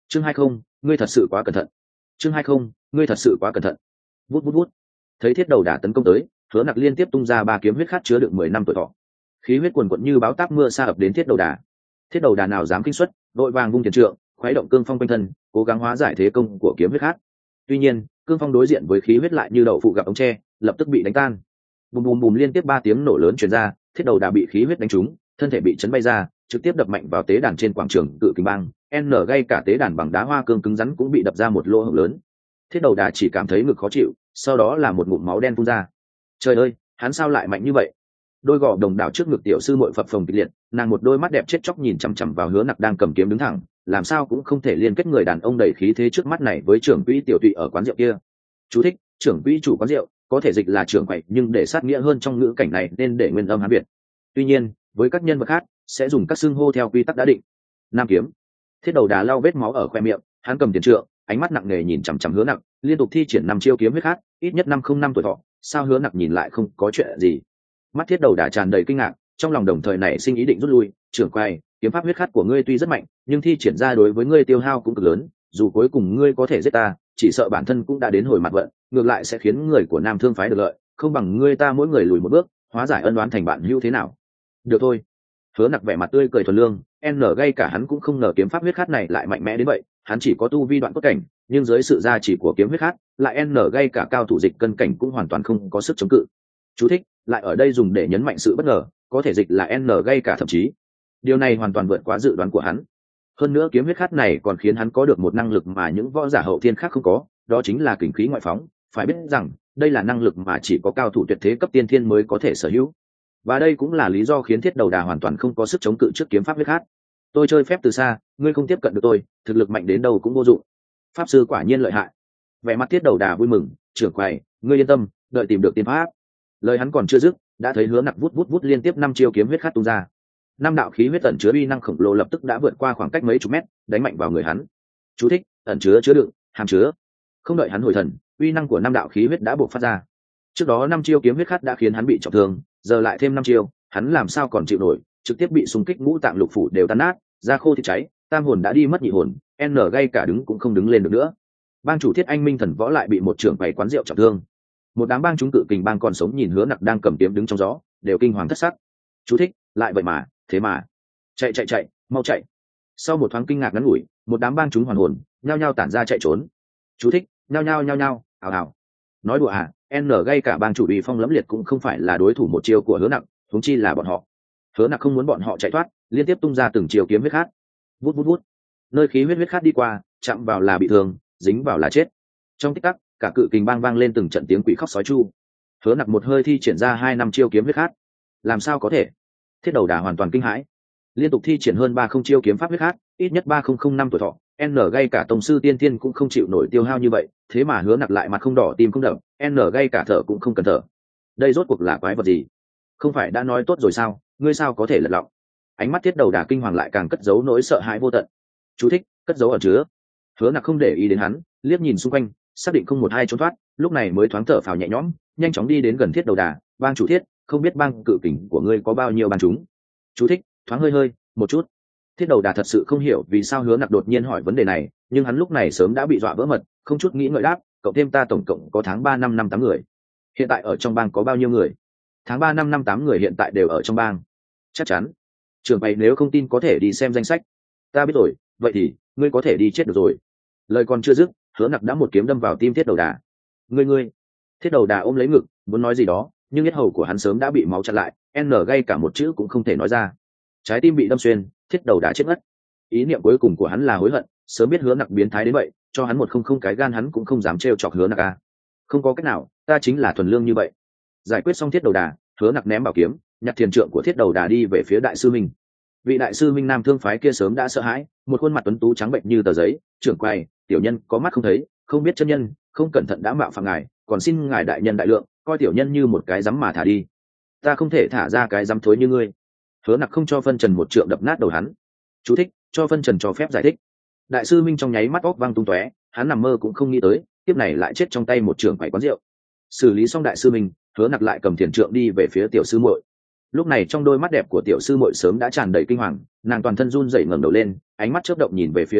chương 20, ngươi thật sự quá cẩn thận. chương 20, ngươi thật sự quá cẩn thận. Vút vút vút. Thấy thiết đầu đà tấn công tới, Hứa Nặc liên tiếp tung ra 3 kiếm huyết khát chứa đựng 10 năm tuổi thọ. Khí huyết quần quật như báo táp mưa sa ập đến thiết đầu đà. Thiết đầu đà nào dám kinh xuất, đội vàng vung tiền trượng, khuấy động cương phong quanh thân, cố gắng hóa giải thế công của kiếm huyết khát. Tuy nhiên, cương phong đối diện với khí huyết lại như đậu phụ gặp ống tre, lập tức bị đánh tan. Bùm bùm bùm liên tiếp 3 tiếng nổ lớn truyền ra, thiết đầu đà bị khí huyết đánh trúng, thân thể bị chấn bay ra, trực tiếp đập mạnh vào tế đàn trên quảng trường Cự Kình Bang. Gây cả tế đàn bằng đá hoa cương cứng rắn cũng bị đập ra một lỗ hổng lớn. Thiết đầu đà chỉ cảm thấy ngực khó chịu, sau đó là một ngụm máu đen phun ra. Trời ơi, hắn sao lại mạnh như vậy? Đôi gò đồng đảo trước ngực tiểu sư muội phập phồng kịch liệt, nàng một đôi mắt đẹp chết chóc nhìn chằm chằm vào Hứa Nặc đang cầm kiếm đứng thẳng, làm sao cũng không thể liên kết người đàn ông đầy khí thế trước mắt này với trưởng quỹ tiểu tụy ở quán rượu kia. Chú thích: trưởng quỹ chủ quán rượu, có thể dịch là trưởng quầy, nhưng để sát nghĩa hơn trong ngữ cảnh này nên để nguyên âm hán việt. Tuy nhiên, với các nhân vật khác sẽ dùng các xưng hô theo quy tắc đã định. Nam kiếm. Thiết đầu đà lau vết máu ở khoe miệng, hắn cầm tiền trượng, ánh mắt nặng nề nhìn chằm chằm Hứa Nặc, liên tục thi triển 5 chiêu kiếm huyết khát, ít nhất 505 tuổi thọ. Sao Hứa Nặc nhìn lại không có chuyện gì? Mắt thiết đầu đà tràn đầy kinh ngạc, trong lòng đồng thời nảy sinh ý định rút lui. Trưởng quầy, kiếm pháp huyết khát của ngươi tuy rất mạnh, nhưng thi triển ra đối với ngươi tiêu hao cũng cực lớn, dù cuối cùng ngươi có thể giết ta, chỉ sợ bản thân cũng đã đến hồi mặt vận, ngược lại sẽ khiến người của Nam Thương phái được lợi, không bằng ngươi ta mỗi người lùi một bước, hóa giải ân oán thành bạn hữu thế nào? Được thôi. Hứa Nặc vẻ mặt tươi cười thuần lương, gây cả hắn cũng không ngờ kiếm pháp huyết khát này lại mạnh mẽ đến vậy, hắn chỉ có tu vi đoạn cốt cảnh, nhưng dưới sự gia trì của kiếm huyết khát, lại gây cả cao thủ dịch cân cảnh cũng hoàn toàn không có sức chống cự. Chú thích: lại ở đây dùng để nhấn mạnh sự bất ngờ, có thể dịch là gây cả thậm chí. Điều này hoàn toàn vượt quá dự đoán của hắn. Hơn nữa kiếm huyết khát này còn khiến hắn có được một năng lực mà những võ giả hậu thiên khác không có, đó chính là kình khí ngoại phóng. Phải biết rằng, đây là năng lực mà chỉ có cao thủ tuyệt thế cấp tiên thiên mới có thể sở hữu. Và đây cũng là lý do khiến thiết đầu đà hoàn toàn không có sức chống cự trước kiếm pháp huyết khát. Tôi chơi phép từ xa, ngươi không tiếp cận được tôi, thực lực mạnh đến đâu cũng vô dụng. Pháp sư quả nhiên lợi hại. Vẻ mặt thiết đầu đà vui mừng, trưởng quầy, ngươi yên tâm, đợi tìm được tiên pháp. Lời hắn còn chưa dứt, đã thấy Hứa Nặc vút vút vút liên tiếp 5 chiêu kiếm huyết khát tung ra. 5 đạo khí huyết ẩn chứa uy năng khổng lồ lập tức đã vượt qua khoảng cách mấy chục mét, đánh mạnh vào người hắn. Chú thích: ẩn chứa chứa đựng, hàm chứa. Không đợi hắn hồi thần, uy năng của 5 đạo khí huyết đã bộc phát ra. Trước đó 5 chiêu kiếm huyết khát đã khiến hắn bị trọng thương, giờ lại thêm 5 chiêu, hắn làm sao còn chịu nổi, trực tiếp bị xung kích ngũ tạng lục phủ đều tan nát, da khô thịt cháy, tam hồn đã đi mất nhị hồn, gây cả đứng cũng không đứng lên được nữa. Bang chủ Thiết Anh Minh Thần Võ lại bị một trưởng quầy quán rượu trọng thương. Một đám bang chúng Cự Kình Bang còn sống nhìn Hứa Nặc đang cầm kiếm đứng trong gió, đều kinh hoàng thất sắc. Chú thích: lại vậy mà, thế mà, chạy chạy chạy, mau chạy. Sau một thoáng kinh ngạc ngắn ngủi, một đám bang chúng hoàn hồn, nhao nhao tản ra chạy trốn. Chú thích: nhao nhao, ào ào. Nói đùa à, gây cả bang chủ uy phong lẫm liệt cũng không phải là đối thủ một chiêu của Hứa Nặc, huống chi là bọn họ. Hứa Nặc không muốn bọn họ chạy thoát, liên tiếp tung ra từng chiêu kiếm huyết khát. Vút vút vút. Nơi khí huyết khát đi qua, chạm vào là bị thương, dính vào là chết. Trong tích tắc, cả Cự Kình Bang vang lên từng trận tiếng quỷ khóc sói chu. Hứa Nặc một hơi thi triển ra 2 năm chiêu kiếm huyết khát. Làm sao có thể? Thiết đầu đà hoàn toàn kinh hãi. Liên tục thi triển hơn 30 chiêu kiếm pháp huyết khát, ít nhất 3005 tuổi thọ, gây cả tông sư tiên tiên cũng không chịu nổi tiêu hao như vậy, thế mà Hứa Nặc lại mặt không đỏ tim không đập, gây cả thở cũng không cần thở. Đây rốt cuộc là quái vật gì? Không phải đã nói tốt rồi sao, ngươi sao có thể lật lọng? Ánh mắt thiết đầu đà kinh hoàng lại càng cất giấu nỗi sợ hãi vô tận. Chú thích: cất giấu ở chứa. Hứa Nặc không để ý đến hắn, liếc nhìn xung quanh, xác định không một ai trốn thoát, lúc này mới thoáng thở phào nhẹ nhõm, nhanh chóng đi đến gần thiết đầu đà. Bang chủ Thiết, không biết bang Cự Kình của ngươi có bao nhiêu bang chúng? Chú thích: thoáng hơi một chút. Thiết đầu đà thật sự không hiểu vì sao Hứa Nặc đột nhiên hỏi vấn đề này, nhưng hắn lúc này sớm đã bị dọa vỡ mật, không chút nghĩ ngợi đáp: cộng thêm ta tổng cộng có tháng 3 năm 8 người. Hiện tại ở trong bang có bao nhiêu người? Tháng 3 năm 8 người hiện tại đều ở trong bang. Chắc chắn. Trưởng quầy nếu không tin có thể đi xem danh sách. Ta biết rồi, vậy thì ngươi có thể đi chết được rồi. Lời còn chưa dứt, Hứa Nặc đã một kiếm đâm vào tim thiết đầu đà. Ngươi. Thiết đầu đà ôm lấy ngực, muốn nói gì đó, nhưng yết hầu của hắn sớm đã bị máu chặn lại, gây cả một chữ cũng không thể nói ra. Trái tim bị đâm xuyên, thiết đầu đà chết ngất. Ý niệm cuối cùng của hắn là hối hận, sớm biết Hứa Nặc biến thái đến vậy, cho hắn một không cái gan hắn cũng không dám trêu chọc Hứa Nặc à. Không có cách nào, ta chính là thuần lương như vậy. Giải quyết xong thiết đầu đà, Hứa Nặc ném bảo kiếm, nhặt thiền trượng của thiết đầu đà đi về phía đại sư minh. Vị đại sư minh Nam Thương phái kia sớm đã sợ hãi, một khuôn mặt tuấn tú trắng bệnh như tờ giấy. Trưởng quầy, tiểu nhân có mắt không thấy, không biết chân nhân, không cẩn thận đã mạo phạm ngài, còn xin ngài đại nhân đại lượng, coi tiểu nhân như một cái rắm mà thả đi. Ta không thể thả ra cái rắm thối như ngươi. Hứa Nặc không cho phân trần một trượng đập nát đầu hắn. Chú thích: cho phân trần cho phép giải thích. Đại sư minh trong nháy mắt óc vang tung tóe, hắn nằm mơ cũng không nghĩ tới, tiếp này lại chết trong tay một trưởng quầy quán rượu. Xử lý xong đại sư minh, Hứa Nặc lại cầm thiền trượng đi về phía tiểu sư muội. Lúc này trong đôi mắt đẹp của tiểu sư muội sớm đã tràn đầy kinh hoàng, nàng toàn thân run rẩy ngẩng đầu lên, ánh mắt chớp động nhìn về phía Hứa Nặc,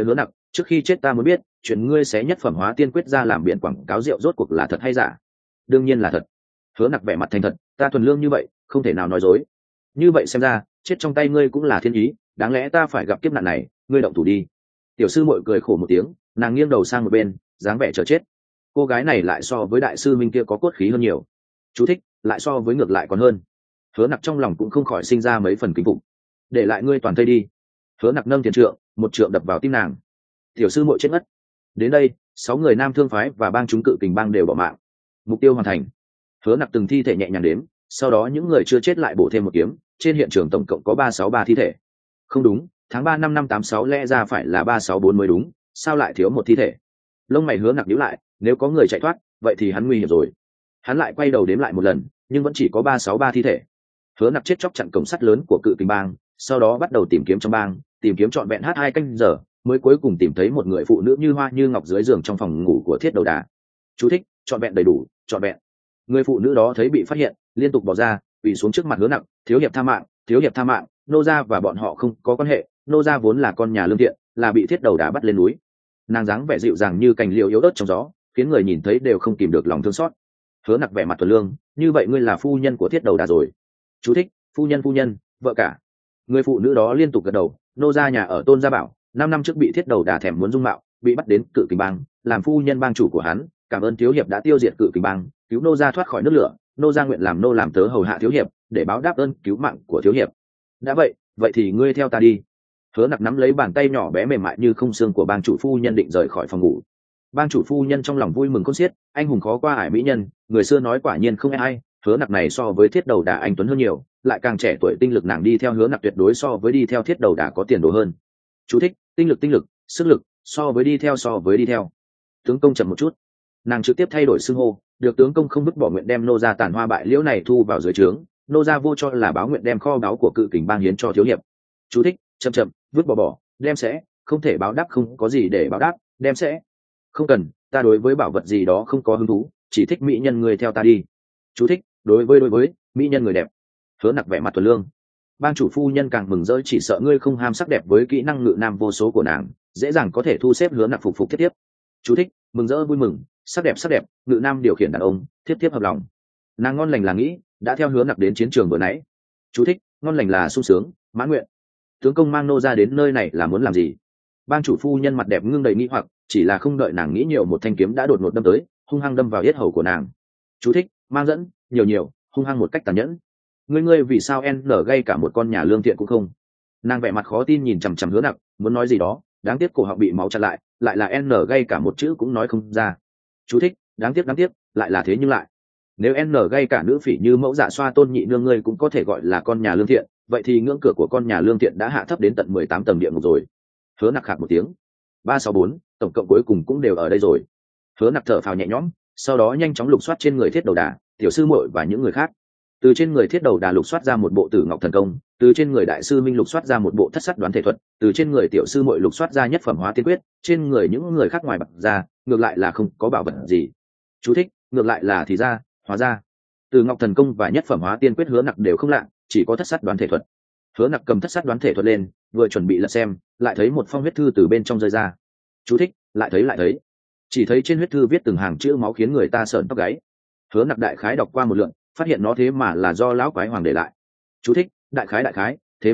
trước khi chết ta muốn biết chuyện ngươi xé nhất phẩm hóa tiên quyết ra làm biển quảng cáo rượu rốt cuộc là thật hay giả. Đương nhiên là thật. Hứa Nặc vẻ mặt thành thật, ta thuần lương như vậy không thể nào nói dối. Như vậy xem ra chết trong tay ngươi cũng là thiên ý, đáng lẽ ta phải gặp kiếp nạn này, ngươi động thủ đi. Tiểu sư muội cười khổ một tiếng, nàng nghiêng đầu sang một bên, dáng vẻ chờ chết. Cô gái này lại so với đại sư minh kia có cốt khí hơn nhiều. Chú thích, lại so với ngược lại còn hơn. Hứa Nặc trong lòng cũng không khỏi sinh ra mấy phần kính phục. Để lại ngươi toàn thây đi. Hứa Nặc nâng tiền trượng, một trượng đập vào tim nàng. Tiểu sư muội chết ngất. Đến đây 6 người Nam Thương phái và bang chúng Cự Kình bang đều bỏ mạng. Mục tiêu hoàn thành. Hứa Nặc từng thi thể nhẹ nhàng đếm, sau đó những người chưa chết lại bổ thêm một kiếm, trên hiện trường tổng cộng có 363 thi thể. Không đúng, tháng 3 năm 586 lẽ ra phải là 364 mới đúng, sao lại thiếu một thi thể? Lông mày Hứa Nặc nhíu lại, nếu có người chạy thoát, vậy thì hắn nguy hiểm rồi. Hắn lại quay đầu đếm lại một lần, nhưng vẫn chỉ có 363 thi thể. Hứa Nặc chết chóc chặn cổng sắt lớn của Cự Kình bang, sau đó bắt đầu tìm kiếm trong bang, tìm kiếm trọn vẹn 2 canh giờ, mới cuối cùng tìm thấy một người phụ nữ như hoa như ngọc dưới giường trong phòng ngủ của Thiết Đầu Đà. Chú thích, trọn vẹn đầy đủ, trọn vẹn. Người phụ nữ đó thấy bị phát hiện, liên tục bỏ ra, quỳ xuống trước mặt Hứa Nặc, thiếu hiệp tha mạng, thiếu hiệp tha mạng, nô gia và bọn họ không có quan hệ, nô gia vốn là con nhà lương thiện, là bị Thiết Đầu Đà bắt lên núi. Nàng dáng vẻ dịu dàng như cành liễu yếu ớt trong gió, khiến người nhìn thấy đều không kìm được lòng thương xót. Hứa Nặc vẻ mặt thuần lương, như vậy ngươi là phu nhân của Thiết Đầu Đà rồi. Chú thích, phu nhân, vợ cả. Người phụ nữ đó liên tục gật đầu, nô gia nhà ở Tôn Gia Bảo, 5 năm trước bị Thiết Đầu Đà thèm muốn dung mạo, bị bắt đến Cự Kình bang, làm phu nhân bang chủ của hắn, cảm ơn thiếu hiệp đã tiêu diệt Cự Kình bang, cứu nô gia thoát khỏi nước lửa, nô gia nguyện làm nô làm tớ hầu hạ thiếu hiệp, để báo đáp ơn cứu mạng của thiếu hiệp. Đã vậy thì ngươi theo ta đi. Hứa Nặc nắm lấy bàn tay nhỏ bé mềm mại như không xương của bang chủ phu nhân định rời khỏi phòng ngủ. Bang chủ phu nhân trong lòng vui mừng khôn xiết, anh hùng khó qua ải mỹ nhân, người xưa nói quả nhiên không ai. Hứa Nặc này so với Thiết Đầu Đà anh tuấn hơn nhiều, lại càng trẻ tuổi, tinh lực nàng đi theo Hứa Nặc tuyệt đối so với đi theo Thiết Đầu Đà có tiền đồ hơn. Chú thích, tinh lực, sức lực, so với đi theo. Tướng công chậm một chút. Nàng trực tiếp thay đổi xưng hô, được tướng công không vứt bỏ, nguyện đem nô gia tàn hoa bại liễu này thu vào dưới trướng, nô gia vô cho là báo, nguyện đem kho báu của Cự Kình bang hiến cho thiếu hiệp. Chú thích, chậm, vứt bỏ, đem sẽ, không thể báo đáp, không có gì để báo đáp, đem sẽ. Không cần, ta đối với bảo vật gì đó không có hứng thú, chỉ thích mỹ nhân, người theo ta đi. Chú thích, đối với mỹ nhân người đẹp. Hứa Nặc vẻ mặt thuần lương. Bang chủ phu nhân càng mừng rỡ, chỉ sợ ngươi không ham sắc đẹp với kỹ năng ngự nam vô số của nàng, dễ dàng có thể thu xếp Hứa Nặc phục thiết tiếp. Chú thích, mừng rỡ vui mừng, sắc đẹp, ngự nam điều khiển đàn ông, thiết hợp lòng. Nàng ngon lành là nghĩ, đã theo Hứa Nặc đến chiến trường vừa nãy. Chú thích, ngon lành là sung sướng, mãn nguyện. Tướng công mang nô ra đến nơi này là muốn làm gì? Bang chủ phu nhân mặt đẹp ngưng đầy nghi hoặc, chỉ là không đợi nàng nghĩ nhiều, một thanh kiếm đã đột ngột đâm tới, hung hăng đâm vào yết hầu của nàng. Chú thích, mang dẫn, nhiều, hung hăng một cách tàn nhẫn. Ngươi vì sao gây cả một con nhà lương thiện cũng không? Nàng vẻ mặt khó tin nhìn chằm chằm Hứa Nặc, muốn nói gì đó, đáng tiếc cổ họng bị máu chặn lại là gây cả một chữ cũng nói không ra. Chú thích, đáng tiếc, lại là thế nhưng lại. Nếu gây cả nữ phỉ như Mẫu Dạ Xoa Tôn nhị nương ngươi cũng có thể gọi là con nhà lương thiện, vậy thì ngưỡng cửa của con nhà lương thiện đã hạ thấp đến tận 18 tầng địa ngục rồi. Hứa Nặc khạc một tiếng. 364, tổng cộng cuối cùng cũng đều ở đây rồi. Hứa Nặc thở phào nhẹ nhõm, sau đó nhanh chóng lục soát trên người Thiết Đầu Đà, Tiểu sư muội và những người khác. Từ trên người Thiết Đầu Đà lục soát ra một bộ Tử Ngọc thần công, từ trên người đại sư minh lục soát ra một bộ Thất Sắt đoán thể thuật, từ trên người tiểu sư muội lục soát ra nhất phẩm hóa tiên quyết, trên người những người khác ngoài bạc ra, ngược lại là không có bảo vật gì. Chú thích, ngược lại là thì ra, hóa ra. Từ Ngọc thần công và nhất phẩm hóa tiên quyết Hứa Nặc đều không lạ, chỉ có Thất Sắt đoán thể thuật. Hứa Nặc cầm Thất Sắt đoán thể thuật lên, vừa chuẩn bị lật xem, lại thấy một phong huyết thư từ bên trong rơi ra. Chú thích, lại thấy. Chỉ thấy trên huyết thư viết từng hàng chữ máu khiến người ta sởn tóc gáy. Hứa Nặc đại khái đọc qua một lượt, phát hiện nó thế mà là do lão quái hoàng để lại. Chú thích, đại khái, thế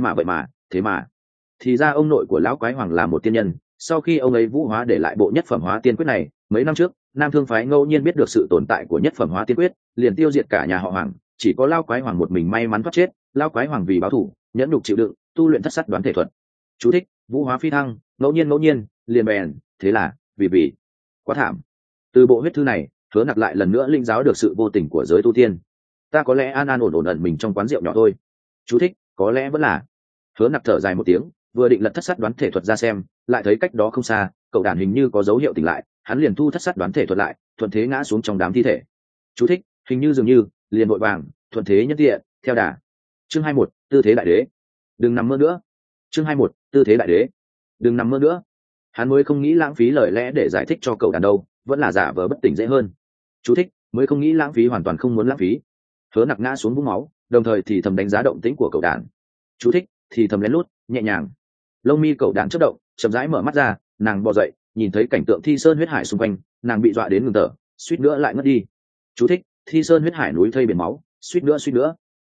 mà thì ra ông nội của lão quái hoàng là một tiên nhân, sau khi ông ấy vũ hóa để lại bộ nhất phẩm hóa tiên quyết này, mấy năm trước Nam Thương phái ngẫu nhiên biết được sự tồn tại của nhất phẩm hóa tiên quyết, liền tiêu diệt cả nhà họ Hoàng, chỉ có lão quái hoàng một mình may mắn thoát chết. Lão quái hoàng vì báo thù, nhẫn nhục chịu đựng, tu luyện Thất Sắt đoán thể thuật. Chú thích, vũ hóa phi thăng, ngẫu nhiên liền bèn, thế là vì quá thảm. Từ bộ huyết thư này, Hứa Nặc lại lần nữa linh giáo được sự vô tình của giới tu tiên. Ta có lẽ an ổn ẩn mình trong quán rượu nhỏ thôi. Chú thích, có lẽ vẫn là. Hứa Nặc thở dài một tiếng, vừa định lật Thất Sắt đoán thể thuật ra xem, lại thấy cách đó không xa, cậu đàn hình như có dấu hiệu tỉnh lại, hắn liền thu Thất Sắt đoán thể thuật lại, thuận thế ngã xuống trong đám thi thể. Chú thích, hình như dường như liền vội vàng, thuận thế nhất tiện, theo đà. Chương 21, tư thế đại đế. Đừng nằm mơ nữa. Chương 21, tư thế đại đế. Đừng nằm mơ nữa. Hắn mới không nghĩ lãng phí lời lẽ để giải thích cho cậu đàn đâu, vẫn là giả vờ bất tỉnh dễ hơn. Chú thích, mới không nghĩ lãng phí, hoàn toàn không muốn lãng phí. Hứa Nặc ngã xuống vũng máu, đồng thời thì thầm đánh giá động tĩnh của cậu đàn. Chú thích, thì thầm lén lút, nhẹ nhàng. Lông mi cậu đàn chớp động, chậm rãi mở mắt ra, nàng bò dậy nhìn thấy cảnh tượng thi sơn huyết hải xung quanh, nàng bị dọa đến ngừng thở, suýt nữa lại ngất đi. Chú thích: thi sơn huyết hải núi thây biển máu, suýt nữa.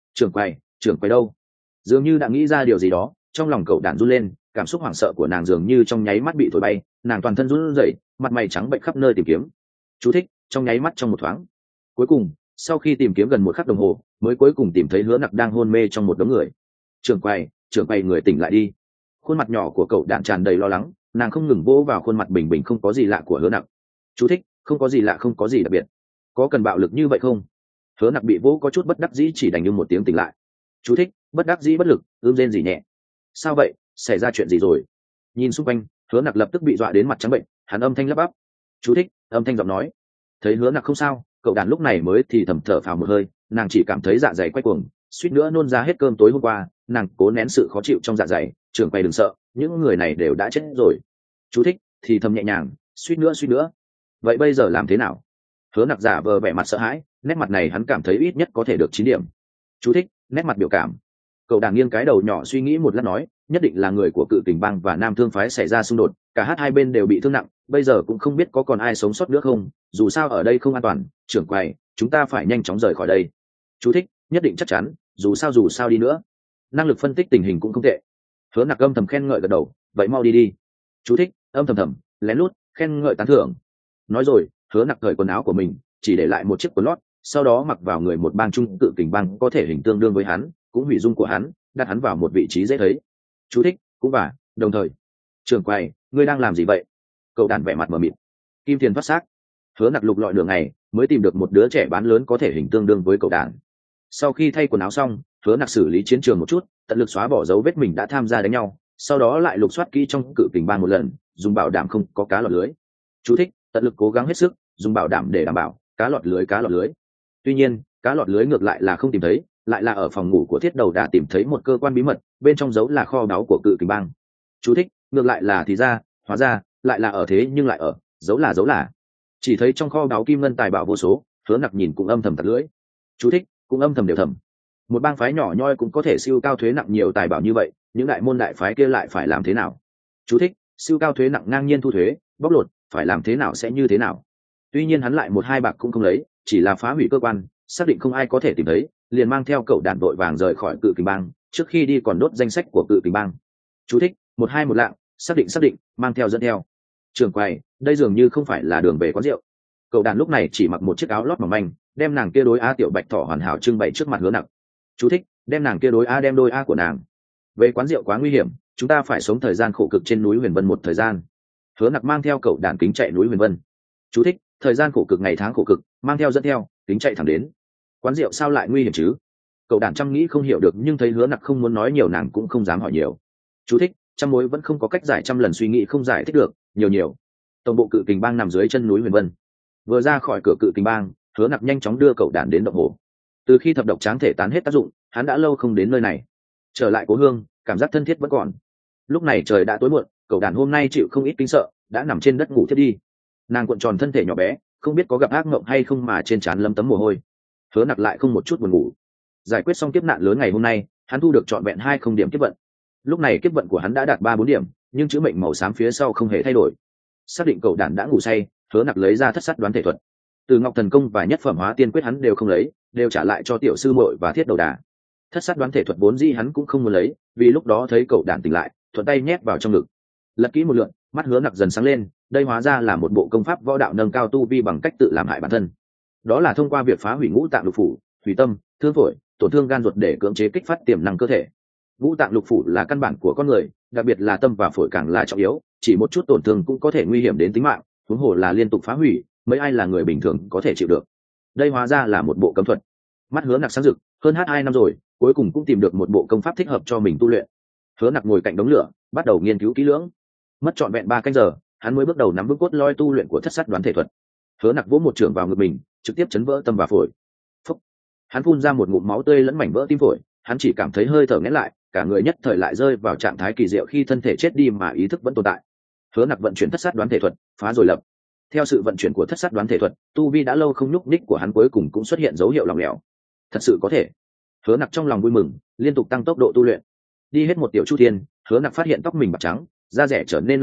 Trưởng quầy đâu? Dường như đã nghĩ ra điều gì đó, trong lòng cậu đản run lên, cảm xúc hoảng sợ của nàng dường như trong nháy mắt bị thổi bay, nàng toàn thân run rẩy, mặt mày trắng bệch khắp nơi tìm kiếm. Chú thích: trong nháy mắt, trong một thoáng. Cuối cùng, sau khi tìm kiếm gần một khắc đồng hồ, mới cuối cùng tìm thấy Hứa Nặc đang hôn mê trong một đống người. Trưởng quầy, người tỉnh lại đi. Khuôn mặt nhỏ của cậu đản tràn đầy lo lắng, nàng không ngừng vỗ vào khuôn mặt bình bình không có gì lạ của Hứa Nặc. Chú thích: không có gì lạ, không có gì đặc biệt. Có cần bạo lực như vậy không? Hứa Nặc bị vỗ có chút bất đắc dĩ, chỉ đành như một tiếng tỉnh lại. Chú thích: bất đắc dĩ bất lực, rên rỉ nhẹ. Sao vậy, xảy ra chuyện gì rồi? Nhìn xung quanh, Hứa Nặc lập tức bị dọa đến mặt trắng bệnh, hắn âm thanh lắp bắp. Chú thích: âm thanh giọng nói. Thấy Hứa Nặc không sao, cậu đàn lúc này mới thì thầm thở phào một hơi, nàng chỉ cảm thấy dạ dày quay cuồng, suýt nữa nôn ra hết cơm tối hôm qua, nàng cố nén sự khó chịu trong dạ dày. Trưởng quầy đừng sợ, những người này đều đã chết rồi. Chú thích: thì thầm nhẹ nhàng, suýt nữa. Vậy bây giờ làm thế nào? Hứa Nặc giả vờ vẻ mặt sợ hãi, nét mặt này hắn cảm thấy ít nhất có thể được 9 điểm. Chú thích: nét mặt biểu cảm. Cậu đàn nghiêng cái đầu nhỏ suy nghĩ một lát nói, nhất định là người của Cự Kình bang và Nam Thương phái xảy ra xung đột, cả hai bên đều bị thương nặng, bây giờ cũng không biết có còn ai sống sót nữa không, dù sao ở đây không an toàn. Trưởng quầy, chúng ta phải nhanh chóng rời khỏi đây. Chú thích: nhất định chắc chắn, dù sao đi nữa. Năng lực phân tích tình hình cũng không tệ. Hứa Nặc âm thầm khen ngợi gật đầu, vậy mau đi. Chú thích: âm thầm lén lút khen ngợi tán thưởng. Nói rồi, Hứa Nặc cởi quần áo của mình, chỉ để lại một chiếc quần lót, sau đó mặc vào người một bang trung Cự Kình bang có thể hình tương đương với hắn, cũng hủy dung của hắn, đặt hắn vào một vị trí dễ thấy. Chú thích: cũng và đồng thời. Trưởng quầy, ngươi đang làm gì vậy? Cậu đàn vẻ mặt mờ mịt. Kim tiền phát xác. Hứa Nặc lục lọi nửa ngày mới tìm được một đứa trẻ bán lớn có thể hình tương đương với cậu đàn. Sau khi thay quần áo xong, Hứa Nặc xử lý chiến trường một chút, tận lực xóa bỏ dấu vết mình đã tham gia đánh nhau, sau đó lại lục soát kỹ trong Cự Kình bang một lần, dùng bảo đảm không có cá lọt lưới. Chú thích: tận lực cố gắng hết sức, dùng bảo đảm để đảm bảo cá lọt lưới. Tuy nhiên, cá lọt lưới ngược lại là không tìm thấy, lại là ở phòng ngủ của Thiết Đầu Đà tìm thấy một cơ quan bí mật, bên trong giấu là kho báu của Cự Kình bang. Chú thích: ngược lại là thì ra, hóa ra lại là ở thế nhưng lại ở, giấu là. Chỉ thấy trong kho báu kim ngân tài bảo vô số, Hứa Nặc nhìn cũng âm thầm tặc lưỡi. Chú thích: cũng âm thầm đều thầm. Một bang phái nhỏ nhoi cũng có thể siêu cao thuế nặng nhiều tài bảo như vậy, những đại môn đại phái kia lại phải làm thế nào? Chú thích: siêu cao thuế nặng ngang nhiên thu thuế, bóc lột, phải làm thế nào sẽ như thế nào? Tuy nhiên hắn lại một hai bạc cũng không lấy, chỉ là phá hủy cơ quan, xác định không ai có thể tìm thấy, liền mang theo cậu đàn vội vàng rời khỏi Cự Kình bang, trước khi đi còn đốt danh sách của Cự Kình bang. Chú thích: 121 lạng, xác định, mang theo dẫn theo. Trưởng quầy, đây dường như không phải là đường về quán rượu. Cậu đàn lúc này chỉ mặc một chiếc áo lót mỏng manh, đem nàng kia đối a tiểu bạch thỏ hoàn hảo trưng bày trước mặt Hứa Nặc. Chú thích: đem nàng kia đối a đem đôi a của nàng. Về quán rượu quá nguy hiểm, chúng ta phải sống thời gian khổ cực trên núi Huyền Vân một thời gian. Hứa Nặc mang theo cậu đàn kính chạy núi Huyền Vân. Chú thích: thời gian khổ cực ngày tháng khổ cực, mang theo dẫn theo, kính chạy thẳng đến. Quán rượu sao lại nguy hiểm chứ? Cậu đàn chăm nghĩ không hiểu được, nhưng thấy Hứa Nặc không muốn nói nhiều nàng cũng không dám hỏi nhiều. Chú thích: trăm mối vẫn không có cách giải, trăm lần suy nghĩ không giải thích được, nhiều. Tổng bộ Cự Kình bang nằm dưới chân núi Huyền Vân. Vừa ra khỏi cửa Cự Kình bang, Hứa Nặc nhanh chóng đưa cậu đàn đến động hồ. Từ khi thập độc tráng thể tán hết tác dụng, hắn đã lâu không đến nơi này. Trở lại cố hương, cảm giác thân thiết vẫn còn. Lúc này trời đã tối muộn, cậu đàn hôm nay chịu không ít kinh sợ, đã nằm trên đất ngủ thiếp đi. Nàng cuộn tròn thân thể nhỏ bé, không biết có gặp ác mộng hay không mà trên trán lấm tấm mồ hôi. Hứa Nặc lại không một chút buồn ngủ. Giải quyết xong kiếp nạn lớn ngày hôm nay, hắn thu được trọn vẹn 20 điểm kiếp vận. Lúc này kiếp vận của hắn đã đạt 3-4 điểm, nhưng chữ mệnh màu xám phía sau không hề thay đổi. Xác định cậu đàn đã ngủ say, Hứa Nặc lấy ra thất sát đoán thể thuật. Từ Ngọc Thần Công và Nhất Phẩm Hóa Tiên Quyết hắn đều không lấy, đều trả lại cho tiểu sư muội và Thiết Đầu Đà. Thất sát đoán thể thuật vốn dĩ hắn cũng không muốn lấy, vì lúc đó thấy cậu đàn tỉnh lại, thuận tay nhét vào trong ngực. Lật kỹ một lượt, mắt Hứa Nặc dần sáng lên, đây hóa ra là một bộ công pháp võ đạo nâng cao tu vi bằng cách tự làm hại bản thân. Đó là thông qua việc phá hủy ngũ tạng lục phủ, hủy tâm, thương phổi, tổn thương gan ruột để cưỡng chế kích phát tiềm năng cơ thể. Ngũ tạng lục phủ là căn bản của con người, đặc biệt là tâm và phổi càng là trọng yếu, chỉ một chút tổn thương cũng có thể nguy hiểm đến tính mạng, huống hồ là liên tục phá hủy, mấy ai là người bình thường có thể chịu được. Đây hóa ra là một bộ cấm thuật. Mắt Hứa Nặc sáng rực, hơn 2 năm rồi, cuối cùng cũng tìm được một bộ công pháp thích hợp cho mình tu luyện. Hứa Nặc ngồi cạnh đống lửa, bắt đầu nghiên cứu kỹ lưỡng. Mất trọn vẹn 3 canh giờ, hắn mới bước đầu nắm vững cốt lõi tu luyện của thất sát đoán thể thuật. Hứa Nặc vỗ một chưởng vào ngực mình, trực tiếp chấn vỡ tâm và phổi. Phúc. Hắn phun ra một ngụm máu tươi lẫn mảnh vỡ tim phổi, hắn chỉ cảm thấy hơi thở nghẹn lại, cả người nhất thời lại rơi vào trạng thái kỳ diệu khi thân thể chết đi mà ý thức vẫn tồn tại. Hứa Nặc vận chuyển thất sát đoán thể thuật, phá rồi lập. Theo sự vận chuyển của thất sát đoán thể thuật, tu vi đã lâu không nhúc nhích của hắn cuối cùng cũng xuất hiện dấu hiệu lỏng lẻo. Thật sự có thể. Hứa Nặc trong lòng vui mừng, liên tục tăng tốc độ tu luyện. Đi hết một tiểu chu thiên, Hứa Nặc phát hiện tóc mình bạc trắng, da rẻ trở nên lỏng lẻo,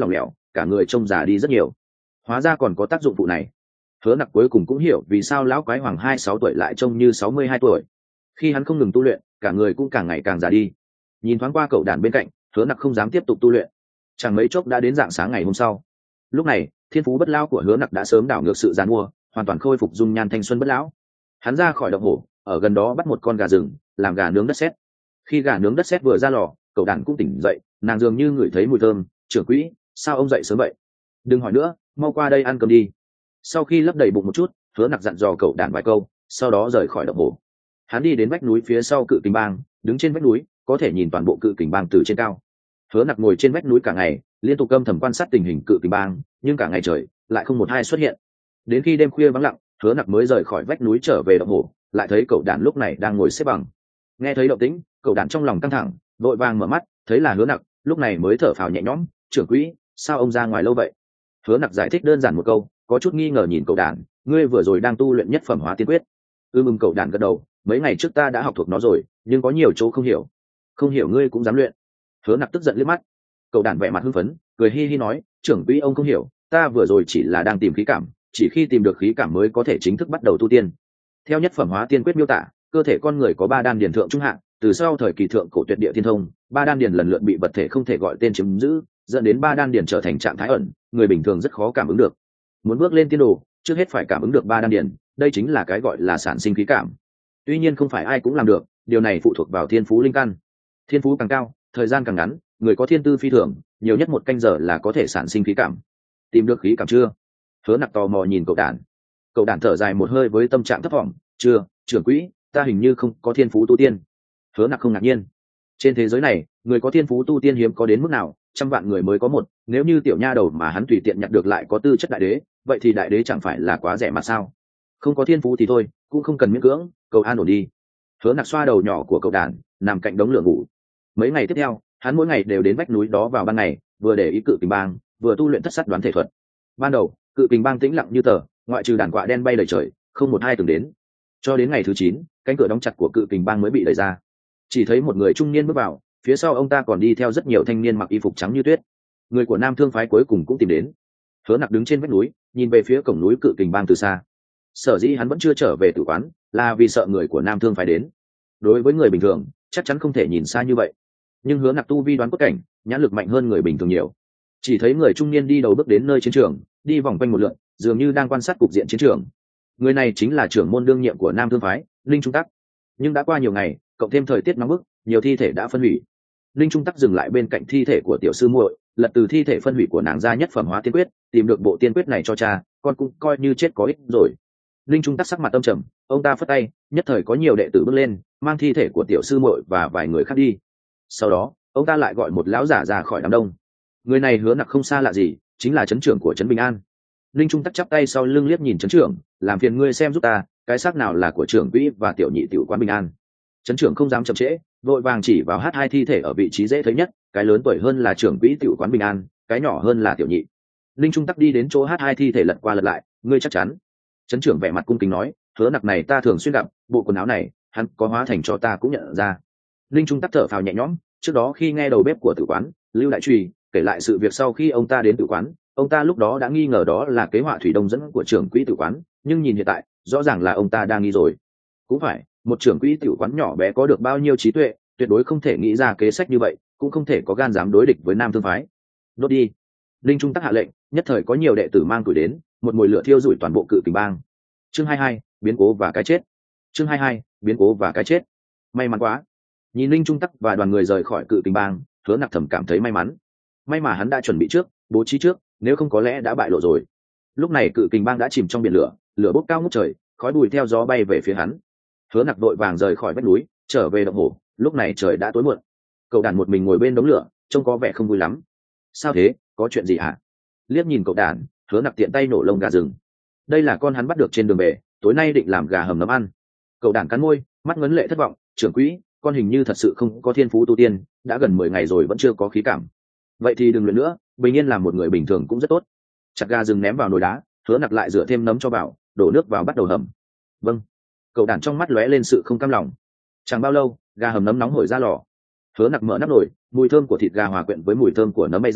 cả người trông già đi rất nhiều. Hóa ra còn có tác dụng phụ này. Hứa Nặc cuối cùng cũng hiểu vì sao lão quái hoàng 26 tuổi lại trông như 62 tuổi. Khi hắn không ngừng tu luyện, cả người cũng càng ngày càng già đi. Nhìn thoáng qua cậu đàn bên cạnh, Hứa Nặc không dám tiếp tục tu luyện. Chẳng mấy chốc đã đến rạng sáng ngày hôm sau. Lúc này, thiên phú bất lão của Hứa Nặc đã sớm đảo ngược sự giàn mua, hoàn toàn khôi phục dung nhan thanh xuân bất lão. Hắn ra khỏi động hổ, ở gần đó bắt một con gà rừng, làm gà nướng đất sét. Khi gà nướng đất sét vừa ra lò, cậu đàn cũng tỉnh dậy, nàng dường như ngửi thấy mùi thơm. Trưởng quỹ, sao ông dậy sớm vậy? Đừng hỏi nữa, mau qua đây ăn cơm đi. Sau khi lấp đầy bụng một chút, Hứa Nặc dặn dò cậu đàn vài câu, sau đó rời khỏi động hổ. Hắn đi đến vách núi phía sau Cự Kình Bang, đứng trên vách núi có thể nhìn toàn bộ Cự Kình Bang từ trên cao. Hứa Nặc ngồi trên vách núi cả ngày, liên tục âm thầm quan sát tình hình Cự Kình Bang, nhưng cả ngày trời lại không một ai xuất hiện. Đến khi đêm khuya vắng lặng, Hứa Nặc mới rời khỏi vách núi trở về động hổ, lại thấy cậu đàn lúc này đang ngồi xếp bằng. Nghe thấy động tĩnh, cậu đàn trong lòng căng thẳng, vội vàng mở mắt, thấy là Hứa Nặc, lúc này mới thở phào nhẹ nhõm. Trưởng quỹ, sao ông ra ngoài lâu vậy? Hứa Nặc giải thích đơn giản một câu, có chút nghi ngờ nhìn cậu đàn, ngươi vừa rồi đang tu luyện nhất phẩm hóa tiên quyết. Mừng cậu đàn gật đầu, mấy ngày trước ta đã học thuộc nó rồi, nhưng có nhiều chỗ không hiểu. Không hiểu ngươi cũng dám luyện? Hứa Nặc tức giận liếc mắt. Cậu đàn vẻ mặt hưng phấn, cười hi hi nói, trưởng quỹ ông không hiểu, ta vừa rồi chỉ là đang tìm khí cảm, chỉ khi tìm được khí cảm mới có thể chính thức bắt đầu tu tiên. Theo nhất phẩm hóa tiên quyết miêu tả, cơ thể con người có 3 đan điền thượng trung hạ, từ sau thời kỳ thượng cổ tuyệt địa thiên thông, 3 đan điền lần lượt bị vật thể không thể gọi tên chiếm giữ, dẫn đến 3 đan điền trở thành trạng thái ẩn, người bình thường rất khó cảm ứng được. Muốn bước lên tiên đồ, trước hết phải cảm ứng được 3 đan điền, đây chính là cái gọi là sản sinh khí cảm. Tuy nhiên không phải ai cũng làm được, điều này phụ thuộc vào thiên phú linh căn. Thiên phú càng cao, thời gian càng ngắn, người có thiên tư phi thường, nhiều nhất 1 canh giờ là có thể sản sinh khí cảm. Tìm được khí cảm chưa? Hứa Nặc tò mò nhìn cậu đàn. Cậu đàn thở dài một hơi với tâm trạng thấp vọng, chưa, trưởng quỹ, ta hình như không có thiên phú tu tiên. Hứa Nặc không ngạc nhiên. Trên thế giới này, người có thiên phú tu tiên hiếm có đến mức nào, trăm vạn người mới có một, nếu như tiểu nha đầu mà hắn tùy tiện nhặt được lại có tư chất đại đế, vậy thì đại đế chẳng phải là quá rẻ mà sao? Không có thiên phú thì thôi, cũng không cần miễn cưỡng, cầu an ổn đi. Hứa Nặc xoa đầu nhỏ của cậu đàn, nằm cạnh đống lửa ngủ. Mấy ngày tiếp theo, hắn mỗi ngày đều đến vách núi đó vào ban ngày, vừa để ý Cự Kình Bang, vừa tu luyện thất sát đoán thể thuật. Ban đầu, Cự Kình Bang tĩnh lặng như tờ, ngoại trừ đàn quạ đen bay đầy trời, không một ai từng đến. Cho đến ngày thứ 9, cánh cửa đóng chặt của Cự Kình Bang mới bị đẩy ra. Chỉ thấy một người trung niên bước vào, phía sau ông ta còn đi theo rất nhiều thanh niên mặc y phục trắng như tuyết. Người của Nam Thương phái cuối cùng cũng tìm đến. Hứa Nặc đứng trên vách núi, nhìn về phía cổng núi Cự Kình Bang từ xa. Sở dĩ hắn vẫn chưa trở về tử quán, là vì sợ người của Nam Thương phái đến. Đối với người bình thường, chắc chắn không thể nhìn xa như vậy. Nhưng Hứa Nặc tu vi đoán cốt cảnh, nhãn lực mạnh hơn người bình thường nhiều. Chỉ thấy người trung niên đi đầu bước đến nơi chiến trường, đi vòng quanh một lượt, dường như đang quan sát cục diện chiến trường. Người này chính là trưởng môn đương nhiệm của Nam Thương phái, Linh Trung Tắc. Nhưng đã qua nhiều ngày, cộng thêm thời tiết nóng bức, nhiều thi thể đã phân hủy. Linh Trung Tắc dừng lại bên cạnh thi thể của tiểu sư muội, lật từ thi thể phân hủy của nàng ra nhất phẩm hóa tiên quyết, tìm được bộ tiên quyết này cho cha, con cũng coi như chết có ích rồi. Linh Trung Tắc sắc mặt âm trầm, ông ta phất tay, nhất thời có nhiều đệ tử bước lên, mang thi thể của tiểu sư muội và vài người khác đi. Sau đó, ông ta lại gọi một lão giả ra khỏi đám đông. Người này Hứa Nặc không xa lạ gì, chính là trấn trưởng của trấn Bình An. Linh Trung Tắc chắp tay sau lưng liếc nhìn trấn trưởng, làm phiền ngươi xem giúp ta, cái xác nào là của trưởng quỹ và tiểu nhị tiểu quán Bình An. Trấn trưởng không dám chậm trễ, vội vàng chỉ vào hai thi thể ở vị trí dễ thấy nhất, cái lớn tuổi hơn là trưởng quỹ tiểu quán Bình An, cái nhỏ hơn là tiểu nhị. Linh Trung Tắc đi đến chỗ hai thi thể lật qua lật lại, ngươi chắc chắn? Trấn trưởng vẻ mặt cung kính nói, Hứa Nặc này ta thường xuyên gặp, bộ quần áo này, hắn có hóa thành cho ta cũng nhận ra. Linh Trung Tắc thở phào nhẹ nhõm, trước đó khi nghe đầu bếp của tử quán Lưu Đại Truy kể lại sự việc sau khi ông ta đến tử quán, ông ta lúc đó đã nghi ngờ đó là kế họa thủy đông dẫn của trưởng quỹ tử quán, nhưng nhìn hiện tại, rõ ràng là ông ta đang nghi rồi. Cũng phải, một trưởng quỹ tử quán nhỏ bé có được bao nhiêu trí tuệ, tuyệt đối không thể nghĩ ra kế sách như vậy, cũng không thể có gan dám đối địch với Nam Thương phái. Đốt đi. Linh Trung Tắc hạ lệnh, nhất thời có nhiều đệ tử mang tuổi đến, một mùi lửa thiêu rụi toàn bộ Cự Kình Bang. Chương 22, biến cố và cái chết. Chương 22, biến cố và cái chết. May mắn quá. Nhìn Linh Trung Tắc và đoàn người rời khỏi Cự Kình Bang, Hứa Nặc thầm cảm thấy may mắn. May mà hắn đã chuẩn bị trước, bố trí trước, nếu không có lẽ đã bại lộ rồi. Lúc này Cự Kình Bang đã chìm trong biển lửa, lửa bốc cao ngút trời, khói bụi theo gió bay về phía hắn. Hứa Nặc vội vàng rời khỏi vách núi, trở về động hổ. Lúc này trời đã tối muộn. Cậu đàn một mình ngồi bên đống lửa, trông có vẻ không vui lắm. Sao thế, có chuyện gì hả? Liếc nhìn cậu đàn, Hứa Nặc tiện tay nổ lông gà rừng. Đây là con hắn bắt được trên đường về, tối nay định làm gà hầm nấm ăn. Cậu đàn cắn môi, mắt ngấn lệ thất vọng, trưởng quỹ, con hình như thật sự không có thiên phú tu tiên, đã gần 10 ngày rồi vẫn chưa có khí cảm. Vậy thì đừng luyện nữa, bình yên làm một người bình thường cũng rất tốt. Chặt gà rừng ném vào nồi đá, Hứa Nặc lại rửa thêm nấm cho vào, đổ nước vào bắt đầu hầm. Vâng. Cậu đàn trong mắt lóe lên sự không cam lòng. Chẳng bao lâu, gà hầm nấm nóng hổi ra lò. Hứa Nặc mở nắp nồi, mùi thơm của thịt gà hòa quyện với mùi thơm của nấm bay ra,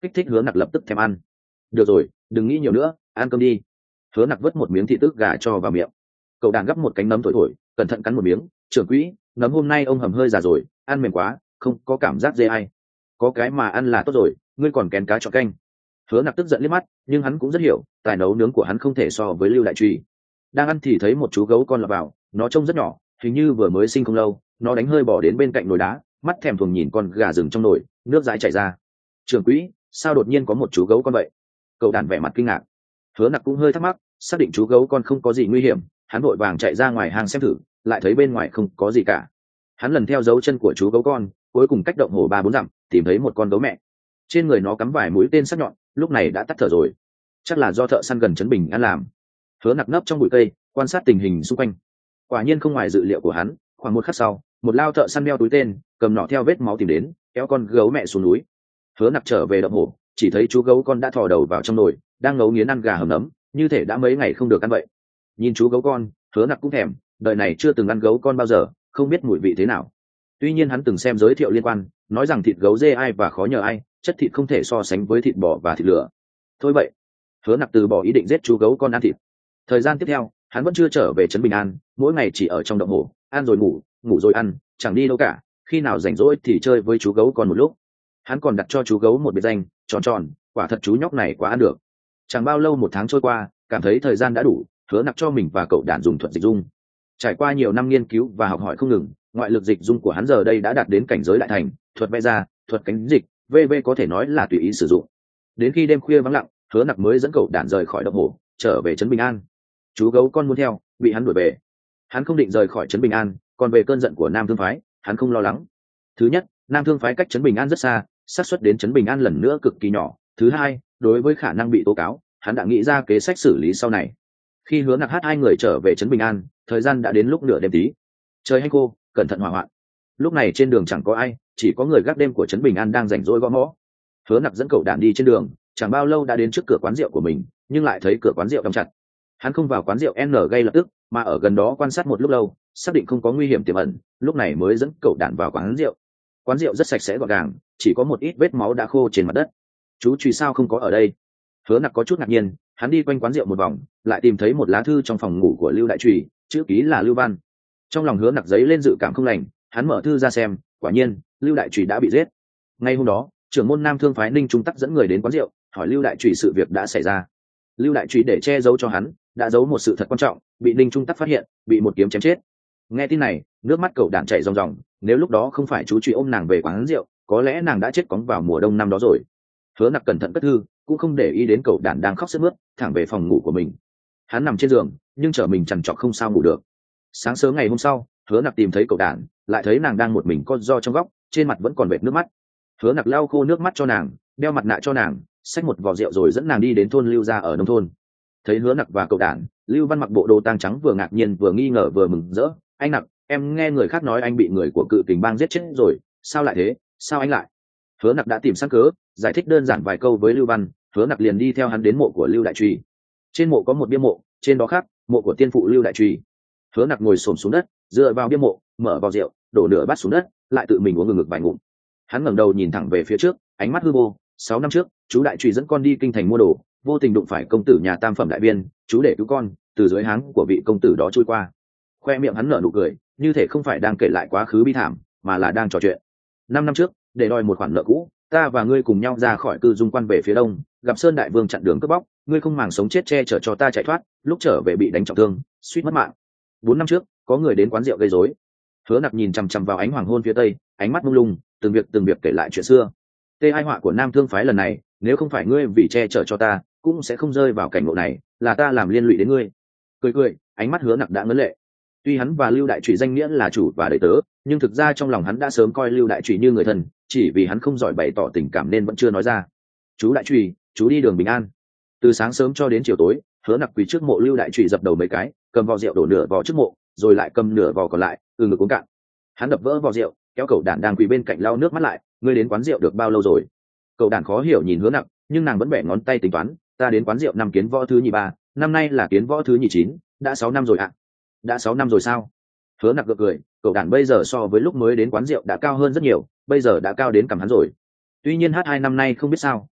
kích thích Hứa Nặc lập tức thèm ăn. Được rồi, đừng nghĩ nhiều nữa, ăn cơm đi. Hứa Nặc vớt một miếng thịt tức gà cho vào miệng. Cậu đàn gắp một cánh nấm thổi thổi, cẩn thận cắn một miếng. Trưởng quỹ, nấm hôm nay ông hầm hơi già rồi, ăn mềm quá, không có cảm giác dê ai. Có cái mà ăn là tốt rồi, ngươi còn kén cá chọn canh. Hứa Nặc tức giận liếc mắt, nhưng hắn cũng rất hiểu, tài nấu nướng của hắn không thể so với Lưu Đại Truy. Đang ăn thì thấy một chú gấu con lọt vào, nó trông rất nhỏ, hình như vừa mới sinh không lâu. Nó đánh hơi bỏ đến bên cạnh nồi đá, mắt thèm thuồng nhìn con gà rừng trong nồi, nước dãi chảy ra. Trưởng quỹ, sao đột nhiên có một chú gấu con vậy? Cậu đàn vẻ mặt kinh ngạc. Hứa Nặc cũng hơi thắc mắc, xác định chú gấu con không có gì nguy hiểm, hắn vội vàng chạy ra ngoài hang xem thử, lại thấy bên ngoài không có gì cả. Hắn lần theo dấu chân của chú gấu con, cuối cùng cách động hồ 3-4 dặm, tìm thấy một con gấu mẹ. Trên người nó cắm vài mũi tên sắc nhọn, lúc này đã tắt thở rồi. Chắc là do thợ săn gần trấn Bình An làm. Hứa Nặc nấp trong bụi cây, quan sát tình hình xung quanh. Quả nhiên không ngoài dự liệu của hắn, khoảng một khắc sau, một lao thợ săn đeo túi tên, cầm nỏ theo vết máu tìm đến, kéo con gấu mẹ xuống núi. Hứa Nặc trở về động hồ, chỉ thấy chú gấu con đã thò đầu vào trong nồi, đang ngấu nghiến ăn gà hầm nấm, như thể đã mấy ngày không được ăn vậy. Nhìn chú gấu con, Hứa Nặc cũng thèm, đời này chưa từng ăn gấu con bao giờ, không biết mùi vị thế nào. Tuy nhiên hắn từng xem giới thiệu liên quan, nói rằng thịt gấu dê ai và khó nhờ ai, chất thịt không thể so sánh với thịt bò và thịt lửa. Thôi vậy, Hứa Nặc từ bỏ ý định giết chú gấu con ăn thịt. Thời gian tiếp theo, hắn vẫn chưa trở về trấn Bình An, mỗi ngày chỉ ở trong động hồ, ăn rồi ngủ, ngủ rồi ăn, chẳng đi đâu cả. Khi nào rảnh rỗi thì chơi với chú gấu con một lúc. Hắn còn đặt cho chú gấu một biệt danh, Tròn Tròn, quả thật chú nhóc này quá ăn được. Chẳng bao lâu 1 tháng trôi qua, cảm thấy thời gian đã đủ, Hứa Nặc cho mình và cậu đàn dùng thuật dịch dung. Trải qua nhiều năm nghiên cứu và học hỏi không ngừng, ngoại lực dịch dung của hắn giờ đây đã đạt đến cảnh giới đại thành, thuật vẽ ra, thuật cánh dịch, vv có thể nói là tùy ý sử dụng. Đến khi đêm khuya vắng lặng, Hứa Nặc mới dẫn cậu đàn rời khỏi động hồ, trở về trấn Bình An. Chú gấu con muốn theo, bị hắn đuổi về. Hắn không định rời khỏi trấn Bình An, còn về cơn giận của Nam Thương phái, hắn không lo lắng. Thứ nhất, Nam Thương phái cách trấn Bình An rất xa, xác suất đến trấn Bình An lần nữa cực kỳ nhỏ. Thứ hai, đối với khả năng bị tố cáo, hắn đã nghĩ ra kế sách xử lý sau này. Khi Hứa Nặc hai người trở về trấn Bình An, thời gian đã đến lúc nửa đêm tí. Trời hanh khô, cẩn thận hỏa hoạn. Lúc này trên đường chẳng có ai, chỉ có người gác đêm của trấn Bình An đang rảnh rỗi gõ mõ. Hứa Nặc dẫn cậu đàn đi trên đường, chẳng bao lâu đã đến trước cửa quán rượu của mình, nhưng lại thấy cửa quán rượu đóng chặt. Hắn không vào quán rượu N gây lập tức, mà ở gần đó quan sát một lúc lâu, xác định không có nguy hiểm tiềm ẩn, lúc này mới dẫn cậu đàn vào quán rượu. Quán rượu rất sạch sẽ gọn gàng, chỉ có một ít vết máu đã khô trên mặt đất. Chú Truy sao không có ở đây? Hứa Nặc có chút ngạc nhiên, hắn đi quanh quán rượu một vòng, lại tìm thấy một lá thư trong phòng ngủ của Lưu Đại Truy, chữ ký là Lưu Văn. Trong lòng Hứa Nặc dấy lên dự cảm không lành, hắn mở thư ra xem, quả nhiên Lưu Đại Truy đã bị giết. Ngay hôm đó, trưởng môn Nam Thương phái Ninh Trung Tắc dẫn người đến quán rượu, hỏi Lưu Đại Truy sự việc đã xảy ra. Lưu Đại Truy để che giấu cho hắn, đã giấu một sự thật quan trọng, bị Ninh Trung Tắc phát hiện, bị một kiếm chém chết. Nghe tin này, nước mắt cậu đàn chảy ròng ròng, nếu lúc đó không phải chú Truy ôm nàng về quán rượu, có lẽ nàng đã chết cóng vào mùa đông năm đó rồi. Hứa Nặc cẩn thận cất thư, cũng không để ý đến cậu đàn đang khóc sướt mướt, thẳng về phòng ngủ của mình. Hắn nằm trên giường, nhưng trở mình trằn trọc không sao ngủ được. Sáng sớm ngày hôm sau, Hứa Nặc tìm thấy cậu đàn, lại thấy nàng đang một mình co ro trong góc, trên mặt vẫn còn vệt nước mắt. Hứa Nặc lau khô nước mắt cho nàng, đeo mặt nạ cho nàng, xách một vò rượu rồi dẫn nàng đi đến thôn Lưu gia ở nông thôn. Thấy Hứa Nặc và cậu đàn, Lưu Văn mặc bộ đồ tang trắng vừa ngạc nhiên vừa nghi ngờ vừa mừng rỡ. Anh Nặc, em nghe người khác nói anh bị người của Cự Kình bang giết chết rồi, sao lại thế? Sao anh lại? Hứa Nặc đã tìm sẵn cớ, giải thích đơn giản vài câu với Lưu Văn. Hứa Nặc liền đi theo hắn đến mộ của Lưu Đại Truy. Trên mộ có một bia mộ, trên đó khắc mộ của tiên phụ Lưu Đại Truy. Hứa Nặc ngồi xổm xuống đất, dựa vào bia mộ, mở vào rượu, đổ nửa bát xuống đất, lại tự mình uống ngực vài ngụm. Hắn ngẩng đầu nhìn thẳng về phía trước, ánh mắt hư vô. 6 năm trước, chú Đại Truy dẫn con đi kinh thành mua đồ, vô tình đụng phải công tử nhà tam phẩm đại biên, chú để cứu con, từ dưới háng của vị công tử đó trôi qua. Khoe miệng hắn nở nụ cười, như thể không phải đang kể lại quá khứ bi thảm, mà là đang trò chuyện. 5 năm trước, để đòi một khoản nợ cũ, ta và ngươi cùng nhau ra khỏi cư dung quan về phía đông, gặp Sơn Đại Vương chặn đường cướp bóc, ngươi không màng sống chết che chở cho ta chạy thoát, lúc trở về bị đánh trọng thương, suýt mất mạng. 4 năm trước, có người đến quán rượu gây rối. Hứa Nặc nhìn chằm chằm vào ánh hoàng hôn phía tây, ánh mắt mông lung, từng việc kể lại chuyện xưa. Tê ai họa của Nam Thương phái lần này, nếu không phải ngươi vì che chở cho ta, cũng sẽ không rơi vào cảnh ngộ này, là ta làm liên lụy đến ngươi. Cười, ánh mắt Hứa Nặc đã ngấn lệ. Tuy hắn và Lưu Đại Truy danh nghĩa là chủ và đệ tớ, nhưng thực ra trong lòng hắn đã sớm coi Lưu Đại Truy như người thân, chỉ vì hắn không giỏi bày tỏ tình cảm nên vẫn chưa nói ra. Chú Đại Truy, chú đi đường bình an. Từ sáng sớm cho đến chiều tối, Hứa Nặc quỳ trước mộ Lưu Đại Truy dập đầu mấy cái, cầm vò rượu đổ nửa vò trước mộ, rồi lại cầm nửa vò còn lại, từ ngực uống cạn. Hắn đập vỡ vò rượu, kéo cậu đàn đang quỳ bên cạnh lau nước mắt lại. Ngươi đến quán rượu được bao lâu rồi? Cậu đàn khó hiểu nhìn Hứa Nặc, nhưng nàng vẫn bẻ ngón tay tính toán. Ta đến quán rượu năm Kiến Võ thứ nhì 3, năm nay là Kiến Võ thứ nhì 9, đã 6 năm rồi ạ. Đã 6 năm rồi sao? Hứa Nặc gật cười, cậu đàn bây giờ so với lúc mới đến quán rượu đã cao hơn rất nhiều, bây giờ đã cao đến cằm hắn rồi. Tuy nhiên 2 năm nay không biết sao,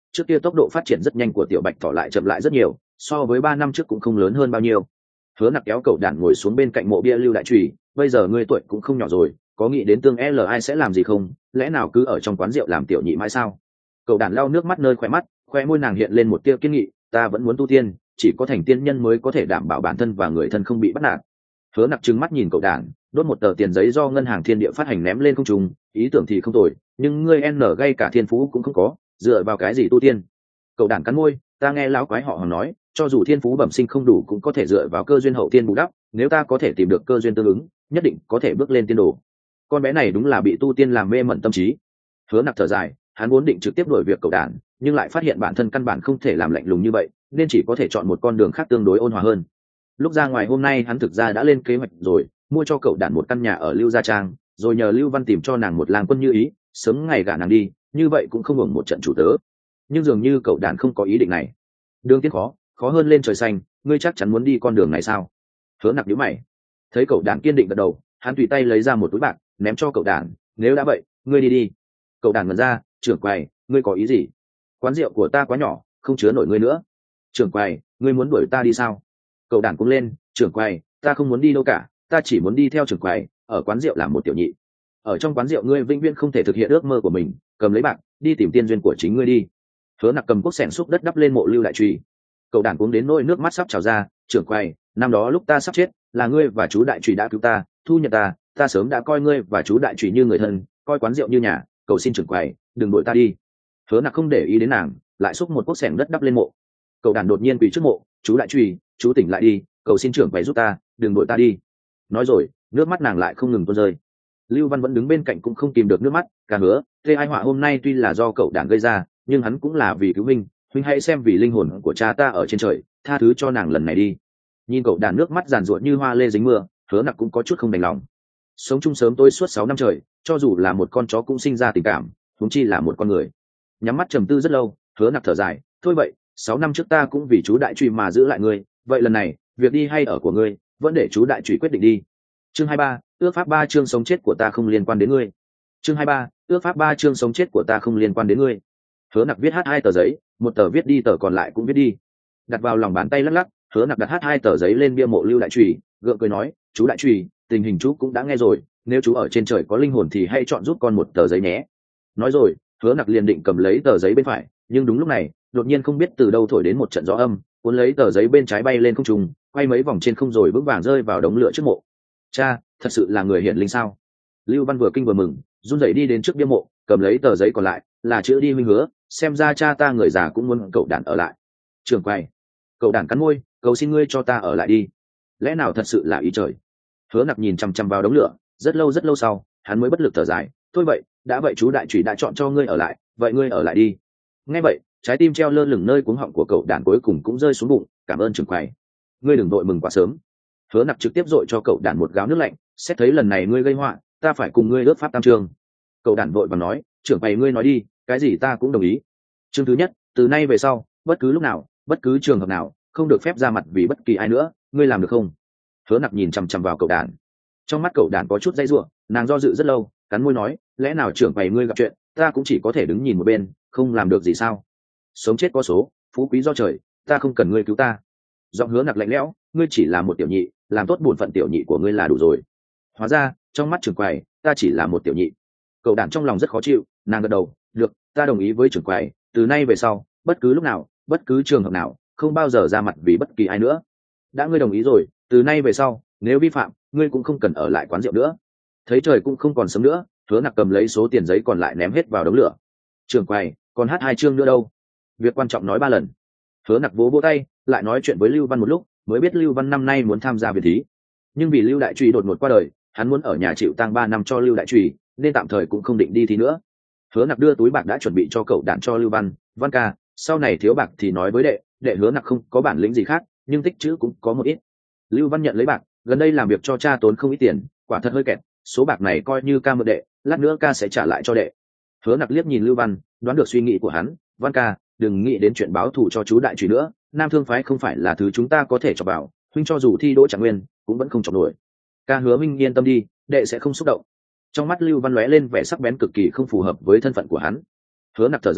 trước kia tốc độ phát triển rất nhanh của tiểu bạch thỏ lại chậm lại rất nhiều, so với 3 năm trước cũng không lớn hơn bao nhiêu. Hứa Nặc kéo cậu đản ngồi xuống bên cạnh mộ bia lưu đại trùy, bây giờ ngươi tuổi cũng không nhỏ rồi, có nghĩ đến tương ai sẽ làm gì không, lẽ nào cứ ở trong quán rượu làm tiểu nhị mãi sao? Cậu đản lau nước mắt nơi khóe mắt, khoe môi nàng hiện lên một tia kiên nghị, ta vẫn muốn tu tiên, chỉ có thành tiên nhân mới có thể đảm bảo bản thân và người thân không bị bắt nạt. Hứa Nặc trừng mắt nhìn cậu đản, đốt một tờ tiền giấy do ngân hàng thiên địa phát hành ném lên không trung, ý tưởng thì không tồi, nhưng ngươi gây cả thiên phú cũng không có, dựa vào cái gì tu tiên? Cậu đản cắn môi, ta nghe lão quái họ Hoàng nói, cho dù thiên phú bẩm sinh không đủ cũng có thể dựa vào cơ duyên hậu tiên bù đắp, nếu ta có thể tìm được cơ duyên tương ứng, nhất định có thể bước lên tiên đồ. Con bé này đúng là bị tu tiên làm mê mẩn tâm trí. Hứa Nặc thở dài, hắn vốn định trực tiếp đuổi việc cậu đản, nhưng lại phát hiện bản thân căn bản không thể làm lạnh lùng như vậy, nên chỉ có thể chọn một con đường khác tương đối ôn hòa hơn. Lúc ra ngoài hôm nay hắn thực ra đã lên kế hoạch rồi, mua cho cậu đản một căn nhà ở Lưu Gia Trang, rồi nhờ Lưu Văn tìm cho nàng một lang quân như ý, sớm ngày gả nàng đi, như vậy cũng không hưởng một trận chủ tớ. Nhưng dường như cậu đản không có ý định này. Đường tiên khó hơn lên trời xanh, ngươi chắc chắn muốn đi con đường này sao? Hứa Nặc nhíu mày. Thấy cậu đản kiên định gật đầu, hắn tùy tay lấy ra một túi bạc ném cho cậu đản, nếu đã vậy ngươi đi đi. Cậu đản ngẩn ra, trưởng quầy, ngươi có ý gì? Quán rượu của ta quá nhỏ, không chứa nổi ngươi nữa. Trưởng quầy, ngươi muốn đuổi ta đi sao? Cậu đản cũng lên, trưởng quầy, ta không muốn đi đâu cả, ta chỉ muốn đi theo trưởng quầy, ở quán rượu làm một tiểu nhị. Ở trong quán rượu ngươi vĩnh viễn không thể thực hiện ước mơ của mình, cầm lấy bạc đi tìm tiên duyên của chính ngươi đi. Hứa Nặc cầm cuốc xẻng xúc đất đắp lên mộ Lưu đại trùy. Cậu đản cũng đến nỗi nước mắt sắp trào ra, trưởng quầy, năm đó lúc ta sắp chết là ngươi và chú đại trùy đã cứu ta, thu nhận ta sớm đã coi ngươi và chú đại trùy như người thân, coi quán rượu như nhà, cầu xin trưởng quầy đừng đuổi ta đi. Hứa Nặc không để ý đến nàng, lại xúc một cuốc xẻng đất đắp lên mộ. Cậu đản đột nhiên quỳ trước mộ, chú đại trùy, chú tỉnh lại đi, cầu xin trưởng quầy giúp ta, đừng đuổi ta đi. Nói rồi nước mắt nàng lại không ngừng tuôn rơi. Lưu Văn vẫn đứng bên cạnh cũng không kìm được nước mắt, cả Hứa thế ai họa hôm nay tuy là do cậu đản gây ra, nhưng hắn cũng là vì cứu huynh hãy xem vì linh hồn của cha ta ở trên trời, tha thứ cho nàng lần này đi. Nhìn cậu đản nước mắt giàn ruộng như hoa lê dính mưa, Hứa Nặc cũng có chút không đành lòng. Sống chung sớm tôi suốt 6 năm trời, cho dù là một con chó cũng sinh ra tình cảm, huống chi là một con người. Nhắm mắt trầm tư rất lâu, Hứa Nặc thở dài, thôi vậy, 6 năm trước ta cũng vì chú đại trùy mà giữ lại ngươi, vậy lần này việc đi hay ở của ngươi, vẫn để chú đại trùy quyết định đi. Chương 23, ước pháp 3 chương sống chết của ta không liên quan đến ngươi. Chương 23, ước pháp 3 chương sống chết của ta không liên quan đến ngươi. Hứa Nặc viết hai tờ giấy, một tờ viết đi, tờ còn lại cũng viết đi. Đặt vào lòng bàn tay lắc lắc, Hứa Nặc đặt hai tờ giấy lên bia mộ Lưu đại trùy, gượng cười nói, chú đại trùy, tình hình chú cũng đã nghe rồi, nếu chú ở trên trời có linh hồn thì hãy chọn giúp con một tờ giấy nhé. Nói rồi Hứa Nặc liền định cầm lấy tờ giấy bên phải, nhưng đúng lúc này đột nhiên không biết từ đâu thổi đến một trận gió âm, cuốn lấy tờ giấy bên trái bay lên không trung, quay mấy vòng trên không rồi vững vàng rơi vào đống lửa trước mộ. Cha, thật sự là người hiển linh sao? Lưu Văn vừa kinh vừa mừng, run rẩy đi đến trước bia mộ, cầm lấy tờ giấy còn lại, là chữ đi huynh Hứa, xem ra cha ta người già cũng muốn cậu đản ở lại. Trưởng quầy. Cậu đản cắn môi, cầu xin ngươi cho ta ở lại đi. Lẽ nào thật sự là ý trời? Hứa Nặc nhìn chằm chằm vào đống lửa, rất lâu sau hắn mới bất lực thở dài, thôi vậy, đã vậy chú đại trùy đã chọn cho ngươi ở lại, vậy ngươi ở lại đi. Nghe vậy trái tim treo lơ lửng nơi cuống họng của cậu đản cuối cùng cũng rơi xuống bụng, cảm ơn trưởng quầy. Ngươi đừng vội mừng quá sớm. Hứa Nặc trực tiếp dội cho cậu đản một gáo nước lạnh, xét thấy lần này ngươi gây họa, ta phải cùng ngươi ước pháp tam chương. Cậu đản vội và nói, trưởng quầy ngươi nói đi, cái gì ta cũng đồng ý. Chương thứ nhất, từ nay về sau bất cứ lúc nào bất cứ trường hợp nào không được phép ra mặt vì bất kỳ ai nữa, ngươi làm được không? Hứa Nặc nhìn chằm chằm vào cậu đản, trong mắt cậu đản có chút dây dưa, nàng do dự rất lâu, cắn môi nói, lẽ nào trưởng quầy ngươi gặp chuyện ta cũng chỉ có thể đứng nhìn một bên, không làm được gì sao? Sống chết có số, phú quý do trời, ta không cần ngươi cứu ta. Giọng Hứa Nặc lạnh lẽo, ngươi chỉ là một tiểu nhị, làm tốt bổn phận tiểu nhị của ngươi là đủ rồi. Hóa ra trong mắt trưởng quầy ta chỉ là một tiểu nhị. Cậu đản trong lòng rất khó chịu, nàng gật đầu, được, ta đồng ý với trưởng quầy, từ nay về sau bất cứ lúc nào bất cứ trường hợp nào không bao giờ ra mặt vì bất kỳ ai nữa. Đã ngươi đồng ý rồi, từ nay về sau nếu vi phạm ngươi cũng không cần ở lại quán rượu nữa. Thấy trời cũng không còn sớm nữa, Hứa Nặc cầm lấy số tiền giấy còn lại ném hết vào đống lửa. Trưởng quầy, còn hai chương nữa đâu? Việc quan trọng nói 3 lần. Hứa Nặc vỗ vỗ tay, lại nói chuyện với Lưu Văn một lúc, mới biết Lưu Văn năm nay muốn tham gia viện thí, nhưng vì Lưu đại trùy đột ngột qua đời, hắn muốn ở nhà chịu tang 3 năm cho Lưu đại trùy, nên tạm thời cũng không định đi thi nữa. Hứa Nặc đưa túi bạc đã chuẩn bị cho cậu đản cho Lưu Văn, Văn ca, sau này thiếu bạc thì nói với đệ Hứa Nặc không có bản lĩnh gì khác, nhưng tích chữ cũng có một ít. Lưu Văn nhận lấy bạc, gần đây làm việc cho cha tốn không ít tiền, quả thật hơi kẹt, số bạc này coi như ca mượn đệ, lát nữa ca sẽ trả lại cho đệ. Hứa Nặc liếc nhìn Lưu Văn, đoán được suy nghĩ của hắn, Văn ca, đừng nghĩ đến chuyện báo thù cho chú đại trùy nữa, Nam Thương phái không phải là thứ chúng ta có thể chọc vào, huynh cho dù thi đỗ trạng nguyên cũng vẫn không chọc nổi. Ca hứa huynh yên tâm đi, đệ sẽ không xúc động. Trong mắt Lưu Văn lóe lên vẻ sắc bén cực kỳ không phù hợp với thân phận của hắn. Hứa Nặc thở dài,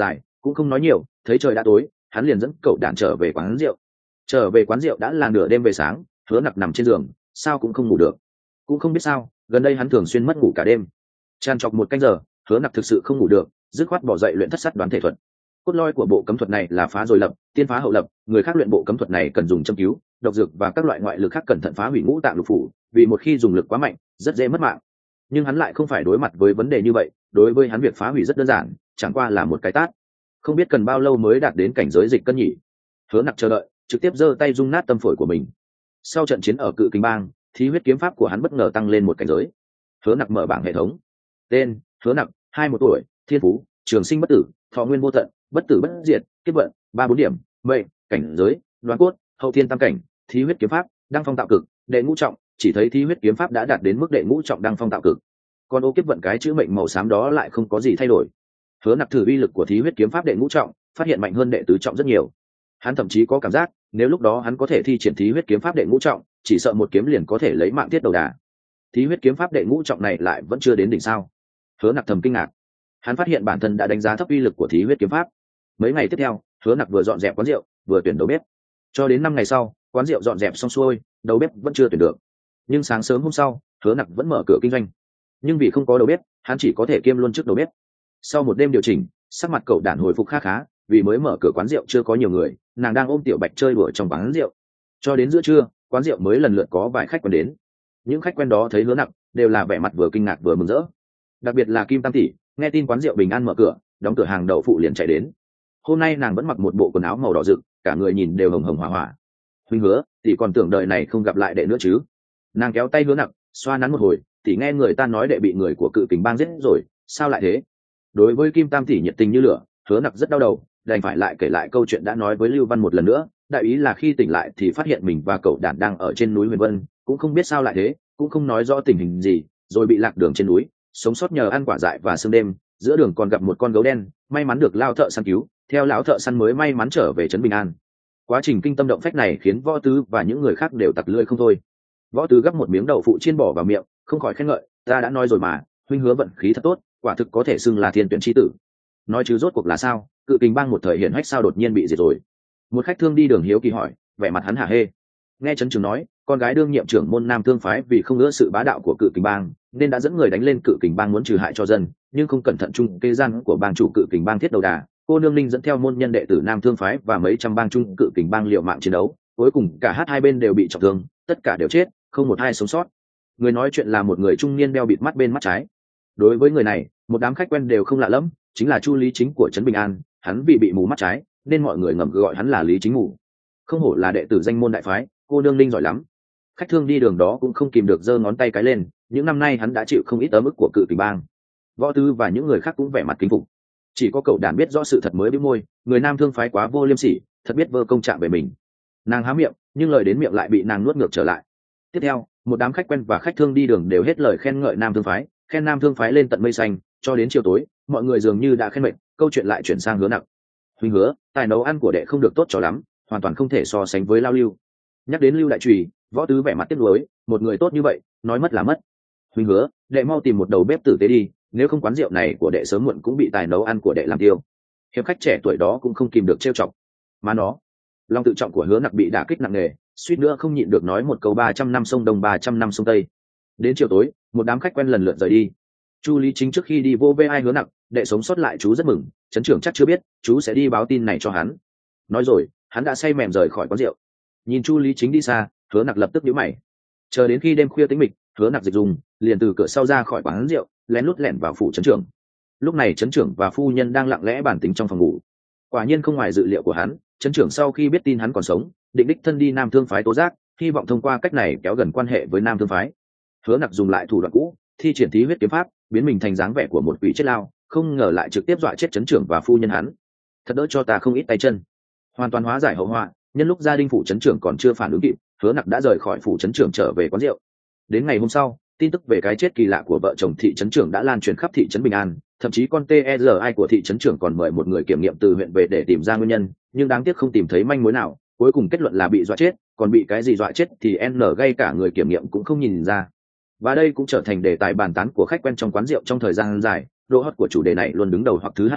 cũng không nói nhiều, thấy trời đã tối hắn liền dẫn cậu đàn trở về quán rượu. Trở về quán rượu đã là nửa đêm về sáng, Hứa Nặc nằm trên giường sao cũng không ngủ được. Cũng không biết sao gần đây hắn thường xuyên mất ngủ cả đêm. Tràn trọc một canh giờ, Hứa Nặc thực sự không ngủ được, dứt khoát bỏ dậy luyện thất sát đoán thể thuật. Cốt lõi của bộ cấm thuật này là phá rồi lập, tiên phá hậu lập, người khác luyện bộ cấm thuật này cần dùng châm cứu, độc dược và các loại ngoại lực khác cẩn thận phá hủy ngũ tạng lục phủ, vì một khi dùng lực quá mạnh rất dễ mất mạng. Nhưng hắn lại không phải đối mặt với vấn đề như vậy, đối với hắn việc phá hủy rất đơn giản, chẳng qua là một cái tát. Không biết cần bao lâu mới đạt đến cảnh giới dịch cân nhỉ. Hứa Nặc chờ đợi, trực tiếp giơ tay rung nát tâm phổi của mình. Sau trận chiến ở Cự Kình Bang, thí huyết kiếm pháp của hắn bất ngờ tăng lên một cảnh giới. Hứa Nặc mở bảng hệ thống. Tên: Hứa Nặc, 21 tuổi, thiên phú: trường sinh bất tử, thọ nguyên vô tận, bất tử bất diệt, kiếp vận 3-4 điểm, mệnh, cảnh giới: đoán cốt, hậu thiên tam cảnh, thí huyết kiếm pháp, đăng phong tạo cực, đệ ngũ trọng. Chỉ thấy thí huyết kiếm pháp đã đạt đến mức đệ ngũ trọng đăng phong tạo cực. Còn ô kiếp vận cái chữ mệnh màu xám đó lại không có gì thay đổi. Hứa Nặc thử uy lực của thí huyết kiếm pháp đệ ngũ trọng, phát hiện mạnh hơn đệ tứ trọng rất nhiều. Hắn thậm chí có cảm giác, nếu lúc đó hắn có thể thi triển thí huyết kiếm pháp đệ ngũ trọng, chỉ sợ một kiếm liền có thể lấy mạng tiết đầu đà. Thí huyết kiếm pháp đệ ngũ trọng này lại vẫn chưa đến đỉnh sao? Hứa Nặc thầm kinh ngạc. Hắn phát hiện bản thân đã đánh giá thấp uy lực của thí huyết kiếm pháp. Mấy ngày tiếp theo, Hứa Nặc vừa dọn dẹp quán rượu, vừa tuyển đầu bếp. Cho đến 5 ngày sau, quán rượu dọn dẹp xong xuôi, đầu bếp vẫn chưa tuyển được. Nhưng sáng sớm hôm sau, Hứa Nặc vẫn mở cửa kinh doanh. Nhưng vì không có đầu bếp, hắn chỉ có thể kiêm luôn chức đầu bếp. Sau một đêm điều chỉnh, sắc mặt cậu đản hồi phục khá khá, vì mới mở cửa quán rượu chưa có nhiều người, nàng đang ôm Tiểu Bạch chơi đùa trong quán rượu. Cho đến giữa trưa, quán rượu mới lần lượt có vài khách quen đến. Những khách quen đó thấy Hứa Nặc, đều là vẻ mặt vừa kinh ngạc vừa mừng rỡ. Đặc biệt là Kim Tam tỷ, nghe tin quán rượu bình an mở cửa, đóng cửa hàng đậu phụ liền chạy đến. Hôm nay nàng vẫn mặc một bộ quần áo màu đỏ rực, cả người nhìn đều hồng hồng hỏa hỏa. Huynh Hứa, tỷ còn tưởng đời này không gặp lại đệ nữa chứ? Nàng kéo tay Hứa Nặc, xoa nắn một hồi, tỷ nghe người ta nói đệ bị người của Cự Kình Bang giết rồi, sao lại thế? Đối với Kim Tam tỷ nhiệt tình như lửa, Hứa Nặc rất đau đầu, đành phải lại kể lại câu chuyện đã nói với Lưu Văn một lần nữa. Đại ý là khi tỉnh lại thì phát hiện mình và cậu đản đang ở trên núi Huyền Vân, cũng không biết sao lại thế, cũng không nói rõ tình hình gì, rồi bị lạc đường trên núi, sống sót nhờ ăn quả dại và sương đêm. Giữa đường còn gặp một con gấu đen, may mắn được lao thợ săn cứu, theo lão thợ săn mới may mắn trở về trấn Bình An. Quá trình kinh tâm động phách này khiến Võ Tứ và những người khác đều tặc lưỡi không thôi. Võ Tứ gắp một miếng đậu phụ chiên bỏ vào miệng, không khỏi khen ngợi, ta đã nói rồi mà, huynh Hứa vận khí thật tốt, quả thực có thể xưng là thiên tuyển chi tử. Nói chứ rốt cuộc là sao, Cự Kình Bang một thời hiển hách sao đột nhiên bị diệt rồi? Một khách thương đi đường hiếu kỳ hỏi, vẻ mặt hắn hả hê. Nghe trấn trưởng nói, con gái đương nhiệm trưởng môn Nam Thương phái vì không ưa sự bá đạo của Cự Kình Bang, nên đã dẫn người đánh lên Cự Kình Bang muốn trừ hại cho dân, nhưng không cẩn thận chung kế gian của bang chủ Cự Kình Bang Thiết Đầu Đà, cô nương Linh dẫn theo môn nhân đệ tử Nam Thương phái và mấy trăm bang chung Cự Kình Bang liều mạng chiến đấu, cuối cùng cả hai bên đều bị trọng thương, tất cả đều chết, không một ai sống sót. Người nói chuyện là một người trung niên đeo bịt mắt bên mắt trái. Đối với người này, một đám khách quen đều không lạ lẫm, chính là Chu Lý Chính của trấn Bình An. Hắn vì bị mù mắt trái nên mọi người ngầm gọi hắn là Lý Chính Mù. Không hổ là đệ tử danh môn đại phái, cô nương Linh giỏi lắm. Khách thương đi đường đó cũng không kìm được giơ ngón tay cái lên, những năm nay hắn đã chịu không ít ấm ức của Cự Kình Bang. Võ Tứ và những người khác cũng vẻ mặt kính phục. Chỉ có cậu đàn biết rõ sự thật mới bĩu môi, người Nam Thương phái quá vô liêm sỉ, thật biết vơ công trạng về mình. Nàng há miệng, nhưng lời đến miệng lại bị nàng nuốt ngược trở lại. Tiếp theo, một đám khách quen và khách thương đi đường đều hết lời khen ngợi Nam Thương phái, khen Nam Thương phái lên tận mây xanh. Cho đến chiều tối, mọi người dường như đã khen mệt, câu chuyện lại chuyển sang Hứa Nặc. Huynh Hứa, tài nấu ăn của đệ không được tốt cho lắm, hoàn toàn không thể so sánh với Lao Lưu. Nhắc đến Lưu đại trùy, Võ Tứ vẻ mặt tiếc nuối, một người tốt như vậy, nói mất là mất. Huynh Hứa, đệ mau tìm một đầu bếp tử tế đi, nếu không quán rượu này của đệ sớm muộn cũng bị tài nấu ăn của đệ làm tiêu. Hiệp khách trẻ tuổi đó cũng không kìm được trêu chọc. Mà nó, lòng tự trọng của Hứa Nặc bị đả kích nặng nề, suýt nữa không nhịn được nói một câu 300 năm sông Đông 300 năm sông Tây. Đến chiều tối, một đám khách quen lần lượt rời đi. Chu Lý Chính trước khi đi vô vê ai Hứa Nặc, đệ sống sót lại chú rất mừng, trấn trưởng chắc chưa biết, chú sẽ đi báo tin này cho hắn. Nói rồi, hắn đã say mềm rời khỏi quán rượu. Nhìn Chu Lý Chính đi xa, Hứa Nặc lập tức nhíu mày. Chờ đến khi đêm khuya tĩnh mịch, Hứa Nặc dịch dùng, liền từ cửa sau ra khỏi quán rượu, lén lút lẻn vào phủ trấn trưởng. Lúc này trấn trưởng và phu nhân đang lặng lẽ bàn tính trong phòng ngủ. Quả nhiên không ngoài dự liệu của hắn, trấn trưởng sau khi biết tin hắn còn sống, định đích thân đi Nam Thương phái tố giác, hy vọng thông qua cách này kéo gần quan hệ với Nam Thương phái. Hứa Nặc dùng lại thủ đoạn cũ, thi triển thí huyết kiếm pháp, biến mình thành dáng vẻ của một quỷ chết lao, không ngờ lại trực tiếp dọa chết trấn trưởng và phu nhân hắn. Thật đỡ cho ta không ít tay chân. Hoàn toàn hóa giải hậu họa, nhân lúc gia đình phủ trấn trưởng còn chưa phản ứng kịp, Hứa Nặc đã rời khỏi phủ trấn trưởng trở về quán rượu. Đến ngày hôm sau, tin tức về cái chết kỳ lạ của vợ chồng thị trấn trưởng đã lan truyền khắp thị trấn Bình An, thậm chí con TERI của thị trấn trưởng còn mời một người kiểm nghiệm từ huyện về để tìm ra nguyên nhân, nhưng đáng tiếc không tìm thấy manh mối nào, cuối cùng kết luận là bị dọa chết, còn bị cái gì dọa chết thì ngay cả người kiểm nghiệm cũng không nhìn ra. Và đây cũng trở thành đề tài bàn tán của khách quen trong quán rượu trong thời gian dài, độ hot của chủ đề này luôn đứng đầu hoặc thứ hai,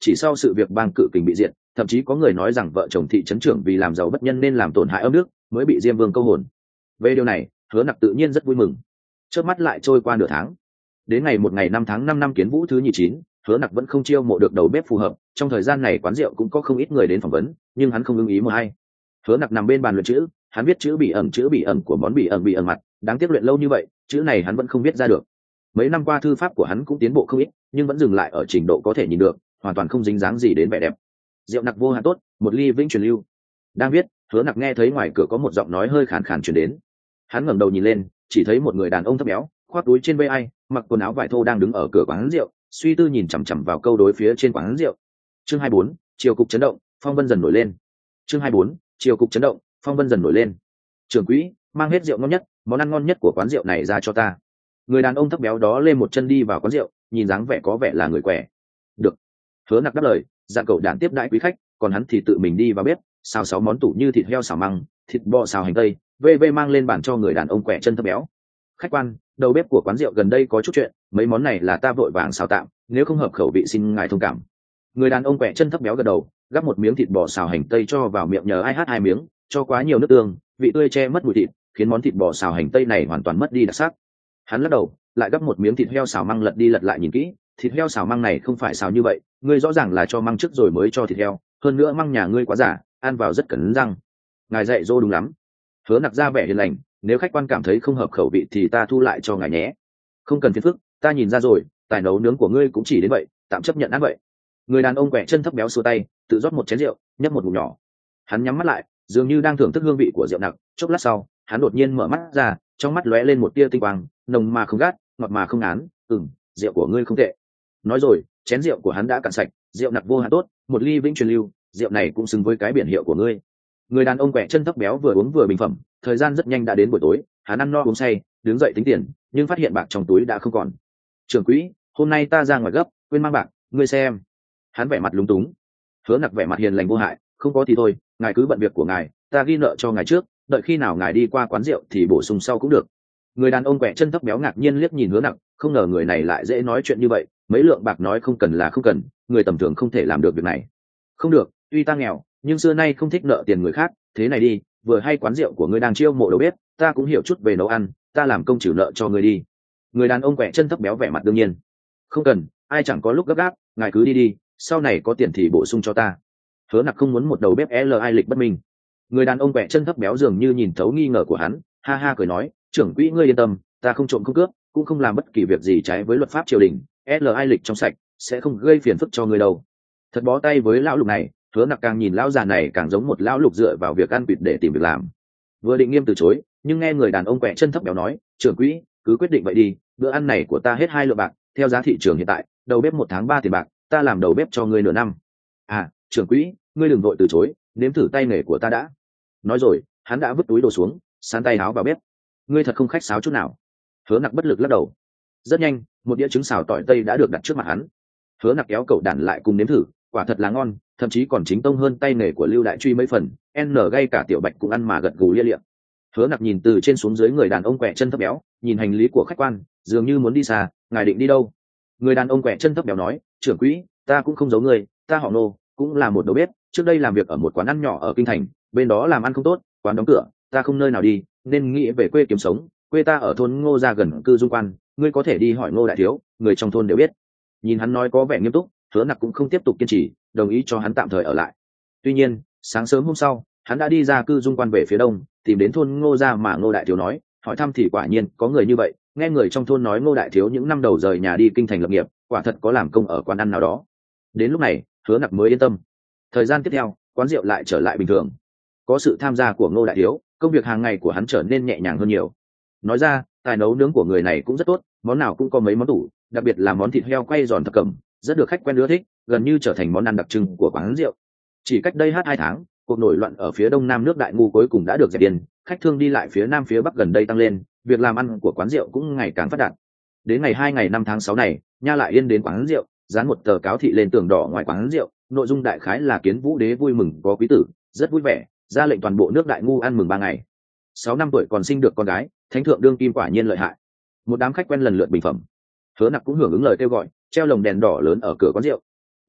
chỉ sau sự việc bang cự kình bị diệt, thậm chí có người nói rằng vợ chồng thị trấn trưởng vì làm giàu bất nhân nên làm tổn hại âm nước, mới bị Diêm Vương câu hồn. Về điều này, Hứa Nặc tự nhiên rất vui mừng. Chớp mắt lại trôi qua nửa tháng. Đến ngày 5 năm Kiến Vũ thứ nhì 9, Hứa Nặc vẫn không chiêu mộ được đầu bếp phù hợp. Trong thời gian này quán rượu cũng có không ít người đến phỏng vấn, nhưng hắn không ưng ý một ai. Hứa Nặc nằm bên bàn luyện chữ, hắn viết chữ bị ẩm của món bị ẩm mặt, đáng tiếc luyện lâu như vậy, chữ này hắn vẫn không viết ra được. Mấy năm qua thư pháp của hắn cũng tiến bộ không ít, nhưng vẫn dừng lại ở trình độ có thể nhìn được, hoàn toàn không dính dáng gì đến vẻ đẹp. Rượu Nặc vô hạn tốt, một ly vĩnh truyền lưu. Đang viết, Hứa Nặc nghe thấy ngoài cửa có một giọng nói hơi khàn khàn truyền đến. Hắn ngẩng đầu nhìn lên, chỉ thấy một người đàn ông thấp béo, khoác túi trên vai, mặc quần áo vải thô đang đứng ở cửa quán rượu, suy tư nhìn chằm chằm vào câu đối phía trên quán rượu. Chương 24, chiều cục chấn động, phong vân dần nổi lên. Chương 24, chiều cục chấn động, phong vân dần nổi lên. Trưởng quỹ, mang hết rượu ngon nhất, món ăn ngon nhất của quán rượu này ra cho ta. Người đàn ông thấp béo đó lên một chân đi vào quán rượu, nhìn dáng vẻ có vẻ là người khỏe. Được. Hứa Nặc đáp lời, dặn cậu đàn tiếp đãi quý khách, còn hắn thì tự mình đi vào bếp, xào 6 món tủ như thịt heo xào măng, thịt bò xào hành tây, mang lên bàn cho người đàn ông khỏe chân thấp béo. Khách quan, đầu bếp của quán rượu gần đây có chút chuyện, mấy món này là ta vội vàng xào tạm, nếu không hợp khẩu vị xin ngài thông cảm. Người đàn ông khỏe chân thấp béo gật đầu, gắp một miếng thịt bò xào hành tây cho vào miệng nhờ ai hát 2 miếng, cho quá nhiều nước tương, vị tươi che mất mùi thịt, khiến món thịt bò xào hành tây này hoàn toàn mất đi đặc sắc. Hắn lắc đầu, lại gắp một miếng thịt heo xào măng lật đi lật lại nhìn kỹ, thịt heo xào măng này không phải xào như vậy, ngươi rõ ràng là cho măng trước rồi mới cho thịt heo, hơn nữa măng nhà ngươi quá giả, ăn vào rất cẩn răng. Ngài dạy dỗ đúng lắm. Hứa Nặc ra vẻ hiền lành, nếu khách quan cảm thấy không hợp khẩu vị thì ta thu lại cho ngài nhé. Không cần phiền phức, ta nhìn ra rồi, tài nấu nướng của ngươi cũng chỉ đến vậy, tạm chấp nhận ăn vậy. Người đàn ông quẹ chân thấp béo xua tay, tự rót một chén rượu, nhấp một ngụm nhỏ. Hắn nhắm mắt lại, dường như đang thưởng thức hương vị của rượu nặc. Chốc lát sau, hắn đột nhiên mở mắt ra, trong mắt lóe lên một tia tinh quang, nồng mà không gắt, ngọt mà không ngán. Rượu của ngươi không tệ. Nói rồi, chén rượu của hắn đã cạn sạch, rượu nặc vô hạn tốt, một ly vĩnh truyền lưu, rượu này cũng xứng với cái biển hiệu của ngươi. Người đàn ông quẹ chân thấp béo vừa uống vừa bình phẩm, thời gian rất nhanh đã đến buổi tối, hắn ăn no uống say, đứng dậy tính tiền, nhưng phát hiện bạc trong túi đã không còn. Trưởng quỹ, hôm nay ta ra ngoài gấp, quên mang bạc, ngươi xem. Hắn vẻ mặt lúng túng. Hứa Nặc vẻ mặt hiền lành vô hại, không có thì thôi, ngài cứ bận việc của ngài, ta ghi nợ cho ngài trước, đợi khi nào ngài đi qua quán rượu thì bổ sung sau cũng được. Người đàn ông quẹ chân thấp béo ngạc nhiên liếc nhìn Hứa Nặc, không ngờ người này lại dễ nói chuyện như vậy, mấy lượng bạc nói không cần là không cần, người tầm thường không thể làm được việc này. Không được, tuy ta nghèo, nhưng xưa nay không thích nợ tiền người khác, thế này đi, vừa hay quán rượu của ngươi đang chiêu mộ đầu bếp, ta cũng hiểu chút về nấu ăn, ta làm công trừ nợ cho ngươi đi. Người đàn ông quẹ chân thấp béo vẻ mặt đương nhiên. Không cần, ai chẳng có lúc gấp gáp, ngài cứ đi đi, sau này có tiền thì bổ sung cho ta. Hứa Nặc không muốn một đầu bếp ai lịch bất minh. Người đàn ông quẹ chân thấp béo dường như nhìn thấu nghi ngờ của hắn, ha ha cười nói, trưởng quỹ ngươi yên tâm, ta không trộm không cướp, cũng không làm bất kỳ việc gì trái với luật pháp triều đình, ai lịch trong sạch, sẽ không gây phiền phức cho ngươi đâu. Thật bó tay với lão lục này. Hứa Nặc càng nhìn lão già này càng giống một lão lục dựa vào việc ăn vịt để tìm việc làm. Vừa định nghiêm từ chối, nhưng nghe người đàn ông quẹ chân thấp béo nói, trưởng quỹ, cứ quyết định vậy đi, bữa ăn này của ta hết 2 lượng bạc, theo giá thị trường hiện tại, đầu bếp 1 tháng 3 tiền bạc, ta làm đầu bếp cho ngươi nửa năm. À, trưởng quỹ, ngươi đừng vội từ chối, nếm thử tay nghề của ta đã. Nói rồi, hắn đã vứt túi đồ xuống, sán tay áo vào bếp. Ngươi thật không khách sáo chút nào. Hứa Nặc bất lực lắc đầu. Rất nhanh, một đĩa trứng xào tỏi tây đã được đặt trước mặt hắn. Hứa Nặc kéo cậu đàn lại cùng nếm thử, quả thật là ngon, thậm chí còn chính tông hơn tay nghề của Lưu Đại Truy mấy phần. Ngay cả Tiểu Bạch cũng ăn mà gật gù lia lịa. Hứa Nặc nhìn từ trên xuống dưới người đàn ông quẹ chân thấp béo, nhìn hành lý của khách quan, dường như muốn đi xa. Ngài định đi đâu? Người đàn ông quẹ chân thấp béo nói, trưởng quỹ, ta cũng không giấu người, ta họ Nô, cũng là một đầu bếp, trước đây làm việc ở một quán ăn nhỏ ở kinh thành, bên đó làm ăn không tốt, quán đóng cửa, ta không nơi nào đi, nên nghĩ về quê kiếm sống. Quê ta ở thôn Ngô Gia gần cư Dung Quan, ngươi có thể đi hỏi Ngô đại thiếu, người trong thôn đều biết. Nhìn hắn nói có vẻ nghiêm túc, Hứa Nặc cũng không tiếp tục kiên trì, đồng ý cho hắn tạm thời ở lại. Tuy nhiên, sáng sớm hôm sau, hắn đã đi ra cư Dung Quan về phía đông, tìm đến thôn Ngô Gia mà Ngô đại thiếu nói, hỏi thăm thì quả nhiên có người như vậy, nghe người trong thôn nói Ngô đại thiếu những năm đầu rời nhà đi kinh thành lập nghiệp, quả thật có làm công ở quán ăn nào đó. Đến lúc này, Hứa Nặc mới yên tâm. Thời gian tiếp theo, quán rượu lại trở lại bình thường. Có sự tham gia của Ngô đại thiếu, công việc hàng ngày của hắn trở nên nhẹ nhàng hơn nhiều. Nói ra, tài nấu nướng của người này cũng rất tốt, món nào cũng có mấy món tủ, đặc biệt là món thịt heo quay giòn thập cẩm, rất được khách quen ưa thích, gần như trở thành món ăn đặc trưng của quán rượu. Chỉ cách đây 2 tháng, cuộc nổi loạn ở phía đông nam nước Đại Ngu cuối cùng đã được dẹp điên, khách thương đi lại phía nam phía bắc gần đây tăng lên, việc làm ăn của quán rượu cũng ngày càng phát đạt. Đến ngày 5 tháng 6 này, Nha Lại Yên đến quán rượu, dán một tờ cáo thị lên tường đỏ ngoài quán rượu, nội dung đại khái là Kiến Vũ đế vui mừng có quý tử, rất vui vẻ, ra lệnh toàn bộ nước Đại Ngu ăn mừng 3 ngày. 6 năm tuổi còn sinh được con gái, thánh thượng đương kim quả nhiên lợi hại. Một đám khách quen lần lượt bình phẩm. Hứa Nặc cũng hưởng ứng lời kêu gọi, treo lồng đèn đỏ lớn ở cửa quán rượu.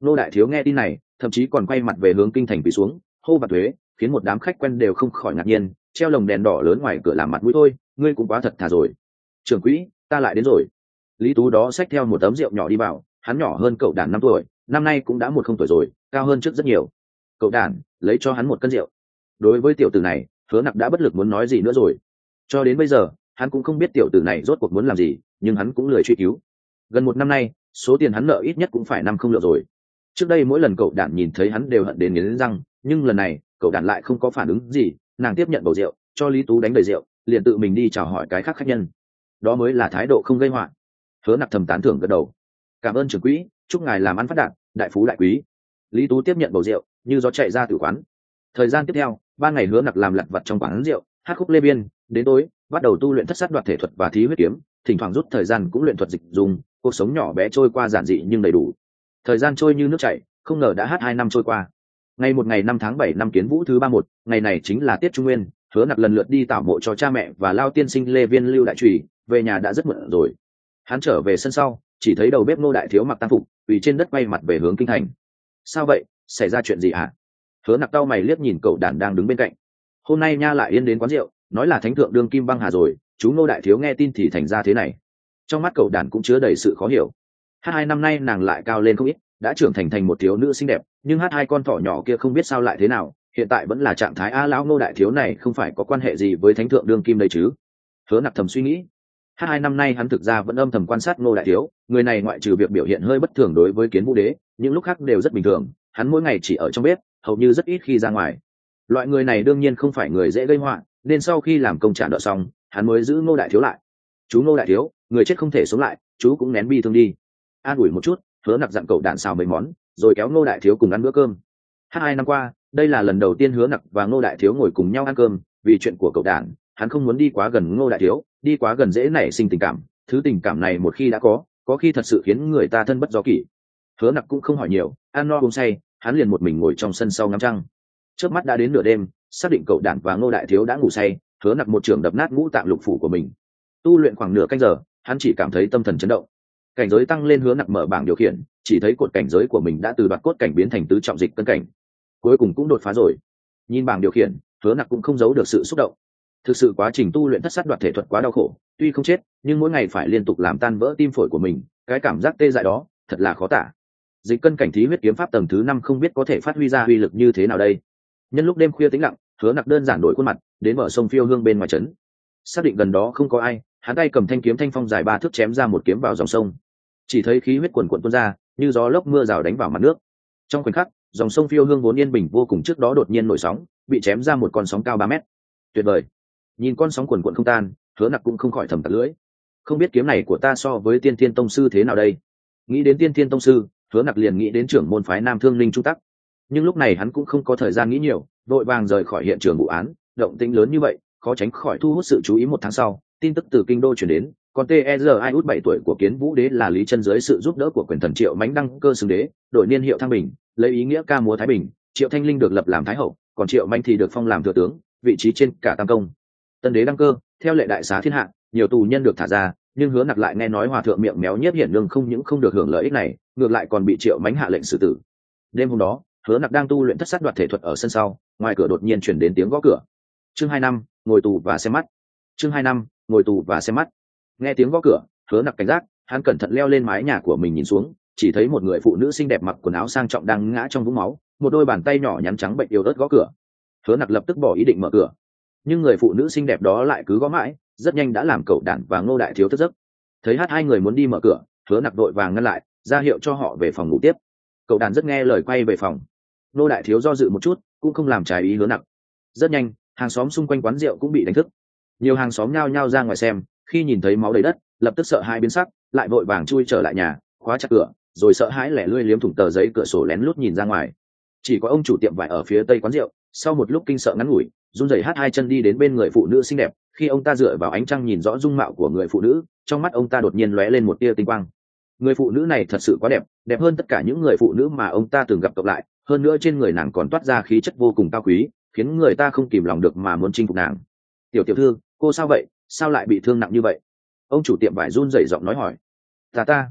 Ngô đại thiếu nghe tin này thậm chí còn quay mặt về hướng kinh thành quỳ xuống hô và thuế, khiến một đám khách quen đều không khỏi ngạc nhiên, treo lồng đèn đỏ lớn ngoài cửa làm mặt mũi thôi, ngươi cũng quá thật thà rồi. Trưởng quỹ, ta lại đến rồi. Lý Tú đó xách theo một tấm rượu nhỏ đi vào, hắn nhỏ hơn cậu đàn 5 tuổi, năm nay cũng đã 10 tuổi rồi, cao hơn trước rất nhiều. Cậu đàn, lấy cho hắn một cân rượu. Đối với tiểu tử này, Hứa Nặc đã bất lực muốn nói gì nữa rồi. Cho đến bây giờ, hắn cũng không biết tiểu tử này rốt cuộc muốn làm gì, nhưng hắn cũng lười truy cứu. Gần 1 năm nay, số tiền hắn nợ ít nhất cũng phải 5 không lượng rồi. Trước đây mỗi lần cậu đàn nhìn thấy hắn đều hận đến nghiến răng, nhưng lần này, cậu đàn lại không có phản ứng gì, nàng tiếp nhận bầu rượu, cho Lý Tú đánh đầy rượu, liền tự mình đi chào hỏi cái khác khách nhân. Đó mới là thái độ không gây họa. Hứa Nặc thầm tán thưởng gật đầu. Cảm ơn trưởng quỹ, chúc ngài làm ăn phát đạt, đại phú đại quý. Lý Tú tiếp nhận bầu rượu, như gió chạy ra tử quán. Thời gian tiếp theo, ban ngày Hứa Nặc làm lặt vặt trong quán rượu, hát khúc lê biên, đến tối bắt đầu tu luyện thất sát đoạt thể thuật và thí huyết kiếm, thỉnh thoảng rút thời gian cũng luyện thuật dịch dùng, cuộc sống nhỏ bé trôi qua giản dị nhưng đầy đủ. Thời gian trôi như nước chảy, không ngờ đã 2 năm trôi qua. Ngày 5 tháng 7 năm Kiến Vũ thứ 31, ngày này chính là tiết Trung Nguyên, Hứa Nặc lần lượt đi tảo mộ cho cha mẹ và lao tiên sinh Lê Viên Lưu đại trùy, về nhà đã rất muộn rồi. Hắn trở về sân sau, chỉ thấy đầu bếp Ngô đại thiếu mặc tang phục, quỳ trên đất quay mặt về hướng kinh thành. Sao vậy, xảy ra chuyện gì hả? Hứa Nặc cau mày liếc nhìn cậu đàn đang đứng bên cạnh. Hôm nay nha lại yên đến quán rượu, nói là thánh thượng đương kim băng hà rồi, chú Ngô đại thiếu nghe tin thì thành ra thế này. Trong mắt cậu đàn cũng chứa đầy sự khó hiểu. Hai năm nay nàng lại cao lên không ít, đã trưởng thành một thiếu nữ xinh đẹp, nhưng hai con thỏ nhỏ kia không biết sao lại thế nào, hiện tại vẫn là trạng thái a lão Ngô đại thiếu này không phải có quan hệ gì với thánh thượng đương kim đây chứ? Hứa Nặc thầm suy nghĩ. 2 năm nay hắn thực ra vẫn âm thầm quan sát Ngô đại thiếu, người này ngoại trừ việc biểu hiện hơi bất thường đối với Kiến Vũ đế, những lúc khác đều rất bình thường, hắn mỗi ngày chỉ ở trong bếp, hầu như rất ít khi ra ngoài. Loại người này đương nhiên không phải người dễ gây họa, nên sau khi làm công trả nợ xong, hắn mới giữ Ngô đại thiếu lại. Chú Ngô đại thiếu, người chết không thể sống lại, chú cũng nén bi thương đi. An ủi một chút, Hứa Nặc dặn cậu đàn xào mấy món, rồi kéo Ngô đại thiếu cùng ăn bữa cơm. 2 năm qua, đây là lần đầu tiên Hứa Nặc và Ngô đại thiếu ngồi cùng nhau ăn cơm, vì chuyện của cậu đàn, hắn không muốn đi quá gần Ngô đại thiếu, đi quá gần dễ nảy sinh tình cảm, thứ tình cảm này một khi đã có khi thật sự khiến người ta thân bất do kỷ. Hứa Nặc cũng không hỏi nhiều, ăn no uống say, hắn liền một mình ngồi trong sân sau ngắm trăng. Chớp mắt đã đến nửa đêm, xác định cậu đàn và Ngô đại thiếu đã ngủ say, Hứa Nặc một trường đập nát ngũ tạng lục phủ của mình. Tu luyện khoảng nửa canh giờ, hắn chỉ cảm thấy tâm thần chấn động. Cảnh giới tăng lên, Hứa Nặc mở bảng điều khiển, chỉ thấy cột cảnh giới của mình đã từ đoạt cốt cảnh biến thành tứ trọng dịch cân cảnh, cuối cùng cũng đột phá rồi. Nhìn bảng điều khiển, Hứa Nặc cũng không giấu được sự xúc động. Thực sự quá trình tu luyện thất sát đoạt thể thuật quá đau khổ, tuy không chết, nhưng mỗi ngày phải liên tục làm tan vỡ tim phổi của mình, cái cảm giác tê dại đó, thật là khó tả. Dịch cân cảnh thí huyết kiếm pháp tầng thứ 5 không biết có thể phát huy ra uy lực như thế nào đây. Nhân lúc đêm khuya tĩnh lặng, Hứa Nặc đơn giản đổi khuôn mặt, đến bờ sông Phiêu Hương bên ngoài trấn. Xác định gần đó không có ai, hắn tay cầm thanh kiếm thanh phong dài 3 thước chém ra một kiếm vào dòng sông. Chỉ thấy khí huyết cuồn cuộn tuôn ra, như gió lốc mưa rào đánh vào mặt nước. Trong khoảnh khắc, dòng sông Phiêu Hương vốn yên bình vô cùng trước đó đột nhiên nổi sóng, bị chém ra một con sóng cao 3 mét. Tuyệt vời! Nhìn con sóng cuồn cuộn không tan, Hứa Nặc cũng không khỏi thầm tặc lưỡi. Không biết kiếm này của ta so với Tiên Thiên tông sư thế nào đây? Nghĩ đến Tiên Thiên tông sư, Hứa Nặc liền nghĩ đến trưởng môn phái Nam Thương Linh Chu Tắc. Nhưng lúc này hắn cũng không có thời gian nghĩ nhiều, vội vàng rời khỏi hiện trường vụ án. Động tĩnh lớn như vậy, khó tránh khỏi thu hút sự chú ý. 1 tháng sau, tin tức từ kinh đô truyền đến, còn TEZI út 7 tuổi của Kiến Vũ đế là Lý Chân dưới sự giúp đỡ của quyền thần Triệu Mãnh đăng cơ xưng đế, đổi niên hiệu Thăng Bình, lấy ý nghĩa ca múa Thái Bình. Triệu Thanh Linh được lập làm thái hậu, còn Triệu Mãnh thì được phong làm thừa tướng, vị trí trên cả tam công. Tân đế đăng cơ, theo lệ đại xá thiên hạ, nhiều tù nhân được thả ra, nhưng Hứa Nặc lại nghe nói hòa thượng miệng méo Nhiếp Hiển Lương không những không được hưởng lợi ích này, ngược lại còn bị Triệu Mãnh hạ lệnh xử tử. Đêm hôm đó, Hứa Nặc đang tu luyện thất sát đoạt thể thuật ở sân sau, ngoài cửa đột nhiên truyền đến tiếng gõ cửa. Chương 2 năm, ngồi tù và xem mắt. Chương 2 năm, ngồi tù và xem mắt. Nghe tiếng gõ cửa, Hứa Nặc cảnh giác, hắn cẩn thận leo lên mái nhà của mình nhìn xuống, chỉ thấy một người phụ nữ xinh đẹp mặc quần áo sang trọng đang ngã trong vũng máu, một đôi bàn tay nhỏ nhắn trắng bệnh yếu ớt gõ cửa. Hứa Nặc lập tức bỏ ý định mở cửa, nhưng người phụ nữ xinh đẹp đó lại cứ gõ mãi, rất nhanh đã làm cậu đàn và Ngô đại thiếu thức giấc. Thấy hai người muốn đi mở cửa, Hứa Nặc vội vàng ngăn lại, ra hiệu cho họ về phòng ngủ tiếp. Cậu đàn rất nghe lời quay về phòng. Ngô đại thiếu do dự một chút, cũng không làm trái ý Hứa Nặc. Rất nhanh, hàng xóm xung quanh quán rượu cũng bị đánh thức. Nhiều hàng xóm nhao nhao ra ngoài xem, khi nhìn thấy máu đầy đất, lập tức sợ hãi biến sắc, lại vội vàng chui trở lại nhà, khóa chặt cửa, rồi sợ hãi lẻ lươi liếm thủng tờ giấy cửa sổ lén lút nhìn ra ngoài. Chỉ có ông chủ tiệm vải ở phía tây quán rượu, sau một lúc kinh sợ ngắn ngủi, run rẩy hai chân đi đến bên người phụ nữ xinh đẹp. Khi ông ta dựa vào ánh trăng nhìn rõ dung mạo của người phụ nữ, trong mắt ông ta đột nhiên lóe lên một tia tinh quang. Người phụ nữ này thật sự quá đẹp, đẹp hơn tất cả những người phụ nữ mà ông ta từng gặp cộng lại, hơn nữa trên người nàng còn toát ra khí chất vô cùng cao quý, khiến người ta không kìm lòng được mà muốn chinh phục nàng. Tiểu tiểu thư, cô sao vậy, sao lại bị thương nặng như vậy? Ông chủ tiệm vải run rẩy giọng nói hỏi. Ta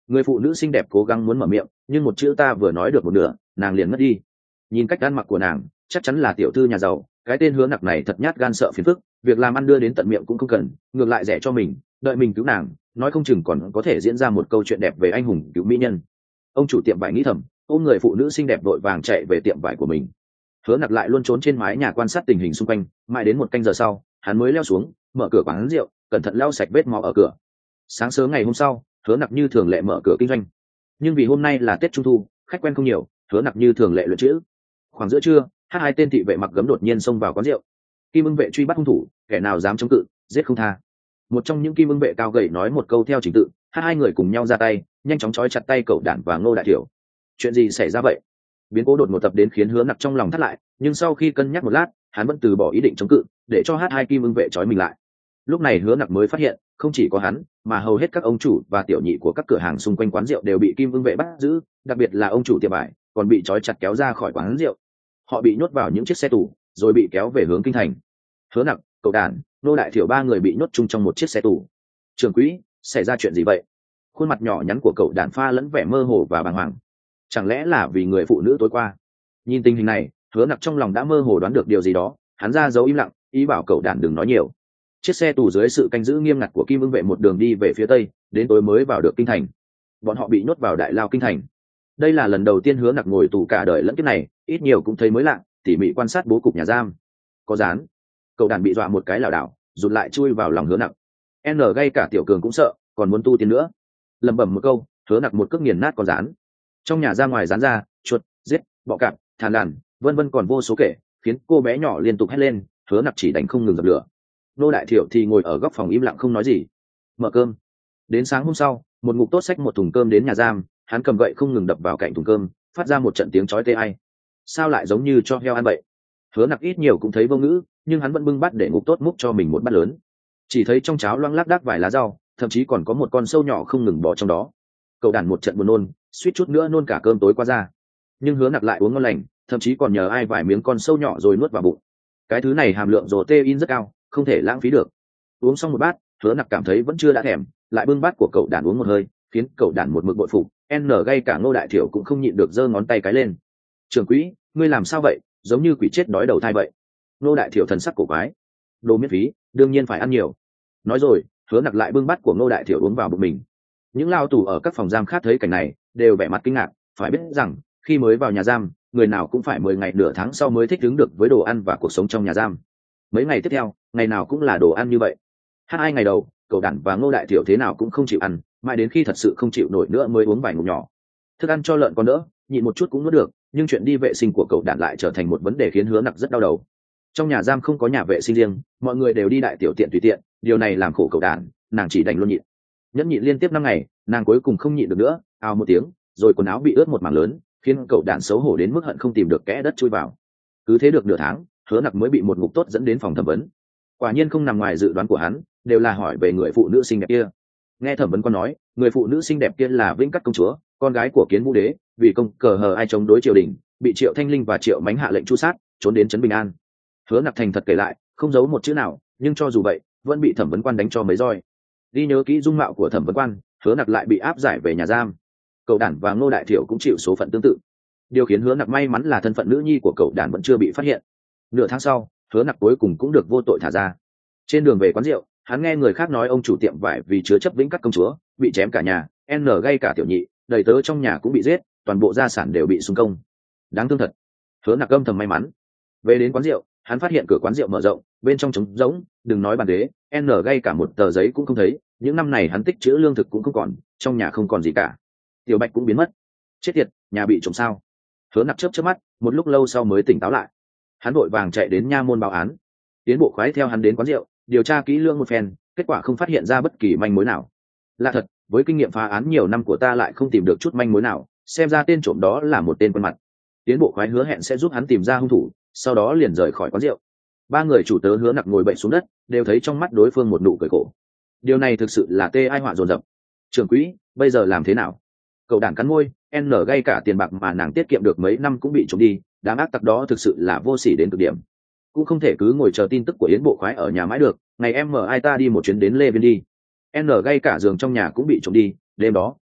Người phụ nữ xinh đẹp cố gắng muốn mở miệng, nhưng một chữ ta vừa nói được một nửa, nàng liền mất đi. Nhìn cách ăn mặc của nàng, chắc chắn là tiểu thư nhà giàu, cái tên Hứa Nặc này thật nhát gan sợ phiền phức, việc làm ăn đưa đến tận miệng cũng không cần, ngược lại rẻ cho mình, đợi mình cứu nàng, nói không chừng còn có thể diễn ra một câu chuyện đẹp về anh hùng cứu mỹ nhân. Ông chủ tiệm vải nghĩ thầm, ôm người phụ nữ xinh đẹp vội vàng chạy về tiệm vải của mình. Hứa Nặc lại luôn trốn trên mái nhà quan sát tình hình xung quanh, mãi đến một canh giờ sau, hắn mới leo xuống, mở cửa quán rượu, cẩn thận lau sạch vết máu ở cửa. Sáng sớm ngày hôm sau, Hứa Nặc như thường lệ mở cửa kinh doanh, nhưng vì hôm nay là Tết Trung thu, khách quen không nhiều, Hứa Nặc như thường lệ luyện chữ. Khoảng giữa trưa, hai tên thị vệ mặc gấm đột nhiên xông vào quán rượu. Kim ưng vệ truy bắt hung thủ, kẻ nào dám chống cự, giết không tha. Một trong những kim ưng vệ cao gầy nói một câu theo trình tự, hai người cùng nhau ra tay, nhanh chóng trói chặt tay Cậu Đản và Ngô Đại Thiểu. Chuyện gì xảy ra vậy? Biến cố đột ngột tập đến khiến Hứa Nặc trong lòng thắt lại, nhưng sau khi cân nhắc một lát, hắn vẫn từ bỏ ý định chống cự, để cho hai kim ưng vệ trói mình lại. Lúc này Hứa Nặc mới phát hiện, không chỉ có hắn, mà hầu hết các ông chủ và tiểu nhị của các cửa hàng xung quanh quán rượu đều bị kim ưng vệ bắt giữ, đặc biệt là ông chủ tiệm vải, còn bị trói chặt kéo ra khỏi quán rượu. Họ bị nhốt vào những chiếc xe tù, rồi bị kéo về hướng kinh thành. Hứa Nặc, Cậu Đản, Ngô Đại Thiểu ba người bị nhốt chung trong một chiếc xe tù. Trưởng quỹ, xảy ra chuyện gì vậy? Khuôn mặt nhỏ nhắn của Cậu Đản pha lẫn vẻ mơ hồ và bàng hoàng. Chẳng lẽ là vì người phụ nữ tối qua? Nhìn tình hình này, Hứa Nặc trong lòng đã mơ hồ đoán được điều gì đó, hắn ra dấu im lặng, ý bảo Cậu Đản đừng nói nhiều. Chiếc xe tù dưới sự canh giữ nghiêm ngặt của kim ưng vệ một đường đi về phía tây, đến tối mới vào được kinh thành. Bọn họ bị nhốt vào đại lao kinh thành. Đây là lần đầu tiên Hứa Nặc ngồi tù cả đời lẫn kiếp này, ít nhiều cũng thấy mới lạ, tỉ mỉ quan sát bố cục nhà giam. Có rán. Cậu Đản bị dọa một cái lảo đảo, rụt lại chui vào lòng Hứa Nặc. Ngay cả tiểu cường cũng sợ, còn muốn tu tiến nữa. Lẩm bẩm một câu, Hứa Nặc một cước nghiền nát con rán. Trong nhà ra ngoài rán ra, chuột, giết, bọ cạp, thằn lằn, vân vân còn vô số kể, khiến cô bé nhỏ liên tục hét lên. Hứa Nặc chỉ đánh không ngừng dập lửa. Nô Đại Thiểu thì ngồi ở góc phòng im lặng không nói gì. Mở cơm. Đến sáng hôm sau, một ngục tốt xách một thùng cơm đến nhà giam, hắn cầm gậy không ngừng đập vào cạnh thùng cơm, phát ra một trận tiếng chói tai ai. Sao lại giống như cho heo ăn vậy? Hứa Nặc ít nhiều cũng thấy vô ngữ, nhưng hắn vẫn bưng bát để ngục tốt múc cho mình một bát lớn. Chỉ thấy trong cháo loang lác đác vài lá rau, thậm chí còn có một con sâu nhỏ không ngừng bò trong đó. Cậu Đản một trận buồn nôn, suýt chút nữa nôn cả cơm tối qua ra. Nhưng Hứa Nặc lại uống ngon lành, thậm chí còn nhờ ai vài miếng con sâu nhỏ rồi nuốt vào bụng. Cái thứ này hàm lượng protein rất cao, không thể lãng phí được. Uống xong một bát, Hứa Nặc cảm thấy vẫn chưa đã thèm, lại bưng bát của Cậu Đản uống một hơi, khiến Cậu Đản một mực bội phục. Ngay cả Ngô Đại Thiểu cũng không nhịn được giơ ngón tay cái lên. Trưởng quỹ, ngươi làm sao vậy? Giống như quỷ chết đói đầu thai vậy. Ngô Đại Thiểu thần sắc cổ quái. Đồ miễn phí, đương nhiên phải ăn nhiều. Nói rồi, Hứa Nặc lại bưng bát của Ngô Đại Thiểu uống vào bụng mình. Những lao tù ở các phòng giam khác thấy cảnh này, đều vẻ mặt kinh ngạc, phải biết rằng khi mới vào nhà giam, người nào cũng phải 10 ngày nửa tháng sau mới thích ứng được với đồ ăn và cuộc sống trong nhà giam. Mấy ngày tiếp theo, ngày nào cũng là đồ ăn như vậy. Hai ngày đầu, Cậu Đản và Ngô Đại Thiểu thế nào cũng không chịu ăn, mãi đến khi thật sự không chịu nổi nữa mới uống vài ngụm nhỏ. Thức ăn cho lợn còn đỡ, nhịn một chút cũng nuốt được, nhưng chuyện đi vệ sinh của Cậu Đản lại trở thành một vấn đề khiến Hứa Nặc rất đau đầu. Trong nhà giam không có nhà vệ sinh riêng, mọi người đều đi đại tiểu tiện tùy tiện, điều này làm khổ Cậu Đản, nàng chỉ đành luôn nhịn. Nhẫn nhịn liên tiếp 5 ngày, nàng cuối cùng không nhịn được nữa, ào một tiếng, rồi quần áo bị ướt một mảng lớn, khiến Cậu Đản xấu hổ đến mức hận không tìm được kẽ đất chui vào. Cứ thế được nửa tháng, Hứa Nặc mới bị một ngục tốt dẫn đến phòng thẩm vấn. Quả nhiên không nằm ngoài dự đoán của hắn, đều là hỏi về người phụ nữ xinh đẹp kia. Nghe thẩm vấn quan nói, người phụ nữ xinh đẹp kia là Vĩnh Cát công chúa, con gái của Kiến Vũ đế, vì công cờ hờ ai chống đối triều đình, bị Triệu Thanh Linh và Triệu Mánh hạ lệnh tru sát, trốn đến trấn Bình An. Hứa Nặc thành thật kể lại, không giấu một chữ nào, nhưng cho dù vậy, vẫn bị thẩm vấn quan đánh cho mấy roi. Đi nhớ kỹ dung mạo của thẩm vấn quan, Hứa Nặc lại bị áp giải về nhà giam. Cậu Đản và Ngô Đại Thiểu cũng chịu số phận tương tự. Điều khiến Hứa Nặc may mắn là thân phận nữ nhi của Cậu Đản vẫn chưa bị phát hiện. Nửa tháng sau, Hứa Nặc cuối cùng cũng được vô tội thả ra. Trên đường về quán rượu, hắn nghe người khác nói ông chủ tiệm vải vì chứa chấp Vĩnh Cát công chúa, bị chém cả nhà, gây cả tiểu nhị, đầy tớ trong nhà cũng bị giết, toàn bộ gia sản đều bị xung công. Đáng thương thật. Hứa Nặc âm thầm may mắn. Về đến quán rượu, hắn phát hiện cửa quán rượu mở rộng, bên trong trống rỗng, đừng nói bàn ghế, gây cả một tờ giấy cũng không thấy. Những năm này hắn tích trữ lương thực cũng không còn, trong nhà không còn gì cả. Tiểu Bạch cũng biến mất. Chết tiệt, nhà bị trộm sao? Hứa Nặc chớp mắt, một lúc lâu sau mới tỉnh táo lại. Hắn vội vàng chạy đến nha môn báo án. Tiến bộ khoái theo hắn đến quán rượu, điều tra kỹ lưỡng một phen, kết quả không phát hiện ra bất kỳ manh mối nào. Lạ thật, với kinh nghiệm phá án nhiều năm của ta lại không tìm được chút manh mối nào, xem ra tên trộm đó là một tên quen mặt. Tiến bộ khoái hứa hẹn sẽ giúp hắn tìm ra hung thủ, sau đó liền rời khỏi quán rượu. Ba người chủ tớ Hứa Nặc ngồi bệnh xuống đất, đều thấy trong mắt đối phương một nụ cười khổ. Điều này thực sự là tê ai họa dồn dập. Trưởng quỹ, bây giờ làm thế nào? Cậu Đản cắn môi, gây cả tiền bạc mà nàng tiết kiệm được mấy năm cũng bị trộm đi, đám ác tặc đó thực sự là vô sỉ đến cực điểm. Cũng không thể cứ ngồi chờ tin tức của Yến bộ khoái ở nhà mãi được, ngày em mở ai ta đi một chuyến đến Lê Viên đi. Gây cả giường trong nhà cũng bị trộm đi, đêm đó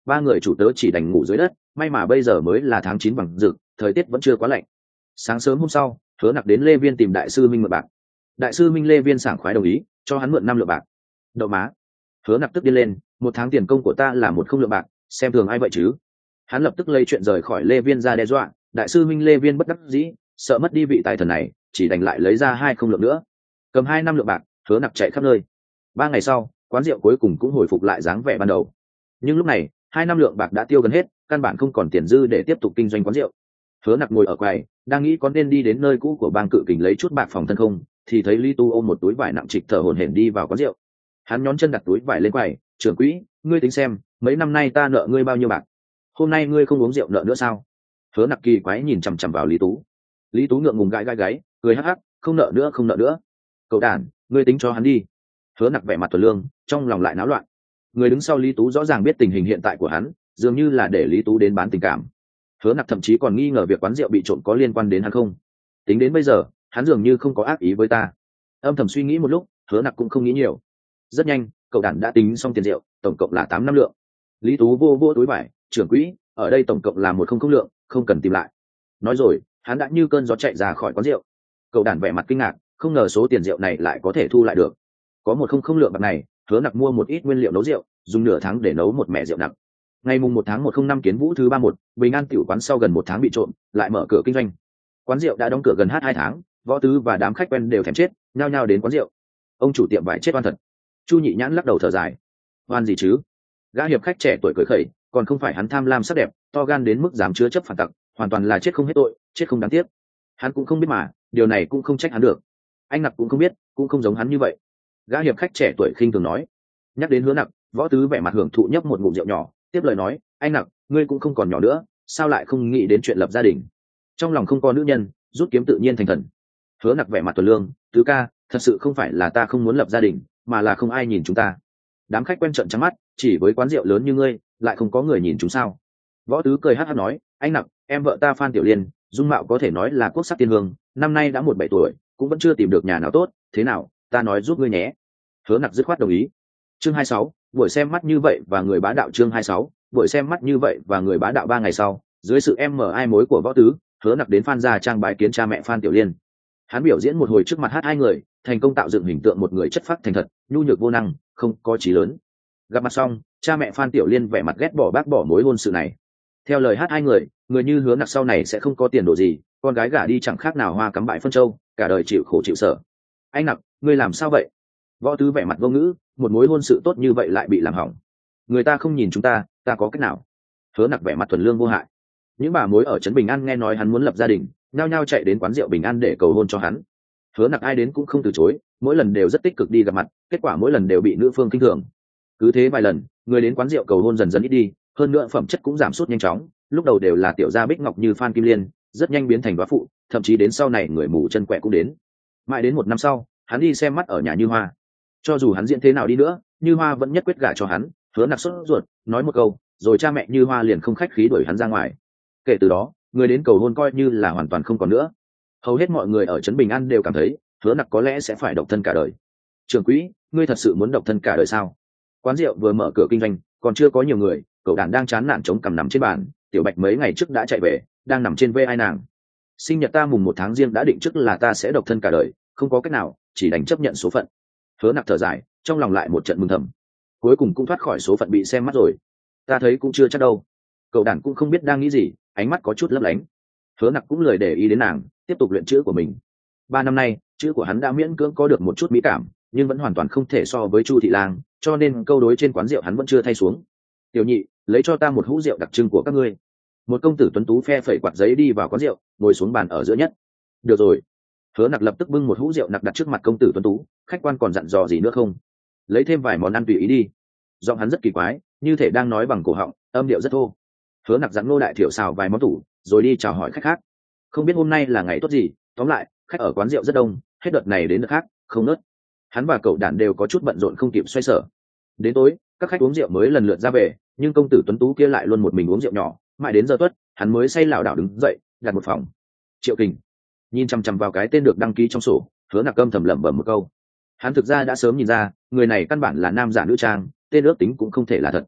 ba người chủ tớ chỉ đành ngủ dưới đất. May mà bây giờ mới là tháng 9 bằng rực, thời tiết vẫn chưa quá lạnh. Sáng sớm hôm sau, Hứa Nặc đến Lê Viên tìm đại sư Minh mượn bạc. Đại sư Minh Lê Viên sảng khoái đồng ý, cho hắn mượn 5 lượng bạc. Đậu má! Hứa Nặc tức điên lên, một tháng tiền công của ta là 1 lượng bạc, xem thường ai vậy chứ? Hắn lập tức lấy chuyện rời khỏi Lê Viên ra đe dọa. Đại sư Minh Lê Viên bất đắc dĩ, sợ mất đi vị tài thần này, chỉ đành lại lấy ra 2 lượng nữa, cầm 2 lượng bạc. Hứa Nặc chạy khắp nơi. 3 ngày sau, quán rượu cuối cùng cũng hồi phục lại dáng vẻ ban đầu. Nhưng lúc này 2 lượng bạc đã tiêu gần hết, căn bản không còn tiền dư để tiếp tục kinh doanh quán rượu. Hứa Nặc ngồi ở quầy, đang nghĩ có nên đi đến nơi cũ của bang cự kình lấy chút bạc phòng thân không, thì thấy Lý Tu ôm một túi vải nặng trịch thở hổn hển đi vào quán rượu. Hắn nhón chân đặt túi vải lên quầy. Trưởng quỹ, ngươi tính xem, mấy năm nay ta nợ ngươi bao nhiêu bạc? Hôm nay ngươi không uống rượu nợ nữa sao? Hứa Nặc kỳ quái nhìn chằm chằm vào Lý Tú. Lý Tú ngượng ngùng gãi gáy, cười hắc hắc, không nợ nữa, không nợ nữa. Cậu đàn, ngươi tính cho hắn đi. Hứa Nặc vẻ mặt thuần lương, trong lòng lại náo loạn. Người đứng sau Lý Tú rõ ràng biết tình hình hiện tại của hắn, dường như là để Lý Tú đến bán tình cảm. Hứa Nặc thậm chí còn nghi ngờ việc quán rượu bị trộm có liên quan đến hắn không. Tính đến bây giờ, hắn dường như không có ác ý với ta. Âm thầm suy nghĩ một lúc, Hứa Nặc cũng không nghĩ nhiều. Rất nhanh, cậu đàn đã tính xong tiền rượu, tổng cộng là 8 lượng. Lý Tú vô túi vải, trưởng quỹ, ở đây tổng cộng là 1 lượng, không cần tìm lại. Nói rồi, hắn đã như cơn gió chạy ra khỏi quán rượu. Cậu đàn vẻ mặt kinh ngạc, không ngờ số tiền rượu này lại có thể thu lại được. Có 1 lượng bạc này, Hứa Nặc mua một ít nguyên liệu nấu rượu, dùng nửa tháng để nấu một mẻ rượu nặc. Ngày mùng 1 tháng 105 Kiến Vũ thứ 31, Bình An tiểu quán sau gần 1 tháng bị trộm, lại mở cửa kinh doanh. Quán rượu đã đóng cửa gần 2 tháng, Võ Tứ và đám khách quen đều thèm chết, nhao nhao đến quán rượu. Ông chủ tiệm vải chết oan thật. Chu Nhị Nhãn lắc đầu thở dài. Oan gì chứ? Gã hiệp khách trẻ tuổi cười khẩy, còn không phải hắn tham lam sắc đẹp, to gan đến mức dám chứa chấp phản tặc, hoàn toàn là chết không hết tội, chết không đáng tiếc. Hắn cũng không biết mà, điều này cũng không trách hắn được. Anh Nặc cũng không biết, cũng không giống hắn như vậy. Gã hiệp khách trẻ tuổi khinh thường nói. Nhắc đến Hứa Nặc, Võ Tứ vẻ mặt hưởng thụ nhấp một ngụm rượu nhỏ, tiếp lời nói, anh Nặc, ngươi cũng không còn nhỏ nữa, sao lại không nghĩ đến chuyện lập gia đình? Trong lòng không có nữ nhân, rút kiếm tự nhiên thành thần. Hứa Nặc vẻ mặt thuần lương, Tứ ca, thật sự không phải là ta không muốn lập gia đình, mà là không ai nhìn chúng ta. Đám khách quen trợn trắng mắt, chỉ với quán rượu lớn như ngươi, lại không có người nhìn chúng sao? Võ Tứ cười hắc hắc nói, anh Nặc, em vợ ta Phan Tiểu Liên, dung mạo có thể nói là quốc sắc tiên hương, năm nay đã 17 tuổi, cũng vẫn chưa tìm được nhà nào tốt, thế nào, ta nói giúp ngươi nhé. Hứa Nặc dứt khoát đồng ý. Chương 26, buổi xem mắt như vậy và người bá đạo. Chương 26, buổi xem mắt như vậy và người bá đạo. 3 ngày sau, dưới sự ai mối của Võ Tứ, Hứa Nặc đến Phan gia trang bái kiến cha mẹ Phan Tiểu Liên. Hắn biểu diễn một hồi trước mặt hai người, thành công tạo dựng hình tượng một người chất phác thành thật, nhu nhược vô năng, không có chí lớn. Gặp mặt xong, cha mẹ Phan Tiểu Liên vẻ mặt ghét bỏ bác bỏ mối hôn sự này. Theo lời hai người như Hứa Nặc sau này sẽ không có tiền đồ gì, con gái gả đi chẳng khác nào hoa cắm bại phân châu, cả đời chịu khổ chịu sở. Anh Nặc, ngươi làm sao vậy? Võ Tứ vẻ mặt vô ngữ, một mối hôn sự tốt như vậy lại bị làm hỏng. Người ta không nhìn chúng ta có cách nào? Hứa Nặc vẻ mặt thuần lương vô hại. Những bà mối ở trấn Bình An nghe nói hắn muốn lập gia đình, nhao nhao chạy đến quán rượu Bình An để cầu hôn cho hắn. Hứa Nặc ai đến cũng không từ chối, mỗi lần đều rất tích cực đi gặp mặt, kết quả mỗi lần đều bị nữ phương khinh thường. Cứ thế vài lần, người đến quán rượu cầu hôn dần dần ít đi, hơn nữa phẩm chất cũng giảm sút nhanh chóng, lúc đầu đều là tiểu gia bích ngọc như Phan Kim Liên, rất nhanh biến thành góa phụ, thậm chí đến sau này người mù chân quẹ cũng đến. Mãi đến 1 năm sau, hắn đi xem mắt ở nhà Như Hoa. Cho dù hắn diễn thế nào đi nữa, Như Hoa vẫn nhất quyết gả cho hắn. Hứa Nặc sốt ruột, nói một câu, rồi cha mẹ Như Hoa liền không khách khí đuổi hắn ra ngoài. Kể từ đó, người đến cầu hôn coi như là hoàn toàn không còn nữa. Hầu hết mọi người ở trấn Bình An đều cảm thấy Hứa Nặc có lẽ sẽ phải độc thân cả đời. Trưởng quỹ, ngươi thật sự muốn độc thân cả đời sao? Quán rượu vừa mở cửa kinh doanh, còn chưa có nhiều người, cậu đàn đang chán nản chống cằm nằm trên bàn. Tiểu Bạch mấy ngày trước đã chạy về, đang nằm trên vai ai nàng. Sinh nhật ta mùng 1 tháng Giêng đã định trước là ta sẽ độc thân cả đời, không có cách nào, chỉ đành chấp nhận số phận. Hứa Nặc thở dài, trong lòng lại một trận mừng thầm. Cuối cùng cũng thoát khỏi số phận bị xem mắt rồi. Ta thấy cũng chưa chắc đâu. Cậu đàn cũng không biết đang nghĩ gì, ánh mắt có chút lấp lánh. Hứa Nặc cũng lười để ý đến nàng, tiếp tục luyện chữ của mình. 3 năm nay, chữ của hắn đã miễn cưỡng có được một chút mỹ cảm, nhưng vẫn hoàn toàn không thể so với Chu Thị Lang, cho nên câu đối trên quán rượu hắn vẫn chưa thay xuống. Tiểu Nhị, lấy cho ta một hũ rượu đặc trưng của các ngươi. Một công tử tuấn tú phe phẩy quạt giấy đi vào quán rượu, ngồi xuống bàn ở giữa nhất. Được rồi. Hứa Nặc lập tức bưng một hũ rượu nặc đặt trước mặt công tử tuấn tú. Khách quan còn dặn dò gì nữa không? Lấy thêm vài món ăn tùy ý đi. Giọng hắn rất kỳ quái, như thể đang nói bằng cổ họng, âm điệu rất thô. Hứa Nặc dặn Ngô Đại Thiểu xào vài món tủ, rồi đi chào hỏi khách khác. Không biết hôm nay là ngày tốt gì, tóm lại, khách ở quán rượu rất đông, hết đợt này đến đợt khác, không nớt. Hắn và cậu đàn đều có chút bận rộn không kịp xoay sở. Đến tối, các khách uống rượu mới lần lượt ra về, nhưng công tử tuấn tú kia lại luôn một mình uống rượu nhỏ, mãi đến giờ tuất, hắn mới say lảo đảo đứng dậy, đặt một phòng. Triệu Kình nhìn chằm chằm vào cái tên được đăng ký trong sổ, Hứa Nặc âm thầm lẩm bẩm một câu. Hắn thực ra đã sớm nhìn ra, người này căn bản là nam giả nữ trang, tên ước tính cũng không thể là thật.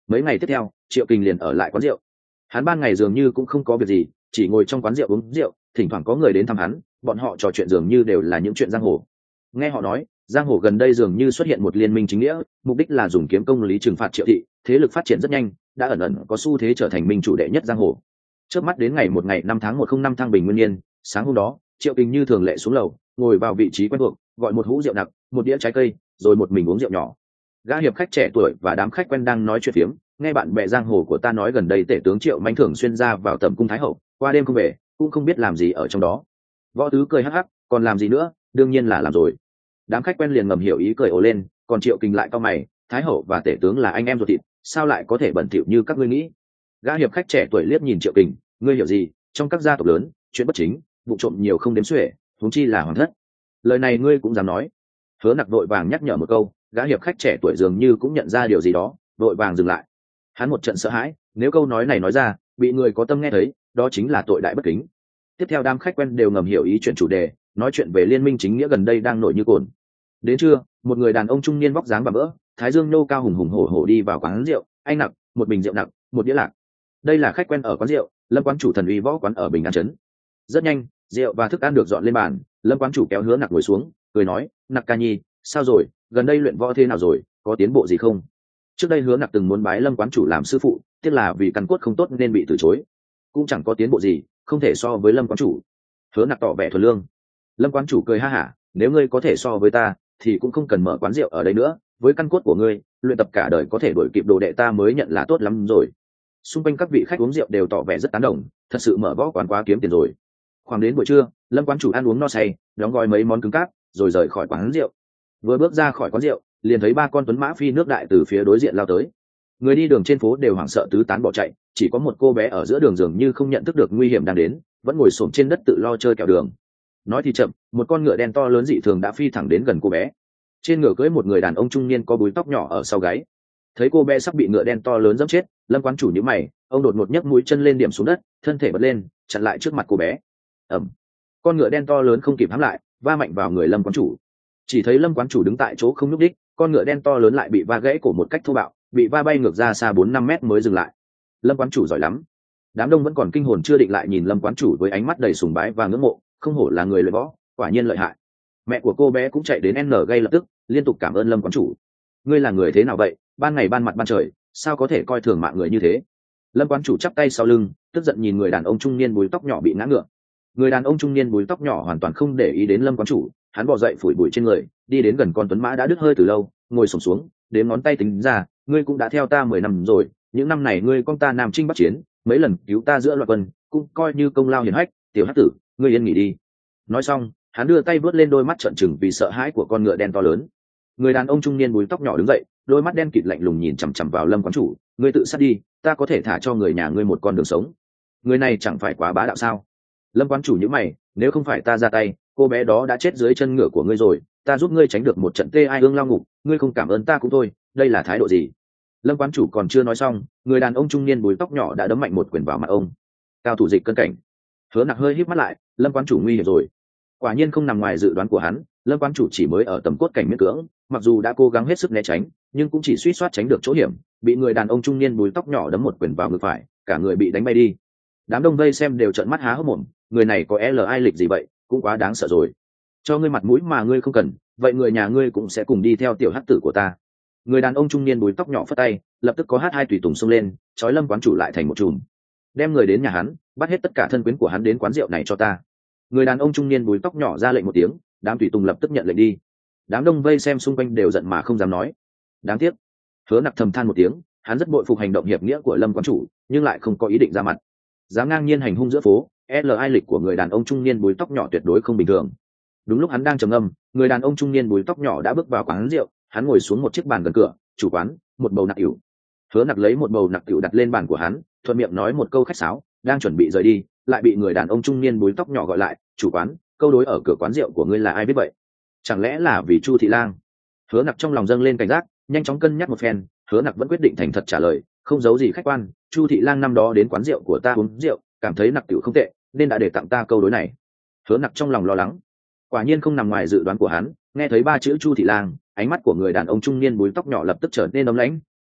Mấy ngày tiếp theo Triệu Kình liền ở lại quán rượu. Hắn ban ngày dường như cũng không có việc gì, chỉ ngồi trong quán rượu uống rượu, thỉnh thoảng có người đến thăm hắn, bọn họ trò chuyện dường như đều là những chuyện giang hồ. Nghe họ nói, giang hồ gần đây dường như xuất hiện một liên minh chính nghĩa, mục đích là dùng kiếm công lý trừng phạt Triệu thị, thế lực phát triển rất nhanh, đã ẩn ẩn có xu thế trở thành minh chủ đệ nhất giang hồ. Trước mắt đến ngày 5/105 thăng bình nguyên niên, sáng hôm đó, Triệu Kình như thường lệ xuống lầu, ngồi vào vị trí quen thuộc, gọi một hũ rượu nặng, một đĩa trái cây, rồi một mình uống rượu nhỏ. Gã hiệp khách trẻ tuổi và đám khách quen đang nói chuyện phiếm, nghe bạn bè giang hồ của ta nói gần đây tể tướng Triệu Manh thường xuyên ra vào tầm cung thái hậu, qua đêm không về, cũng không biết làm gì ở trong đó. Võ Tứ cười hắc hắc, còn làm gì nữa, đương nhiên là làm rồi. Đám khách quen liền ngầm hiểu ý cười ồ lên, còn Triệu Kình lại cau mày, thái hậu và tể tướng là anh em ruột thịt, sao lại có thể bẩn thỉu như các ngươi nghĩ? Gã hiệp khách trẻ tuổi liếc nhìn Triệu Kình, ngươi hiểu gì, trong các gia tộc lớn, chuyện bất chính, vụ trộm nhiều không đếm xuể, huống chi là hoàng thất. Lời này ngươi cũng dám nói? Hứa Nặc vội vàng nhắc nhở một câu, gã hiệp khách trẻ tuổi dường như cũng nhận ra điều gì đó, vội vàng dừng lại. Hắn một trận sợ hãi, nếu câu nói này nói ra, bị người có tâm nghe thấy, đó chính là tội đại bất kính. Tiếp theo đám khách quen đều ngầm hiểu ý chuyện chủ đề, nói chuyện về liên minh chính nghĩa gần đây đang nổi như cồn. Đến trưa, một người đàn ông trung niên vóc dáng bặm mỡ, thái dương nô cao hùng hùng hổ hổ đi vào quán rượu. Anh Nặc, một bình rượu nặng, một đĩa lạc. Đây là khách quen ở quán rượu, Lâm quán chủ thần uy võ quán ở Bình An trấn. Rất nhanh, rượu và thức ăn được dọn lên bàn, Lâm quán chủ kéo Hứa Nặc ngồi xuống, cười nói, Nặc ca nhi, sao rồi, gần đây luyện võ thế nào rồi, có tiến bộ gì không? Trước đây Hứa Nặc từng muốn bái Lâm quán chủ làm sư phụ, tiếc là vì căn cốt không tốt nên bị từ chối, cũng chẳng có tiến bộ gì, không thể so với Lâm quán chủ. Hứa Nặc tỏ vẻ thuần lương. Lâm quán chủ cười ha hả, nếu ngươi có thể so với ta thì cũng không cần mở quán rượu ở đây nữa, với căn cốt của ngươi, luyện tập cả đời có thể đuổi kịp đồ đệ ta mới nhận là tốt lắm rồi. Xung quanh các vị khách uống rượu đều tỏ vẻ rất tán đồng, thật sự mở võ quán quá kiếm tiền rồi. Khoảng đến buổi trưa, Lâm quán chủ ăn uống no say, đóng gói mấy món cứng cáp, rồi rời khỏi quán rượu. Vừa bước ra khỏi quán rượu, liền thấy ba con tuấn mã phi nước đại từ phía đối diện lao tới. Người đi đường trên phố đều hoảng sợ tứ tán bỏ chạy, chỉ có một cô bé ở giữa đường dường như không nhận thức được nguy hiểm đang đến, vẫn ngồi xổm trên đất tự lo chơi kẹo đường. Nói thì chậm, một con ngựa đen to lớn dị thường đã phi thẳng đến gần cô bé. Trên ngựa cưỡi một người đàn ông trung niên có búi tóc nhỏ ở sau gáy. Thấy cô bé sắp bị ngựa đen to lớn giẫm chết, Lâm quán chủ nhíu mày, ông đột ngột nhấc mũi chân lên điểm xuống đất, thân thể bật lên, chặn lại trước mặt cô bé. Ầm! Con ngựa đen to lớn không kịp hãm lại, va mạnh vào người Lâm quán chủ. Chỉ thấy Lâm quán chủ đứng tại chỗ không nhúc đích, con ngựa đen to lớn lại bị va gãy cổ một cách thô bạo, bị va bay ngược ra xa 4-5 mét mới dừng lại. Lâm quán chủ giỏi lắm. Đám đông vẫn còn kinh hồn chưa định lại nhìn Lâm quán chủ với ánh mắt đầy sùng bái và ngưỡng mộ, không hổ là người luyện võ, quả nhiên lợi hại. Mẹ của cô bé cũng chạy đến gây lập tức, liên tục cảm ơn Lâm quán chủ. Ngươi là người thế nào vậy, ban ngày ban mặt ban trời, sao có thể coi thường mạng người như thế? Lâm quán chủ chắp tay sau lưng, tức giận nhìn người đàn ông trung niên búi tóc nhỏ bị ngã ngựa. Người đàn ông trung niên búi tóc nhỏ hoàn toàn không để ý đến Lâm quán chủ, hắn bò dậy phủi bụi trên người, đi đến gần con tuấn mã đã đứt hơi từ lâu, ngồi xổm xuống, đếm ngón tay tính ra, ngươi cũng đã theo ta 10 năm rồi, những năm này ngươi con ta Nam Chinh Bắc Chiến, mấy lần cứu ta giữa loạn quân, cũng coi như công lao hiển hách, tiểu hắc tử, ngươi yên nghỉ đi. Nói xong, hắn đưa tay vớt lên đôi mắt trợn trừng vì sợ hãi của con ngựa đen to lớn. Người đàn ông trung niên búi tóc nhỏ đứng dậy, đôi mắt đen kịt lạnh lùng nhìn chằm chằm vào Lâm quán chủ, ngươi tự sát đi, ta có thể thả cho người nhà ngươi một con đường sống. Người này chẳng phải quá bá đạo sao? Lâm quán chủ nhíu mày, nếu không phải ta ra tay, cô bé đó đã chết dưới chân ngựa của ngươi rồi, ta giúp ngươi tránh được một trận tê ai ương lao ngục, ngươi không cảm ơn ta cũng thôi, đây là thái độ gì? Lâm quán chủ còn chưa nói xong, người đàn ông trung niên búi tóc nhỏ đã đấm mạnh một quyền vào mặt ông. Cao thủ dịch cân cảnh. Hứa Nặc hơi híp mắt lại, Lâm quán chủ nguy hiểm rồi. Quả nhiên không nằm ngoài dự đoán của hắn, Lâm quán chủ chỉ mới ở tầm cốt cảnh miễn cưỡng, mặc dù đã cố gắng hết sức né tránh, nhưng cũng chỉ suýt soát tránh được chỗ hiểm, bị người đàn ông trung niên búi tóc nhỏ đấm một quyền vào ngực phải, cả người bị đánh bay đi. Đám đông vây xem đều trợn mắt há hốc mồm, người này có ai lịch gì vậy, cũng quá đáng sợ rồi. Cho ngươi mặt mũi mà ngươi không cần, vậy người nhà ngươi cũng sẽ cùng đi theo tiểu hắc tử của ta. Người đàn ông trung niên búi tóc nhỏ phất tay, lập tức có hai tùy tùng xông lên, trói Lâm quán chủ lại thành một chùm. Đem người đến nhà hắn, bắt hết tất cả thân quyến của hắn đến quán rượu này cho ta. Người đàn ông trung niên búi tóc nhỏ ra lệnh một tiếng, đám tùy tùng lập tức nhận lệnh đi. Đám đông vây xem xung quanh đều giận mà không dám nói. Đáng tiếc. Hứa Nặc thầm than một tiếng, hắn rất bội phục hành động hiệp nghĩa của Lâm quán chủ, nhưng lại không có ý định ra mặt. Dám ngang nhiên hành hung giữa phố, ai lịch của người đàn ông trung niên búi tóc nhỏ tuyệt đối không bình thường. Đúng lúc hắn đang trầm ngâm, người đàn ông trung niên búi tóc nhỏ đã bước vào quán rượu, hắn ngồi xuống một chiếc bàn gần cửa, chủ quán, một bầu nặc ỉu. Hứa Nặc lấy một bầu nặc ỉu đặt lên bàn của hắn, thuận miệng nói một câu khách sáo, đang chuẩn bị rời đi, lại bị người đàn ông trung niên búi tóc nhỏ gọi lại, chủ quán, câu đối ở cửa quán rượu của ngươi là ai biết vậy? Chẳng lẽ là vì Chu Thị Lang? Hứa Nặc trong lòng dâng lên cảnh giác, nhanh chóng cân nhắc một phen, Hứa Nặc vẫn quyết định thành thật trả lời, không giấu gì khách quan, Chu Thị Lang năm đó đến quán rượu của ta uống rượu, cảm thấy nặc tiểu không tệ, nên đã để tặng ta câu đối này. Hứa Nặc trong lòng lo lắng, quả nhiên không nằm ngoài dự đoán của hắn, nghe thấy ba chữ Chu Thị Lang, ánh mắt của người đàn ông trung niên búi tóc nhỏ lập tức trở nên ấm lãnh,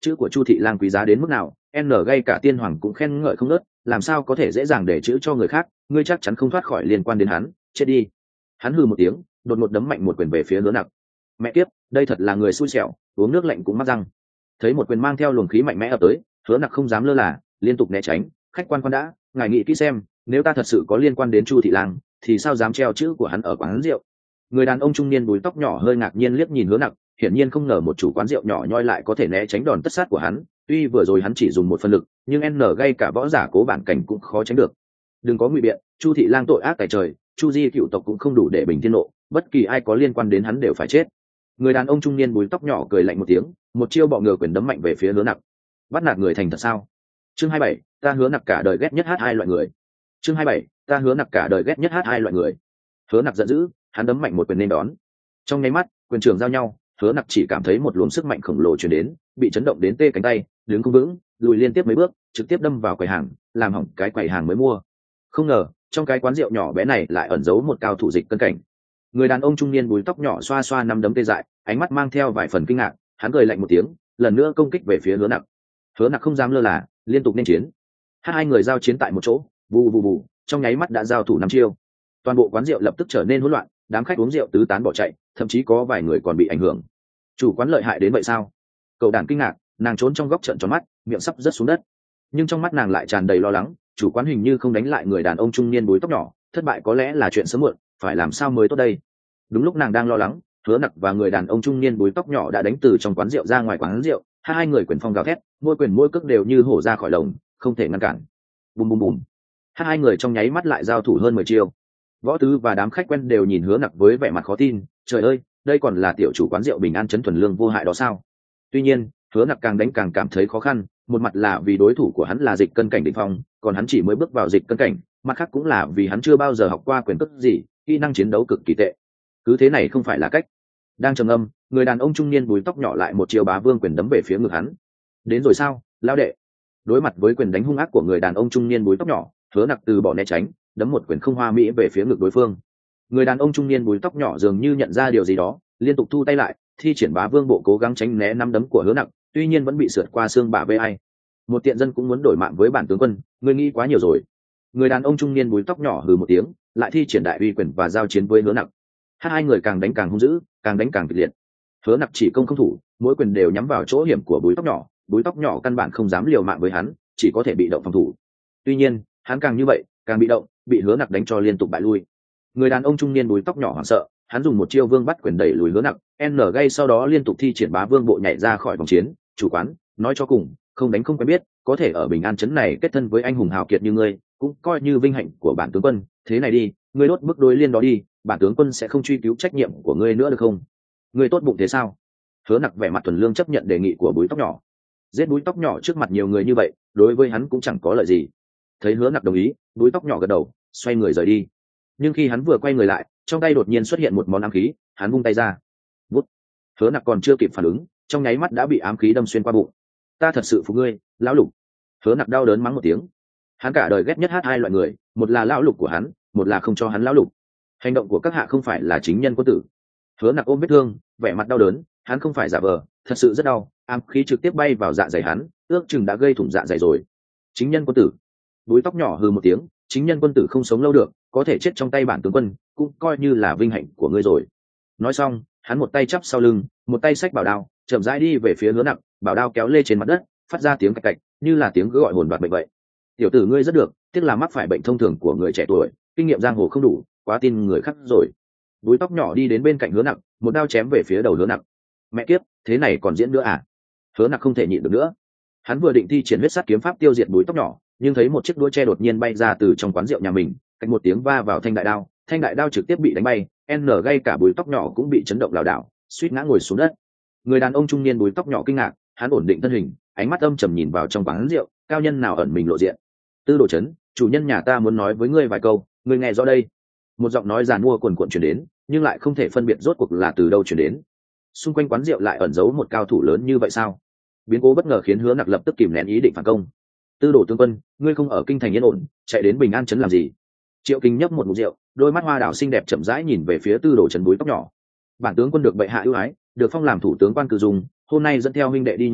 chữ của Chu thị lang quý giá đến mức nào, ngay cả tiên hoàng cũng khen ngợi không ngớt, làm sao có thể dễ dàng để chữ cho người khác, ngươi chắc chắn không thoát khỏi liên quan đến hắn, chết đi. Hắn hừ một tiếng, đột ngột đấm mạnh một quyền về phía Hứa Nặc. Mẹ kiếp, đây thật là người xui xẻo, uống nước lạnh cũng mắc răng. Thấy một quyền mang theo luồng khí mạnh mẽ ập tới, Hứa Nặc không dám lơ là, liên tục né tránh. Khách quan đã, ngài nghĩ kỹ xem, nếu ta thật sự có liên quan đến Chu thị lang, thì sao dám treo chữ của hắn ở quán rượu. Người đàn ông trung niên búi tóc nhỏ hơi ngạc nhiên liếc nhìn Hứa Nặc, hiển nhiên không ngờ một chủ quán rượu nhỏ nhoi lại có thể né tránh đòn tất sát của hắn. Tuy vừa rồi hắn chỉ dùng một phân lực, nhưng gây cả võ giả cố bản cảnh cũng khó tránh được. Đừng có ngụy biện, Chu thị lang tội ác tại trời, Chu di cựu tộc cũng không đủ để bình thiên nộ, bất kỳ ai có liên quan đến hắn đều phải chết. Người đàn ông trung niên búi tóc nhỏ cười lạnh một tiếng, một chiêu bọ ngựa quyền đấm mạnh về phía Hứa Nặc. Bắt nạt người thành thật sao? Chương 27, ta Hứa Nặc cả đời ghét nhất hai loại người. Chương 27, ta Hứa Nặc cả đời ghét nhất hai loại người. Hứa Nặc giận dữ, hắn đấm mạnh một quyền nên đón. Trong nháy mắt, quyền trường giao nhau, Hứa Nặc chỉ cảm thấy một luồng sức mạnh khổng lồ truyền đến, bị chấn động đến tê cánh tay, đứng không vững, lùi liên tiếp mấy bước, trực tiếp đâm vào quầy hàng, làm hỏng cái quầy hàng mới mua. Không ngờ, trong cái quán rượu nhỏ bé này lại ẩn giấu một cao thủ dịch cân cảnh. Người đàn ông trung niên búi tóc nhỏ xoa xoa năm đấm tê dại, ánh mắt mang theo vài phần kinh ngạc, hắn cười lạnh một tiếng, lần nữa công kích về phía Hứa Nặc. Hứa Nặc không dám lơ là, liên tục nên chiến. Hai người giao chiến tại một chỗ, vù vù vù, trong nháy mắt đã giao thủ năm chiêu. Toàn bộ quán rượu lập tức trở nên hỗn loạn, đám khách uống rượu tứ tán bỏ chạy, thậm chí có vài người còn bị ảnh hưởng. Chủ quán lợi hại đến vậy sao? Cậu đàn kinh ngạc, nàng trốn trong góc trợn tròn mắt, miệng sắp rớt xuống đất. Nhưng trong mắt nàng lại tràn đầy lo lắng, chủ quán hình như không đánh lại người đàn ông trung niên búi tóc nhỏ, thất bại có lẽ là chuyện sớm muộn, phải làm sao mới tốt đây. Đúng lúc nàng đang lo lắng, Hứa Nặc và người đàn ông trung niên búi tóc nhỏ đã đánh từ trong quán rượu ra ngoài quán rượu, hai người quyền phong gào thét, mỗi quyền mỗi cước đều như hổ ra khỏi lồng, không thể ngăn cản. Bùm bùm bùm. Hai người trong nháy mắt lại giao thủ hơn 10 chiêu. Võ Tứ và đám khách quen đều nhìn Hứa Nặc với vẻ mặt khó tin, trời ơi, đây còn là tiểu chủ quán rượu Bình An trấn thuần lương vô hại đó sao? Tuy nhiên, Hứa Nặc càng đánh càng cảm thấy khó khăn, một mặt là vì đối thủ của hắn là dịch cân cảnh đỉnh phong, còn hắn chỉ mới bước vào dịch cân cảnh, mặt khác cũng là vì hắn chưa bao giờ học qua quyền cước gì, kỹ năng chiến đấu cực kỳ tệ. Cứ thế này không phải là cách. Đang trầm âm, người đàn ông trung niên búi tóc nhỏ lại một chiêu bá vương quyền đấm về phía ngực hắn. Đến rồi sao, lão đệ? Đối mặt với quyền đánh hung ác của người đàn ông trung niên búi tóc nhỏ, Hứa Nặc từ bỏ né tránh, đấm một quyền không hoa mỹ về phía ngực đối phương. Người đàn ông trung niên búi tóc nhỏ dường như nhận ra điều gì đó, liên tục thu tay lại, thi triển bá vương bộ cố gắng tránh né năm đấm của Hứa Nặc, tuy nhiên vẫn bị sượt qua xương bả vai ai. Một tiện dân cũng muốn đổi mạng với bản tướng quân, ngươi nghĩ quá nhiều rồi. Người đàn ông trung niên búi tóc nhỏ hừ một tiếng, lại thi triển đại uy quyền và giao chiến với Hứa Nặc. Hai người càng đánh càng hung dữ, càng đánh càng kịch liệt. Hứa Nặc chỉ công không thủ, mỗi quyền đều nhắm vào chỗ hiểm của búi tóc nhỏ căn bản không dám liều mạng với hắn, chỉ có thể bị động phòng thủ. Tuy nhiên, hắn càng như vậy, càng bị động, bị Hứa Nặc đánh cho liên tục bại lui. Người đàn ông trung niên búi tóc nhỏ hoảng sợ, hắn dùng một chiêu vương bắt quyền đẩy lùi Hứa Nặc, gây sau đó liên tục thi triển bá vương bộ nhảy ra khỏi vòng chiến. Chủ quán, nói cho cùng, không đánh không quen biết, có thể ở Bình An trấn này kết thân với anh hùng hào kiệt như ngươi, cũng coi như vinh hạnh của bản tướng quân. Thế này đi, ngươi đốt bức đối liên đó đi, bản tướng quân sẽ không truy cứu trách nhiệm của ngươi nữa được không? Ngươi tốt bụng thế sao? Hứa Nặc vẻ mặt thuần lương chấp nhận đề nghị của búi tóc nhỏ. Giết búi tóc nhỏ trước mặt nhiều người như vậy, đối với hắn cũng chẳng có lợi gì. Thấy Hứa Nặc đồng ý, búi tóc nhỏ gật đầu, xoay người rời đi. Nhưng khi hắn vừa quay người lại, trong tay đột nhiên xuất hiện một món ám khí, hắn vung tay ra. Vút. Hứa Nặc còn chưa kịp phản ứng, trong nháy mắt đã bị ám khí đâm xuyên qua bụng. Ta thật sự phục ngươi, lão lục. Hứa Nặc đau đớn mắng một tiếng. Hắn cả đời ghét nhất hai loại người, một là lão lục của hắn, một là không cho hắn lão lục. Hành động của các hạ không phải là chính nhân quân tử. Hứa Nặc ôm vết thương, vẻ mặt đau đớn, hắn không phải giả vờ, thật sự rất đau, ám khí trực tiếp bay vào dạ dày hắn, ước chừng đã gây thủng dạ dày rồi. Chính nhân quân tử. Búi tóc nhỏ hừ một tiếng, chính nhân quân tử không sống lâu được, có thể chết trong tay bản tướng quân, cũng coi như là vinh hạnh của ngươi rồi. Nói xong, hắn một tay chắp sau lưng, một tay xách bảo đao, chậm rãi đi về phía Hứa Nặc, bảo đao kéo lê trên mặt đất, phát ra tiếng cạch cạch, như là tiếng gọi hồn đoạt bệnh vậy. Tiểu tử ngươi rất được, tiếc là mắc phải bệnh thông thường của người trẻ tuổi, kinh nghiệm giang hồ không đủ, quá tin người khác rồi. Búi tóc nhỏ đi đến bên cạnh Hứa Nặc, một đao chém về phía đầu Hứa Nặc. Mẹ kiếp, thế này còn diễn nữa à? Hứa Nặc không thể nhịn được nữa. Hắn vừa định thi triển huyết sát kiếm pháp tiêu diệt búi tóc nhỏ, nhưng thấy một chiếc đũa tre đột nhiên bay ra từ trong quán rượu nhà mình, cách một tiếng va vào thanh đại đao trực tiếp bị đánh bay, gây cả búi tóc nhỏ cũng bị chấn động lảo đảo, suýt ngã ngồi xuống đất. Người đàn ông trung niên búi tóc nhỏ kinh ngạc, hắn ổn định thân hình, ánh mắt âm trầm nhìn vào trong quán rượu, cao nhân nào ẩn mình lộ diện. Tư Đồ Chấn, chủ nhân nhà ta muốn nói với ngươi vài câu, ngươi nghe rõ đây. Một giọng nói giàn mua cuồn cuộn truyền đến, nhưng lại không thể phân biệt rốt cuộc là từ đâu truyền đến. Xung quanh quán rượu lại ẩn giấu một cao thủ lớn như vậy sao? Biến cố bất ngờ khiến Hứa Nặc lập tức kìm nén ý định phản công. Tư Đồ tướng quân, ngươi không ở kinh thành yên ổn, chạy đến Bình An trấn làm gì? Triệu Kinh nhấp một ngụm rượu, đôi mắt hoa đảo xinh đẹp chậm rãi nhìn về phía Tư Đồ Chấn búi tóc nhỏ. Bản tướng quân được bệ hạ ưu ái, được phong làm thủ tướng quan cử dùng, hôm nay dẫn theo huynh đệ đi nhậm chức,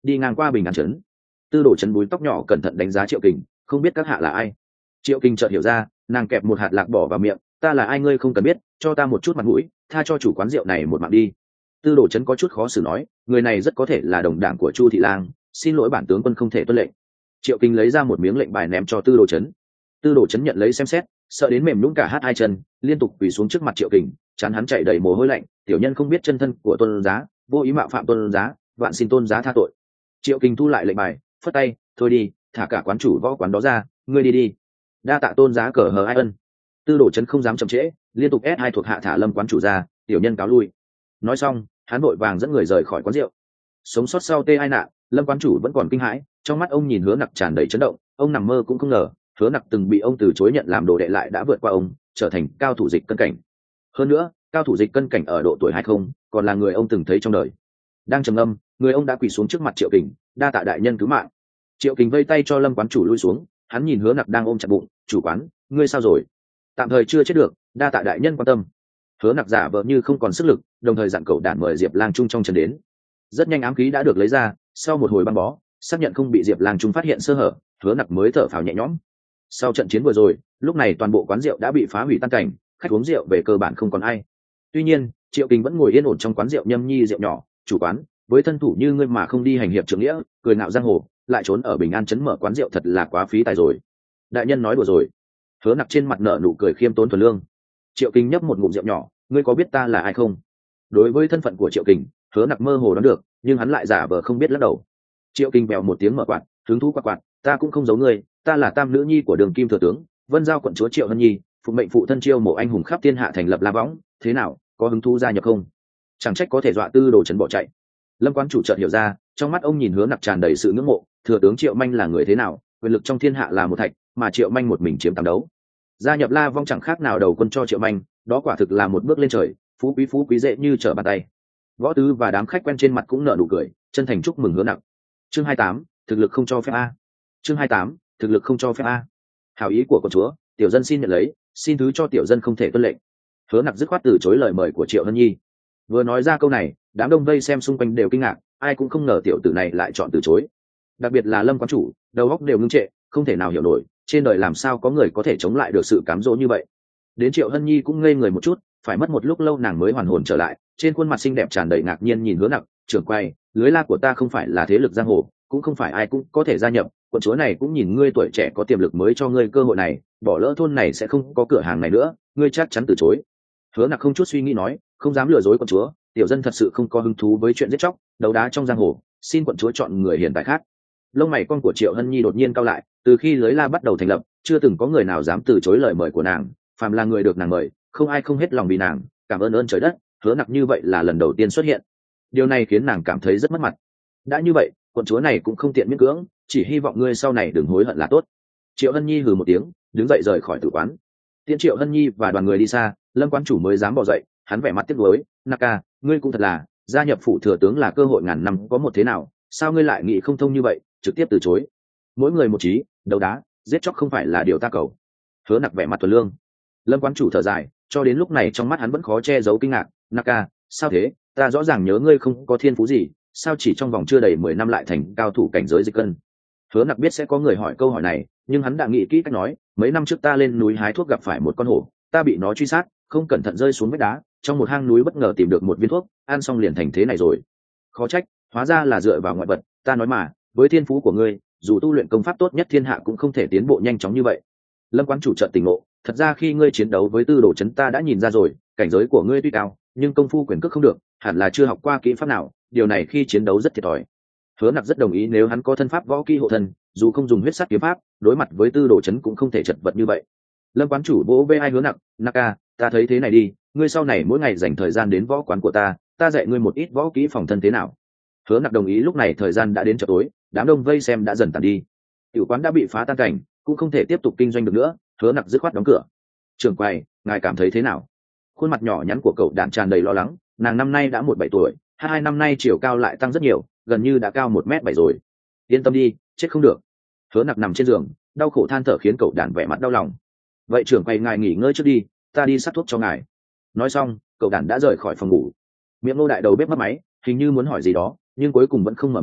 đi ngang qua bình an trấn. Tư đồ trấn búi tóc nhỏ cẩn thận đánh giá Triệu Kình, không biết các hạ là ai. Triệu Kình chợt hiểu ra, nàng kẹp một hạt lạc bỏ vào miệng, ta là ai ngươi không cần biết, cho ta một chút mặt mũi, tha cho chủ quán rượu này một mạng đi. Tư đồ trấn có chút khó xử nói, người này rất có thể là đồng đảng của Chu thị lang, xin lỗi bản tướng quân không thể tuân lệnh. Triệu Kình lấy ra một miếng lệnh bài ném cho Tư đồ trấn. Tư đồ trấn nhận lấy xem xét, sợ đến mềm nhũn cả hai chân, liên tục quỳ xuống trước mặt Triệu Kình, chán hắn chảy đầy mồ hôi lạnh, tiểu nhân không biết chân thân của tôn giá, vô ý mạo phạm tôn giá, vạn xin tôn giá tha tội. Triệu Kình thu lại lệnh bài, phất tay, thôi đi, thả cả quán chủ võ quán đó ra, ngươi đi đi. Đa tạ tôn giá cờ hờ ai ân. Tư đồ trấn không dám chậm trễ, liên tục ép hai thuộc hạ thả Lâm quán chủ ra, tiểu nhân cáo lui. Nói xong, hắn vội vàng dẫn người rời khỏi quán rượu. Sống sót sau tê ai nạn, Lâm quán chủ vẫn còn kinh hãi, trong mắt ông nhìn Hứa Nặc tràn đầy chấn động, ông nằm mơ cũng không ngờ, Hứa Nặc từng bị ông từ chối nhận làm đồ đệ lại đã vượt qua ông, trở thành cao thủ dịch cân cảnh. Hơn nữa, cao thủ dịch cân cảnh ở độ tuổi 20, còn là người ông từng thấy trong đời. Đang trầm ngâm, người ông đã quỳ xuống trước mặt Triệu Kình, đa tạ đại nhân cứu mạng. Triệu Kình vây tay cho Lâm quán chủ lui xuống, hắn nhìn Hứa Nặc đang ôm chặt bụng, chủ quán, ngươi sao rồi? Tạm thời chưa chết được, đa tạ đại nhân quan tâm. Hứa Nặc giả vờ như không còn sức lực, đồng thời dặn cậu đàn mời Diệp Lang Trung trong trấn đến. Rất nhanh ám khí đã được lấy ra, sau một hồi băng bó, xác nhận không bị Diệp Lang Trung phát hiện sơ hở, Hứa Nặc mới thở phào nhẹ nhõm. Sau trận chiến vừa rồi, lúc này toàn bộ quán rượu đã bị phá hủy tan cảnh, khách uống rượu về cơ bản không còn ai. Tuy nhiên, Triệu Kình vẫn ngồi yên ổn trong quán rượu nhâm nhi rượu nhỏ, chủ quán, với thân thủ như ngươi mà không đi hành hiệp trưởng nghĩa, cười ngạo giang hồ, lại trốn ở Bình An trấn mở quán rượu thật là quá phí tài rồi. Đại nhân nói đùa rồi. Hứa Nặc trên mặt nở nụ cười khiêm tốn thuần lương. Triệu Kình nhấp một ngụm rượu nhỏ, ngươi có biết ta là ai không? Đối với thân phận của Triệu Kình, Hứa Nặc mơ hồ đoán được, nhưng hắn lại giả vờ không biết lắc đầu. Triệu Kình bèo một tiếng mở quạt, hứng thú quạt, ta cũng không giấu ngươi, ta là tam nữ nhi của Đường Kim thừa tướng, Vân Giao quận chúa Triệu Hân Nhi, phụ mệnh phụ thân chiêu mộ anh hùng khắp thiên hạ thành lập La Võng, thế nào, có hứng thú gia nhập không? Chẳng trách có thể dọa Tư đồ trấn bỏ chạy. Lâm quán chủ chợt hiểu ra, trong mắt ông nhìn Hứa Nặc tràn đầy sự ngưỡng mộ, thừa tướng Triệu Manh là người thế nào, quyền lực trong thiên hạ là một thạch, mà Triệu Manh một mình chiếm tám đấu. Gia nhập La Vong chẳng khác nào đầu quân cho Triệu Manh, đó quả thực là một bước lên trời, phú quý dễ như trở bàn tay. Võ Tứ và đám khách quen trên mặt cũng nở nụ cười, chân thành chúc mừng Hứa Nặc. Chương 28, thực lực không cho phép a. Chương 28, thực lực không cho phép a. Hảo ý của con chúa, tiểu dân xin nhận lấy, xin thứ cho tiểu dân không thể tuân lệnh. Hứa Nặc dứt khoát từ chối lời mời của Triệu Hân Nhi. Vừa nói ra câu này, đám đông vây xem xung quanh đều kinh ngạc, ai cũng không ngờ tiểu tử này lại chọn từ chối. Đặc biệt là Lâm quán chủ, đầu óc đều ngưng trệ, không thể nào hiểu nổi, trên đời làm sao có người có thể chống lại được sự cám dỗ như vậy. Đến Triệu Hân Nhi cũng ngây người một chút, phải mất một lúc lâu nàng mới hoàn hồn trở lại, trên khuôn mặt xinh đẹp tràn đầy ngạc nhiên nhìn Hứa Nặc, trưởng quay, lưới la của ta không phải là thế lực giang hồ, cũng không phải ai cũng có thể gia nhập, quận chúa này cũng nhìn ngươi tuổi trẻ có tiềm lực mới cho ngươi cơ hội này, bỏ lỡ thôn này sẽ không có cửa hàng này nữa, ngươi chắc chắn từ chối. Hứa Nặc không chút suy nghĩ nói, không dám lừa dối quận chúa, tiểu dân thật sự không có hứng thú với chuyện giết chóc, đấu đá trong giang hồ, xin quận chúa chọn người hiện tại khác. Lông mày con của Triệu Hân Nhi đột nhiên cau lại, từ khi lưới la bắt đầu thành lập, chưa từng có người nào dám từ chối lời mời của nàng, phàm là người được nàng mời, không ai không hết lòng vì nàng, cảm ơn trời đất, Hứa Nặc như vậy là lần đầu tiên xuất hiện. Điều này khiến nàng cảm thấy rất mất mặt. Đã như vậy, quận chúa này cũng không tiện miễn cưỡng, chỉ hy vọng ngươi sau này đừng hối hận là tốt. Triệu Hân Nhi hừ một tiếng, đứng dậy rời khỏi tử quán. Tiễn Triệu Hân Nhi và đoàn người đi xa, Lâm quán chủ mới dám bỏ dậy, hắn vẻ mặt tiếc nuối, Naka, ngươi cũng thật là, gia nhập phủ thừa tướng là cơ hội ngàn năm có một thế nào, sao ngươi lại nghĩ không thông như vậy, trực tiếp từ chối. Mỗi người một chí, đấu đá, giết chóc không phải là điều ta cầu. Hứa Nặc vẻ mặt thuần lương. Lâm quán chủ thở dài, cho đến lúc này trong mắt hắn vẫn khó che giấu kinh ngạc, Naka, sao thế, ta rõ ràng nhớ ngươi không có thiên phú gì, sao chỉ trong vòng chưa đầy 10 năm lại thành cao thủ cảnh giới dịch cân. Hứa Nặc biết sẽ có người hỏi câu hỏi này, nhưng hắn đã nghĩ kỹ cách nói, mấy năm trước ta lên núi hái thuốc gặp phải một con hổ, ta bị nó truy sát, không cẩn thận rơi xuống vách đá, trong một hang núi bất ngờ tìm được một viên thuốc, ăn xong liền thành thế này rồi. Khó trách, hóa ra là dựa vào ngoại vật, ta nói mà, với thiên phú của ngươi, dù tu luyện công pháp tốt nhất thiên hạ cũng không thể tiến bộ nhanh chóng như vậy. Lâm quán chủ chợt tỉnh ngộ, thật ra khi ngươi chiến đấu với Tư đồ trấn ta đã nhìn ra rồi, cảnh giới của ngươi tuy cao, nhưng công phu quyền cước không được, hẳn là chưa học qua kỹ pháp nào, điều này khi chiến đấu rất thiệt thòi. Hứa Nặc rất đồng ý, nếu hắn có thân pháp võ kỹ hộ thân, dù không dùng huyết sắc kiếm pháp, đối mặt với Tư đồ trấn cũng không thể chật vật như vậy. Lâm quán chủ vỗ vai Hứa Nặc, Naka, ta thấy thế này đi, ngươi sau này mỗi ngày dành thời gian đến võ quán của ta dạy ngươi một ít võ kỹ phòng thân thế nào. Hứa Nặc đồng ý. Lúc này thời gian đã đến chợ tối, đám đông vây xem đã dần tàn đi, tiểu quán đã bị phá tan cảnh, cũng không thể tiếp tục kinh doanh được nữa. Hứa Nặc dứt khoát đóng cửa. Trưởng quầy, ngài cảm thấy thế nào? Khuôn mặt nhỏ nhắn của cậu đàn tràn đầy lo lắng, nàng năm nay đã 17 tuổi, 2 năm nay chiều cao lại tăng rất nhiều, gần như đã cao 1m7 rồi. Yên tâm đi, chết không được. Hứa Nặc nằm trên giường, đau khổ than thở khiến cậu đàn vẻ mặt đau lòng. Vậy trưởng quầy ngài nghỉ ngơi trước đi, ta đi sát thuốc cho ngài. Nói xong, cậu đàn đã rời khỏi phòng ngủ. Miệng Ngô đại đầu bếp mất máy, hình như muốn hỏi gì đó, nhưng cuối cùng vẫn không mở miệng,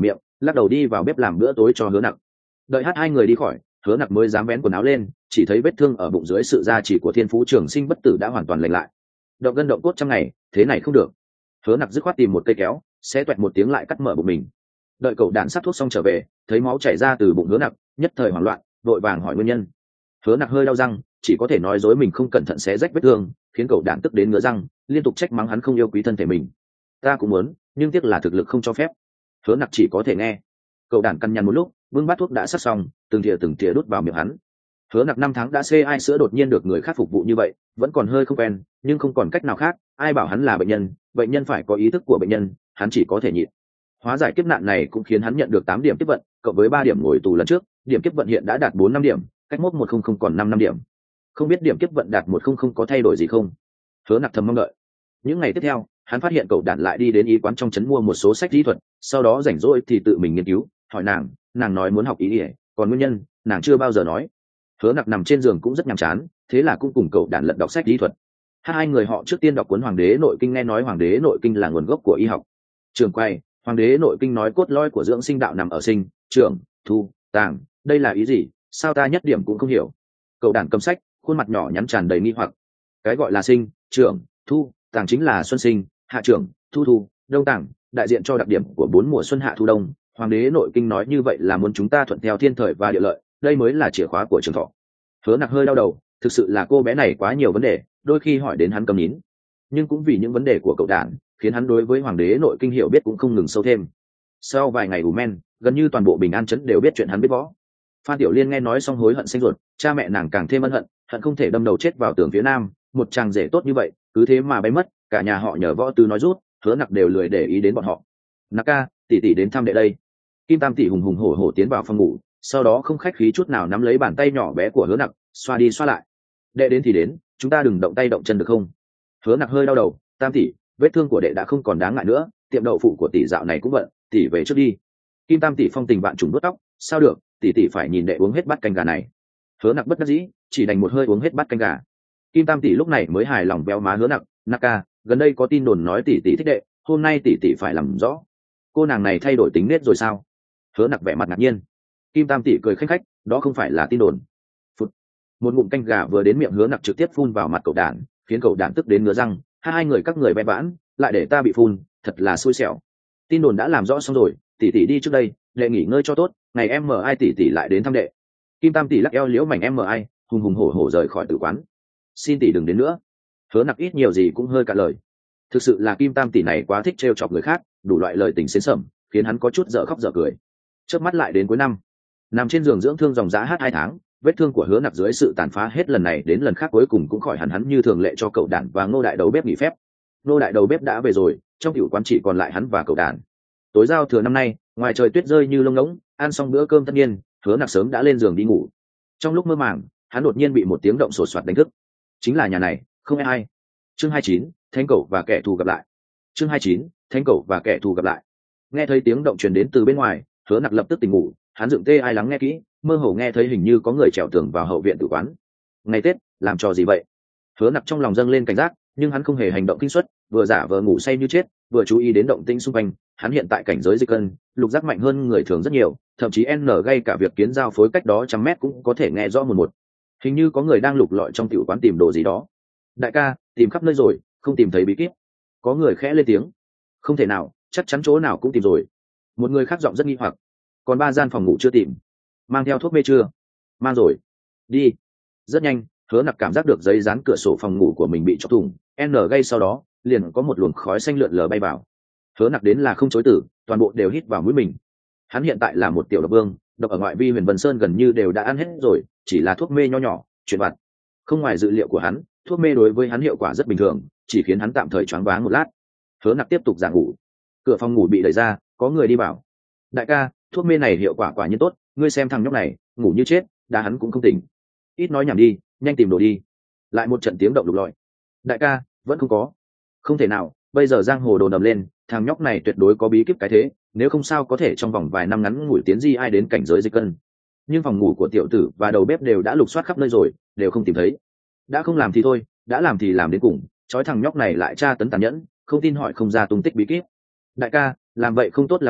lắc đầu đi vào bếp làm bữa tối cho Hứa Nặc. Đợi hai người đi khỏi, Hứa Nặc mới dám vén quần áo lên, chỉ thấy vết thương ở bụng dưới sự gia trì của Thiên Phú Trường Sinh bất tử đã hoàn toàn lành lại. Động gân động cốt trăm ngày, thế này không được. Hứa Nặc dứt khoát tìm một cây kéo, xé toẹt một tiếng lại cắt mở bụng mình. Đợi cậu đạn sát thuốc xong trở về, thấy máu chảy ra từ bụng Hứa Nặc, nhất thời hoảng loạn, vội vàng hỏi nguyên nhân. Hứa Nặc hơi đau răng, chỉ có thể nói dối mình không cẩn thận xé rách vết thương, khiến cậu đạn tức đến ngứa răng, liên tục trách mắng hắn không yêu quý thân thể mình. Ta cũng muốn, nhưng tiếc là thực lực không cho phép. Hứa Nặc chỉ có thể nghe. Cậu đàn căn nhằn một lúc, bưng bát thuốc đã sắc xong, từng thìa đút vào miệng hắn. Hứa Nặc 5 tháng đã xê ai sữa đột nhiên được người khác phục vụ như vậy, vẫn còn hơi không quen, nhưng không còn cách nào khác, ai bảo hắn là bệnh nhân phải có ý thức của bệnh nhân, hắn chỉ có thể nhịn. Hóa giải kiếp nạn này cũng khiến hắn nhận được 8 điểm kiếp vận, cộng với 3 điểm ngồi tù lần trước, điểm kiếp vận hiện đã đạt 4-5 điểm, cách mốc 100 còn 5 điểm. Không biết điểm kiếp vận đạt 100 có thay đổi gì không? Hứa Nặc thầm mong đợi. Những ngày tiếp theo, hắn phát hiện cậu đàn lại đi đến y quán trong trấn mua một số sách y thuật, sau đó rảnh rỗi thì tự mình nghiên cứu, hỏi nàng nói muốn học y, còn nguyên nhân nàng chưa bao giờ nói. Hứa Nặc nằm trên giường cũng rất nhàm chán, thế là cũng cùng cậu đàn lật đọc sách y thuật. Hai người họ trước tiên đọc cuốn Hoàng đế nội kinh, nghe nói Hoàng đế nội kinh là nguồn gốc của y học. Trường quay, Hoàng đế nội kinh nói cốt lõi của dưỡng sinh đạo nằm ở sinh, trưởng, thu, tàng, đây là ý gì? Sao ta nhất điểm cũng không hiểu. Cậu đàn cầm sách, khuôn mặt nhỏ nhắn tràn đầy nghi hoặc. Cái gọi là sinh, trưởng, thu, tàng chính là xuân sinh, hạ trưởng, thu, đông tàng, đại diện cho đặc điểm của 4 mùa xuân hạ thu đông. Hoàng đế nội kinh nói như vậy là muốn chúng ta thuận theo thiên thời và địa lợi, đây mới là chìa khóa của trường thọ. Hứa Nặc hơi đau đầu, thực sự là cô bé này quá nhiều vấn đề, đôi khi hỏi đến hắn cầm nín. Nhưng cũng vì những vấn đề của cậu đàn, khiến hắn đối với Hoàng đế nội kinh hiểu biết cũng không ngừng sâu thêm. Sau vài ngày ủ men, gần như toàn bộ Bình An trấn đều biết chuyện hắn biết võ. Phan Tiểu Liên nghe nói xong hối hận xanh ruột, cha mẹ nàng càng thêm ân hận, hận không thể đâm đầu chết vào tường phía nam. Một chàng rể tốt như vậy, cứ thế mà bay mất, cả nhà họ nhờ võ tứ nói rút, Hứa Nặc đều lười để ý đến bọn họ. Nặc ca, tỷ tỷ đến thăm đệ đây. Kim Tam tỷ hùng hùng hổ hổ tiến vào phòng ngủ, sau đó không khách khí chút nào nắm lấy bàn tay nhỏ bé của Hứa Nặc, xoa đi xoa lại. Đệ đến thì đến, chúng ta đừng động tay động chân được không? Hứa Nặc hơi đau đầu, Tam tỷ, vết thương của đệ đã không còn đáng ngại nữa, tiệm đậu phụ của tỷ dạo này cũng bận, tỷ về trước đi. Kim Tam tỷ phong tình vạn trùng đuốt tóc, sao được, tỷ tỷ phải nhìn đệ uống hết bát canh gà này. Hứa Nặc bất đắc dĩ, chỉ đành một hơi uống hết bát canh gà. Kim Tam tỷ lúc này mới hài lòng véo má Hứa Nặc, Nặc ca, gần đây có tin đồn nói tỷ tỷ thích đệ, hôm nay tỷ tỷ phải làm rõ. Cô nàng này thay đổi tính nết rồi sao? Hứa Nặc vẻ mặt ngạc nhiên. Kim Tam tỷ cười khanh khách, đó không phải là tin đồn. Phụt. Một ngụm canh gà vừa đến miệng Hứa Nặc trực tiếp phun vào mặt cậu đàn, khiến cậu đàn tức đến ngứa răng. Hai người các người bẽ vãn, lại để ta bị phun, thật là xui xẻo. Tin đồn đã làm rõ xong rồi, tỷ tỷ đi trước đây, đệ nghỉ ngơi cho tốt, ngày em mờ ai tỷ tỷ lại đến thăm đệ. Kim Tam tỷ lắc eo liễu mảnh em mờ ai, hùng hùng hổ hổ rời khỏi tử quán. Xin tỷ đừng đến nữa. Hứa Nặc ít nhiều gì cũng hơi cạn lời. Thực sự là Kim Tam tỷ này quá thích trêu chọc người khác, đủ loại lời tình xến sẩm, khiến hắn có chút dở khóc dở cười. Chớp mắt lại đến cuối năm, nằm trên giường dưỡng thương dòng dã 2 tháng, vết thương của Hứa Nặc dưới sự tàn phá hết lần này đến lần khác cuối cùng cũng khỏi hẳn, hắn như thường lệ cho cậu đàn và Ngô đại đầu bếp nghỉ phép. Ngô đại đầu bếp đã về rồi, trong tiểu quán chỉ còn lại hắn và cậu đàn. Tối giao thừa năm nay, ngoài trời tuyết rơi như lông ngỗng, ăn xong bữa cơm tất nhiên, Hứa Nặc sớm đã lên giường đi ngủ. Trong lúc mơ màng, hắn đột nhiên bị một tiếng động sột soạt đánh thức. Chính là nhà này, không ai. Chương 29, Thánh Cẩu và kẻ thù gặp lại. Chương 29, Thánh Cẩu và kẻ thù gặp lại. Nghe thấy tiếng động truyền đến từ bên ngoài, Hứa Nặc lập tức tỉnh ngủ, hắn dựng tê ai lắng nghe kỹ, mơ hồ nghe thấy hình như có người trèo tường vào hậu viện tử quán. Ngày Tết, làm trò gì vậy? Hứa Nặc trong lòng dâng lên cảnh giác, nhưng hắn không hề hành động kinh suất, vừa giả vờ ngủ say như chết, vừa chú ý đến động tĩnh xung quanh. Hắn hiện tại cảnh giới dịch cân, lục giác mạnh hơn người thường rất nhiều, thậm chí gây cả việc kiến giao phối cách đó trăm mét cũng có thể nghe rõ một. Hình như có người đang lục lọi trong tiểu quán tìm đồ gì đó. Đại ca, tìm khắp nơi rồi, không tìm thấy bí kíp. Có người khẽ lên tiếng. Không thể nào, chắc chắn chỗ nào cũng tìm rồi. Một người khác giọng rất nghi hoặc. Còn 3 gian phòng ngủ chưa tìm. Mang theo thuốc mê chưa? Mang rồi. Đi. Rất nhanh, Hứa Nặc cảm giác được giấy dán cửa sổ phòng ngủ của mình bị chọc thủng, gây sau đó, liền có một luồng khói xanh lượn lờ bay vào. Hứa Nặc đến là không chối từ, toàn bộ đều hít vào mũi mình. Hắn hiện tại là một tiểu độc vương, độc ở ngoại vi Huyền Vân Sơn gần như đều đã ăn hết rồi, chỉ là thuốc mê nho nhỏ, chuyện vặt. Không ngoài dự liệu của hắn, thuốc mê đối với hắn hiệu quả rất bình thường, chỉ khiến hắn tạm thời choáng váng một lát. Hứa Nặc tiếp tục giả ngủ. Cửa phòng ngủ bị đẩy ra, có người đi vào. Đại ca, thuốc mê này hiệu quả quả nhiên tốt, ngươi xem thằng nhóc này, ngủ như chết, đã hắn cũng không tỉnh. Ít nói nhảm đi, nhanh tìm đồ đi. Lại một trận tiếng động lục lọi. Đại ca, vẫn không có. Không thể nào, bây giờ giang hồ đồn đầm lên, thằng nhóc này tuyệt đối có bí kíp cái thế, nếu không sao có thể trong vòng vài năm ngắn ngủi tiến di ai đến cảnh giới dịch cân. Nhưng phòng ngủ của tiểu tử và đầu bếp đều đã lục soát khắp nơi rồi, đều không tìm thấy. Đã không làm thì thôi, đã làm thì làm đến cùng, trói thằng nhóc này lại tra tấn tàn nhẫn, không tin hỏi không ra tung tích bí kíp. Đại ca, làm vậy không tốt lắm đâu,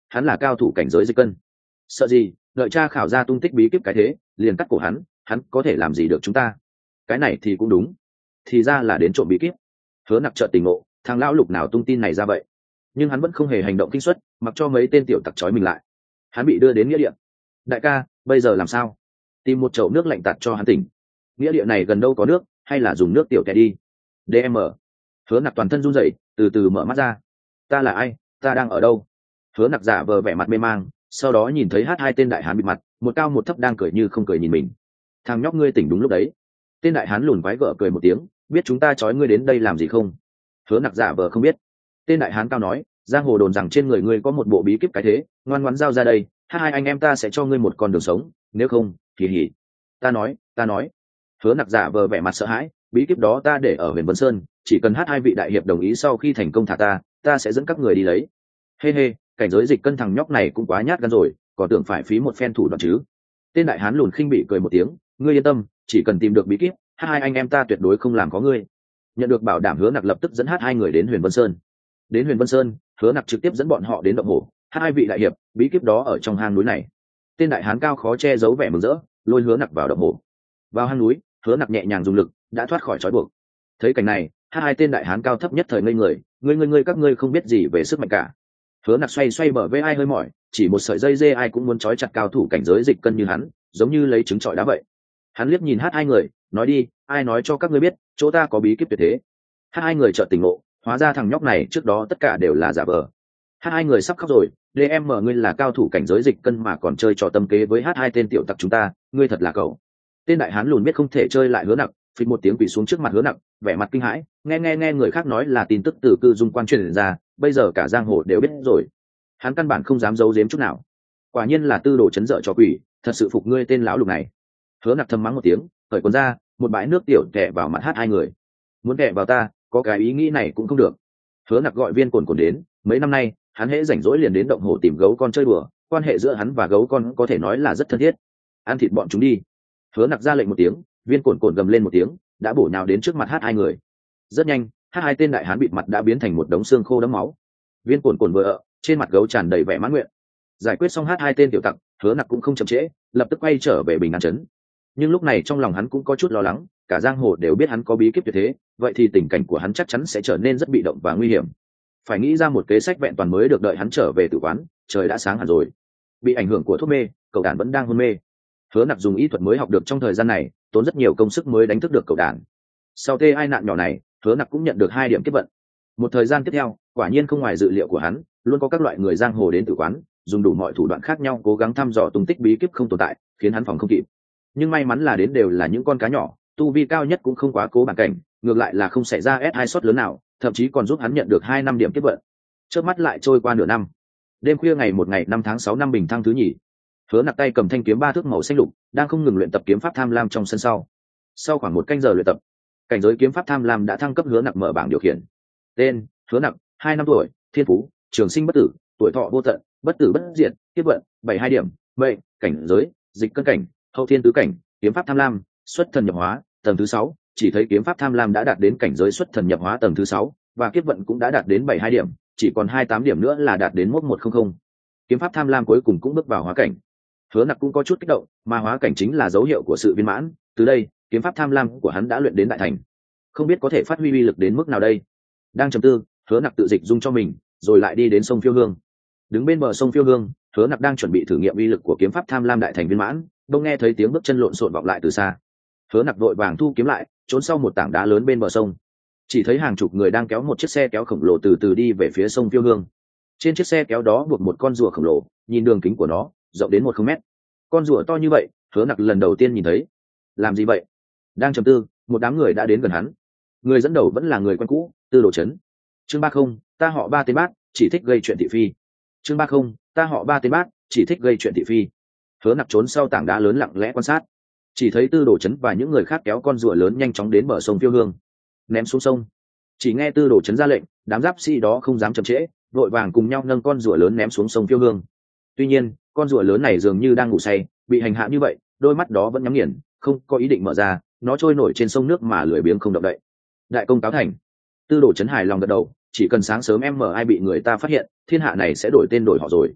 hắn là cao thủ cảnh giới dịch cân. Sợ gì, đợi tra khảo ra tung tích bí kíp cái thế liền cắt cổ hắn có thể làm gì được chúng ta. Cái này thì cũng đúng, thì ra là đến trộm bí kíp. Hứa Nặc chợt tỉnh ngộ, thằng lão Lục nào tung tin này ra vậy, nhưng hắn vẫn không hề hành động kinh suất, mặc cho mấy tên tiểu tặc trói mình lại. Hắn bị đưa đến nghĩa địa. Đại ca, bây giờ làm sao? Tìm một chậu nước lạnh tạt cho hắn tỉnh. Nghĩa địa này gần đâu có nước, hay là dùng nước tiểu tè đi. DM. Hứa Nặc toàn thân run rẩy, từ từ mở mắt ra. Ta là ai, ta đang ở đâu? Hứa Nặc giả vờ vẻ mặt mê mang, sau đó nhìn thấy hai tên đại hán bịt mặt, một cao một thấp đang cười như không cười nhìn mình. Thằng nhóc ngươi tỉnh đúng lúc đấy. Tên đại hán lùn quái gở cười một tiếng, biết chúng ta trói ngươi đến đây làm gì không? Hứa Nặc giả vờ không biết. Tên đại hán cao nói, giang hồ đồn rằng trên người ngươi có một bộ bí kíp cái thế, ngoan ngoãn giao ra đây, hai anh em ta sẽ cho ngươi một con đường sống, nếu không thì hỉ. Ta nói. Hứa Nặc giả vờ vẻ mặt sợ hãi, bí kíp đó ta để ở Huyền Vân Sơn, chỉ cần hai vị đại hiệp đồng ý sau khi thành công thả ta sẽ dẫn các người đi lấy. Hê, cảnh giới dịch cân thằng nhóc này cũng quá nhát gan rồi, còn tưởng phải phí một phen thủ đoạn chứ. Tên đại hán lùn khinh bỉ cười một tiếng, ngươi yên tâm, chỉ cần tìm được bí kíp, hai anh em ta tuyệt đối không làm có ngươi. Nhận được bảo đảm, Hứa Nặc lập tức dẫn hai người đến Huyền Vân Sơn. Đến Huyền Vân Sơn, Hứa Nặc trực tiếp dẫn bọn họ đến động hồ. Hai vị đại hiệp, bí kíp đó ở trong hang núi này. Tên đại hán cao khó che giấu vẻ mừng rỡ, lôi Hứa Nặc vào động hồ. Vào hang núi, Hứa Nặc nhẹ nhàng dùng lực, đã thoát khỏi trói buộc. Thấy cảnh này, hai tên đại hán cao thấp nhất thời ngây người, ngươi các ngươi không biết gì về sức mạnh cả. Hứa Nặc xoay bờ với ai hơi mỏi, chỉ một sợi dây dê ai cũng muốn trói chặt cao thủ cảnh giới dịch cân như hắn, giống như lấy trứng trọi đá vậy. Hắn liếc nhìn hai người, nói đi, ai nói cho các ngươi biết chỗ ta có bí kíp tuyệt thế? Hai người chợt tỉnh ngộ, hóa ra thằng nhóc này trước đó tất cả đều là giả vờ. Hai người sắp khóc rồi, DM ngươi là cao thủ cảnh giới dịch cân mà còn chơi trò tâm kế với hai tên tiểu tặc chúng ta, ngươi thật là cậu. Tên đại hán lùn biết không thể chơi lại Hứa Nặc, phịch một tiếng quỳ xuống trước mặt Hứa Nặc, vẻ mặt kinh hãi, nghe người khác nói là tin tức từ cư dung quan truyền ra, bây giờ cả giang hồ đều biết rồi. Hắn căn bản không dám giấu giếm chút nào. Quả nhiên là tư đồ chấn dợ cho quỷ, thật sự phục ngươi tên lão Lục này. Hứa Nặc thầm mắng một tiếng, cởi quần ra, một bãi nước tiểu tè vào mặt hai người. Muốn tè vào ta, có cái ý nghĩ này cũng không được. Hứa Nặc gọi Viên Cồn đến, mấy năm nay hắn hễ rảnh rỗi liền đến động hồ tìm gấu con chơi đùa, quan hệ giữa hắn và gấu con có thể nói là rất thân thiết. Ăn thịt bọn chúng đi. Hứa Nặc ra lệnh một tiếng, Viên Cồn gầm lên một tiếng, đã bổ nhào đến trước mặt hai người. Rất nhanh, hai tên đại hán bịt mặt đã biến thành một đống xương khô đẫm máu. Viên Cồn vừa ở, trên mặt gấu tràn đầy vẻ mãn nguyện. Giải quyết xong hai tên tiểu tặc, Hứa Nặc cũng không chậm trễ, lập tức quay trở về Bình An trấn. Nhưng lúc này trong lòng hắn cũng có chút lo lắng, cả giang hồ đều biết hắn có bí kíp tuyệt thế, vậy thì tình cảnh của hắn chắc chắn sẽ trở nên rất bị động và nguy hiểm. Phải nghĩ ra một kế sách vẹn toàn mới được. Đợi hắn trở về tử quán, trời đã sáng hẳn rồi. Bị ảnh hưởng của thuốc mê, cậu đàn vẫn đang hôn mê. Hứa Nặc dùng y thuật mới học được trong thời gian này, tốn rất nhiều công sức mới đánh thức được cậu đàn. Sau tê ai nạn nhỏ này, Hứa Nặc cũng nhận được 2 điểm kiếp vận. Một thời gian tiếp theo, quả nhiên không ngoài dự liệu của hắn, luôn có các loại người giang hồ đến tử quán, dùng đủ mọi thủ đoạn khác nhau cố gắng thăm dò tung tích bí kíp không tồn tại, khiến hắn phòng không kịp. Nhưng may mắn là đến đều là những con cá nhỏ, tu vi cao nhất cũng không quá cố bản cảnh, ngược lại là không xảy ra S2 sót lớn nào, thậm chí còn giúp hắn nhận được 2 năm điểm kiếp vận. Chớp mắt lại trôi qua nửa năm. Đêm khuya ngày 5 tháng 6 năm Bình Thăng thứ nhì, Hứa Nặc tay cầm thanh kiếm 3 thước màu xanh lục, đang không ngừng luyện tập kiếm pháp tham lam trong sân sau. Sau khoảng 1 canh giờ luyện tập, cảnh giới kiếm pháp tham lam đã thăng cấp. Hứa Nặc mở bảng điều khiển. Tên: Hứa Nặc, 2 năm tuổi, thiên phú: trường sinh bất tử, tuổi thọ vô tận, bất tử bất diệt, kiếp vận 72 điểm, mệnh: cảnh giới dịch cân cảnh, hậu thiên tứ cảnh, kiếm pháp tham lam, xuất thần nhập hóa, tầng thứ 6. Chỉ thấy kiếm pháp tham lam đã đạt đến cảnh giới xuất thần nhập hóa tầng thứ 6, và kiếp vận cũng đã đạt đến 72 điểm, chỉ còn 28 điểm nữa là đạt đến mốc 100. Kiếm pháp tham lam cuối cùng cũng bước vào hóa cảnh. Hứa Nặc cũng có chút kích động, mà hóa cảnh chính là dấu hiệu của sự viên mãn, từ đây kiếm pháp tham lam của hắn đã luyện đến đại thành, không biết có thể phát huy uy lực đến mức nào đây. Đang trầm tư, Hứa Nặc tự dịch dung cho mình, rồi lại đi đến sông Phiêu Hương. Đứng bên bờ sông Phiêu Hương, Hứa Nặc đang chuẩn bị thử nghiệm uy lực của kiếm pháp tham lam đại thành viên mãn, đông nghe thấy tiếng bước chân lộn xộn vọng lại từ xa. Hứa Nặc vội vàng thu kiếm lại, trốn sau một tảng đá lớn bên bờ sông. Chỉ thấy hàng chục người đang kéo một chiếc xe kéo khổng lồ từ từ đi về phía sông Phiêu Hương. Trên chiếc xe kéo đó buộc một con rùa khổng lồ, nhìn đường kính của nó rộng đến 1 mét. Con rùa to như vậy, Hứa Nặc lần đầu tiên nhìn thấy. Làm gì vậy? Đang trầm tư, một đám người đã đến gần hắn. Người dẫn đầu vẫn là người quen cũ, Tư Đồ Chấn. Chương 30, ta họ Ba tên bác, chỉ thích gây chuyện thị phi. Chương 30, ta họ Ba tên bác, chỉ thích gây chuyện thị phi. Hứa Nặc trốn sau tảng đá lớn lặng lẽ quan sát. Chỉ thấy Tư Đồ Chấn và những người khác kéo con rùa lớn nhanh chóng đến bờ sông Phiêu Hương, ném xuống sông. Chỉ nghe Tư Đồ Chấn ra lệnh, đám giáp sĩ đó không dám chậm trễ, vội vàng cùng nhau nâng con rùa lớn ném xuống sông Phiêu Hương. Tuy nhiên, con rùa lớn này dường như đang ngủ say, bị hành hạ như vậy, đôi mắt đó vẫn nhắm nghiền, không có ý định mở ra, nó trôi nổi trên sông nước mà lười biếng không động đậy. Đại công cáo thành. Tư Đồ Chấn hài lòng gật đầu, chỉ cần sáng sớm ai bị người ta phát hiện, thiên hạ này sẽ đổi tên đổi họ rồi.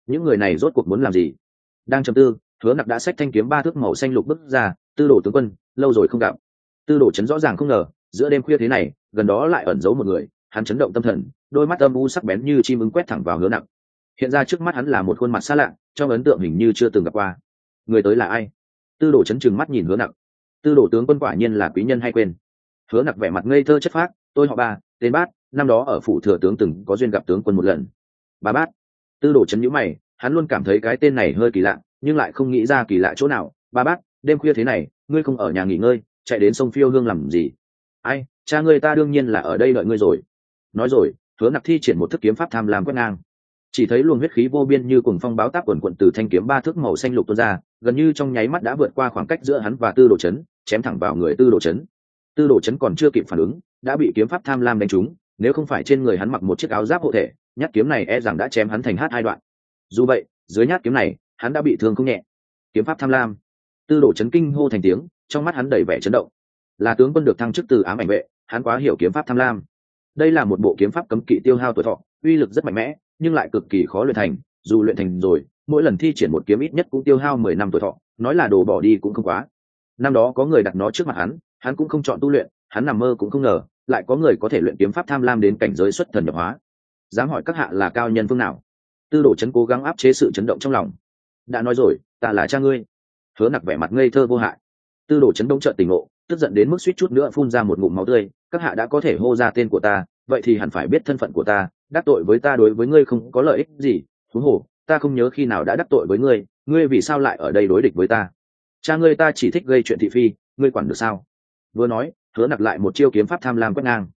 những người này rốt cuộc muốn làm gì? Đang trầm tư, Hứa Nặc đã xách thanh kiếm ba thước màu xanh lục bước ra. Tư đồ tướng quân, lâu rồi không gặp. Tư đồ chấn rõ ràng không ngờ giữa đêm khuya thế này gần đó lại ẩn giấu một người. Hắn chấn động tâm thần, đôi mắt âm u sắc bén như chim ưng quét thẳng vào Hứa Nặc. Hiện ra trước mắt hắn là một khuôn mặt xa lạ, trong ấn tượng hình như chưa từng gặp qua. Người tới là ai? Tư đồ chấn trừng mắt nhìn Hứa Nặc. Tư đồ tướng quân quả nhiên là quý nhân hay quên? Hứa Nặc vẻ mặt ngây thơ chất phác, tôi họ Ba, tên Bát, năm đó ở phủ thừa tướng từng có duyên gặp tướng quân một lần. Ba Bát. Tư đồ chấn nhíu mày, hắn luôn cảm thấy cái tên này hơi kỳ lạ, nhưng lại không nghĩ ra kỳ lạ chỗ nào. Ba Bát, đêm khuya thế này ngươi không ở nhà nghỉ ngơi, chạy đến sông Phiêu Hương làm gì? Ai, cha ngươi ta đương nhiên là ở đây đợi ngươi rồi. Nói rồi, Hứa Nặc thi triển một thức kiếm pháp tham lam quét ngang. Chỉ thấy luồng huyết khí vô biên như cuồng phong báo táp quần quận từ thanh kiếm ba thước màu xanh lục tuôn ra, gần như trong nháy mắt đã vượt qua khoảng cách giữa hắn và Tư đồ chấn, chém thẳng vào người Tư đồ chấn. Tư đồ chấn còn chưa kịp phản ứng, đã bị kiếm pháp tham lam đánh trúng. Nếu không phải trên người hắn mặc một chiếc áo giáp hộ thể, nhát kiếm này e rằng đã chém hắn thành hai đoạn. Dù vậy, dưới nhát kiếm này, hắn đã bị thương không nhẹ. Kiếm pháp tham lam. Tư đồ chấn kinh hô thành tiếng, trong mắt hắn đầy vẻ chấn động. Là tướng quân được thăng chức từ ám ảnh vệ, hắn quá hiểu kiếm pháp tham lam. Đây là một bộ kiếm pháp cấm kỵ tiêu hao tuổi thọ, uy lực rất mạnh mẽ, nhưng lại cực kỳ khó luyện thành. Dù luyện thành rồi, mỗi lần thi triển một kiếm ít nhất cũng tiêu hao 10 năm tuổi thọ, nói là đồ bỏ đi cũng không quá. Năm đó có người đặt nó trước mặt hắn cũng không chọn tu luyện, hắn nằm mơ cũng không ngờ, lại có người có thể luyện kiếm pháp tham lam đến cảnh giới xuất thần nhập hóa. Dám hỏi các hạ là cao nhân phương nào? Tư đồ chấn cố gắng áp chế sự chấn động trong lòng. Đã nói rồi, ta là cha ngươi. Hứa Nặc vẻ mặt ngây thơ vô hại. Tư đồ chấn đông chợt tỉnh ngộ, tức giận đến mức suýt chút nữa phun ra một ngụm máu tươi. Các hạ đã có thể hô ra tên của ta, vậy thì hẳn phải biết thân phận của ta. Đắc tội với ta đối với ngươi không có lợi ích gì. Huống hồ, ta không nhớ khi nào đã đắc tội với ngươi, ngươi vì sao lại ở đây đối địch với ta? Cha ngươi ta chỉ thích gây chuyện thị phi, ngươi quản được sao? Vừa nói, Hứa Nặc lại một chiêu kiếm pháp tham lam quét ngang.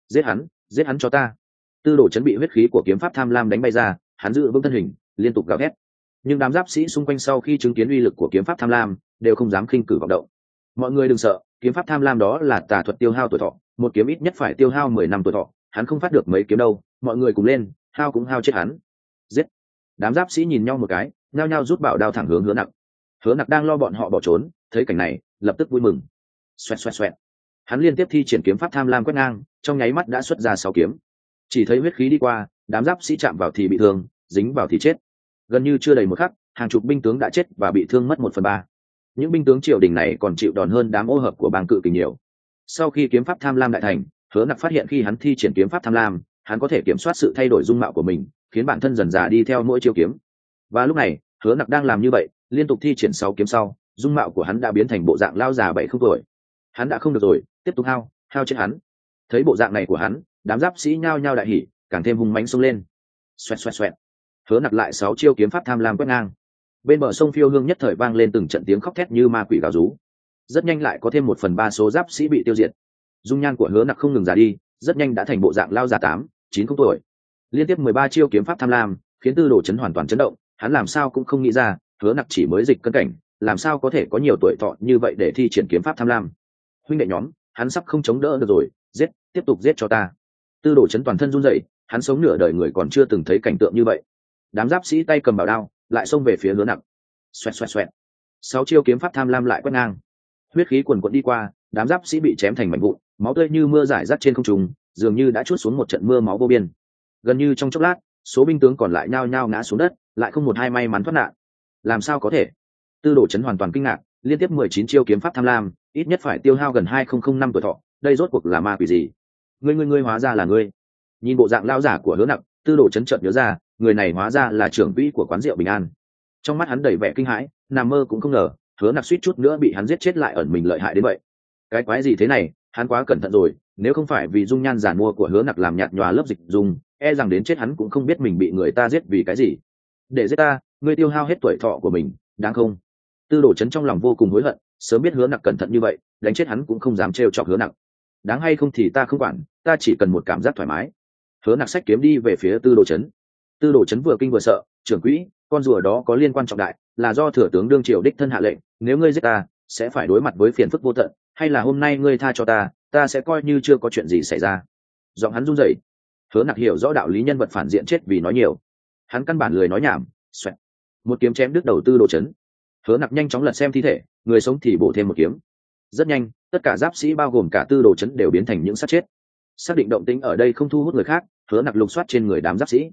Giết hắn cho ta! Tư đồ chấn bị huyết khí của kiếm pháp tham lam đánh bay ra, hắn giữ vững thân hình, liên tục gào thét. Nhưng đám giáp sĩ xung quanh sau khi chứng kiến uy lực của kiếm pháp tham lam, đều không dám khinh cử vọng động. Mọi người đừng sợ, kiếm pháp tham lam đó là tà thuật tiêu hao tuổi thọ, một kiếm ít nhất phải tiêu hao 10 năm tuổi thọ, hắn không phát được mấy kiếm đâu, mọi người cùng lên, hao cũng hao chết hắn. Giết! Đám giáp sĩ nhìn nhau một cái, nhao nhao rút bảo đao thẳng hướng Hứa Nặc. Hứa Nặc đang lo bọn họ bỏ trốn, thấy cảnh này, lập tức vui mừng. Xoẹt xoẹt xoẹt. Hắn liên tiếp thi triển kiếm pháp tham lam quét ngang, trong nháy mắt đã xuất ra 6 kiếm. Chỉ thấy huyết khí đi qua, đám giáp sĩ chạm vào thì bị thương, dính vào thì chết. Gần như chưa đầy một khắc, hàng chục binh tướng đã chết và bị thương mất 1/3. Những binh tướng triều đình này còn chịu đòn hơn đám ô hợp của bang cự kình nhiều. Sau khi kiếm pháp tham lam đại thành, Hứa Nặc phát hiện khi hắn thi triển kiếm pháp tham lam, hắn có thể kiểm soát sự thay đổi dung mạo của mình, khiến bản thân dần dà đi theo mỗi chiêu kiếm. Và lúc này, Hứa Nặc đang làm như vậy, liên tục thi triển 6 kiếm sau, dung mạo của hắn đã biến thành bộ dạng lão già 70 tuổi. Hắn đã không được rồi, tiếp tục hao chết hắn. Thấy bộ dạng này của hắn, đám giáp sĩ nhao nhao đại hỉ, càng thêm hung mãnh xông lên. Xoẹt xoẹt xoẹt. Hứa Nặc lại 6 chiêu kiếm pháp tham lam quét ngang. Bên bờ sông Phiêu Hương nhất thời vang lên từng trận tiếng khóc thét như ma quỷ gào rú. Rất nhanh lại có thêm 1/3 số giáp sĩ bị tiêu diệt. Dung nhan của Hứa Nặc không ngừng già đi, rất nhanh đã thành bộ dạng lao già 8-9 tuổi. Liên tiếp 13 chiêu kiếm pháp tham lam, khiến Tư đồ chấn hoàn toàn chấn động, hắn làm sao cũng không nghĩ ra, Hứa Nặc chỉ mới dịch cân cảnh, làm sao có thể có nhiều tuổi thọ như vậy để thi triển kiếm pháp tham lam. Huynh đệ nhóm, hắn sắp không chống đỡ được rồi, giết, tiếp tục giết cho ta. Tư đồ chấn toàn thân run rẩy, hắn sống nửa đời người còn chưa từng thấy cảnh tượng như vậy. Đám giáp sĩ tay cầm bảo đao, lại xông về phía Hứa Nặc. Xoẹt xoẹt xoẹt. 6 chiêu kiếm pháp tham lam lại quét ngang. Huyết khí quần quật đi qua, đám giáp sĩ bị chém thành mảnh vụn, máu tươi như mưa rải rác trên không trung, dường như đã trút xuống một trận mưa máu vô biên. Gần như trong chốc lát, số binh tướng còn lại nhao nhao ngã xuống đất, lại không một ai may mắn thoát nạn. Làm sao có thể? Tư đồ chấn hoàn toàn kinh ngạc, liên tiếp 19 chiêu kiếm pháp tham lam, ít nhất phải tiêu hao gần 2005 năm tuổi thọ, đây rốt cuộc là ma quỷ gì? Ngươi hóa ra là ngươi. Nhìn bộ dạng lão giả của Hứa Nặc, Tư đồ chấn chợt nhớ ra, người này hóa ra là trưởng quỹ của quán rượu Bình An. Trong mắt hắn đầy vẻ kinh hãi, nằm mơ cũng không ngờ, Hứa Nặc suýt chút nữa bị hắn giết chết lại ẩn mình lợi hại đến vậy. Cái quái gì thế này, hắn quá cẩn thận rồi, nếu không phải vì dung nhan giản mua của Hứa Nặc làm nhạt nhòa lớp dịch dung, e rằng đến chết hắn cũng không biết mình bị người ta giết vì cái gì. Để giết ta, ngươi tiêu hao hết tuổi thọ của mình, đáng không? Tư đồ chấn trong lòng vô cùng hối hận, sớm biết Hứa Nặc cẩn thận như vậy, đánh chết hắn cũng không dám trêu chọc Hứa Nặc. Đáng hay không thì ta không quản, ta chỉ cần một cảm giác thoải mái. Hứa Nặc xách kiếm đi về phía Tư đồ chấn. Tư đồ chấn vừa kinh vừa sợ, trưởng quỹ, con rùa đó có liên quan trọng đại, là do thừa tướng đương triều đích thân hạ lệnh, nếu ngươi giết ta, sẽ phải đối mặt với phiền phức vô tận, hay là hôm nay ngươi tha cho ta, ta sẽ coi như chưa có chuyện gì xảy ra. Giọng hắn run rẩy. Hứa Nặc hiểu rõ đạo lý nhân vật phản diện chết vì nói nhiều, hắn căn bản lười nói nhảm. Xoẹt. Một kiếm chém đứt đầu Tư đồ chấn. Hứa Nặc nhanh chóng lật xem thi thể, người sống thì bổ thêm một kiếm. Rất nhanh, tất cả giáp sĩ bao gồm cả Tư đồ chấn đều biến thành những xác chết. Xác định động tĩnh ở đây không thu hút người khác, Hứa Nặc lục soát trên người đám giáp sĩ.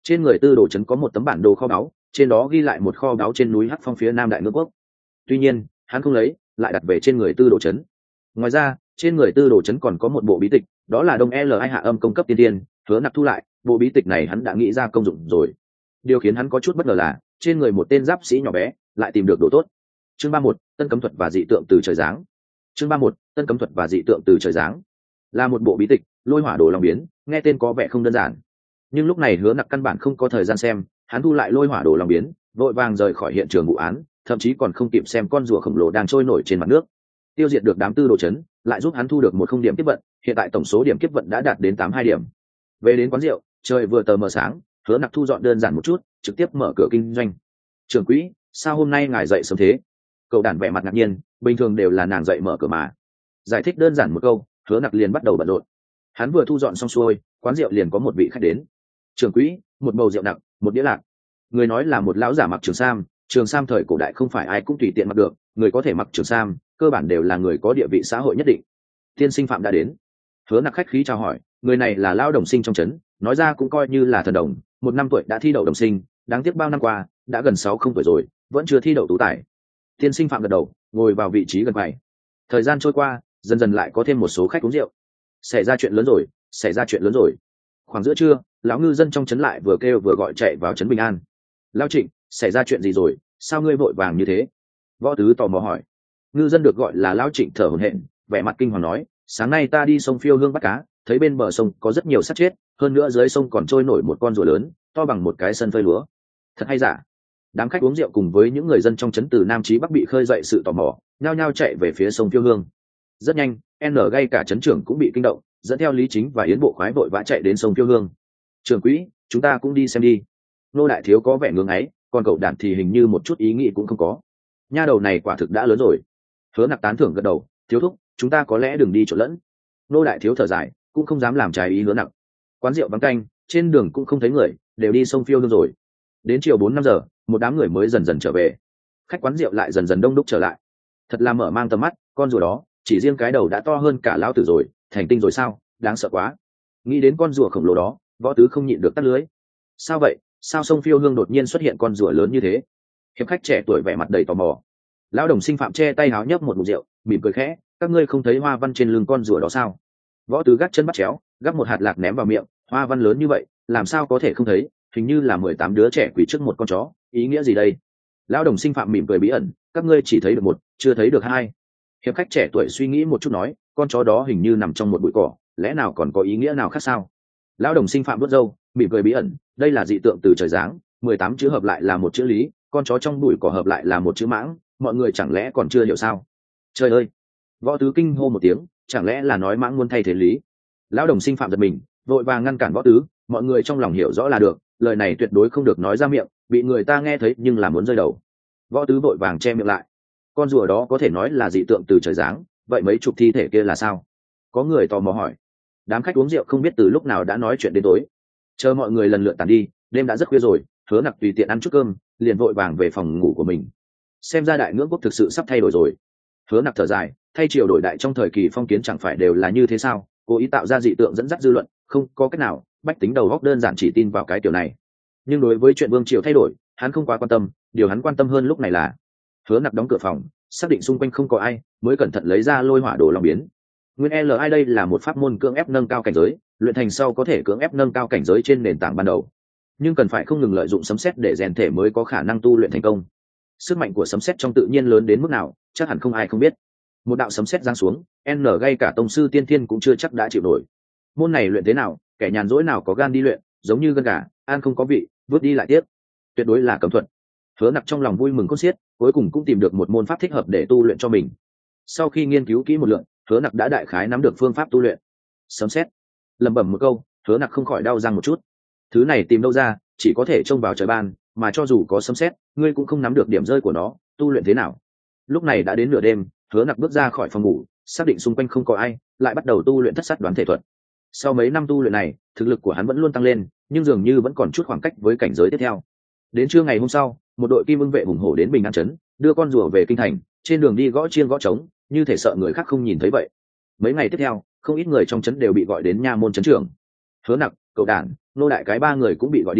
Trên người Tư Đồ Chấn có một tấm bản đồ kho báu, trên đó ghi lại một kho báu trên núi Hắc Phong phía nam Đại Ngưỡng Quốc. Tuy nhiên hắn không lấy, lại đặt về trên người Tư Đồ Chấn. Ngoài ra trên người Tư Đồ Chấn còn có một bộ bí tịch, đó là Đông L Hạ Âm Công cấp tiên tiên. Hứa Nặc thu lại bộ bí tịch này, hắn đã nghĩ ra công dụng rồi. Điều khiến hắn có chút bất ngờ là trên người một tên giáp sĩ nhỏ bé lại tìm được đồ tốt. Chương 31, Tân Cấm Thuật và Dị Tượng từ Trời Giáng. Chương 31, Tân Cấm Thuật và Dị Tượng từ Trời Giáng là một bộ bí tịch Lôi Hỏa Đồ Long Biến, nghe tên có vẻ không đơn giản. Nhưng lúc này Hứa Nặc căn bản không có thời gian xem, hắn thu lại Lôi Hỏa Đồ Long Biến, vội vàng rời khỏi hiện trường vụ án, thậm chí còn không kịp xem con rùa khổng lồ đang trôi nổi trên mặt nước. Tiêu diệt được đám Tư Đồ Chấn, lại giúp hắn thu được một không điểm kiếp vận, hiện tại tổng số điểm kiếp vận đã đạt đến 82 điểm. Về đến quán rượu, trời vừa tờ mờ sáng, Hứa Nặc thu dọn đơn giản một chút, trực tiếp mở cửa kinh doanh. Trưởng quỹ, sao hôm nay ngài dậy sớm thế? Cậu đàn vẻ mặt ngạc nhiên, bình thường đều là nàng dậy mở cửa mà. Giải thích đơn giản một câu, Hứa Nặc liền bắt đầu bận rộn. Hắn vừa thu dọn xong xuôi, quán rượu liền có một vị khách đến. Trưởng quỹ, một bầu rượu nặng, một đĩa lạc. Người nói là một lão giả mặc trường sam thời cổ đại không phải ai cũng tùy tiện mặc được, người có thể mặc trường sam cơ bản đều là người có địa vị xã hội nhất định. Tiên sinh Phạm đã đến. Hứa Nặc khách khí chào hỏi, người này là lão đồng sinh trong trấn, nói ra cũng coi như là thần đồng, 1 năm tuổi đã thi đậu đồng sinh, đáng tiếc bao năm qua đã gần 60 tuổi rồi vẫn chưa thi đậu tú tài. Tiên sinh Phạm gật đầu, ngồi vào vị trí gần bảy. Thời gian trôi qua, dần dần lại có thêm một số khách uống rượu. Xảy ra chuyện lớn rồi, xảy ra chuyện lớn rồi. Khoảng giữa trưa, lão ngư dân trong trấn lại vừa kêu vừa gọi chạy vào trấn Bình An. Lão Trịnh, xảy ra chuyện gì rồi, sao ngươi vội vàng như thế? Võ Tứ tò mò hỏi. Ngư dân được gọi là Lão Trịnh thở hổn hển, vẻ mặt kinh hoàng nói, sáng nay ta đi sông Phiêu Hương bắt cá, thấy bên bờ sông có rất nhiều xác chết, hơn nữa dưới sông còn trôi nổi một con rùa lớn, to bằng một cái sân phơi lúa. Thật hay giả? Đám khách uống rượu cùng với những người dân trong trấn từ Nam chí Bắc bị khơi dậy sự tò mò, nhao nhao chạy về phía sông Phiêu Hương. Rất nhanh, ngay cả trấn trưởng cũng bị kinh động, dẫn theo Lý Chính và Yến Bộ Khoái vội vã chạy đến sông Phiêu Hương. Trưởng quỹ, chúng ta cũng đi xem đi. Nô đại thiếu có vẻ ngưỡng ấy, còn cậu đản thì hình như một chút ý nghĩ cũng không có. Nha đầu này quả thực đã lớn rồi. Hứa Nặc tán thưởng gật đầu, thiếu thúc, chúng ta có lẽ đừng đi trộn lẫn. Nô đại thiếu thở dài, cũng không dám làm trái ý Hứa Nặc. Quán rượu vắng canh, trên đường cũng không thấy người, đều đi sông Phiêu Hương rồi. Đến chiều 4-5 giờ, một đám người mới dần dần trở về. Khách quán rượu lại dần dần đông đúc trở lại. Thật là mở mang tầm mắt, con rùa đó chỉ riêng cái đầu đã to hơn cả lão tử rồi, thành tinh rồi sao? Đáng sợ quá. Nghĩ đến con rùa khổng lồ đó, Võ Tứ không nhịn được tắt lưới. Sao vậy? Sao sông Phiêu Hương đột nhiên xuất hiện con rùa lớn như thế? Hiệp khách trẻ tuổi vẻ mặt đầy tò mò. Lão đồng sinh Phạm che tay háo nhấp một ngụm rượu, mỉm cười khẽ, các ngươi không thấy hoa văn trên lưng con rùa đó sao? Võ Tứ gác chân bắt chéo, gắp một hạt lạc ném vào miệng, hoa văn lớn như vậy, làm sao có thể không thấy? Hình như là 18 đứa trẻ quỳ trước một con chó, ý nghĩa gì đây? Lão đồng sinh Phạm mỉm cười bí ẩn, các ngươi chỉ thấy được một, chưa thấy được hai. Hiệp khách trẻ tuổi suy nghĩ một chút nói, con chó đó hình như nằm trong một bụi cỏ, lẽ nào còn có ý nghĩa nào khác sao? Lão đồng sinh Phạm vuốt râu, mỉm cười bí ẩn, đây là dị tượng từ trời giáng, 18 chữ hợp lại là một chữ lý, con chó trong bụi cỏ hợp lại là một chữ mãng, mọi người chẳng lẽ còn chưa hiểu sao? Trời ơi! Võ Tứ kinh hô một tiếng, chẳng lẽ là nói mãng muốn thay thế lý? Lão đồng sinh Phạm giật mình, vội vàng ngăn cản Võ Tứ, mọi người trong lòng hiểu rõ là được, lời này tuyệt đối không được nói ra miệng, bị người ta nghe thấy nhưng là muốn rơi đầu. Võ Tứ vội vàng che miệng lại. Con rùa đó có thể nói là dị tượng từ trời giáng, vậy mấy chục thi thể kia là sao? Có người tò mò hỏi. Đám khách uống rượu không biết từ lúc nào đã nói chuyện đến tối. Chờ mọi người lần lượt tàn đi, đêm đã rất khuya rồi, Hứa Nặc tùy tiện ăn chút cơm, liền vội vàng về phòng ngủ của mình. Xem ra Đại Ngưỡng Quốc thực sự sắp thay đổi rồi. Hứa Nặc thở dài, thay triều đổi đại trong thời kỳ phong kiến chẳng phải đều là như thế sao? Cố ý tạo ra dị tượng dẫn dắt dư luận, không có cách nào, bách tính đầu góc đơn giản chỉ tin vào cái kiểu này. Nhưng đối với chuyện vương triều thay đổi, hắn không quá quan tâm, điều hắn quan tâm hơn lúc này là Hứa Nặc đóng cửa phòng, xác định xung quanh không có ai, mới cẩn thận lấy ra Lôi Hỏa Đồ Long Biến. Nguyên Li đây là một pháp môn cưỡng ép nâng cao cảnh giới, luyện thành sau có thể cưỡng ép nâng cao cảnh giới trên nền tảng ban đầu, nhưng cần phải không ngừng lợi dụng sấm sét để rèn thể mới có khả năng tu luyện thành công. Sức mạnh của sấm sét trong tự nhiên lớn đến mức nào, chắc hẳn không ai không biết. Một đạo sấm sét giáng xuống, ngay cả tông sư tiên thiên cũng chưa chắc đã chịu nổi. Môn này luyện thế nào, kẻ nhàn rỗi nào có gan đi luyện, giống như gân gà, ăn không có vị, vứt đi lại tiếp. Tuyệt đối là cấm thuật. Hứa Nặc trong lòng vui mừng khôn xiết, cuối cùng cũng tìm được một môn pháp thích hợp để tu luyện cho mình. Sau khi nghiên cứu kỹ một lượt, Hứa Nặc đã đại khái nắm được phương pháp tu luyện. Sấm sét. Lẩm bẩm một câu, Hứa Nặc không khỏi đau răng một chút. Thứ này tìm đâu ra, chỉ có thể trông vào trời ban, mà cho dù có sấm sét, ngươi cũng không nắm được điểm rơi của nó, tu luyện thế nào? Lúc này đã đến nửa đêm, Hứa Nặc bước ra khỏi phòng ngủ, xác định xung quanh không có ai, lại bắt đầu tu luyện thất sát đoán thể thuật. Sau mấy năm tu luyện này, thực lực của hắn vẫn luôn tăng lên, nhưng dường như vẫn còn chút khoảng cách với cảnh giới tiếp theo. Đến trưa ngày hôm sau, một đội Kim Ưng vệ hùng hổ đến Bình An trấn, đưa con rùa về kinh thành, trên đường đi gõ chiêng gõ trống, như thể sợ người khác không nhìn thấy vậy. Mấy ngày tiếp theo, không ít người trong trấn đều bị gọi đến nha môn trấn trưởng. Hứa Nặc, cậu đản, nô đại cái ba người cũng bị gọi đi,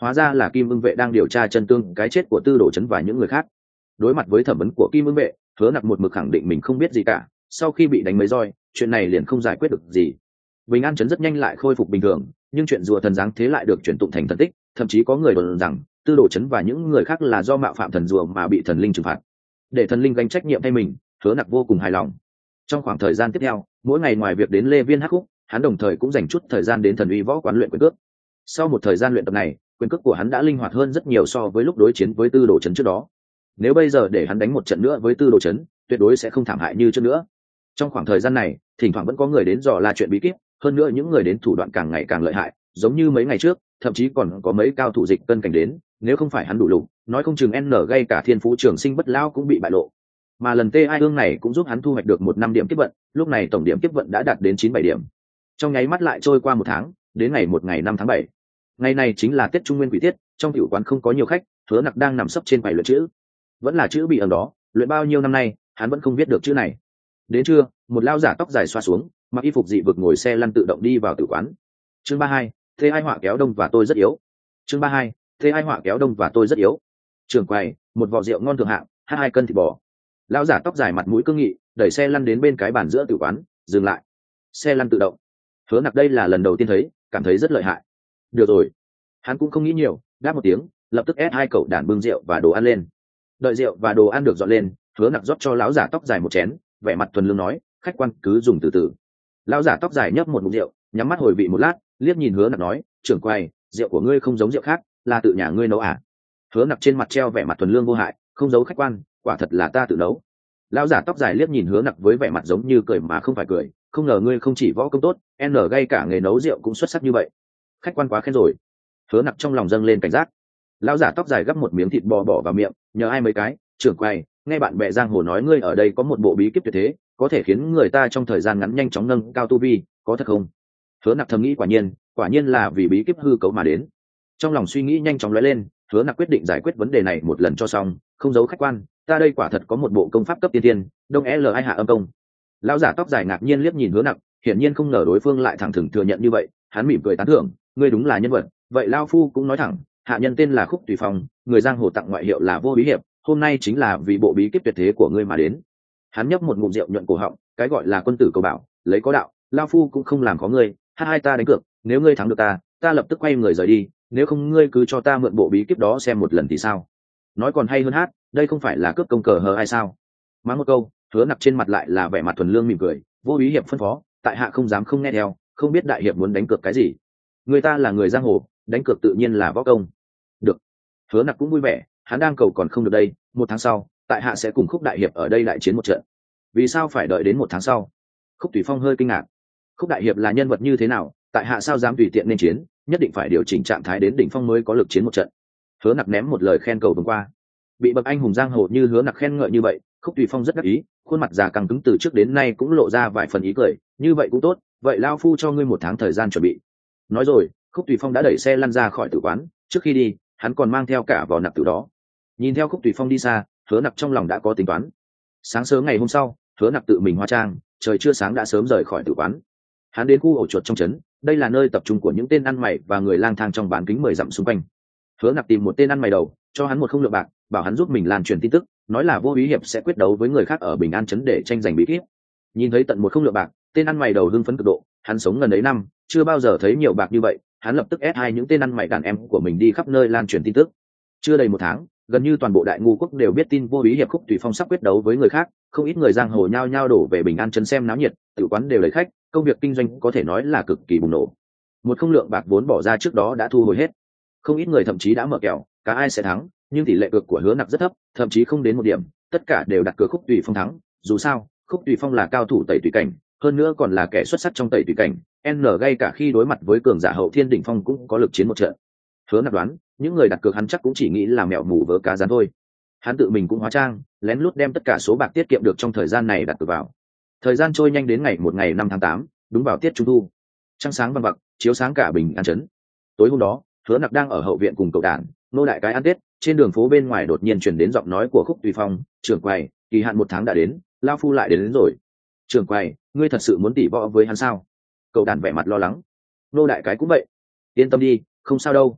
hóa ra là Kim Ưng vệ đang điều tra chân tương cái chết của Tư Đồ Chấn và những người khác. Đối mặt với thẩm vấn của Kim Ưng vệ, Hứa Nặc một mực khẳng định mình không biết gì cả. Sau khi bị đánh mấy roi, chuyện này liền không giải quyết được gì. Bình An trấn rất nhanh lại khôi phục bình thường, nhưng chuyện rùa thần giáng thế lại được chuyển tụng thành thần tích, thậm chí có người đồn rằng Tư Đồ Chấn và những người khác là do mạo phạm thần rùa mà bị thần linh trừng phạt. Để thần linh gánh trách nhiệm thay mình, Hứa Nặc vô cùng hài lòng. Trong khoảng thời gian tiếp theo, mỗi ngày ngoài việc đến Lê Viên hát khúc, hắn đồng thời cũng dành chút thời gian đến Thần Uy võ quán luyện quyền cước. Sau một thời gian luyện tập này, quyền cước của hắn đã linh hoạt hơn rất nhiều so với lúc đối chiến với Tư Đồ Chấn trước đó. Nếu bây giờ để hắn đánh một trận nữa với Tư Đồ Chấn, tuyệt đối sẽ không thảm hại như trước nữa. Trong khoảng thời gian này, thỉnh thoảng vẫn có người đến dò la chuyện bí kíp, hơn nữa những người đến thủ đoạn càng ngày càng lợi hại, giống như mấy ngày trước, thậm chí còn có mấy cao thủ dịch cân cảnh đến, nếu không phải hắn đủ lục, nói không chừng N gây cả Thiên Phú Trường Sinh Bất Lão cũng bị bại lộ. Mà lần TI ương này cũng giúp hắn thu hoạch được 1 năm điểm kiếp vận, lúc này tổng điểm kiếp vận đã đạt đến 97 điểm. Trong nháy mắt lại trôi qua 1 tháng, đến ngày 5 tháng 7. Ngày này chính là Tết Trung Nguyên Quỷ Tiết, trong tiểu quán không có nhiều khách, Hứa Nặc đang nằm sấp trên quầy luyện chữ. Vẫn là chữ bị ẩn đó, luyện bao nhiêu năm nay, hắn vẫn không viết được chữ này. Đến trưa, một lao giả tóc dài xoa xuống, mặc y phục dị vực ngồi xe lăn tự động đi vào tử quán. Chương 32, thế ai họa kéo đông và tôi rất yếu. Chương 32, thế ai họa kéo đông và tôi rất yếu. Trường quầy, một vò rượu ngon thượng hạng, 2 cân thịt bò. Lão giả tóc dài mặt mũi cương nghị, đẩy xe lăn đến bên cái bàn giữa tử quán, dừng lại. Xe lăn tự động. Hứa Nặc đây là lần đầu tiên thấy, cảm thấy rất lợi hại. Được rồi. Hắn cũng không nghĩ nhiều, đáp một tiếng, lập tức ép 2 cậu đàn bưng rượu và đồ ăn lên. Đợi rượu và đồ ăn được dọn lên, Hứa Nặc rót cho lão giả tóc dài một chén, vẻ mặt thuần lương nói, khách quan cứ dùng từ từ. Lão giả tóc dài nhấp một ngụm rượu, nhắm mắt hồi vị một lát, liếc nhìn Hứa Nặc nói, trưởng quầy, rượu của ngươi không giống rượu khác, là tự nhà ngươi nấu à? Hứa Nặc trên mặt treo vẻ mặt thuần lương vô hại, không giấu khách quan, quả thật là ta tự nấu. Lão giả tóc dài liếc nhìn Hứa Nặc với vẻ mặt giống như cười mà không phải cười, không ngờ ngươi không chỉ võ công tốt, gây cả nghề nấu rượu cũng xuất sắc như vậy. Khách quan quá khen rồi. Hứa Nặc trong lòng dâng lên cảnh giác. Lão giả tóc dài gắp một miếng thịt bò bỏ vào miệng, nhờ ai mấy cái, trưởng quầy, nghe bạn bè giang hồ nói ngươi ở đây có một bộ bí kíp tuyệt thế, có thể khiến người ta trong thời gian ngắn nhanh chóng nâng cao tu vi, có thật không? Hứa Nặc thầm nghĩ quả nhiên là vì bí kíp hư cấu mà đến. Trong lòng suy nghĩ nhanh chóng lóe lên, Hứa Nặc quyết định giải quyết vấn đề này một lần cho xong, không giấu khách quan, ta đây quả thật có một bộ công pháp cấp tiên tiên, đông L2 hạ âm công. Lão giả tóc dài ngạc nhiên liếc nhìn Hứa Nặc, hiển nhiên không ngờ đối phương lại thẳng thừng thừa nhận như vậy, hắn mỉm cười tán thưởng, ngươi đúng là nhân vật, vậy lão phu cũng nói thẳng, hạ nhân tên là Khúc Tùy Phong, người giang hồ tặng ngoại hiệu là Vô Bí Hiệp, hôm nay chính là vì bộ bí kíp tuyệt thế của ngươi mà đến. Hắn nhấp một ngụm rượu nhuận cổ họng, cái gọi là quân tử cầu bảo, lấy có đạo, lão phu cũng không làm khó ngươi, hai ta đánh cược, nếu ngươi thắng được ta lập tức quay người rời đi, nếu không ngươi cứ cho ta mượn bộ bí kíp đó xem một lần thì sao? Nói còn hay hơn hát, đây không phải là cướp công cờ hờ hay sao? Mắng một câu, Hứa Nặc trên mặt lại là vẻ mặt thuần lương mỉm cười, Vô Bí Hiệp phân phó, tại hạ không dám không nghe theo, không biết đại hiệp muốn đánh cược cái gì? Người ta là người giang hồ, đánh cược tự nhiên là võ công. Được. Hứa Nặc cũng vui vẻ, hắn đang cầu còn không được đây, 1 tháng sau, tại hạ sẽ cùng Khúc đại hiệp ở đây đại chiến một trận. Vì sao phải đợi đến 1 tháng sau? Khúc Tùy Phong hơi kinh ngạc. Khúc đại hiệp là nhân vật như thế nào, tại hạ sao dám tùy tiện nên chiến, nhất định phải điều chỉnh trạng thái đến đỉnh phong mới có lực chiến một trận. Hứa Nặc ném một lời khen cầu vồng qua. Bị bậc anh hùng giang hồ như Hứa Nặc khen ngợi như vậy, Khúc Tùy Phong rất đắc ý, khuôn mặt già căng cứng từ trước đến nay cũng lộ ra vài phần ý cười, như vậy cũng tốt, vậy lao phu cho ngươi 1 tháng thời gian chuẩn bị. Nói rồi, Khúc Tùy Phong đã đẩy xe lăn ra khỏi tử quán, trước khi đi, hắn còn mang theo cả vỏ nặc tử đó. Nhìn theo Khúc Tùy Phong đi xa, Hứa Nặc trong lòng đã có tính toán. Sáng sớm ngày hôm sau, Hứa Nặc tự mình hóa trang, trời chưa sáng đã sớm rời khỏi tử quán. Hắn đến khu ổ chuột trong trấn, đây là nơi tập trung của những tên ăn mày và người lang thang trong bán kính 10 dặm xung quanh. Hứa Nặc tìm một tên ăn mày đầu, cho hắn 1 không lượng bạc, bảo hắn giúp mình lan truyền tin tức, nói là Vô Bí Hiệp sẽ quyết đấu với người khác ở Bình An trấn để tranh giành bí kíp. Nhìn thấy tận 1 không lượng bạc, tên ăn mày đầu hưng phấn cực độ, hắn sống gần ấy năm, chưa bao giờ thấy nhiều bạc như vậy, hắn lập tức ép hai những tên ăn mày đàn em của mình đi khắp nơi lan truyền tin tức. Chưa đầy 1 tháng, gần như toàn bộ Đại Ngu quốc đều biết tin Vô Bí Hiệp Khúc Tùy Phong sắp quyết đấu với người khác, không ít người giang hồ nhao nhao đổ về Bình An trấn xem náo nhiệt, tử quán đều lấy khách, công việc kinh doanh có thể nói là cực kỳ bùng nổ. 1 không lượng bạc vốn bỏ ra trước đó đã thu hồi hết, không ít người thậm chí đã mở kèo, cả ai sẽ thắng, nhưng tỷ lệ cược của Hứa Nặc rất thấp, thậm chí không đến 1 điểm, tất cả đều đặt cược Khúc Tùy Phong thắng. Dù sao, Khúc Tùy Phong là cao thủ tẩy tùy cảnh, hơn nữa còn là kẻ xuất sắc trong tẩy tùy cảnh, ngay cả khi đối mặt với cường giả hậu thiên đỉnh phong cũng có lực chiến một trận. Hứa Nặc đoán, những người đặt cược hắn chắc cũng chỉ nghĩ là mẹo mù vớ cá rán thôi. Hắn tự mình cũng hóa trang, lén lút đem tất cả số bạc tiết kiệm được trong thời gian này đặt cược vào. Thời gian trôi nhanh đến ngày 5 tháng 8, đúng vào tiết trung thu. Trăng sáng vằng vặc, chiếu sáng cả Bình An trấn. Tối hôm đó, Hứa Nặc đang ở hậu viện cùng cậu đàn, nô đại cái ăn tết, trên đường phố bên ngoài đột nhiên truyền đến giọng nói của Khúc Tùy Phong, "Trưởng quầy, kỳ hạn 1 tháng đã đến, lao phu lại đến rồi." "Trưởng quầy, ngươi thật sự muốn tỉ võ với hắn sao?" Cậu đàn vẻ mặt lo lắng. Nô đại cái cũng vậy. "Yên tâm đi, không sao đâu."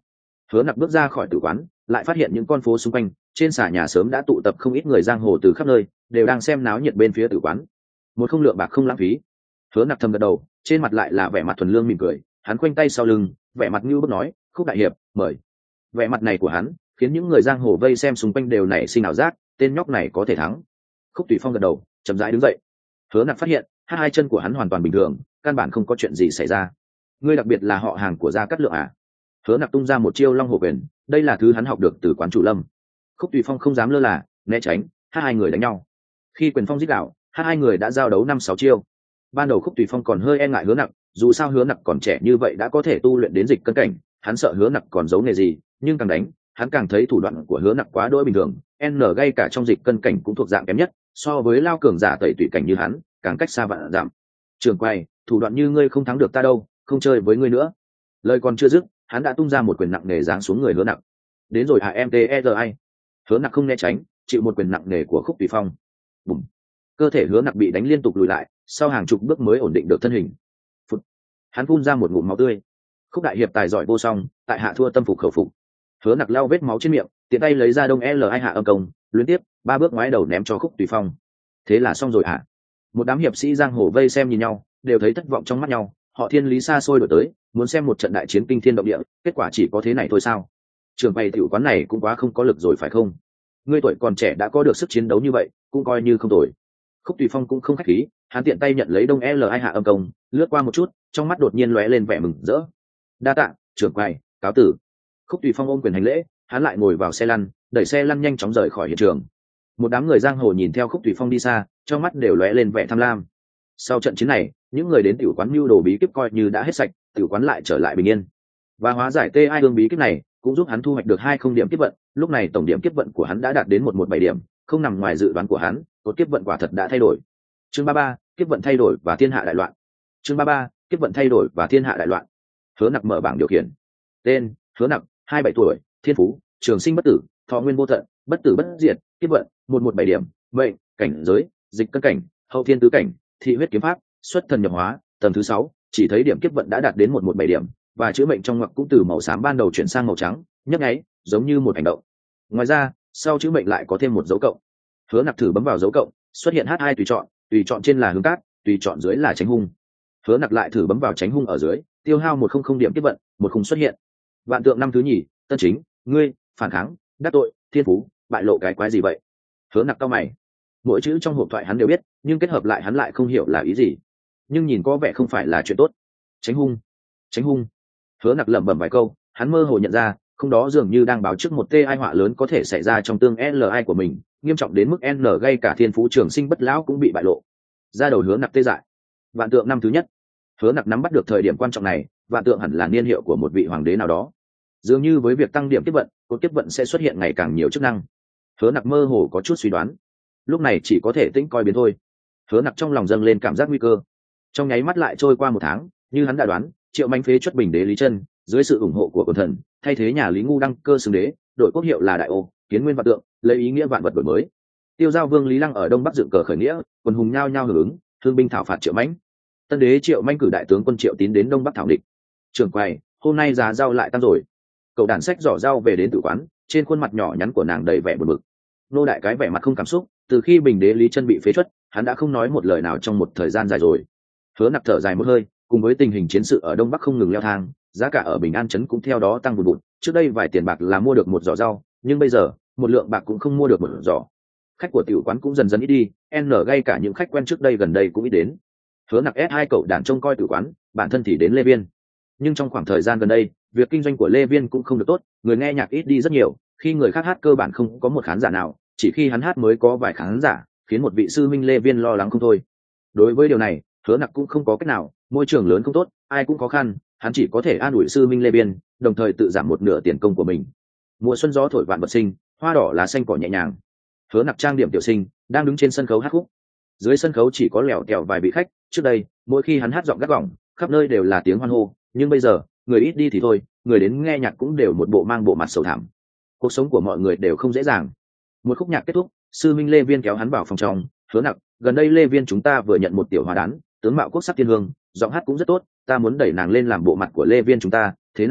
Hứa Nặc bước ra khỏi tử quán, lại phát hiện những con phố xung quanh, trên xà nhà sớm đã tụ tập không ít người giang hồ từ khắp nơi, đều đang xem náo nhiệt bên phía tử quán. Một không lượng bạc không lãng phí. Hứa Nặc thầm gật đầu, trên mặt lại là vẻ mặt thuần lương mỉm cười, hắn khoanh tay sau lưng, vẻ mặt như bức nói, "Khúc đại hiệp, mời." Vẻ mặt này của hắn, khiến những người giang hồ vây xem xung quanh đều nảy sinh ảo giác, tên nhóc này có thể thắng. Khúc Tùy Phong gật đầu, chậm rãi đứng dậy. Hứa Nặc phát hiện, hai chân của hắn hoàn toàn bình thường, căn bản không có chuyện gì xảy ra. Ngươi đặc biệt là họ hàng của Gia Cát Lượng à? Hứa Nặc tung ra một chiêu Long Hổ Quyền, đây là thứ hắn học được từ quán chủ Lâm. Khúc Tùy Phong không dám lơ là, né tránh, hai người đánh nhau. Khi quyền phong giết đạo, hai người đã giao đấu 5-6 chiêu. Ban đầu Khúc Tùy Phong còn hơi e ngại Hứa Nặc, dù sao Hứa Nặc còn trẻ như vậy đã có thể tu luyện đến dịch cân cảnh, hắn sợ Hứa Nặc còn giấu nghề gì, nhưng càng đánh, hắn càng thấy thủ đoạn của Hứa Nặc quá đỗi bình thường, ngay cả trong dịch cân cảnh cũng thuộc dạng kém nhất, so với lao cường giả tẩy tủy cảnh như hắn, càng cách xa vạn dặm. Trường quay, thủ đoạn như ngươi không thắng được ta đâu, không chơi với ngươi nữa. Lời còn chưa dứt, hắn đã tung ra một quyền nặng nề giáng xuống người Hứa Nặc. Đến rồi HMTERI. Hứa Nặc không né tránh, chịu một quyền nặng nề của Khúc Tùy Phong. Bùm. Cơ thể Hứa Nặc bị đánh liên tục lùi lại, sau hàng chục bước mới ổn định được thân hình. Phụt. Hắn phun ra một ngụm máu tươi. Khúc đại hiệp tài giỏi vô song, tại hạ thua tâm phục khẩu phục. Hứa Nặc lau vết máu trên miệng, tiện tay lấy ra đông L2 hạ âm công, liên tiếp 3 bước ngoái đầu ném cho Khúc Tùy Phong. Thế là xong rồi hả? Một đám hiệp sĩ giang hồ vây xem nhìn nhau, đều thấy thất vọng trong mắt nhau. Họ Thiên Lý xa xôi đổi tới, muốn xem một trận đại chiến kinh thiên động địa, kết quả chỉ có thế này thôi sao? Trường bày tiểu quán này cũng quá không có lực rồi phải không? Ngươi tuổi còn trẻ đã có được sức chiến đấu như vậy, cũng coi như không tồi. Khúc Tùy Phong cũng không khách khí, hắn tiện tay nhận lấy đông L2 hạ âm công, lướt qua một chút, trong mắt đột nhiên lóe lên vẻ mừng rỡ. Đa tạ, trưởng quầy, cáo tử. Khúc Tùy Phong ôm quyền hành lễ, hắn lại ngồi vào xe lăn, đẩy xe lăn nhanh chóng rời khỏi hiện trường. Một đám người giang hồ nhìn theo Khúc Tùy Phong đi xa, trong mắt đều lóe lên vẻ tham lam. Sau trận chiến này, những người đến tiểu quán mưu đồ bí kíp coi như đã hết sạch, tiểu quán lại trở lại bình yên. Và hóa giải TI hương bí kíp này, cũng giúp hắn thu hoạch được 20 điểm kiếp vận, lúc này tổng điểm kiếp vận của hắn đã đạt đến 117 điểm, không nằm ngoài dự đoán của hắn, cột kiếp vận quả thật đã thay đổi. Chương 33, kiếp vận thay đổi và thiên hạ đại loạn. Chương 33, kiếp vận thay đổi và thiên hạ đại loạn. Hứa Nặc mở bảng điều khiển. Tên: Hứa Nặc, 27 tuổi, thiên phú: trường sinh bất tử, thọ nguyên vô tận, bất tử bất diệt, kiếp vận 117 điểm, mệnh: cảnh giới, dịch cân cảnh, hậu thiên tứ cảnh, thị huyết kiếm pháp, xuất thần nhập hóa, tầng thứ 6, chỉ thấy điểm kiếp vận đã đạt đến 117 điểm, và chữ mệnh trong ngoặc cũng từ màu xám ban đầu chuyển sang màu trắng, nhấp nháy, giống như một hành động. Ngoài ra, sau chữ mệnh lại có thêm một dấu cộng. Hứa Nặc thử bấm vào dấu cộng, xuất hiện H2 tùy chọn trên là hướng cát, tùy chọn dưới là tránh hung. Hứa Nặc lại thử bấm vào tránh hung ở dưới, tiêu hao 100 điểm kiếp vận, một khung xuất hiện. Vạn tượng năm thứ nhì, tân chính, ngươi, phản kháng, đắc tội, thiên phú, bại lộ cái quái gì vậy? Hứa Nặc cau mày. Mỗi chữ trong hộp thoại hắn đều biết, nhưng kết hợp lại hắn lại không hiểu là ý gì. Nhưng nhìn có vẻ không phải là chuyện tốt. Tránh hung, tránh hung. Hứa Nặc lẩm bẩm vài câu, hắn mơ hồ nhận ra, không đó dường như đang báo trước một tai họa lớn có thể xảy ra trong tương LI của mình, nghiêm trọng đến mức gây cả thiên phú trường sinh bất lão cũng bị bại lộ. Ra đầu Hứa Nặc tê dại. Vạn tượng năm thứ nhất. Hứa Nặc nắm bắt được thời điểm quan trọng này, vạn tượng hẳn là niên hiệu của một vị hoàng đế nào đó. Dường như với việc tăng điểm kiếp vận, cột kiếp vận sẽ xuất hiện ngày càng nhiều chức năng. Hứa Nặc mơ hồ có chút suy đoán. Lúc này chỉ có thể tĩnh coi biến thôi. Hứa Nặc trong lòng dâng lên cảm giác nguy cơ. Trong nháy mắt lại trôi qua 1 tháng, như hắn đã đoán, Triệu Manh phế chuất Bình đế Lý Chân, dưới sự ủng hộ của quần thần, thay thế nhà Lý Ngu đăng cơ xưng đế, đổi quốc hiệu là Đại Ô, kiến nguyên vạn tượng, lấy ý nghĩa vạn vật đổi mới. Tiêu giao vương Lý Lăng ở đông bắc dựng cờ khởi nghĩa, quân hùng nhao nhao hưởng ứng, thương binh thảo phạt Triệu Manh. Tân đế Triệu Manh cử đại tướng quân Triệu Tín đến đông bắc thảo địch. Trưởng quầy, hôm nay giá rau lại tăng rồi. Cậu đàn sách giỏ rau về đến tự quán, trên khuôn mặt nhỏ nhắn của nàng đầy vẻ buồn bực. Nô đại cái vẻ mặt không cảm xúc, từ khi Bình đế Lý Chân bị phế truất, hắn đã không nói một lời nào trong một thời gian dài rồi. Hứa Nặc thở dài một hơi, cùng với tình hình chiến sự ở đông bắc không ngừng leo thang, giá cả ở Bình An trấn cũng theo đó tăng vụt vụt. Trước đây vài tiền bạc là mua được một giỏ rau, nhưng bây giờ một lượng bạc cũng không mua được một giỏ. Khách của tiểu quán cũng dần dần ít đi, gây cả những khách quen trước đây gần đây cũng ít đến. Hứa Nặc S2 cậu đàn trông coi tiểu quán, bản thân thì đến Lê Viên. Nhưng trong khoảng thời gian gần đây, việc kinh doanh của Lê Viên cũng không được tốt, người nghe nhạc ít đi rất nhiều, khi người khác hát cơ bản không có một khán giả nào, chỉ khi hắn hát mới có vài khán giả, khiến một vị sư minh Lê Viên lo lắng không thôi. Đối với điều này, Hứa Nặc cũng không có cách nào, môi trường lớn không tốt, ai cũng khó khăn, hắn chỉ có thể an ủi sư minh Lê Viên, đồng thời tự giảm một nửa tiền công của mình. Mùa xuân gió thổi vạn vật sinh, hoa đỏ lá xanh cỏ nhẹ nhàng. Hứa Nặc trang điểm tiểu sinh, đang đứng trên sân khấu hát khúc. Dưới sân khấu chỉ có lẻo tẻo vài vị khách, trước đây, mỗi khi hắn hát giọng gắt gỏng, khắp nơi đều là tiếng hoan hô, nhưng bây giờ, người ít đi thì thôi, người đến nghe nhạc cũng đều một bộ mang bộ mặt sầu thảm. Cuộc sống của mọi người đều không dễ dàng. Một khúc nhạc kết thúc, sư minh Lê Viên kéo hắn vào phòng trong. Hứa Nặc, gần đây Lê Viên chúng ta vừa nhận một tiểu hòa đán, tướng mạo quốc sắc thiên hương, giọng hát cũng rất tốt, ta muốn đẩy nàng lên làm bộ mặt của Lê Viên chúng ta, thế nào,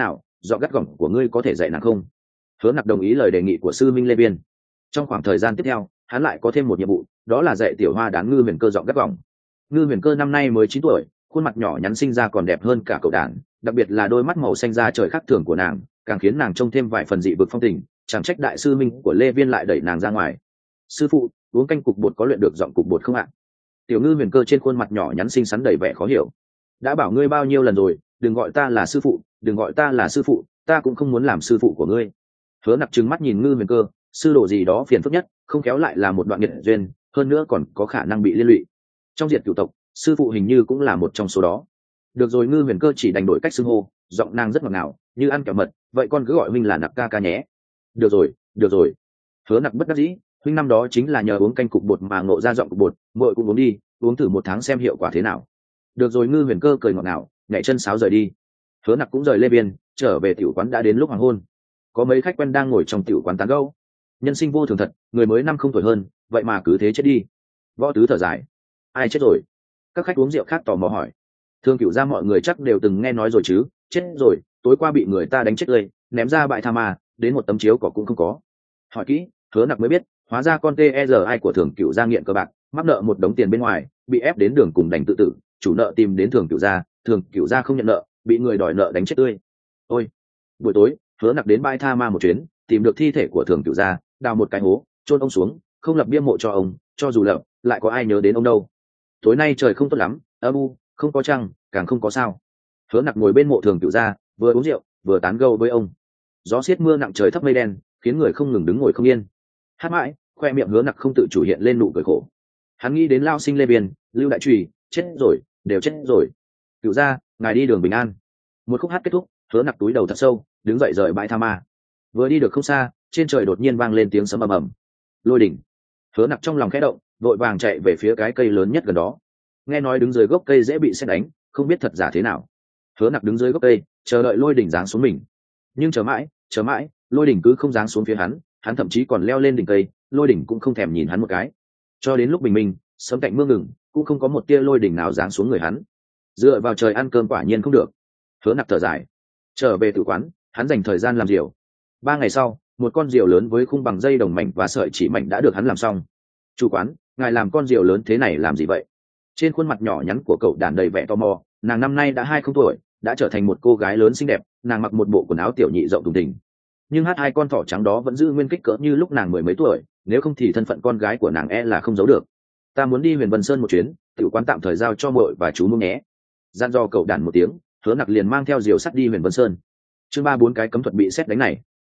dọn gắt gỏng của ngươi có thể dạy nàng không? Hứa Nặc đồng ý lời đề nghị của sư minh Lê Biên. Trong khoảng thời gian tiếp theo hắn lại có thêm một nhiệm vụ, đó là dạy tiểu hoa đán Ngư Huyền Cơ dọn gắt gỏng. Ngư Huyền Cơ năm nay mới 9 tuổi, khuôn mặt nhỏ nhắn sinh ra còn đẹp hơn cả cậu đàn, đặc biệt là đôi mắt màu xanh da trời khác thường của nàng càng khiến nàng trông thêm vài phần dị vực phong tình. Chẳng trách đại sư minh của Lê Viên lại đẩy nàng ra ngoài. Sư phụ, uống canh cục bột có luyện được giọng cục bột không ạ? Tiểu Ngư Huyền Cơ trên khuôn mặt nhỏ nhắn xinh xắn đầy vẻ khó hiểu. Đã bảo ngươi bao nhiêu lần rồi, đừng gọi ta là sư phụ, đừng gọi ta là sư phụ, ta cũng không muốn làm sư phụ của ngươi. Hứa Nặc trừng mắt nhìn Ngư Huyền Cơ, sư đồ gì đó phiền phức nhất, không khéo lại là một đoạn nghiệt duyên, hơn nữa còn có khả năng bị liên lụy. Trong diệt cửu tộc, sư phụ hình như cũng là một trong số đó. Được rồi, Ngư Huyền Cơ chỉ đành đổi cách xưng hô, giọng nàng rất ngọt ngào, như ăn kẹo mật, vậy con cứ gọi huynh là Nặc ca ca nhé. Được rồi, được rồi. Hứa Nặc bất đắc dĩ, huynh năm đó chính là nhờ uống canh cục bột mà ngộ ra giọng cục bột, muội cũng uống đi, uống thử 1 tháng xem hiệu quả thế nào. Được rồi, Ngư Huyền Cơ cười ngọt ngào, nhảy chân sáo rời đi. Hứa Nặc cũng rời Lê Biên, trở về tiểu quán. Đã đến lúc hoàng hôn, có mấy khách quen đang ngồi trong tiểu quán tán gẫu. Nhân sinh vô thường thật, người mới năm không tuổi hơn, vậy mà cứ thế chết đi. Võ Tứ thở dài, ai chết rồi? Các khách uống rượu khác tò mò hỏi. Thương Cửu gia mọi người chắc đều từng nghe nói rồi chứ. Chết rồi, tối qua bị người ta đánh chết tươi, ném ra bãi tha ma, đến một tấm chiếu cỏ cũng không có. Hỏi kỹ, Hứa Nặc mới biết, hóa ra con TERI của Thường Cửu gia nghiện cờ bạc, mắc nợ một đống tiền bên ngoài, bị ép đến đường cùng đành tự tử. Chủ nợ tìm đến Thường Cửu gia không nhận nợ, bị người đòi nợ đánh chết tươi. Ôi, buổi tối Hứa Nặc đến bãi tha ma một chuyến, tìm được thi thể của Thường Cửu gia, đào một cái hố, chôn ông xuống, không lập bia mộ cho ông, cho dù lập, lại có ai nhớ đến ông đâu. Tối nay trời không tốt lắm, âm u, không có trăng, càng không có sao. Hứa Nặc ngồi bên mộ Thường Cửu gia, vừa uống rượu vừa tán gẫu với ông. Gió xiết mưa nặng, trời thấp mây đen, khiến người không ngừng đứng ngồi không yên. Hát mãi, khoe miệng Hứa Nặc không tự chủ hiện lên nụ cười khổ. Hắn nghĩ đến lao sinh Lê Biên, Lưu Đại Trùy, chết rồi, đều chết rồi. Cửu gia, ngài đi đường bình an. Một khúc hát kết thúc, Hứa Nặc túi đầu thật sâu, đứng dậy rời bãi tha ma. Vừa đi được không xa, trên trời đột nhiên vang lên tiếng sấm ầm ầm. Lôi đỉnh. Hứa Nặc trong lòng khẽ động, vội vàng chạy về phía cái cây lớn nhất gần đó. Nghe nói đứng dưới gốc cây dễ bị sét đánh, không biết thật giả thế nào. Hứa Nặc đứng dưới gốc cây, chờ đợi lôi đỉnh giáng xuống mình. Nhưng chờ mãi, lôi đỉnh cứ không giáng xuống phía hắn, hắn thậm chí còn leo lên đỉnh cây, lôi đỉnh cũng không thèm nhìn hắn một cái. Cho đến lúc bình minh, sấm cạnh mưa ngừng, cũng không có một tia lôi đỉnh nào giáng xuống người hắn. Dựa vào trời ăn cơm quả nhiên không được. Hứa Nặc thở dài, trở về tự quán, hắn dành thời gian làm diều. 3 ngày sau, một con diều lớn với khung bằng dây đồng mảnh và sợi chỉ mảnh đã được hắn làm xong. Chủ quán, ngài làm con diều lớn thế này làm gì vậy? Trên khuôn mặt nhỏ nhắn của cậu đàn đầy vẻ tò mò. Nàng năm nay đã 20 tuổi, đã trở thành một cô gái lớn xinh đẹp. Nàng mặc một bộ quần áo tiểu nhị rộng thùng thình, nhưng hai con thỏ trắng đó vẫn giữ nguyên kích cỡ như lúc nàng 10 mấy tuổi. Nếu không thì thân phận con gái của nàng là không giấu được. Ta muốn đi Huyền Vân Sơn một chuyến, tự quán tạm thời giao cho muội và chú Muông nhé. Dặn dò cậu đàn một tiếng, Hứa Nặc liền mang theo diều sắt đi Huyền Vân Sơn. Chương 34 cái cấm thuật bị sét đánh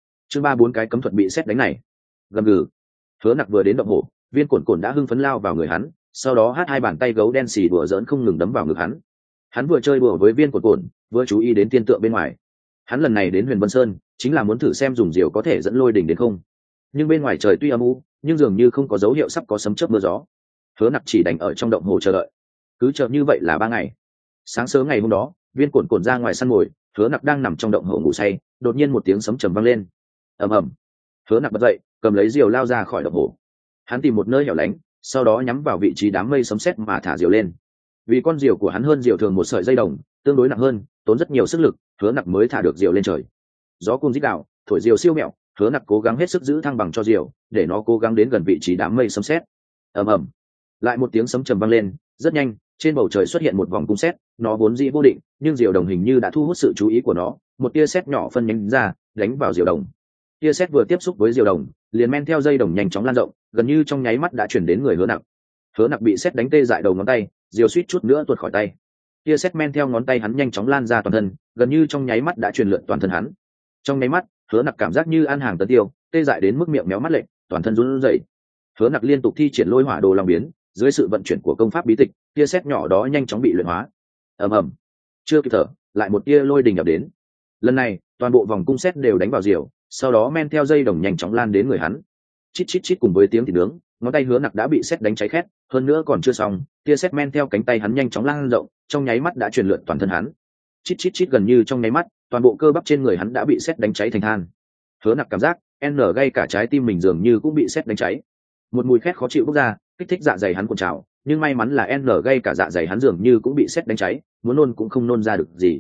này. Gầm gừ. Hứa Nặc vừa đến động hổ, Viên Cổn Cổn đã hưng phấn lao vào người hắn, sau đó hai bàn tay gấu đen xì đùa giỡn không ngừng đấm vào ngực hắn. Hắn vừa chơi đùa với Viên Cổn Cổn, vừa chú ý đến tiên tượng bên ngoài. Hắn lần này đến Huyền Vân Sơn chính là muốn thử xem dùng diều có thể dẫn lôi đỉnh đến không. Nhưng bên ngoài trời tuy âm u, nhưng dường như không có dấu hiệu sắp có sấm chớp mưa gió. Hứa Nặc chỉ đành ở trong động hồ chờ đợi. Cứ chờ như vậy là 3 ngày. Sáng sớm ngày hôm đó, Viên Cổn Cổn ra ngoài săn mồi, Hứa Nặc đang nằm trong động hồ ngủ say, đột nhiên một tiếng sấm trầm vang lên. Ầm ầm. Hứa Nặc bật dậy, cầm lấy diều lao ra khỏi động hồ. Hắn tìm một nơi hẻo lánh, sau đó nhắm vào vị trí đám mây sấm sét mà thả diều lên. Vì con diều của hắn hơn diều thường một sợi dây đồng, tương đối nặng hơn, tốn rất nhiều sức lực, Hứa Nặc mới thả được diều lên trời. Gió cuồng rít gào, thổi diều siêu mẹo, Hứa Nặc cố gắng hết sức giữ thăng bằng cho diều, để nó cố gắng đến gần vị trí đám mây sấm sét. Ầm ầm. Lại một tiếng sấm trầm vang lên, rất nhanh, trên bầu trời xuất hiện một vòng cung sét, nó vốn dĩ vô định, nhưng diều đồng hình như đã thu hút sự chú ý của nó, một tia sét nhỏ phân nhánh ra, đánh vào diều đồng. Tia sét vừa tiếp xúc với diều đồng, liền men theo dây đồng nhanh chóng lan rộng, gần như trong nháy mắt đã chuyển đến người Hứa Nặc. Hứa Nặc bị sét đánh tê dại đầu ngón tay, diều suýt chút nữa tuột khỏi tay. Tia sét men theo ngón tay hắn nhanh chóng lan ra toàn thân, gần như trong nháy mắt đã truyền lượn toàn thân hắn. Trong nháy mắt, Hứa Nặc cảm giác như ăn hàng tấn tiêu, tê dại đến mức miệng méo mắt lệch, toàn thân run rẩy. Hứa Nặc liên tục thi triển Lôi Hỏa Đồ Long biến, dưới sự vận chuyển của công pháp bí tịch, tia sét nhỏ đó nhanh chóng bị luyện hóa. Ầm ầm. Chưa kịp thở, lại một tia lôi đình ập đến. Lần này, toàn bộ vòng cung sét đều đánh vào diều, sau đó men theo dây đồng nhanh chóng lan đến người hắn. Chít chít chít, cùng với tiếng thịt nướng, ngón tay Hứa Nặc đã bị sét đánh cháy khét, hơn nữa còn chưa xong, tia sét men theo cánh tay hắn nhanh chóng lan rộng, trong nháy mắt đã truyền lượn toàn thân hắn. Chít chít chít, gần như trong nháy mắt, toàn bộ cơ bắp trên người hắn đã bị sét đánh cháy thành than. Hứa Nặc cảm giác gây cả trái tim mình dường như cũng bị sét đánh cháy. Một mùi khét khó chịu bốc ra, kích thích dạ dày hắn cuộn trào, nhưng may mắn là gây cả dạ dày hắn dường như cũng bị sét đánh cháy, muốn nôn cũng không nôn ra được gì.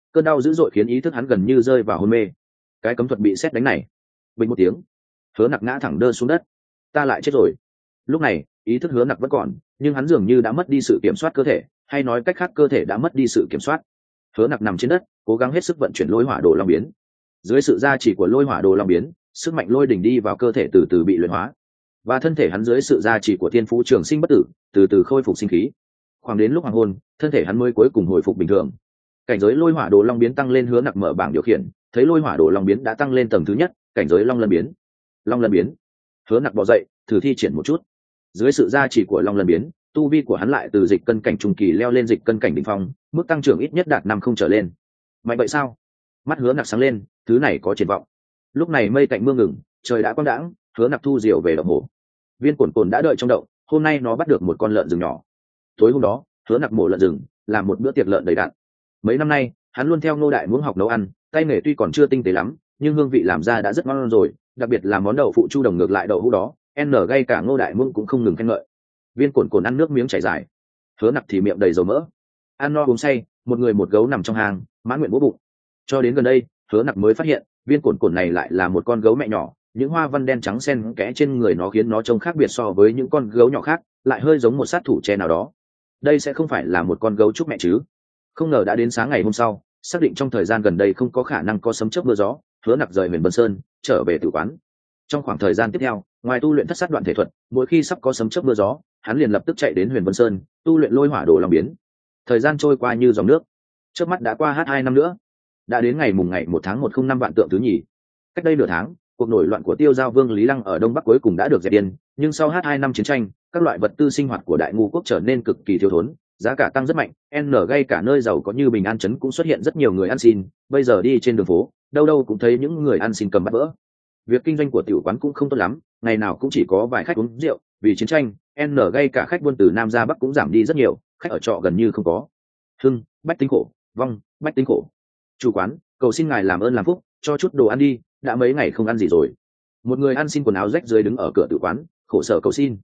cơn đau dữ dội khiến ý thức hắn gần như rơi vào hôn mê. Cái cấm thuật bị sét đánh này. Bình một tiếng, Hứa Nặc ngã thẳng đơ xuống đất. Ta lại chết rồi. Lúc này ý thức Hứa Nặc vẫn còn, nhưng hắn dường như đã mất đi sự kiểm soát cơ thể, hay nói cách khác cơ thể đã mất đi sự kiểm soát. Hứa Nặc nằm trên đất, cố gắng hết sức vận chuyển lôi hỏa đồ long biến. Dưới sự gia trì của lôi hỏa đồ long biến, sức mạnh lôi đỉnh đi vào cơ thể từ từ bị luyện hóa, và thân thể hắn dưới sự gia trì của thiên phú trường sinh bất tử, từ từ khôi phục sinh khí. Khoảng đến lúc hoàng hôn, thân thể hắn mới cuối cùng hồi phục bình thường. Cảnh giới lôi hỏa đồ long biến tăng lên, Hứa Nặc mở bảng điều khiển, thấy lôi hỏa đồ long biến đã tăng lên tầng thứ nhất, cảnh giới long lân biến. Long lân biến. Hứa Nặc bò dậy, thử thi triển một chút. Dưới sự gia trì của long lân biến, tu vi của hắn lại từ dịch cân cảnh trung kỳ leo lên dịch cân cảnh đỉnh phong, mức tăng trưởng ít nhất đạt 50 trở lên. Mạnh vậy sao? Mắt Hứa Nặc sáng lên, thứ này có triển vọng. Lúc này mây cạnh mưa ngừng, trời đã quang đãng, Hứa Nặc thu diều về động hồ. Viên Cổn Cổn đã đợi trong động, hôm nay nó bắt được một con lợn rừng nhỏ. Tối hôm đó, Hứa Nặc mổ lợn rừng, làm một bữa tiệc lợn đầy đặn. Mấy năm nay, hắn luôn theo Ngô Đại Muỗng học nấu ăn, tay nghề tuy còn chưa tinh tế lắm, nhưng hương vị làm ra đã rất ngon rồi, đặc biệt là món đậu phụ chu đồng ngược lại đậu hũ đó, ngay cả Ngô Đại Muỗng cũng không ngừng khen ngợi. Viên Cổn Cổn ăn nước miếng chảy dài, Hứa Nặc thì miệng đầy dầu mỡ. Ăn no uống say, một người một gấu nằm trong hang, mãn nguyện bố bụng. Cho đến gần đây, Hứa Nặc mới phát hiện, Viên Cổn Cổn này lại là một con gấu mẹ nhỏ, những hoa văn đen trắng xen kẽ trên người nó khiến nó trông khác biệt so với những con gấu nhỏ khác, lại hơi giống một sát thủ tre nào đó. Đây sẽ không phải là một con gấu trúc mẹ chứ? Không ngờ đã đến sáng ngày hôm sau, xác định trong thời gian gần đây không có khả năng có sấm chớp mưa gió, Hứa Nặc rời Huyền Vân Sơn, trở về tử quán. Trong khoảng thời gian tiếp theo, ngoài tu luyện thất sát đoạn thể thuật, mỗi khi sắp có sấm chớp mưa gió, hắn liền lập tức chạy đến Huyền Vân Sơn, tu luyện lôi hỏa đồ long biến. Thời gian trôi qua như dòng nước, chớp mắt đã qua 2 năm nữa. Đã đến ngày 1 tháng 1 05 vạn tượng thứ nhì. Cách đây nửa tháng, cuộc nổi loạn của Tiêu Giao Vương Lý Lăng ở Đông Bắc cuối cùng đã được dẹp yên, nhưng sau 2 năm chiến tranh, các loại vật tư sinh hoạt của Đại Ngu quốc trở nên cực kỳ thiếu thốn, giá cả tăng rất mạnh, ngay cả nơi giàu có như Bình An trấn cũng xuất hiện rất nhiều người ăn xin, bây giờ đi trên đường phố, đâu đâu cũng thấy những người ăn xin cầm bát vỡ. Việc kinh doanh của tiểu quán cũng không tốt lắm, ngày nào cũng chỉ có vài khách uống rượu, vì chiến tranh, ngay cả khách buôn từ Nam ra Bắc cũng giảm đi rất nhiều, khách ở trọ gần như không có. Hưng, bách tính khổ, vong, bách tính khổ. Chủ quán, cầu xin ngài làm ơn làm phúc, cho chút đồ ăn đi, đã mấy ngày không ăn gì rồi. Một người ăn xin quần áo rách rưới đứng ở cửa tử quán, khổ sở cầu xin.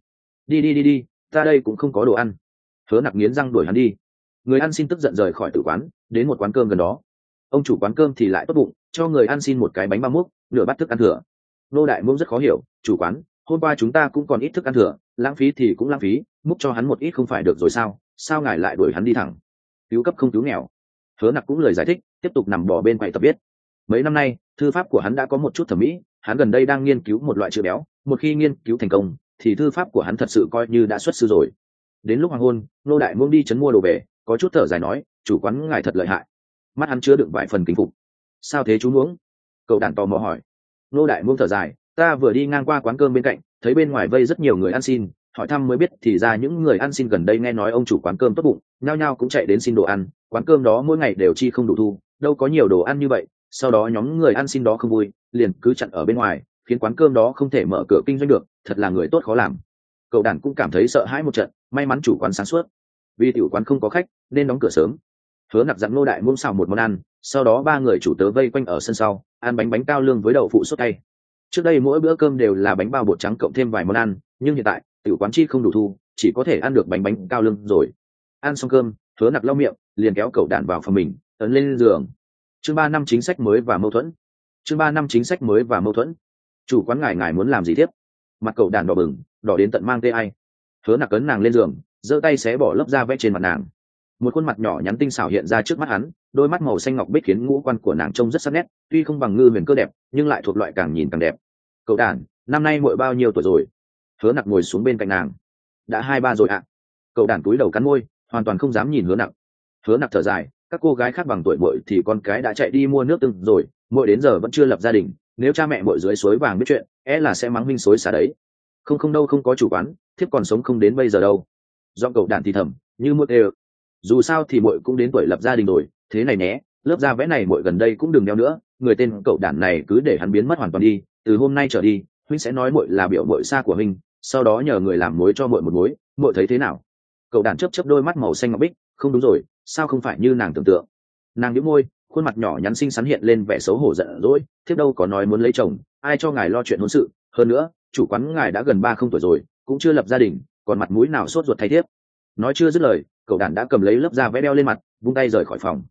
Đi, ta đây cũng không có đồ ăn. Hứa Nặc nghiến răng đuổi hắn đi. Người ăn xin tức giận rời khỏi tử quán, đến một quán cơm gần đó. Ông chủ quán cơm thì lại tốt bụng, cho người ăn xin một cái bánh bao múc, nửa bát thức ăn thừa. Nô Đại Muỗng rất khó hiểu, chủ quán, hôm qua chúng ta cũng còn ít thức ăn thừa, lãng phí thì cũng lãng phí, múc cho hắn một ít không phải được rồi sao? Sao ngài lại đuổi hắn đi thẳng? Cứu cấp không cứu nghèo. Hứa Nặc cũng lời giải thích, tiếp tục nằm bò bên quầy tập viết. Mấy năm nay, thư pháp của hắn đã có một chút thẩm mỹ, hắn gần đây đang nghiên cứu một loại chữa béo, một khi nghiên cứu thành công, thì thư pháp của hắn thật sự coi như đã xuất sư rồi. Đến lúc hoàng hôn, Nô Đại Muỗng đi trấn mua đồ về, có chút thở dài nói, chủ quán ngài thật lợi hại. Mắt hắn chứa đựng vài phần kính phục. Sao thế chú Muỗng? Cậu đàn tò mò hỏi. Nô Đại Muỗng thở dài, ta vừa đi ngang qua quán cơm bên cạnh, thấy bên ngoài vây rất nhiều người ăn xin, hỏi thăm mới biết thì ra những người ăn xin gần đây nghe nói ông chủ quán cơm tốt bụng, nhao nhao cũng chạy đến xin đồ ăn, quán cơm đó mỗi ngày đều chi không đủ thu, đâu có nhiều đồ ăn như vậy. Sau đó nhóm người ăn xin đó không vui, liền cứ chặn ở bên ngoài, khiến quán cơm đó không thể mở cửa kinh doanh được, thật là người tốt khó làm. Cậu đàn cũng cảm thấy sợ hãi một trận, may mắn chủ quán sáng suốt, vì tiểu quán không có khách nên đóng cửa sớm. Hứa Nặc dặn Nô Đại Muỗng xào một món ăn, sau đó 3 người chủ tớ vây quanh ở sân sau, ăn bánh cao lương với đậu phụ sốt cay. Trước đây mỗi bữa cơm đều là bánh bao bột trắng cộng thêm vài món ăn, nhưng hiện tại tiểu quán chi không đủ thu, chỉ có thể ăn được bánh cao lương rồi. Ăn xong cơm, Hứa Nặc lau miệng, liền kéo cậu đàn vào phòng mình, ấn lên giường. Chương 3 năm chính sách mới và mâu thuẫn. Chương 3 năm chính sách mới và mâu thuẫn. Chủ quán ngài muốn làm gì tiếp? Mặt cậu đàn đỏ bừng, đỏ đến tận mang tê ai. Hứa Nặc ấn nàng lên giường, giơ tay xé bỏ lớp da vẽ trên mặt nàng. Một khuôn mặt nhỏ nhắn tinh xảo hiện ra trước mắt hắn, đôi mắt màu xanh ngọc bích khiến ngũ quan của nàng trông rất sắc nét, tuy không bằng Ngư Huyền cơ đẹp, nhưng lại thuộc loại càng nhìn càng đẹp. Cậu đàn, năm nay muội bao nhiêu tuổi rồi? Hứa Nặc ngồi xuống bên cạnh nàng. Đã 23 rồi ạ. Cậu đàn cúi đầu cắn môi, hoàn toàn không dám nhìn Hứa Nặc. Hứa Nặc thở dài, các cô gái khác bằng tuổi muội thì con cái đã chạy đi mua nước từng rồi, muội đến giờ vẫn chưa lập gia đình, nếu cha mẹ muội dưới suối vàng biết chuyện, là sẽ mắng huynh xối xả đấy. Không đâu, không có chủ quán, thiếp còn sống không đến bây giờ đâu. Giọng cậu đàn thì thầm, như muội đều. Dù sao thì muội cũng đến tuổi lập gia đình rồi, thế này nhé, lớp da vẽ này muội gần đây cũng đừng đeo nữa, người tên cậu đàn này cứ để hắn biến mất hoàn toàn đi, từ hôm nay trở đi, huynh sẽ nói muội là biểu muội xa của huynh, sau đó nhờ người làm mối cho muội một mối, muội thấy thế nào? Cậu đàn chớp đôi mắt màu xanh ngọc bích, không đúng rồi, sao không phải như nàng tưởng tượng? Nàng nhíu môi, khuôn mặt nhỏ nhắn xinh xắn hiện lên vẻ xấu hổ giận dỗi, thiếp đâu có nói muốn lấy chồng, ai cho ngài lo chuyện hôn sự, hơn nữa, chủ quán ngài đã gần 30 tuổi rồi, cũng chưa lập gia đình, còn mặt mũi nào sốt ruột thay thiếp? Nói chưa dứt lời, cậu đàn đã cầm lấy lớp da vẽ đeo lên mặt, vung tay rời khỏi phòng.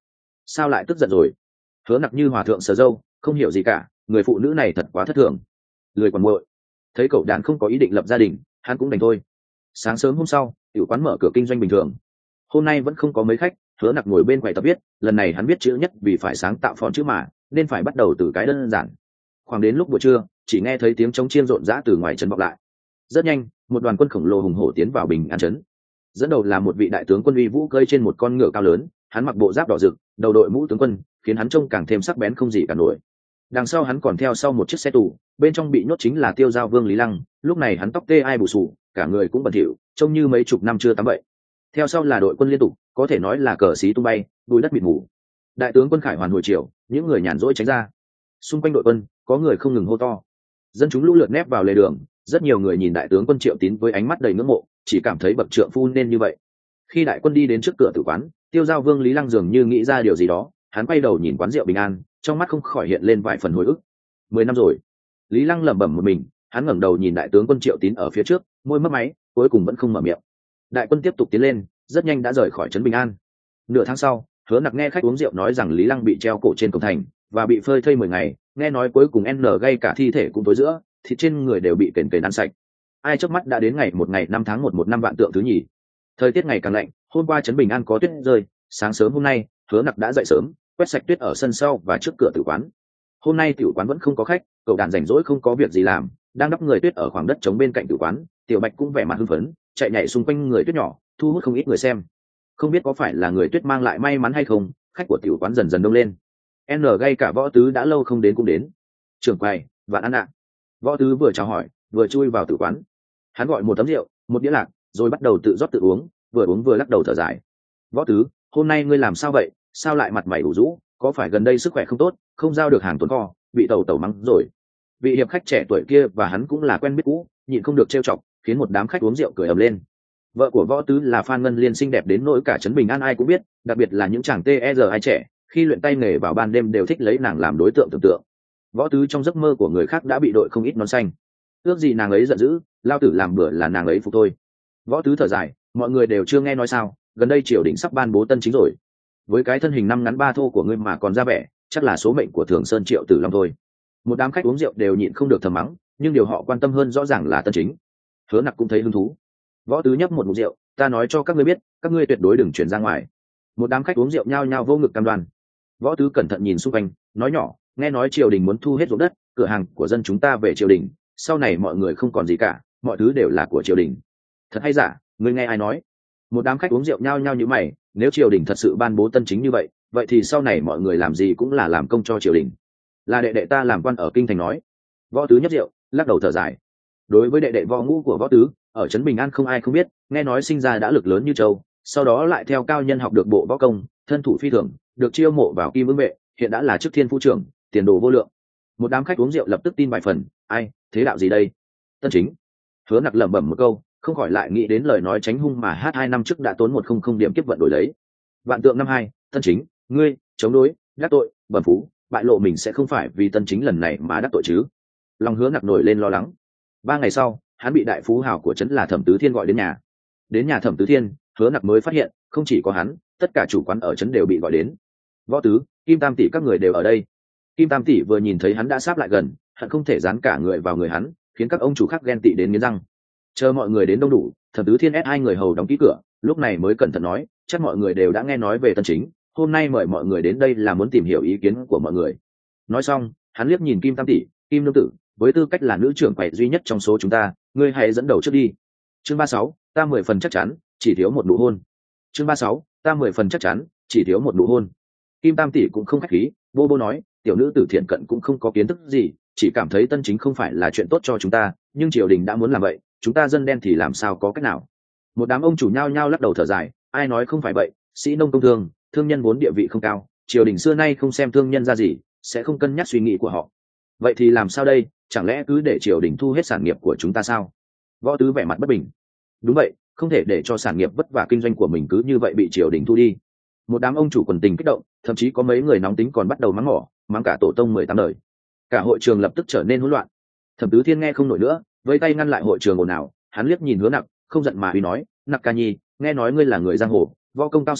sao lại tức giận rồi? Hứa Nặc như hòa thượng sờ dâu, không hiểu gì cả, người phụ nữ này thật quá thất thường. Lười còn muội. Thấy cậu đàn không có ý định lập gia đình, hắn cũng đành thôi. Sáng sớm hôm sau, tiểu quán mở cửa kinh doanh bình thường. Hôm nay vẫn không có mấy khách, Hứa Nặc ngồi bên quầy tập viết, lần này hắn viết chữ nhất vì phải sáng tạo phón chữ mà, nên phải bắt đầu từ cái đơn giản. Khoảng đến lúc buổi trưa, chỉ nghe thấy tiếng trống chiên rộn rã từ ngoài trấn vọng lại. Rất nhanh, một đoàn quân khổng lồ hùng hổ tiến vào Bình An trấn. Dẫn đầu là một vị đại tướng quân uy vũ cơi trên một con ngựa cao lớn, hắn mặc bộ giáp đỏ rực, đầu đội mũ tướng quân, khiến hắn trông càng thêm sắc bén không gì cả nổi. Đằng sau hắn còn theo sau một chiếc xe tù, bên trong bị nhốt chính là Tiêu Giao Vương Lý Lăng, lúc này hắn tóc tê ai bù xù, cả người cũng bẩn thỉu, trông như mấy chục năm chưa tắm bậy. Theo sau là đội quân liên tục, có thể nói là cờ xí tung bay, bụi đất mịt mù. Đại tướng quân Khải Hoàn hồi chiều, những người nhàn rỗi tránh ra. Xung quanh đội quân, có người không ngừng hô to. Dân chúng lũ lượt nép vào lề đường, rất nhiều người nhìn đại tướng quân Triệu Tín với ánh mắt đầy ngưỡng mộ, chỉ cảm thấy bậc trượng phu nên như vậy. Khi đại quân đi đến trước cửa tử quán, Tiêu Giao Vương Lý Lăng dường như nghĩ ra điều gì đó, hắn quay đầu nhìn quán rượu Bình An, trong mắt không khỏi hiện lên vài phần hồi ức. 10 năm rồi. Lý Lăng lẩm bẩm một mình, hắn ngẩng đầu nhìn đại tướng quân Triệu Tín ở phía trước, môi mấp máy, cuối cùng vẫn không mở miệng. Đại quân tiếp tục tiến lên, rất nhanh đã rời khỏi trấn Bình An. Nửa tháng sau, Hứa Nặc nghe khách uống rượu nói rằng Lý Lăng bị treo cổ trên cổng thành và bị phơi thây 10 ngày, nghe nói cuối cùng gây cả thi thể cũng tối giữa, thịt trên người đều bị kền kền ăn sạch. Ai chớp mắt đã đến ngày 5 tháng 1 năm vạn tượng thứ nhì. Thời tiết ngày càng lạnh, hôm qua trấn Bình An có tuyết rơi, sáng sớm hôm nay, Hứa Nặc đã dậy sớm, quét sạch tuyết ở sân sau và trước cửa tử quán. Hôm nay tiểu quán vẫn không có khách, cậu đàn rảnh rỗi không có việc gì làm, đang đắp người tuyết ở khoảng đất trống bên cạnh tử quán. Tiểu Bạch cũng vẻ mặt hưng phấn, chạy nhảy xung quanh người tuyết nhỏ, thu hút không ít người xem. Không biết có phải là người tuyết mang lại may mắn hay không, khách của tiểu quán dần dần đông lên. Gây cả Võ Tứ đã lâu không đến cũng đến. Trưởng quầy, Vạn An ạ. Võ Tứ vừa chào hỏi, vừa chui vào tử quán. Hắn gọi một tấm rượu, một đĩa lạc, rồi bắt đầu tự rót tự uống, vừa uống vừa lắc đầu thở dài. Võ Tứ, hôm nay ngươi làm sao vậy? Sao lại mặt mày ủ rũ? Có phải gần đây sức khỏe không tốt, không giao được hàng tồn kho, bị tàu mắng rồi? Vị hiệp khách trẻ tuổi kia và hắn cũng là quen biết cũ, nhịn không được trêu chọc, khiến một đám khách uống rượu cười ầm lên. Vợ của Võ Tứ là Phan Ngân Liên xinh đẹp đến nỗi cả trấn Bình An ai cũng biết, đặc biệt là những chàng ai trẻ, khi luyện tay nghề vào ban đêm đều thích lấy nàng làm đối tượng tưởng tượng. Võ Tứ trong giấc mơ của người khác đã bị đội không ít nón xanh. Ước gì nàng ấy giận dữ, lao tử làm bữa là nàng ấy phục thôi. Võ Tứ thở dài, mọi người đều chưa nghe nói sao, gần đây triều đình sắp ban bố tân chính rồi. Với cái thân hình năm ngắn ba thô của ngươi mà còn ra vẻ, chắc là số mệnh của Thường Sơn Triệu Tử Long thôi. Một đám khách uống rượu đều nhịn không được thầm mắng, nhưng điều họ quan tâm hơn rõ ràng là tân chính. Hứa Nặc cũng thấy hứng thú. Võ Tứ nhấp một ngụm rượu, ta nói cho các ngươi biết, các ngươi tuyệt đối đừng chuyển ra ngoài. Một đám khách uống rượu nhao nhao vô ngực cam đoan. Võ Tứ cẩn thận nhìn xung quanh, nói nhỏ, nghe nói triều đình muốn thu hết ruộng đất, cửa hàng của dân chúng ta về triều đình, sau này mọi người không còn gì cả, mọi thứ đều là của triều đình. Thật hay giả? Ngươi nghe ai nói? Một đám khách uống rượu nhao nhao như mày, nếu triều đình thật sự ban bố tân chính như vậy, vậy thì sau này mọi người làm gì cũng là làm công cho triều đình. Là đệ đệ ta làm quan ở kinh thành nói. Võ Tứ nhấp rượu, lắc đầu thở dài. Đối với đệ đệ Võ Ngũ của Võ Tứ, ở trấn Bình An không ai không biết, nghe nói sinh ra đã lực lớn như châu, sau đó lại theo cao nhân học được bộ võ công, thân thủ phi thường, được chiêu mộ vào Kim Ưng vệ, hiện đã là chức thiên phu trưởng, tiền đồ vô lượng. Một đám khách uống rượu lập tức tin vài phần, ai, thế đạo gì đây? Tân chính. Hứa Nặc lẩm bẩm một câu, không khỏi lại nghĩ đến lời nói tránh hung mà hai năm trước đã tốn 100 điểm kiếp vận đổi lấy. Vạn tượng năm 2, tân chính, ngươi chống đối, đắc tội, bẩm phú, bại lộ mình sẽ không phải vì tân chính lần này mà đắc tội chứ? Lòng Hứa Nặc nổi lên lo lắng. 3 ngày sau, hắn bị đại phú hào của trấn là Thẩm Tứ Thiên gọi đến nhà. Đến nhà Thẩm Tứ Thiên, Hứa Nặc mới phát hiện, không chỉ có hắn, tất cả chủ quán ở trấn đều bị gọi đến. Võ Tứ, Kim Tam tỷ các người đều ở đây. Kim Tam tỷ vừa nhìn thấy hắn đã sáp lại gần, hận không thể dán cả người vào người hắn, khiến các ông chủ khác ghen tị đến nghiến răng. Chờ mọi người đến đông đủ, Thẩm Tứ Thiên ép hai người hầu đóng kỹ cửa, lúc này mới cẩn thận nói, chắc mọi người đều đã nghe nói về tân chính, hôm nay mời mọi người đến đây là muốn tìm hiểu ý kiến của mọi người. Nói xong, hắn liếc nhìn Kim Tam tỷ, Kim Nương tử, với tư cách là nữ trưởng quầy duy nhất trong số chúng ta, ngươi hãy dẫn đầu trước đi. Chương 36, ta 10 phần chắc chắn, chỉ thiếu một nụ hôn. Chương 36, ta 10 phần chắc chắn, chỉ thiếu một nụ hôn. Kim Tam tỷ cũng không khách khí, bô bô nói, tiểu nữ tử thiện cận cũng không có kiến thức gì, chỉ cảm thấy tân chính không phải là chuyện tốt cho chúng ta, nhưng triều đình đã muốn làm vậy, chúng ta dân đen thì làm sao có cách nào? Một đám ông chủ nhao nhao lắc đầu thở dài, ai nói không phải vậy, sĩ nông công thương, thương nhân vốn địa vị không cao, triều đình xưa nay không xem thương nhân ra gì, sẽ không cân nhắc suy nghĩ của họ. Vậy thì làm sao đây, chẳng lẽ cứ để triều đình thu hết sản nghiệp của chúng ta sao? Võ Tứ vẻ mặt bất bình. Đúng vậy, không thể để cho sản nghiệp vất vả kinh doanh của mình cứ như vậy bị triều đình thu đi. Một đám ông chủ quần tình kích động, thậm chí có mấy người nóng tính còn bắt đầu mắng mỏ, mắng cả tổ tông 18 đời. Cả hội trường lập tức trở nên hỗn loạn. Thẩm Tứ Thiên nghe không nổi nữa, vẫy tay ngăn lại hội trường ồn ào, hắn liếc nhìn Hứa Nặc, không giận mà uy nói, Nặc ca nhi, nghe nói ngươi là người giang hồ, võ công cao siêu,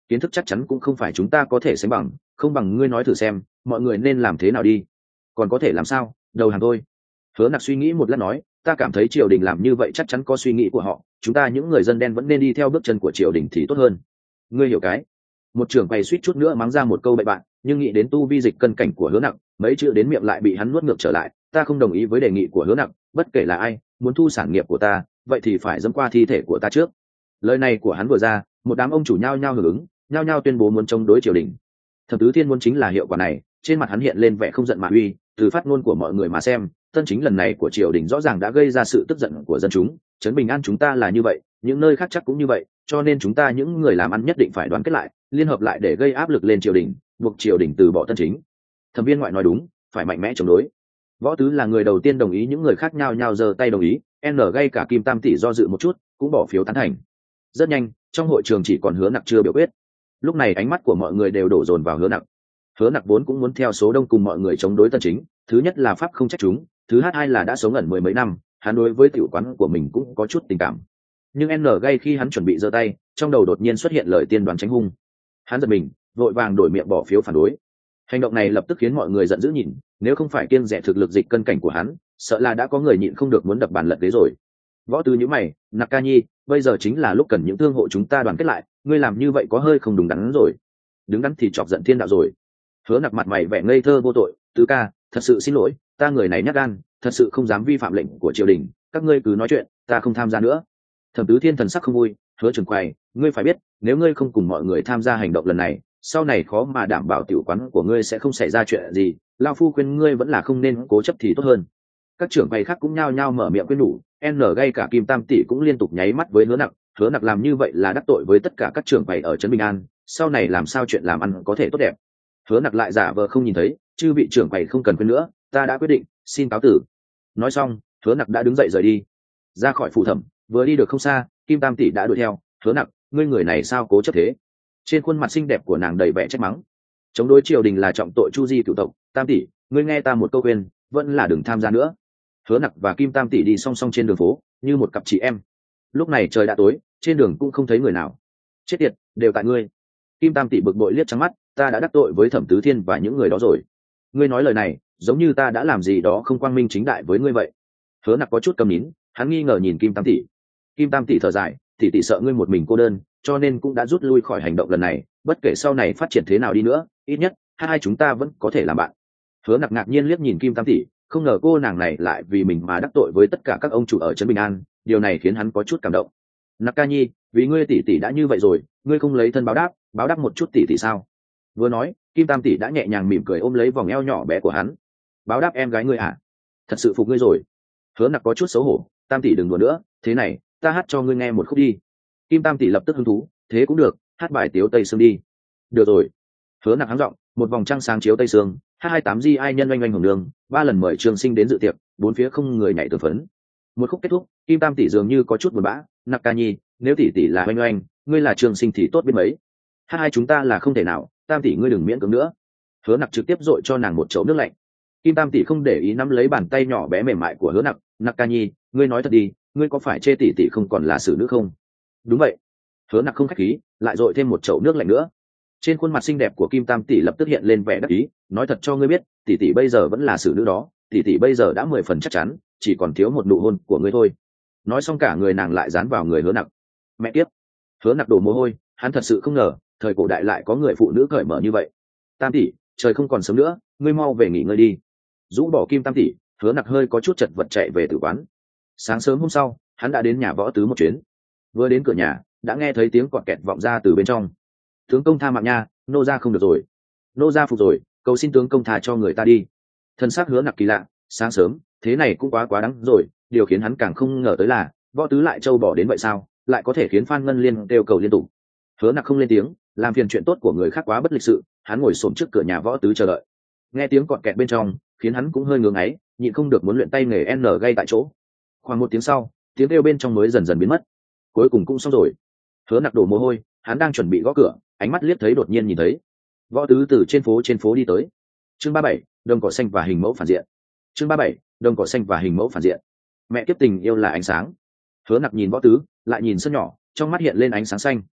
kiến thức chắc chắn cũng không phải chúng ta có thể sánh bằng, không bằng ngươi nói thử xem mọi người nên làm thế nào đi. Còn có thể làm sao, đầu hàng thôi. Hứa Nặc suy nghĩ một lát nói, ta cảm thấy triều đình làm như vậy chắc chắn có suy nghĩ của họ, chúng ta những người dân đen vẫn nên đi theo bước chân của triều đình thì tốt hơn. Ngươi hiểu cái. Một trưởng quầy suýt chút nữa mắng ra một câu bậy bạn, nhưng nghĩ đến tu vi dịch cân cảnh của Hứa Nặc, mấy chữ đến miệng lại bị hắn nuốt ngược trở lại. Ta không đồng ý với đề nghị của Hứa Nặc, bất kể là ai muốn thu sản nghiệp của ta, vậy thì phải dẫm qua thi thể của ta trước. Lời này của hắn vừa ra, một đám ông chủ nhao nhao hưởng ứng, nhao nhao tuyên bố muốn chống đối triều đình. Thẩm Tứ Thiên muốn chính là hiệu quả này, trên mặt hắn hiện lên vẻ không giận mà uy, từ phát ngôn của mọi người mà xem, tân chính lần này của triều đình rõ ràng đã gây ra sự tức giận của dân chúng. Trấn Bình An chúng ta là như vậy, những nơi khác chắc cũng như vậy, cho nên chúng ta những người làm ăn nhất định phải đoàn kết lại, liên hợp lại để gây áp lực lên triều đình, buộc triều đình từ bỏ tân chính. Thẩm Viên Ngoại nói đúng, phải mạnh mẽ chống đối. Võ Tứ là người đầu tiên đồng ý, những người khác nhao nhao giơ tay đồng ý, gây cả Kim Tam tỷ do dự một chút, cũng bỏ phiếu tán thành. Rất nhanh, trong hội trường chỉ còn Hứa Nặc chưa biểu quyết. Lúc này ánh mắt của mọi người đều đổ dồn vào Hứa Nặc. Hứa Nặc vốn cũng muốn theo số đông cùng mọi người chống đối tân chính, thứ nhất là pháp không trách chúng, thứ hai là đã sống ẩn mười mấy năm, hắn đối với tiểu quán của mình cũng có chút tình cảm. Nhưng gây khi hắn chuẩn bị giơ tay, trong đầu đột nhiên xuất hiện lời tiên đoán tránh hung. Hắn giật mình, vội vàng đổi miệng bỏ phiếu phản đối. Hành động này lập tức khiến mọi người giận dữ nhìn, nếu không phải kiêng dè thực lực dịch cân cảnh của hắn, sợ là đã có người nhịn không được muốn đập bàn lật ghế rồi. Võ Tứ nhíu mày, Nặc ca nhi, bây giờ chính là lúc cần những thương hộ chúng ta đoàn kết lại, ngươi làm như vậy có hơi không đúng đắn rồi. Đứng đắn thì chọc giận thiên đạo rồi. Hứa Nặc mặt mày vẻ ngây thơ vô tội, Tứ ca, thật sự xin lỗi, ta người này nhát gan, thật sự không dám vi phạm lệnh của triều đình, các ngươi cứ nói chuyện, ta không tham gia nữa. Thẩm Tứ Thiên thần sắc không vui, Hứa trưởng quầy, ngươi phải biết, nếu ngươi không cùng mọi người tham gia hành động lần này, sau này khó mà đảm bảo tiểu quán của ngươi sẽ không xảy ra chuyện gì, lão phu khuyên ngươi vẫn là không nên cố chấp thì tốt hơn. Các trưởng quầy khác cũng nhao nhao mở miệng khuyên nhủ, gây cả Kim Tam tỷ cũng liên tục nháy mắt với Hứa Nặc làm như vậy là đắc tội với tất cả các trưởng quầy ở trấn Bình An, sau này làm sao chuyện làm ăn có thể tốt đẹp. Hứa Nặc lại giả vờ không nhìn thấy, chư vị trưởng quầy không cần khuyên nữa, ta đã quyết định, xin cáo tử. Nói xong, Hứa Nặc đã đứng dậy rời đi. Ra khỏi phủ thẩm, vừa đi được không xa, Kim Tam tỷ đã đuổi theo. Hứa Nặc, ngươi người này sao cố chấp thế? Trên khuôn mặt xinh đẹp của nàng đầy vẻ trách mắng. Chống đối triều đình là trọng tội chu di cửu tộc, Tam tỷ, ngươi nghe ta một câu khuyên, vẫn là đừng tham gia nữa. Hứa Nặc và Kim Tam tỷ đi song song trên đường phố, như một cặp chị em. Lúc này trời đã tối, trên đường cũng không thấy người nào. Chết tiệt, đều tại ngươi. Kim Tam tỷ bực bội liếc trắng mắt, ta đã đắc tội với Thẩm Tứ Thiên và những người đó rồi. Ngươi nói lời này, giống như ta đã làm gì đó không quang minh chính đại với ngươi vậy. Hứa Nặc có chút câm nín, hắn nghi ngờ nhìn Kim Tam tỷ. Kim Tam tỷ thở dài, tỷ sợ ngươi một mình cô đơn, cho nên cũng đã rút lui khỏi hành động lần này, bất kể sau này phát triển thế nào đi nữa, ít nhất hai chúng ta vẫn có thể làm bạn. Hứa Nặc ngạc nhiên liếc nhìn Kim Tam tỷ, không ngờ cô nàng này lại vì mình mà đắc tội với tất cả các ông chủ ở trấn Bình An, điều này khiến hắn có chút cảm động. Nặc ca nhi, vì ngươi tỷ đã như vậy rồi, ngươi không lấy thân báo đáp một chút tỷ sao? Vừa nói, Kim Tam tỷ đã nhẹ nhàng mỉm cười ôm lấy vòng eo nhỏ bé của hắn. Báo đáp em gái ngươi à? Thật sự phục ngươi rồi. Hứa Nặc có chút xấu hổ, Tam tỷ đừng đùa nữa, thế này, ta hát cho ngươi nghe một khúc đi. Kim Tam tỷ lập tức hứng thú, thế cũng được, hát bài Tiếu Tây Sương đi. Được rồi. Hứa Nặc hắng giọng, một vòng trăng sáng chiếu Tây Sương, H28 Di ai nhân oanh oanh hồng đường, 3 lần mời Trường Sinh đến dự tiệc, bốn phía không người nhảy từ phấn. Một khúc kết thúc, Kim Tam tỷ dường như có chút buồn bã, Nặc ca nhi, nếu tỷ là oanh oanh, ngươi là Trường Sinh thì tốt biết mấy. Hai chúng ta là không thể nào, Tam tỷ ngươi đừng miễn cưỡng nữa. Hứa Nặc trực tiếp dội cho nàng một chậu nước lạnh. Kim Tam tỷ không để ý nắm lấy bàn tay nhỏ bé mềm mại của Hứa Nặc, Nặc ca nhi, ngươi nói thật đi, ngươi có phải chê tỷ không còn là xử nữ không? Đúng vậy. Hứa Nặc không khách khí, lại dội thêm một chậu nước lạnh nữa. Trên khuôn mặt xinh đẹp của Kim Tam tỷ lập tức hiện lên vẻ đắc ý, nói thật cho ngươi biết, tỷ bây giờ vẫn là xử nữ đó, tỷ bây giờ đã 10 phần chắc chắn, chỉ còn thiếu một nụ hôn của ngươi thôi. Nói xong cả người nàng lại dán vào người Hứa Nặc. Mẹ kiếp. Hứa Nặc đổ mồ hôi, hắn thật sự không ngờ, thời cổ đại lại có người phụ nữ cởi mở như vậy. Tam tỷ, trời không còn sớm nữa, ngươi mau về nghỉ ngơi đi. Rũ bỏ Kim Tam tỷ, Hứa Nặc hơi có chút chật vật chạy về tử quán. Sáng sớm hôm sau, hắn đã đến nhà Võ Tứ một chuyến. Vừa đến cửa nhà, đã nghe thấy tiếng cọt kẹt vọng ra từ bên trong. Tướng công tha mạng nha, nô gia không được rồi, nô gia phục rồi, cầu xin tướng công tha cho người ta đi. Thân xác Hứa Nặc kỳ lạ, sáng sớm thế này cũng quá đáng rồi. Điều khiến hắn càng không ngờ tới là Võ Tứ lại trâu bỏ đến vậy sao, lại có thể khiến Phan Ngân Liên kêu cầu liên tục. Hứa Nặc không lên tiếng, làm phiền chuyện tốt của người khác quá bất lịch sự. Hắn ngồi xổm trước cửa nhà Võ Tứ chờ đợi. Nghe tiếng cọt kẹt bên trong, khiến hắn cũng hơi ngứa ngáy, nhịn không được muốn luyện tay nghề gây tại chỗ. Khoảng một tiếng sau, tiếng kêu bên trong mới dần dần biến mất. Cuối cùng cũng xong rồi. Hứa Nặc đổ mồ hôi, hắn đang chuẩn bị gõ cửa, ánh mắt liếc thấy đột nhiên nhìn thấy Võ Tứ từ trên phố đi tới. Chương 37, đồng cỏ xanh và hình mẫu phản diện. Chương 37, đồng cỏ xanh và hình mẫu phản diện. Mẹ kiếp, tình yêu là ánh sáng. Hứa Nặc nhìn Võ Tứ, lại nhìn sân nhỏ, trong mắt hiện lên ánh sáng xanh.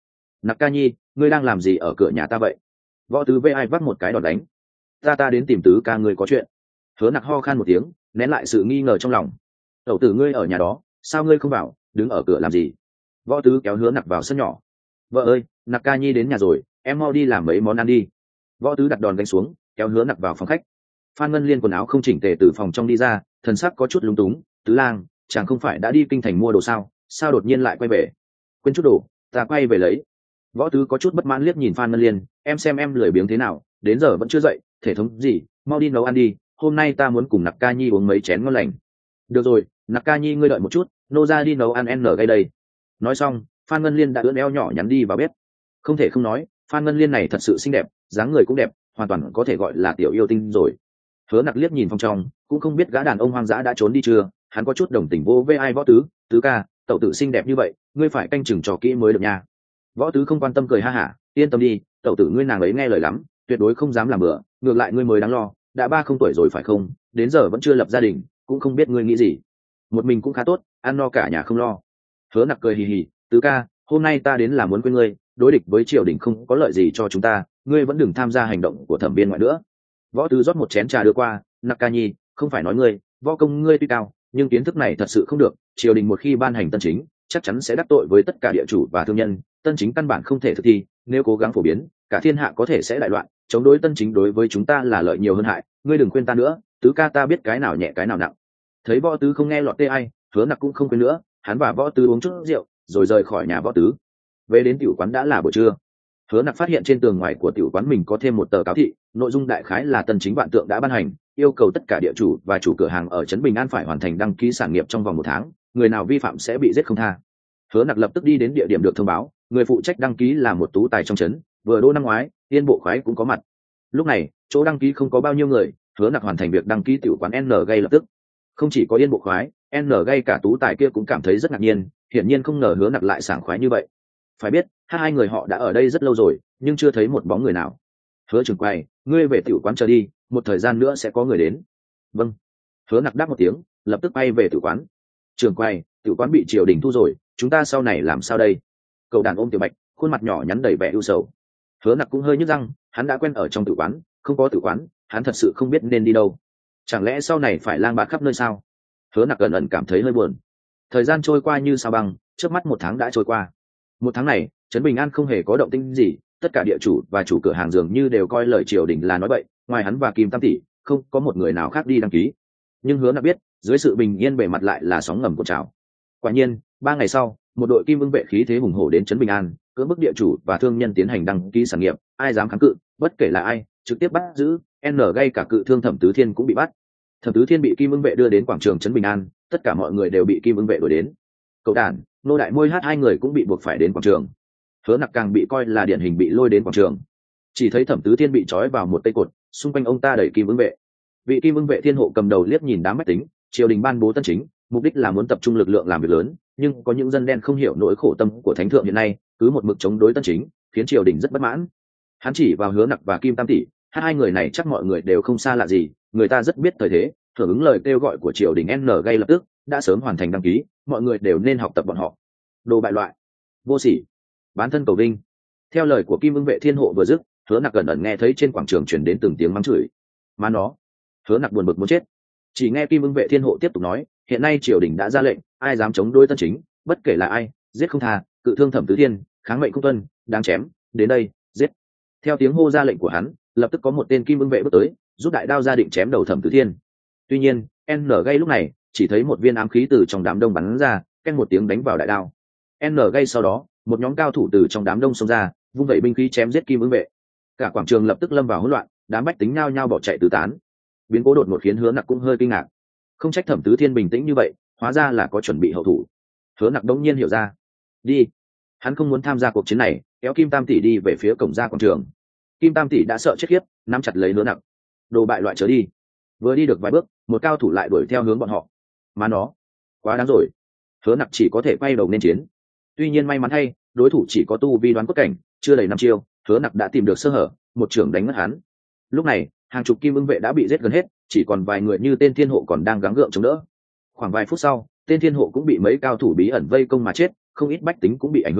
Nặc Ca Nhi, ngươi đang làm gì ở cửa nhà ta vậy? Võ Tứ vê ai vác một cái đòn đánh. Ta đến tìm Tứ ca ngươi có chuyện. Hứa Nặc ho khan một tiếng, nén lại sự nghi ngờ trong lòng. Tẩu tử ngươi ở nhà đó, sao ngươi không vào, đứng ở cửa làm gì? Võ Tứ kéo Hứa Nặc vào sân nhỏ. Vợ ơi, Nặc Ca Nhi đến nhà rồi, em mau đi làm mấy món ăn đi. Võ Tứ đặt đòn đánh xuống, kéo Hứa Nặc vào phòng khách. Phan Ngân Liên quần áo không chỉnh tề từ phòng trong đi ra, thần sắc có chút lúng túng. Tứ lang, chàng không phải đã đi kinh thành mua đồ sao đột nhiên lại quay về? Quên chút đồ, ta quay về lấy. Võ Tứ có chút bất mãn liếc nhìn Phan Ngân Liên, em xem em lười biếng thế nào, đến giờ vẫn chưa dậy, thể thống gì, mau đi nấu ăn đi, hôm nay ta muốn cùng Nặc Ca Nhi uống mấy chén ngon lành. Được rồi, Nặc Ca Nhi ngươi đợi một chút, nô ra đi nấu ăn gây đây. Nói xong, Phan Ngân Liên đã ưỡn eo nhỏ nhắn đi vào bếp. Không thể không nói, Phan Ngân Liên này thật sự xinh đẹp, dáng người cũng đẹp, hoàn toàn có thể gọi là tiểu yêu tinh rồi. Hứa Nặc liếc nhìn phòng trong, cũng không biết gã đàn ông hoang dã đã trốn đi chưa, hắn có chút đồng tình vô với ai. Võ Tứ, Tứ ca, tẩu tử xinh đẹp như vậy, ngươi phải canh chừng cho kỹ mới được nha. Võ Tứ không quan tâm cười ha hả, yên tâm đi, tẩu tử ngươi nàng ấy nghe lời lắm, tuyệt đối không dám làm bừa, ngược lại ngươi mới đáng lo, đã 30 tuổi rồi phải không, đến giờ vẫn chưa lập gia đình, cũng không biết ngươi nghĩ gì. Một mình cũng khá tốt, ăn no cả nhà không lo. Hứa Nặc cười hì hì, Tứ ca, hôm nay ta đến là muốn quên ngươi, đối địch với triều đình không có lợi gì cho chúng ta, ngươi vẫn đừng tham gia hành động của thẩm biên ngoại nữa. Võ Tứ rót một chén trà đưa qua. Nặc Ca Nhi, không phải nói ngươi, võ công ngươi tuy cao, nhưng kiến thức này thật sự không được, triều đình một khi ban hành tân chính, chắc chắn sẽ đắc tội với tất cả địa chủ và thương nhân, tân chính căn bản không thể thực thi, nếu cố gắng phổ biến, cả thiên hạ có thể sẽ đại loạn, chống đối tân chính đối với chúng ta là lợi nhiều hơn hại, ngươi đừng khuyên ta nữa, Tứ ca ta biết cái nào nhẹ cái nào nặng. Thấy Võ Tứ không nghe lọt tê ai, Hứa Nặc cũng không quên nữa, hắn và Võ Tứ uống chút rượu, rồi rời khỏi nhà Võ Tứ. Về đến tiểu quán đã là buổi trưa. Hứa Nặc phát hiện trên tường ngoài của tiểu quán mình có thêm một tờ cáo thị, nội dung đại khái là tân chính vạn tượng đã ban hành, yêu cầu tất cả địa chủ và chủ cửa hàng ở trấn Bình An phải hoàn thành đăng ký sản nghiệp trong vòng 1 tháng, người nào vi phạm sẽ bị giết không tha. Hứa Nặc lập tức đi đến địa điểm được thông báo, người phụ trách đăng ký là một tú tài trong trấn, vừa đỗ năm ngoái, Yên Bộ khoái cũng có mặt. Lúc này, chỗ đăng ký không có bao nhiêu người, Hứa Nặc hoàn thành việc đăng ký tiểu quán N gây lập tức. Không chỉ có Yên Bộ khoái, N gây cả tú tài kia cũng cảm thấy rất ngạc nhiên, hiển nhiên không ngờ Hứa Nặc lại sảng khoái như vậy. Phải biết, hai người họ đã ở đây rất lâu rồi, nhưng chưa thấy một bóng người nào. Hứa trưởng quầy, ngươi về tiểu quán chờ đi, một thời gian nữa sẽ có người đến. Vâng. Hứa Nặc đáp một tiếng, lập tức bay về tiểu quán. Trưởng quầy, tiểu quán bị triều đình thu rồi, chúng ta sau này làm sao đây? Cậu đàn ôm Tiểu Bạch, khuôn mặt nhỏ nhắn đầy vẻ ưu sầu. Hứa Nặc cũng hơi nhức răng, hắn đã quen ở trong tiểu quán, không có tiểu quán, hắn thật sự không biết nên đi đâu. Chẳng lẽ sau này phải lang bạt khắp nơi sao? Hứa Nặc ẩn ẩn cảm thấy hơi buồn. Thời gian trôi qua như sao băng, trước mắt 1 tháng đã trôi qua. 1 tháng này, trấn Bình An không hề có động tĩnh gì, tất cả địa chủ và chủ cửa hàng dường như đều coi lời triều đình là nói bậy, ngoài hắn và Kim Tam tỷ, không có một người nào khác đi đăng ký. Nhưng Hứa Nặc biết, dưới sự bình yên bề mặt lại là sóng ngầm của trào. Quả nhiên, 3 ngày sau, một đội Kim Ưng vệ khí thế hùng hổ đến trấn Bình An, cưỡng bức địa chủ và thương nhân tiến hành đăng ký sản nghiệp, ai dám kháng cự, bất kể là ai, trực tiếp bắt giữ. Gây cả cự thương Thẩm Tứ Thiên cũng bị bắt. Thẩm Tứ Thiên bị Kim Ưng vệ đưa đến quảng trường trấn Bình An, tất cả mọi người đều bị Kim Ưng vệ đuổi đến. Cậu đàn, Nô Đại Môi Hát hai người cũng bị buộc phải đến quảng trường. Hứa Nặc càng bị coi là điển hình bị lôi đến quảng trường. Chỉ thấy Thẩm Tứ Thiên bị trói vào một cây cột, xung quanh ông ta đẩy Kim Ưng vệ. Vị Kim Ưng vệ thiên hộ cầm đầu liếc nhìn đám bách tính, triều đình ban bố tân chính, mục đích là muốn tập trung lực lượng làm việc lớn, nhưng có những dân đen không hiểu nỗi khổ tâm của thánh thượng hiện nay, cứ một mực chống đối tân chính, khiến triều đình rất bất mãn. Hắn chỉ vào Hứa Nặc và Kim Tam tỷ, hai người này chắc mọi người đều không xa lạ gì, người ta rất biết thời thế, hưởng ứng lời kêu gọi của triều đình gây lập tức đã sớm hoàn thành đăng ký, mọi người đều nên học tập bọn họ. Đồ bại loại, vô sỉ, bán thân cầu vinh. Theo lời của Kim Ưng vệ thiên hộ vừa dứt, Hứa Nặc ẩn ẩn nghe thấy trên quảng trường truyền đến từng tiếng mắng chửi. Mà nó, Hứa Nặc buồn bực muốn chết. Chỉ nghe Kim Ưng vệ thiên hộ tiếp tục nói, hiện nay triều đình đã ra lệnh, ai dám chống đối tân chính, bất kể là ai, giết không tha, cự thương Thẩm Tứ Thiên, kháng mệnh không tuân, đáng chém, đến đây, giết. Theo tiếng hô ra lệnh của hắn, lập tức có một tên Kim Ưng vệ bước tới, rút đại đao ra định chém đầu Thẩm Tứ Thiên. Tuy nhiên, gây lúc này chỉ thấy một viên ám khí từ trong đám đông bắn ra, ken một tiếng đánh vào đại đao. gây sau đó, một nhóm cao thủ từ trong đám đông xông ra, vung vẩy binh khí chém giết Kim Ưng vệ. Cả quảng trường lập tức lâm vào hỗn loạn, đám bách tính nhao nhao bỏ chạy tứ tán. Biến cố đột ngột khiến Hứa Nặc cũng hơi kinh ngạc. Không trách Thẩm Tứ Thiên bình tĩnh như vậy, hóa ra là có chuẩn bị hậu thủ. Hứa Nặc đống nhiên hiểu ra. Đi. Hắn không muốn tham gia cuộc chiến này, kéo Kim Tam tỷ đi về phía cổng ra quảng trường. Kim Tam tỷ đã sợ chết khiếp, nắm chặt lấy Hứa Nặc. Đồ bại loại trở đi. Vừa đi được vài bước, một cao thủ lại đuổi theo hướng bọn họ. Mà nó, quá đáng rồi. Hứa Nặc chỉ có thể quay đầu nên chiến. Tuy nhiên may mắn thay, đối thủ chỉ có tu vi đoán cốt cảnh, chưa đầy 5 chiêu, Hứa Nặc đã tìm được sơ hở, một trưởng đánh ngất hắn. Lúc này, hàng chục Kim Ưng vệ đã bị giết gần hết, chỉ còn vài người như tên thiên hộ còn đang gắng gượng chống đỡ. Khoảng vài phút sau, tên thiên hộ cũng bị mấy cao thủ bí ẩn vây công mà chết, không ít bách tính cũng bị ảnh hưởng,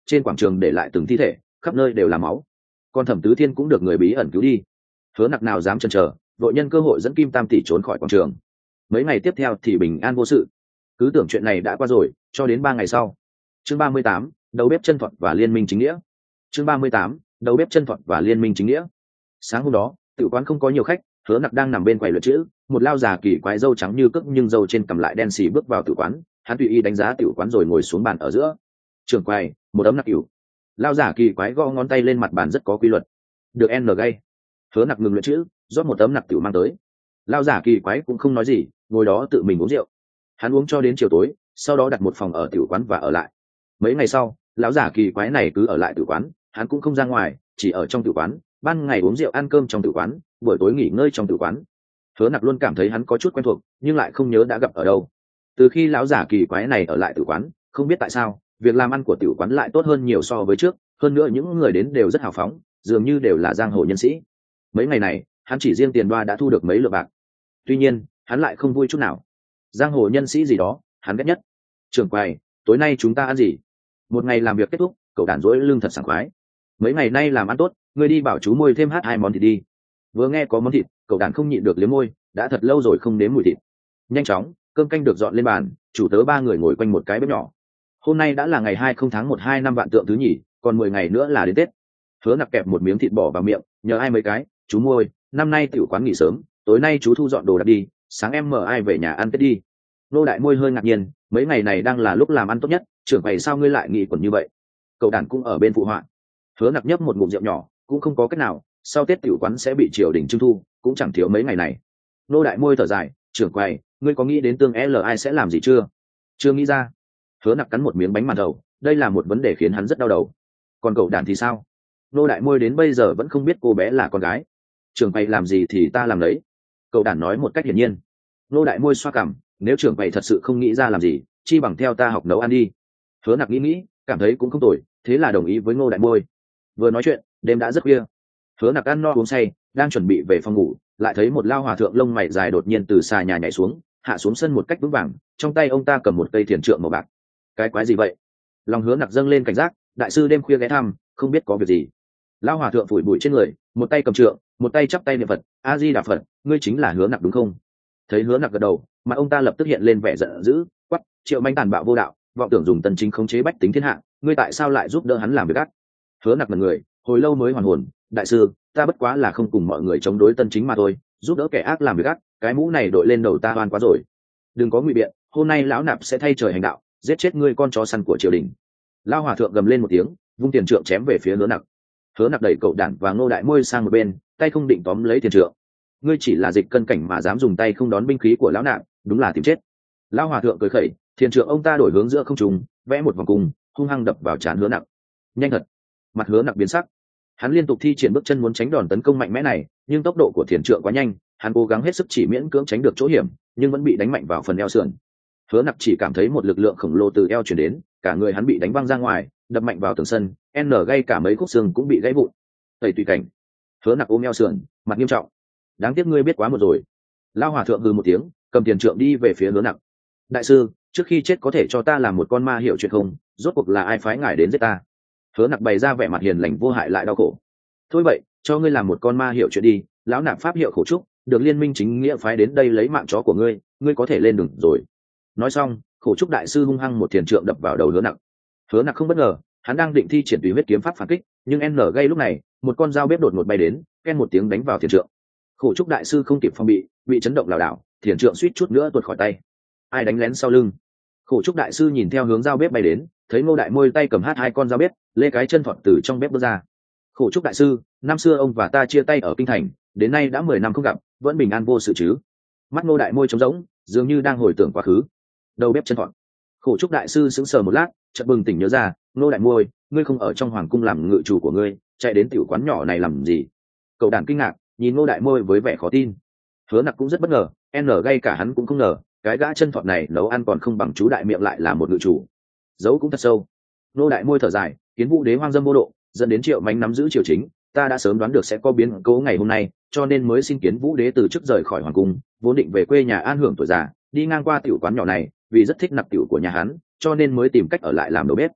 trên quảng trường để lại từng thi thể, khắp nơi đều là máu. Còn Thẩm Tứ Thiên cũng được người bí ẩn cứu đi. Hứa Nặc nào dám chần chờ, vội nhân cơ hội dẫn Kim Tam tỷ trốn khỏi quảng trường. Mấy ngày tiếp theo thì bình an vô sự, cứ tưởng chuyện này đã qua rồi, cho đến 3 ngày sau. Chương 38, đầu bếp chân thuật và liên minh chính nghĩa. Chương 38, đầu bếp chân thuật và liên minh chính nghĩa. Sáng hôm đó, tự quán không có nhiều khách, Hứa Nặc đang nằm bên quầy luyện chữ, một lao già kỳ quái râu trắng như cước nhưng râu trên cằm lại đen xì bước vào tự quán, hắn tùy ý đánh giá tự quán rồi ngồi xuống bàn ở giữa. Trưởng quầy, một ấm nặc cửu. Lao giả kỳ quái gõ ngón tay lên mặt bàn rất có quy luật. Được N gay. Hứa Nặc ngừng luyện chữ, rót một ấm nặc cửu mang tới. Lao giả kỳ quái cũng không nói gì, ngồi đó tự mình uống rượu. Hắn uống cho đến chiều tối, sau đó đặt một phòng ở tiểu quán và ở lại. Mấy ngày sau, lão giả kỳ quái này cứ ở lại tiểu quán, hắn cũng không ra ngoài, chỉ ở trong tiểu quán, ban ngày uống rượu ăn cơm trong tiểu quán, buổi tối nghỉ ngơi trong tiểu quán. Hứa Nặc luôn cảm thấy hắn có chút quen thuộc, nhưng lại không nhớ đã gặp ở đâu. Từ khi lão giả kỳ quái này ở lại tiểu quán, không biết tại sao, việc làm ăn của tiểu quán lại tốt hơn nhiều so với trước, hơn nữa những người đến đều rất hào phóng, dường như đều là giang hồ nhân sĩ. Mấy ngày này, hắn chỉ riêng tiền đoa đã thu được mấy lượng bạc. Tuy nhiên, hắn lại không vui chút nào. Giang hồ nhân sĩ gì đó, hắn ghét nhất. Trưởng quầy, tối nay chúng ta ăn gì? Một ngày làm việc kết thúc, cậu đản rỗi lưng thật sảng khoái. Mấy ngày nay làm ăn tốt, ngươi đi bảo chú môi thêm hát 2 món thịt đi. Vừa nghe có món thịt, cậu đản không nhịn được liếm môi, đã thật lâu rồi không nếm mùi thịt. Nhanh chóng, cơm canh được dọn lên bàn, chủ tớ 3 người ngồi quanh một cái bếp nhỏ. Hôm nay đã là ngày 20 tháng 1 2 năm Vạn Tượng thứ nhì, còn 10 ngày nữa là đến Tết. Hứa Nặc kẹp một miếng thịt bỏ vào miệng, nhờ ai mấy cái, chú môi, năm nay tiểu quán nghỉ sớm, tối nay chú thu dọn đồ đạc đi, sáng em mở ai về nhà ăn Tết đi. Nô Đại Môi hơi ngạc nhiên, mấy ngày này đang là lúc làm ăn tốt nhất, trưởng quầy sao ngươi lại nghĩ quẩn như vậy? Cậu đàn cũng ở bên phụ họa. Hứa Nặc nhấp một ngụm rượu nhỏ, cũng không có cách nào, sau Tết tiểu quán sẽ bị triều đình trưng thu, cũng chẳng thiếu mấy ngày này. Nô Đại Môi thở dài, trưởng quầy, ngươi có nghĩ đến tương ai sẽ làm gì chưa? Chưa nghĩ ra. Hứa Nặc cắn một miếng bánh màn thầu, đây là một vấn đề khiến hắn rất đau đầu. Còn cậu đàn thì sao? Nô Đại Môi đến bây giờ vẫn không biết cô bé là con gái. Trưởng quầy làm gì thì ta làm đấy. Cậu đàn nói một cách hiển nhiên. Nô Đại Môi xoa cằm, nếu trưởng quầy thật sự không nghĩ ra làm gì, chi bằng theo ta học nấu ăn đi. Hứa Nặc nghĩ, cảm thấy cũng không tồi, thế là đồng ý với Ngô Đại Môi. Vừa nói chuyện, đêm đã rất khuya. Hứa Nặc ăn no uống say, đang chuẩn bị về phòng ngủ, lại thấy một lao hòa thượng lông mày dài đột nhiên từ xà nhà nhảy xuống, hạ xuống sân một cách vững vàng, trong tay ông ta cầm một cây thiền trượng màu bạc. Cái quái gì vậy? Lòng Hứa Nặc dâng lên cảnh giác, đại sư đêm khuya ghé thăm, không biết có việc gì. Lao hòa thượng phủi bụi trên người, một tay cầm trượng, một tay chắp tay niệm Phật, A Di Đà Phật, ngươi chính là Hứa Nặc đúng không? Thấy Hứa Nặc gật đầu, mà ông ta lập tức hiện lên vẻ giận dữ, quát, Triệu manh tàn bạo vô đạo, vọng tưởng dùng tần chính khống chế bách tính thiên hạ, ngươi tại sao lại giúp đỡ hắn làm việc ác? Hứa Nặc mặt người, hồi lâu mới hoàn hồn, đại sư, ta bất quá là không cùng mọi người chống đối tân chính mà thôi, giúp đỡ kẻ ác làm việc ác, cái mũ này đội lên đầu ta oan quá rồi. Đừng có ngụy biện, hôm nay lão nạp sẽ thay trời hành đạo, giết chết ngươi con chó săn của triều đình. Lao hòa thượng gầm lên một tiếng, vung tiền trượng chém về phía Hứa Nặc. Hứa Nặc đẩy cậu đản và Ngô Đại Môi sang một bên, tay không định tóm lấy tiền trượng. Ngươi chỉ là dịch cân cảnh mà dám dùng tay không đón binh khí của lão nạp, đúng là tìm chết. Lao hòa thượng cười khẩy, tiền trượng ông ta đổi hướng giữa không trung, vẽ một vòng cung, hung hăng đập vào trán Hứa Nặc. Nhanh thật. Mặt Hứa Nặc biến sắc. Hắn liên tục thi triển bước chân muốn tránh đòn tấn công mạnh mẽ này, nhưng tốc độ của tiền trượng quá nhanh, hắn cố gắng hết sức chỉ miễn cưỡng tránh được chỗ hiểm, nhưng vẫn bị đánh mạnh vào phần eo sườn. Hứa Nặc chỉ cảm thấy một lực lượng khổng lồ từ eo truyền đến, cả người hắn bị đánh văng ra ngoài, đập mạnh vào tường sân, gây cả mấy khúc xương cũng bị gãy vụn. Tẩy tùy cảnh. Hứa Nặc ôm eo sườn, mặt nghiêm trọng. Đáng tiếc ngươi biết quá một rồi. Lao hòa thượng hừ một tiếng, cầm tiền trượng đi về phía Hứa Nặc. Đại sư, trước khi chết có thể cho ta làm một con ma hiểu chuyện không? Rốt cuộc là ai phái ngài đến giết ta? Hứa Nặc bày ra vẻ mặt hiền lành vô hại lại đau khổ. Thôi vậy, cho ngươi làm một con ma hiểu chuyện đi, lão nạp pháp hiệu Khổ Trúc, được liên minh chính nghĩa phái đến đây lấy mạng chó của ngươi, ngươi có thể lên đường rồi. Nói xong, Khổ Trúc đại sư hung hăng một tiền trượng đập vào đầu Hứa Nặc. Hứa Nặc không bất ngờ, hắn đang định thi triển tùy huyết kiếm pháp phản kích, nhưng gây lúc này, một con dao bếp đột ngột bay đến, ken một tiếng đánh vào tiền trượng. Khổ Trúc đại sư không kịp phòng bị chấn động lảo đảo, tiền trượng suýt chút nữa tuột khỏi tay. Ai đánh lén sau lưng? Khổ Trúc đại sư nhìn theo hướng dao bếp bay đến, thấy Ngô Đại Môi tay cầm hai con dao bếp, lê cái chân thọt từ trong bếp bước ra. Khổ Trúc đại sư, năm xưa ông và ta chia tay ở kinh thành, đến nay đã 10 năm không gặp, vẫn bình an vô sự chứ? Mắt Ngô Đại Môi trống rỗng, dường như đang hồi tưởng quá khứ. Đầu bếp chân thọt. Khổ Trúc đại sư sững sờ một lát, chợt bừng tỉnh nhớ ra, Ngô Đại Môi, ngươi không ở trong hoàng cung làm ngự chủ của ngươi, chạy đến tiểu quán nhỏ này làm gì? Cậu đàn kinh ngạc, nhìn Ngô Đại Môi với vẻ khó tin. Hứa Nặc cũng rất bất ngờ, gây cả hắn cũng không ngờ, cái gã chân thọt này nấu ăn còn không bằng chú đại miệng lại là một ngự chủ. Dấu cũng thật sâu. Ngô Đại Môi thở dài, Kiến Vũ đế hoang dâm vô độ, dẫn đến Triệu Mánh nắm giữ triều chính, ta đã sớm đoán được sẽ có biến cố ngày hôm nay, cho nên mới xin Kiến Vũ đế từ chức rời khỏi hoàng cung, vốn định về quê nhà an hưởng tuổi già, đi ngang qua tiểu quán nhỏ này, vì rất thích nặc tiểu của nhà hắn, cho nên mới tìm cách ở lại làm đầu bếp.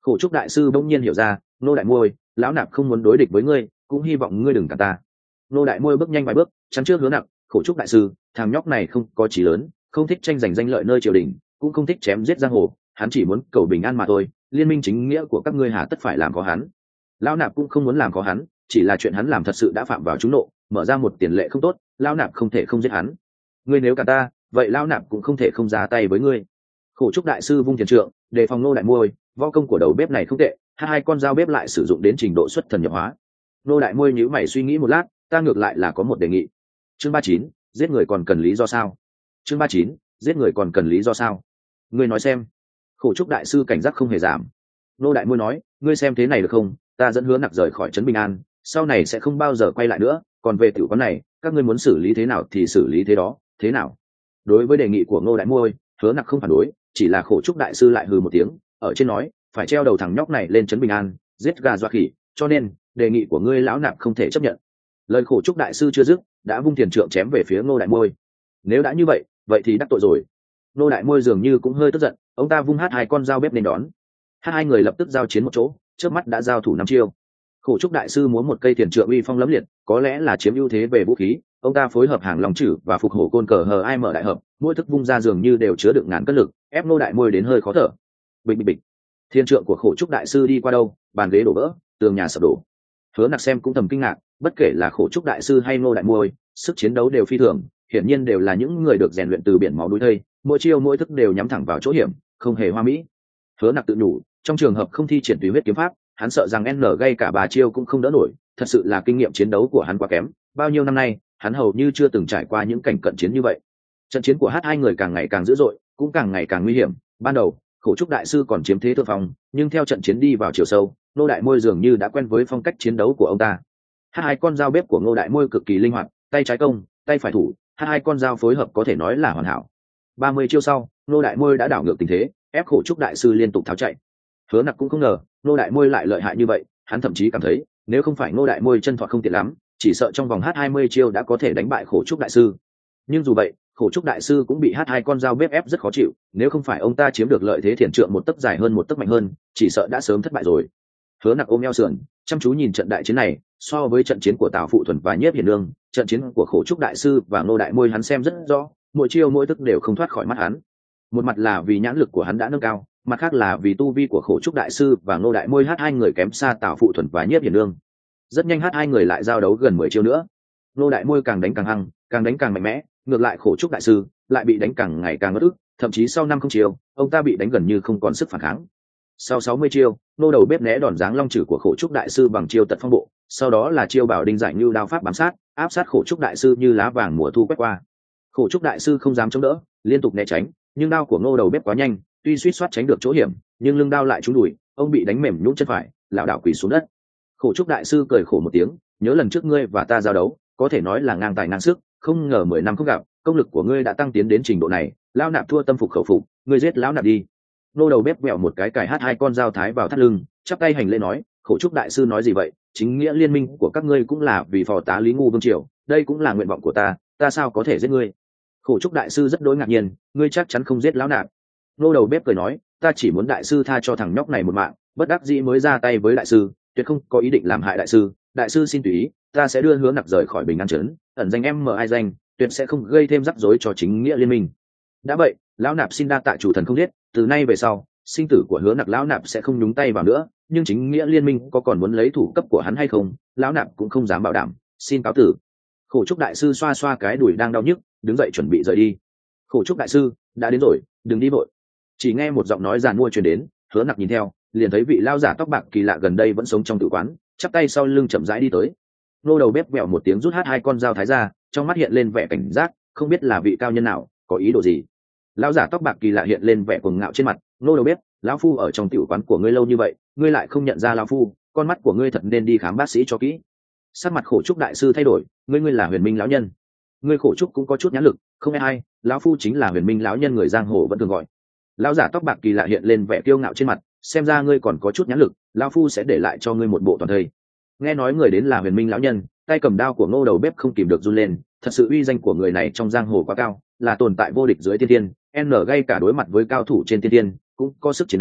Khổ trúc đại sư bỗng nhiên hiểu ra, Ngô đại môi, lão nạp không muốn đối địch với ngươi, cũng hy vọng ngươi đừng cản ta. Ngô đại môi bước nhanh vài bước, chắn trước Hứa Nặc. Khổ trúc đại sư, thằng nhóc này không có chí lớn, không thích tranh giành danh lợi nơi triều đình, cũng không thích chém giết giang hồ, hắn chỉ muốn cầu bình an mà thôi. Liên minh chính nghĩa của các ngươi hà tất phải làm khó hắn? Lão nạp cũng không muốn làm khó hắn, chỉ là chuyện hắn làm thật sự đã phạm vào trúng nộ, mở ra một tiền lệ không tốt, lão nạp không thể không giết hắn. Ngươi nếu cả ta, vậy lão nạp cũng không thể không ra tay với ngươi. Khổ trúc đại sư vung thiền trượng, đề phòng Ngô đại môi, võ công của đầu bếp này không tệ, hai con dao bếp lại sử dụng đến trình độ xuất thần nhập hóa. Ngô đại môi nhíu mày suy nghĩ một lát, ta ngược lại là có một đề nghị. Chương 39, giết người còn cần lý do sao? Chương 39, giết người còn cần lý do sao? Ngươi nói xem. Khổ trúc đại sư cảnh giác không hề giảm. Ngô đại môi nói, ngươi xem thế này được không, ta dẫn Hứa Nặc rời khỏi trấn Bình An, sau này sẽ không bao giờ quay lại nữa, còn về tiểu quán này, các ngươi muốn xử lý thế nào thì xử lý thế đó, thế nào? Đối với đề nghị của Ngô đại môi, Hứa Nặc không phản đối, chỉ là khổ trúc đại sư lại hừ một tiếng, ở trên nói, phải treo đầu thằng nhóc này lên trấn Bình An, giết gà dọa khỉ, cho nên đề nghị của ngươi lão nạp không thể chấp nhận. Lời khổ trúc đại sư chưa dứt, đã vung tiền trượng chém về phía Ngô đại môi. Nếu đã như vậy, vậy thì đắc tội rồi. Ngô đại môi dường như cũng hơi tức giận, ông ta vung hai con dao bếp lên đón. Hai người lập tức giao chiến một chỗ, trước mắt đã giao thủ 5 chiêu. Khổ trúc đại sư múa một cây tiền trượng uy phong lẫm liệt, có lẽ là chiếm ưu thế về vũ khí, ông ta phối hợp hàng long chử và phục hổ côn cờ hờ ai mở đại hợp, mỗi thức vung ra dường như đều chứa đựng ngàn cân lực, ép Ngô đại môi đến hơi khó thở. Bịch bịch bịch. Thiên trượng của khổ trúc đại sư đi qua đâu, bàn ghế đổ vỡ, tường nhà sập đổ. Hứa Nặc xem cũng thầm kinh ngạc, bất kể là khổ trúc đại sư hay Ngô đại môi, sức chiến đấu đều phi thường, hiển nhiên đều là những người được rèn luyện từ biển máu núi thây, mỗi chiêu mỗi thức đều nhắm thẳng vào chỗ hiểm, không hề hoa mỹ. Hứa Nặc tự nhủ, trong trường hợp không thi triển tùy huyết kiếm pháp, hắn sợ rằng N gây cả 3 chiêu cũng không đỡ nổi, thật sự là kinh nghiệm chiến đấu của hắn quá kém, bao nhiêu năm nay, hắn hầu như chưa từng trải qua những cảnh cận chiến như vậy. Trận chiến của hai người càng ngày càng dữ dội, cũng càng ngày càng nguy hiểm, ban đầu, khổ trúc đại sư còn chiếm thế thượng phong, nhưng theo trận chiến đi vào chiều sâu, Ngô đại môi dường như đã quen với phong cách chiến đấu của ông ta. Hai con dao bếp của Ngô đại môi cực kỳ linh hoạt, tay trái công, tay phải thủ, hai con dao phối hợp có thể nói là hoàn hảo. 30 chiêu sau, Ngô đại môi đã đảo ngược tình thế, ép khổ trúc đại sư liên tục tháo chạy. Hứa Nặc cũng không ngờ, Ngô đại môi lại lợi hại như vậy, hắn thậm chí cảm thấy, nếu không phải Ngô đại môi chân thoạt không tiện lắm, chỉ sợ trong vòng H20 chiêu đã có thể đánh bại khổ trúc đại sư. Nhưng dù vậy, khổ trúc đại sư cũng bị hai con dao bếp ép rất khó chịu, nếu không phải ông ta chiếm được lợi thế thiền trượng một tấc dài hơn một tấc mạnh hơn, chỉ sợ đã sớm thất bại rồi. Hứa Nặc ôm eo sườn, chăm chú nhìn trận đại chiến này, so với trận chiến của Tào Phụ Thuần và Nhiếp Hiền Lương, trận chiến của khổ trúc đại sư và Ngô đại môi hắn xem rất rõ, mỗi chiêu mỗi thức đều không thoát khỏi mắt hắn. Một mặt là vì nhãn lực của hắn đã nâng cao, mặt khác là vì tu vi của khổ trúc đại sư và Ngô đại môi hai người kém xa Tào Phụ Thuần và Nhiếp Hiền Lương. Rất nhanh hai người lại giao đấu gần 10 chiêu nữa. Ngô đại môi càng đánh càng hăng, càng đánh càng mạnh mẽ, ngược lại khổ trúc đại sư lại bị đánh càng ngày càng ngất ức, thậm chí sau 5 không chiêu, ông ta bị đánh gần như không còn sức phản kháng. Sau 60 chiêu, Ngô đầu bếp né đòn giáng long chử của khổ trúc đại sư bằng chiêu tật phong bộ, sau đó là chiêu bảo đinh giải như đao pháp bám sát, áp sát khổ trúc đại sư như lá vàng mùa thu quét qua. Khổ trúc đại sư không dám chống đỡ, liên tục né tránh, nhưng đao của Ngô đầu bếp quá nhanh, tuy suýt soát tránh được chỗ hiểm, nhưng lưng đao lại trúng đùi, ông bị đánh mềm nhũn chân phải, lảo đảo quỳ xuống đất. Khổ trúc đại sư cười khổ một tiếng, nhớ lần trước ngươi và ta giao đấu, có thể nói là ngang tài ngang sức, không ngờ 10 năm không gặp, công lực của ngươi đã tăng tiến đến trình độ này, lão nạp thua tâm phục khẩu phục, ngươi giết lão nạp đi. Nô đầu bếp vẹo một cái cài hai con dao thái vào thắt lưng, chắp tay hành lễ nói, khổ trúc đại sư nói gì vậy, chính nghĩa liên minh của các ngươi cũng là vì phò tá Lý Ngu vương triều, đây cũng là nguyện vọng của ta sao có thể giết ngươi? Khổ trúc đại sư rất đối ngạc nhiên, ngươi chắc chắn không giết lão nạp? Nô đầu bếp cười nói, ta chỉ muốn đại sư tha cho thằng nhóc này một mạng, bất đắc dĩ mới ra tay với đại sư, tuyệt không có ý định làm hại đại sư xin tùy ý, ta sẽ đưa Hứa Nặc rời khỏi Bình An trấn, ẩn danh em mở ai danh, tuyệt sẽ không gây thêm rắc rối cho chính nghĩa liên minh. Đã vậy, lão nạp xin đa tạ chủ thần không giết, từ nay về sau, sinh tử của Hứa Nặc lão nạp sẽ không nhúng tay vào nữa, nhưng chính nghĩa liên minh có còn muốn lấy thủ cấp của hắn hay không, lão nạp cũng không dám bảo đảm, xin cáo tử. Khổ trúc đại sư xoa xoa cái đùi đang đau nhức, đứng dậy chuẩn bị rời đi. Khổ trúc đại sư, đã đến rồi, đừng đi vội. Chỉ nghe một giọng nói giàn mua truyền đến, Hứa Nặc nhìn theo, liền thấy vị lao giả tóc bạc kỳ lạ gần đây vẫn sống trong tử quán, chắp tay sau lưng chậm rãi đi tới. Nô đầu bếp vẹo một tiếng rút hai con dao thái ra, trong mắt hiện lên vẻ cảnh giác, không biết là vị cao nhân nào, có ý đồ gì. Lão giả tóc bạc kỳ lạ hiện lên vẻ cuồng ngạo trên mặt, nô đầu bếp, lão phu ở trong tiểu quán của ngươi lâu như vậy, ngươi lại không nhận ra lão phu, con mắt của ngươi thật nên đi khám bác sĩ cho kỹ. Sắc mặt khổ trúc đại sư thay đổi, ngươi là Huyền Minh lão nhân. Ngươi khổ trúc cũng có chút nhãn lực, không e ai, lão phu chính là Huyền Minh lão nhân người giang hồ vẫn thường gọi. Lão giả tóc bạc kỳ lạ hiện lên vẻ kiêu ngạo trên mặt, xem ra ngươi còn có chút nhãn lực, lão phu sẽ để lại cho ngươi một bộ toàn thây. Nghe nói người đến là Huyền Minh lão nhân, tay cầm đao của Ngô đầu bếp không kìm được run lên, thật sự uy danh của người này trong giang hồ quá cao, là tồn tại vô địch dưới tiên tiên, n gây cả đối mặt với cao thủ trên tiên tiên cũng có sức chiến đấu,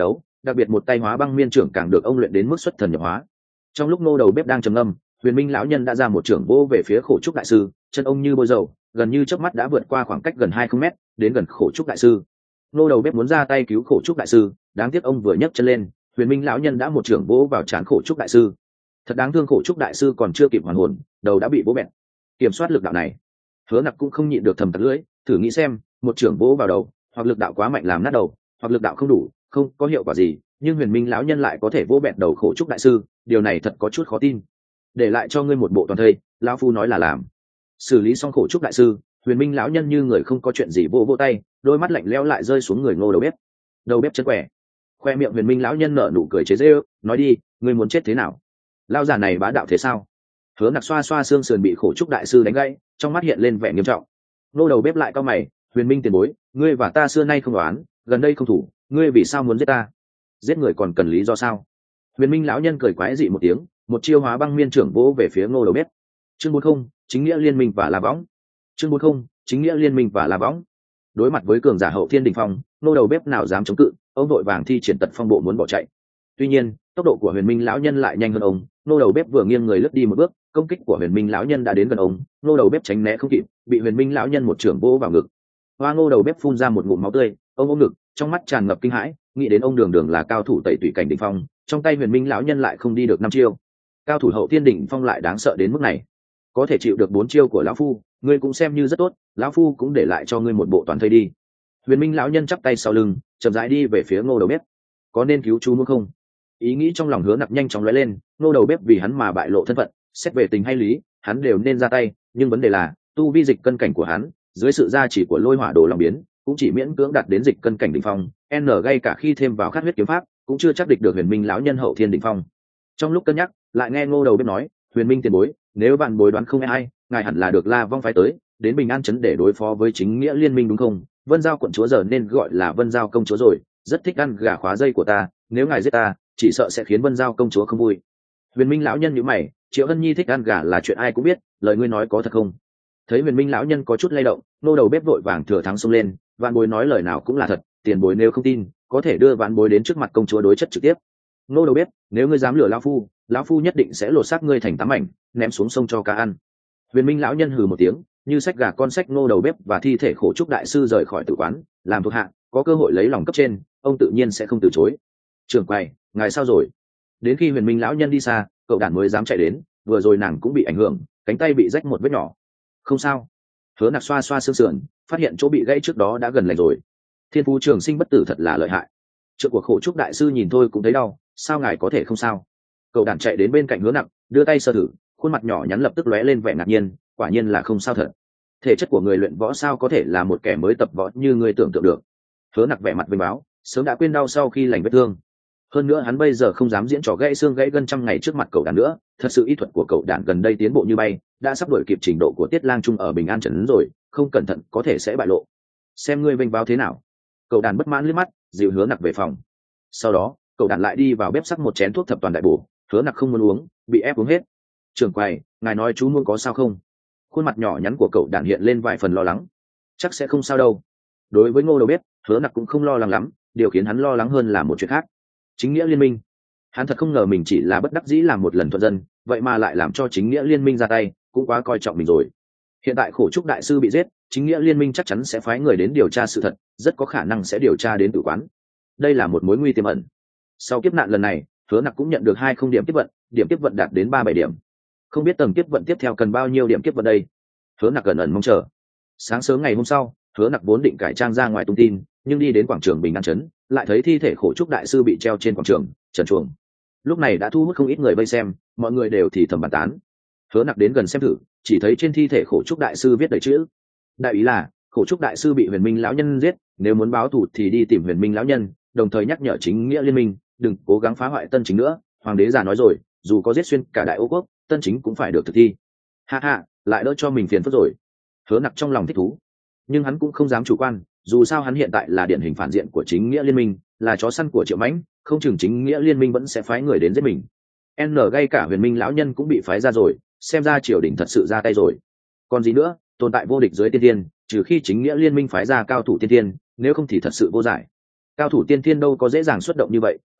đặc biệt một tay hóa băng miên trưởng càng được ông luyện đến mức xuất thần nhập hóa. Trong lúc Ngô Đầu Bếp đang trầm ngâm, Huyền Minh lão nhân đã ra một trưởng vỗ về phía Khổ Trúc đại sư, chân ông như bôi dầu, gần như chớp mắt đã vượt qua khoảng cách gần 20 mét, đến gần Khổ Trúc đại sư. Ngô Đầu Bếp muốn ra tay cứu Khổ Trúc đại sư, đáng tiếc ông vừa nhấc chân lên, Huyền Minh lão nhân đã một trưởng vỗ vào trán Khổ Trúc đại sư. Thật đáng thương, Khổ Trúc đại sư còn chưa kịp hoàn hồn, đầu đã bị vỗ bẹt. Kiểm soát lực đạo này, Hứa Nặc cũng không nhịn được thầm tặc lưỡi, thử nghĩ xem, một trưởng vỗ vào đầu, hoặc lực đạo quá mạnh làm nát đầu, hoặc lực đạo không đủ, không có hiệu quả gì, nhưng Huyền Minh lão nhân lại có thể vỗ bẹt đầu Khổ Trúc đại sư, điều này thật có chút khó tin. Để lại cho ngươi một bộ toàn thây, lão phu nói là làm. Xử lý xong Khổ Trúc đại sư, Huyền Minh lão nhân như người không có chuyện gì vỗ vỗ tay, đôi mắt lạnh lẽo lại rơi xuống người Ngô Đầu Bếp. Đầu bếp chân quẻ. Khoe miệng Huyền Minh lão nhân nở nụ cười chế giễu, nói đi, ngươi muốn chết thế nào? Lão già này bá đạo thế sao? Hứa Nặc xoa xoa xương sườn bị Khổ Trúc đại sư đánh gãy, trong mắt hiện lên vẻ nghiêm trọng. Ngô Đầu Bếp lại cau mày, Huyền Minh tiền bối, ngươi và ta xưa nay không đoán, gần đây không thủ, ngươi vì sao muốn giết ta? Giết người còn cần lý do sao? Huyền Minh lão nhân cười quái dị một tiếng, một chiêu hóa băng miên trưởng vỗ về phía Ngô Đầu Bếp. Chương 40, chính nghĩa liên minh và La Võng. Chương 40, chính nghĩa liên minh và La Võng. Đối mặt với cường giả hậu thiên đỉnh phong, Ngô Đầu Bếp nào dám chống cự, ông đội vàng thi triển tật phong bộ muốn bỏ chạy. Tuy nhiên, tốc độ của Huyền Minh lão nhân lại nhanh hơn ông, Ngô Đầu Bếp vừa nghiêng người lướt đi một bước, công kích của Huyền Minh lão nhân đã đến gần ông, Ngô Đầu Bếp tránh né không kịp, bị Huyền Minh lão nhân một trưởng vỗ vào ngực. Hoa Ngô Đầu Bếp phun ra một ngụm máu tươi, ông ôm ngực, trong mắt tràn ngập kinh hãi, nghĩ đến ông đường đường là cao thủ tẩy tủy cảnh đỉnh phong, trong tay Huyền Minh lão nhân lại không đi được 5 chiêu. Cao thủ hậu thiên đỉnh phong lại đáng sợ đến mức này, có thể chịu được 4 chiêu của lão phu, ngươi cũng xem như rất tốt, lão phu cũng để lại cho ngươi một bộ toàn thây đi. Huyền Minh lão nhân chắp tay sau lưng, chậm rãi đi về phía Ngô Đầu Bếp. Có nên cứu chú muốn không? Ý nghĩ trong lòng Hứa Nặc nhanh chóng lóe lên, Ngô Đầu Bếp vì hắn mà bại lộ thân phận, xét về tình hay lý, hắn đều nên ra tay, nhưng vấn đề là, tu vi dịch cân cảnh của hắn, dưới sự gia chỉ của Lôi Hỏa Đồ Long biến, cũng chỉ miễn cưỡng đạt đến dịch cân cảnh đỉnh phong, ngay cả khi thêm vào Khát Huyết kiếm pháp, cũng chưa chắc địch được Huyền Minh lão nhân hậu thiên đỉnh phong. Trong lúc cân nhắc, lại nghe Ngô Đầu Bếp nói, Huyền Minh tiền bối, nếu bạn bối đoán không ai, ngài hẳn là được La Vong phái tới, đến Bình An trấn để đối phó với chính nghĩa liên minh đúng không? Vân Giao quận chúa giờ nên gọi là Vân Giao công chúa rồi, rất thích ăn gà khóa dây của ta, nếu ngài giết ta, chỉ sợ sẽ khiến Vân Giao công chúa không vui. Huyền Minh lão nhân nhíu mày, Triệu Hân Nhi thích ăn gà là chuyện ai cũng biết, lời ngươi nói có thật không? Thấy Huyền Minh lão nhân có chút lay động, Ngô Đầu Bếp vội vàng thừa thắng xông lên, vạn bối nói lời nào cũng là thật, tiền bối nếu không tin, có thể đưa vạn bối đến trước mặt công chúa đối chất trực tiếp. Ngô Đầu Bếp, nếu ngươi dám lừa lão phu nhất định sẽ lột xác ngươi thành 8 mảnh, ném xuống sông cho cá ăn. Huyền Minh lão nhân hừ một tiếng, như xách gà con xách Ngô Đầu Bếp và thi thể Khổ Trúc đại sư rời khỏi tử quán, làm thuộc hạ, có cơ hội lấy lòng cấp trên, ông tự nhiên sẽ không từ chối. Trưởng quầy, ngài sao rồi? Đến khi Huyền Minh lão nhân đi xa, cậu đàn mới dám chạy đến, vừa rồi nàng cũng bị ảnh hưởng, cánh tay bị rách một vết nhỏ. Không sao. Hứa Nặc xoa xoa xương sườn, phát hiện chỗ bị gãy trước đó đã gần lành rồi. Thiên phú trường sinh bất tử thật là lợi hại. Trượng của Khổ Trúc đại sư nhìn thôi cũng thấy đau, sao ngài có thể không sao? Cậu đàn chạy đến bên cạnh Hứa Nặc, đưa tay sờ thử, khuôn mặt nhỏ nhắn lập tức lóe lên vẻ ngạc nhiên, quả nhiên là không sao thật. Thể chất của người luyện võ sao có thể là một kẻ mới tập võ như người tưởng tượng được? Hứa Nặc vẻ mặt vinh báo, sớm đã quên đau sau khi lành vết thương. Hơn nữa hắn bây giờ không dám diễn trò gãy xương gãy gân trăm ngày trước mặt cậu đàn nữa, thật sự y thuật của cậu đàn gần đây tiến bộ như bay, đã sắp đuổi kịp trình độ của Tiết Lang Trung ở Bình An trấn rồi, không cẩn thận có thể sẽ bại lộ. Xem ngươi vinh báo thế nào. Cậu đàn bất mãn liếc mắt, dìu Hứa Nặc về phòng. Sau đó, cậu đàn lại đi vào bếp sắc một chén thuốc thập toàn đại bổ, Hứa Nặc không muốn uống, bị ép uống hết. Trưởng quầy, ngài nói chú muốn có sao không? Khuôn mặt nhỏ nhắn của cậu đàn hiện lên vài phần lo lắng. Chắc sẽ không sao đâu. Đối với Ngô Đầu Bếp, Hứa Nặc cũng không lo lắng lắm, điều khiến hắn lo lắng hơn là một chuyện khác. Chính nghĩa liên minh. Hắn thật không ngờ mình chỉ là bất đắc dĩ làm một lần thuận dân, vậy mà lại làm cho chính nghĩa liên minh ra tay, cũng quá coi trọng mình rồi. Hiện tại Khổ Trúc đại sư bị giết, chính nghĩa liên minh chắc chắn sẽ phái người đến điều tra sự thật, rất có khả năng sẽ điều tra đến tử quán. Đây là một mối nguy tiềm ẩn. Sau kiếp nạn lần này, Hứa Nặc cũng nhận được 20 điểm kiếp vận đạt đến 37 điểm. Không biết tầng kiếp vận tiếp theo cần bao nhiêu điểm kiếp vận đây? Hứa Nặc ẩn mong chờ. Sáng sớm ngày hôm sau, Hứa Nặc vốn định cải trang ra ngoài tung tin, nhưng đi đến quảng trường Bình An trấn, lại thấy thi thể Khổ Trúc đại sư bị treo trên quảng trường, trần truồng. Lúc này đã thu hút không ít người vây xem, mọi người đều thì thầm bàn tán. Hứa Nặc đến gần xem thử, chỉ thấy trên thi thể Khổ Trúc đại sư viết đầy chữ. Đại ý là, Khổ Trúc đại sư bị Huyền Minh lão nhân giết, nếu muốn báo thù thì đi tìm Huyền Minh lão nhân, đồng thời nhắc nhở chính nghĩa liên minh, đừng cố gắng phá hoại Tân Chính nữa, hoàng đế già nói rồi, dù có giết xuyên cả đại Ô quốc, Tân Chính cũng phải được thực thi. Ha ha, lại đỡ cho mình phiền phức rồi. Hứa Nặc trong lòng thích thú, nhưng hắn cũng không dám chủ quan, dù sao hắn hiện tại là điển hình phản diện của chính nghĩa liên minh, là chó săn của Triệu Mãnh, không chừng chính nghĩa liên minh vẫn sẽ phái người đến giết mình. Ngay cả Huyền Minh lão nhân cũng bị phái ra rồi, xem ra triều đình thật sự ra tay rồi. Còn gì nữa, tồn tại vô địch dưới tiên thiên, trừ khi chính nghĩa liên minh phái ra cao thủ tiên thiên, nếu không thì thật sự vô giải. Cao thủ tiên thiên đâu có dễ dàng xuất động như vậy,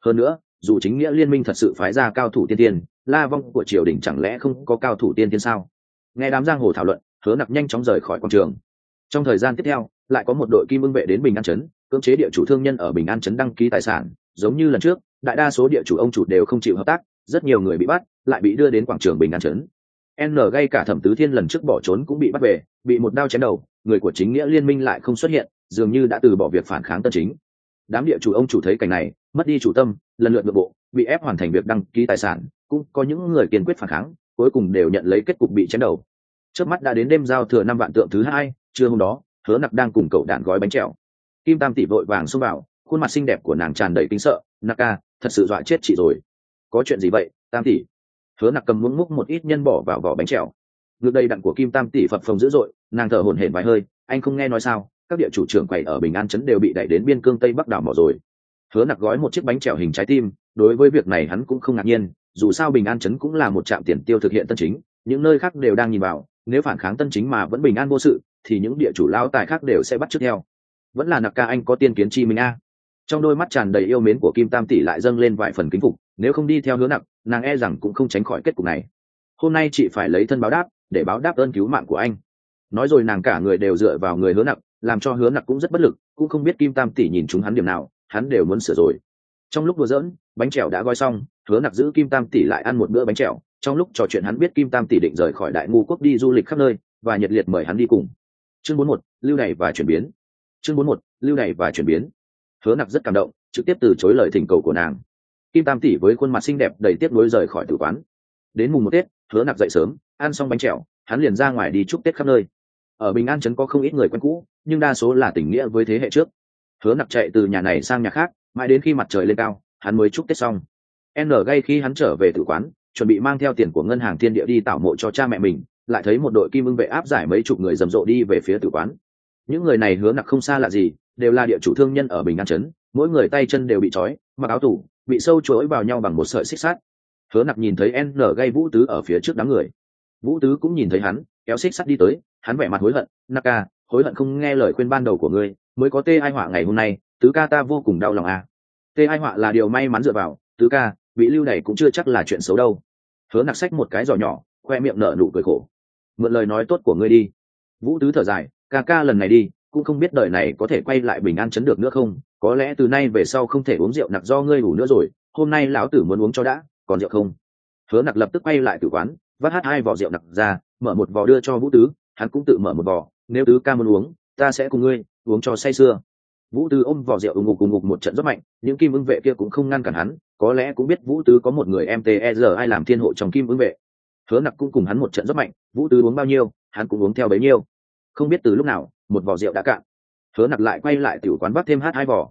Hơn nữa, dù chính nghĩa liên minh thật sự phái ra cao thủ tiên tiên, la vong của triều đình chẳng lẽ không có cao thủ tiên tiên sao? Nghe đám giang hồ thảo luận, Hứa Nặc nhanh chóng rời khỏi quảng trường. Trong thời gian tiếp theo, lại có một đội kim ưng vệ đến Bình An trấn, cưỡng chế địa chủ thương nhân ở Bình An trấn đăng ký tài sản. Giống như lần trước, đại đa số địa chủ ông chủ đều không chịu hợp tác, rất nhiều người bị bắt, lại bị đưa đến quảng trường Bình An trấn. Ngay cả Thẩm Tứ Thiên lần trước bỏ trốn cũng bị bắt về, bị một đao chém đầu. Người của chính nghĩa liên minh lại không xuất hiện, dường như đã từ bỏ việc phản kháng tân chính. Đám địa chủ ông chủ thấy cảnh này, mất đi chủ tâm, lần lượt nhượng bộ, bị ép hoàn thành việc đăng ký tài sản. Cũng có những người kiên quyết phản kháng, cuối cùng đều nhận lấy kết cục bị chém đầu. Trước mắt đã đến đêm giao thừa 5 vạn tượng thứ 2, trưa hôm đó, Hứa Nặc đang cùng cậu đạn gói bánh trèo. Kim Tam tỷ vội vàng xông vào, khuôn mặt xinh đẹp của nàng tràn đầy kinh sợ. Naka, thật sự dọa chết chị rồi. Có chuyện gì vậy, Tam tỷ? Hứa Nặc cầm muỗng múc một ít nhân bỏ vào vỏ bánh trèo. Ngược đầy đặn của Kim Tam tỷ phập phồng dữ dội, nàng thở hổn hển vài hơi. Anh không nghe nói sao? Các địa chủ trưởng quầy ở Bình An trấn đều bị đẩy đến biên cương Tây Bắc đảo mỏ rồi. Hứa Nặc gói một chiếc bánh trèo hình trái tim. Đối với việc này hắn cũng không ngạc nhiên, dù sao Bình An trấn cũng là một trạm tiền tiêu thực hiện tân chính, những nơi khác đều đang nhìn vào. Nếu phản kháng tân chính mà vẫn bình an vô sự, thì những địa chủ lao tài khác đều sẽ bắt chước theo. Vẫn là Nặc ca anh có tiên kiến chi minh a. Trong đôi mắt tràn đầy yêu mến của Kim Tam tỷ lại dâng lên vài phần kính phục. Nếu không đi theo Hứa Nặc, nàng e rằng cũng không tránh khỏi kết cục này. Hôm nay chị phải lấy thân báo đáp, để báo đáp ơn cứu mạng của anh. Nói rồi nàng cả người đều dựa vào người Hứa Nặc, làm cho Hứa Nặc cũng rất bất lực, cũng không biết Kim Tam tỷ nhìn chúng hắn điểm nào, hắn đều muốn sửa rồi. Trong lúc đùa giỡn, bánh trèo đã gói xong, Hứa Nặc giữ Kim Tam tỷ lại ăn một bữa bánh trèo. Trong lúc trò chuyện hắn biết Kim Tam tỷ định rời khỏi Đại Ngu quốc đi du lịch khắp nơi, và nhiệt liệt mời hắn đi cùng. Chương 41, lưu đày và chuyển biến. Chương 41, lưu đày và chuyển biến. Hứa Nặc rất cảm động, trực tiếp từ chối lời thỉnh cầu của nàng. Kim Tam tỷ với khuôn mặt xinh đẹp đầy tiếc nuối rời khỏi tử quán. Đến mùng 1 Tết, Hứa Nặc dậy sớm, ăn xong bánh trèo, hắn liền ra ngoài đi chúc Tết khắp nơi. Ở Bình An trấn có không ít người quen cũ, nhưng đa số là tình nghĩa với thế hệ trước. Hứa Nặc chạy từ nhà này sang nhà khác, mãi đến khi mặt trời lên cao, hắn mới chúc Tết xong. Ngay khi hắn trở về tử quán, chuẩn bị mang theo tiền của ngân hàng Thiên Địa đi tảo mộ cho cha mẹ mình, lại thấy một đội kim ưng vệ áp giải mấy chục người rầm rộ đi về phía tử quán. Những người này Hứa Nặc không xa lạ gì, đều là địa chủ thương nhân ở Bình An trấn, mỗi người tay chân đều bị trói, mặc áo tủ, bị sâu chuỗi vào nhau bằng một sợi xích sắt. Hứa Nặc nhìn thấy Gây Vũ Tứ ở phía trước đám người. Vũ Tứ cũng nhìn thấy hắn, kéo xích sắt đi tới, hắn vẻ mặt hối hận. Naka, hối hận không nghe lời khuyên ban đầu của ngươi, mới có tê ai họa ngày hôm nay, Tứ ca ta vô cùng đau lòng à. Tê ai họa là điều may mắn dựa vào, Tứ ca, bị lưu đày cũng chưa chắc là chuyện xấu đâu. Hứa Nặc xách một cái giỏ nhỏ, khoe miệng nở nụ cười khổ. Mượn lời nói tốt của ngươi đi. Vũ Tứ thở dài, ca lần này đi, cũng không biết đời này có thể quay lại Bình An trấn được nữa không, có lẽ từ nay về sau không thể uống rượu nặc do ngươi đủ nữa rồi, hôm nay lão tử muốn uống cho đã, còn rượu không? Hứa Nặc lập tức quay lại tử quán, vắt 2 vỏ rượu nặc ra, mở một vỏ đưa cho Vũ Tứ, hắn cũng tự mở một vỏ, nếu Tứ ca muốn uống, ta sẽ cùng ngươi uống cho say sưa. Vũ Tứ ôm vỏ rượu ùng ục một trận rất mạnh, những kim ưng vệ kia cũng không ngăn cản hắn, có lẽ cũng biết Vũ Tứ có một người ai làm thiên hộ trong kim ưng vệ. Hứa Nặc cũng cùng hắn một trận rất mạnh, Vũ Tứ uống bao nhiêu, hắn cũng uống theo bấy nhiêu. Không biết từ lúc nào, một vỏ rượu đã cạn. Hứa Nặc lại quay lại tiểu quán vắt thêm 2 vỏ.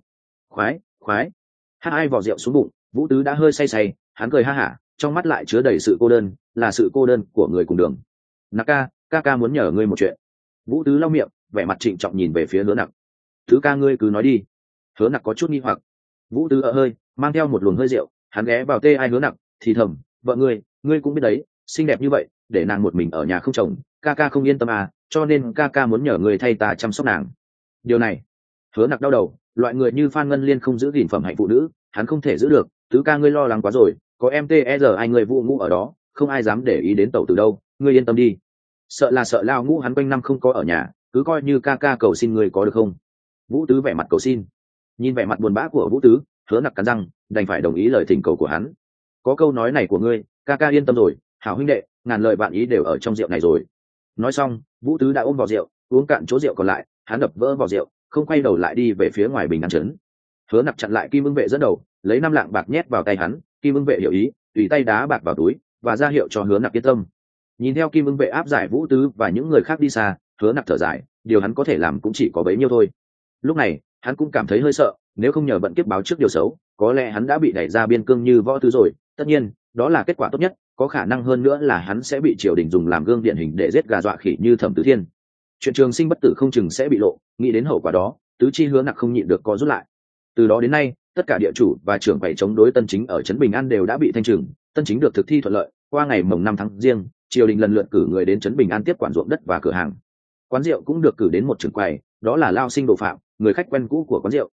Khoái. 2 vỏ rượu xuống bụng, Vũ Tứ đã hơi say, hắn cười ha hả, trong mắt lại chứa đầy sự cô đơn, là sự cô đơn của người cùng đường. Naka, ca muốn nhờ ngươi một chuyện. Vũ Tứ lau miệng, vẻ mặt trịnh trọng nhìn về phía Hứa Nặc. Thứ ca ngươi cứ nói đi. Hứa Nặc có chút nghi hoặc. Vũ Tứ hơi mang theo một luồng hơi rượu, hắn ghé vào tê ai Hứa Nặc, thì thầm, vợ ngươi cũng biết đấy, xinh đẹp như vậy, để nàng một mình ở nhà không chồng, ca không yên tâm à, cho nên ca muốn nhờ người thay ta chăm sóc nàng. Điều này, Hứa Nặc đau đầu, loại người như Phan Ngân Liên không giữ gìn phẩm hạnh phụ nữ, hắn không thể giữ được. Tứ ca ngươi lo lắng quá rồi, có ai người Vũ Ngũ ở đó, không ai dám để ý đến tẩu từ đâu, ngươi yên tâm đi. Sợ Lao Ngũ hắn quanh năm không có ở nhà, cứ coi như ca cầu xin ngươi có được không? Vũ Tứ vẻ mặt cầu xin. Nhìn vẻ mặt buồn bã của Vũ Tứ, Hứa Nặc cắn răng, đành phải đồng ý lời thỉnh cầu của hắn. Có câu nói này của ngươi, ca yên tâm rồi, hảo huynh đệ, ngàn lời vạn ý đều ở trong rượu này rồi. Nói xong, Vũ Tứ đã ôm vỏ rượu, uống cạn chỗ rượu còn lại, hắn đập vỡ vỏ rượu, không quay đầu lại đi về phía ngoài Bình An trấn. Hứa Nặc chặn lại kim ưng vệ dẫn đầu, lấy 5 lạng bạc nhét vào tay hắn, kim ưng vệ hiểu ý, tùy tay đá bạc vào túi và ra hiệu cho Hứa Nặc yên tâm. Nhìn theo kim ưng vệ áp giải Vũ Tứ và những người khác đi xa, Hứa Nặc thở dài, điều hắn có thể làm cũng chỉ có bấy nhiêu thôi. Lúc này, hắn cũng cảm thấy hơi sợ, nếu không nhờ vận kiếp báo trước điều xấu, có lẽ hắn đã bị đẩy ra biên cương như Võ Tứ rồi. Tất nhiên, đó là kết quả tốt nhất, có khả năng hơn nữa là hắn sẽ bị triều đình dùng làm gương điển hình để giết gà dọa khỉ như Thẩm Tứ Thiên. Chuyện trường sinh bất tử không chừng sẽ bị lộ, nghĩ đến hậu quả đó, tứ chi Hứa Nặc không nhịn được co rút lại. Từ đó đến nay, tất cả địa chủ và trưởng quầy chống đối tân chính ở trấn Bình An đều đã bị thanh trừng, tân chính được thực thi thuận lợi. Qua ngày mồng 5 tháng Giêng, triều đình lần lượt cử người đến trấn Bình An tiếp quản ruộng đất và cửa hàng. Quán rượu cũng được cử đến một trưởng quầy, đó là Lao Sinh Đồ Phạm, người khách quen cũ của quán rượu.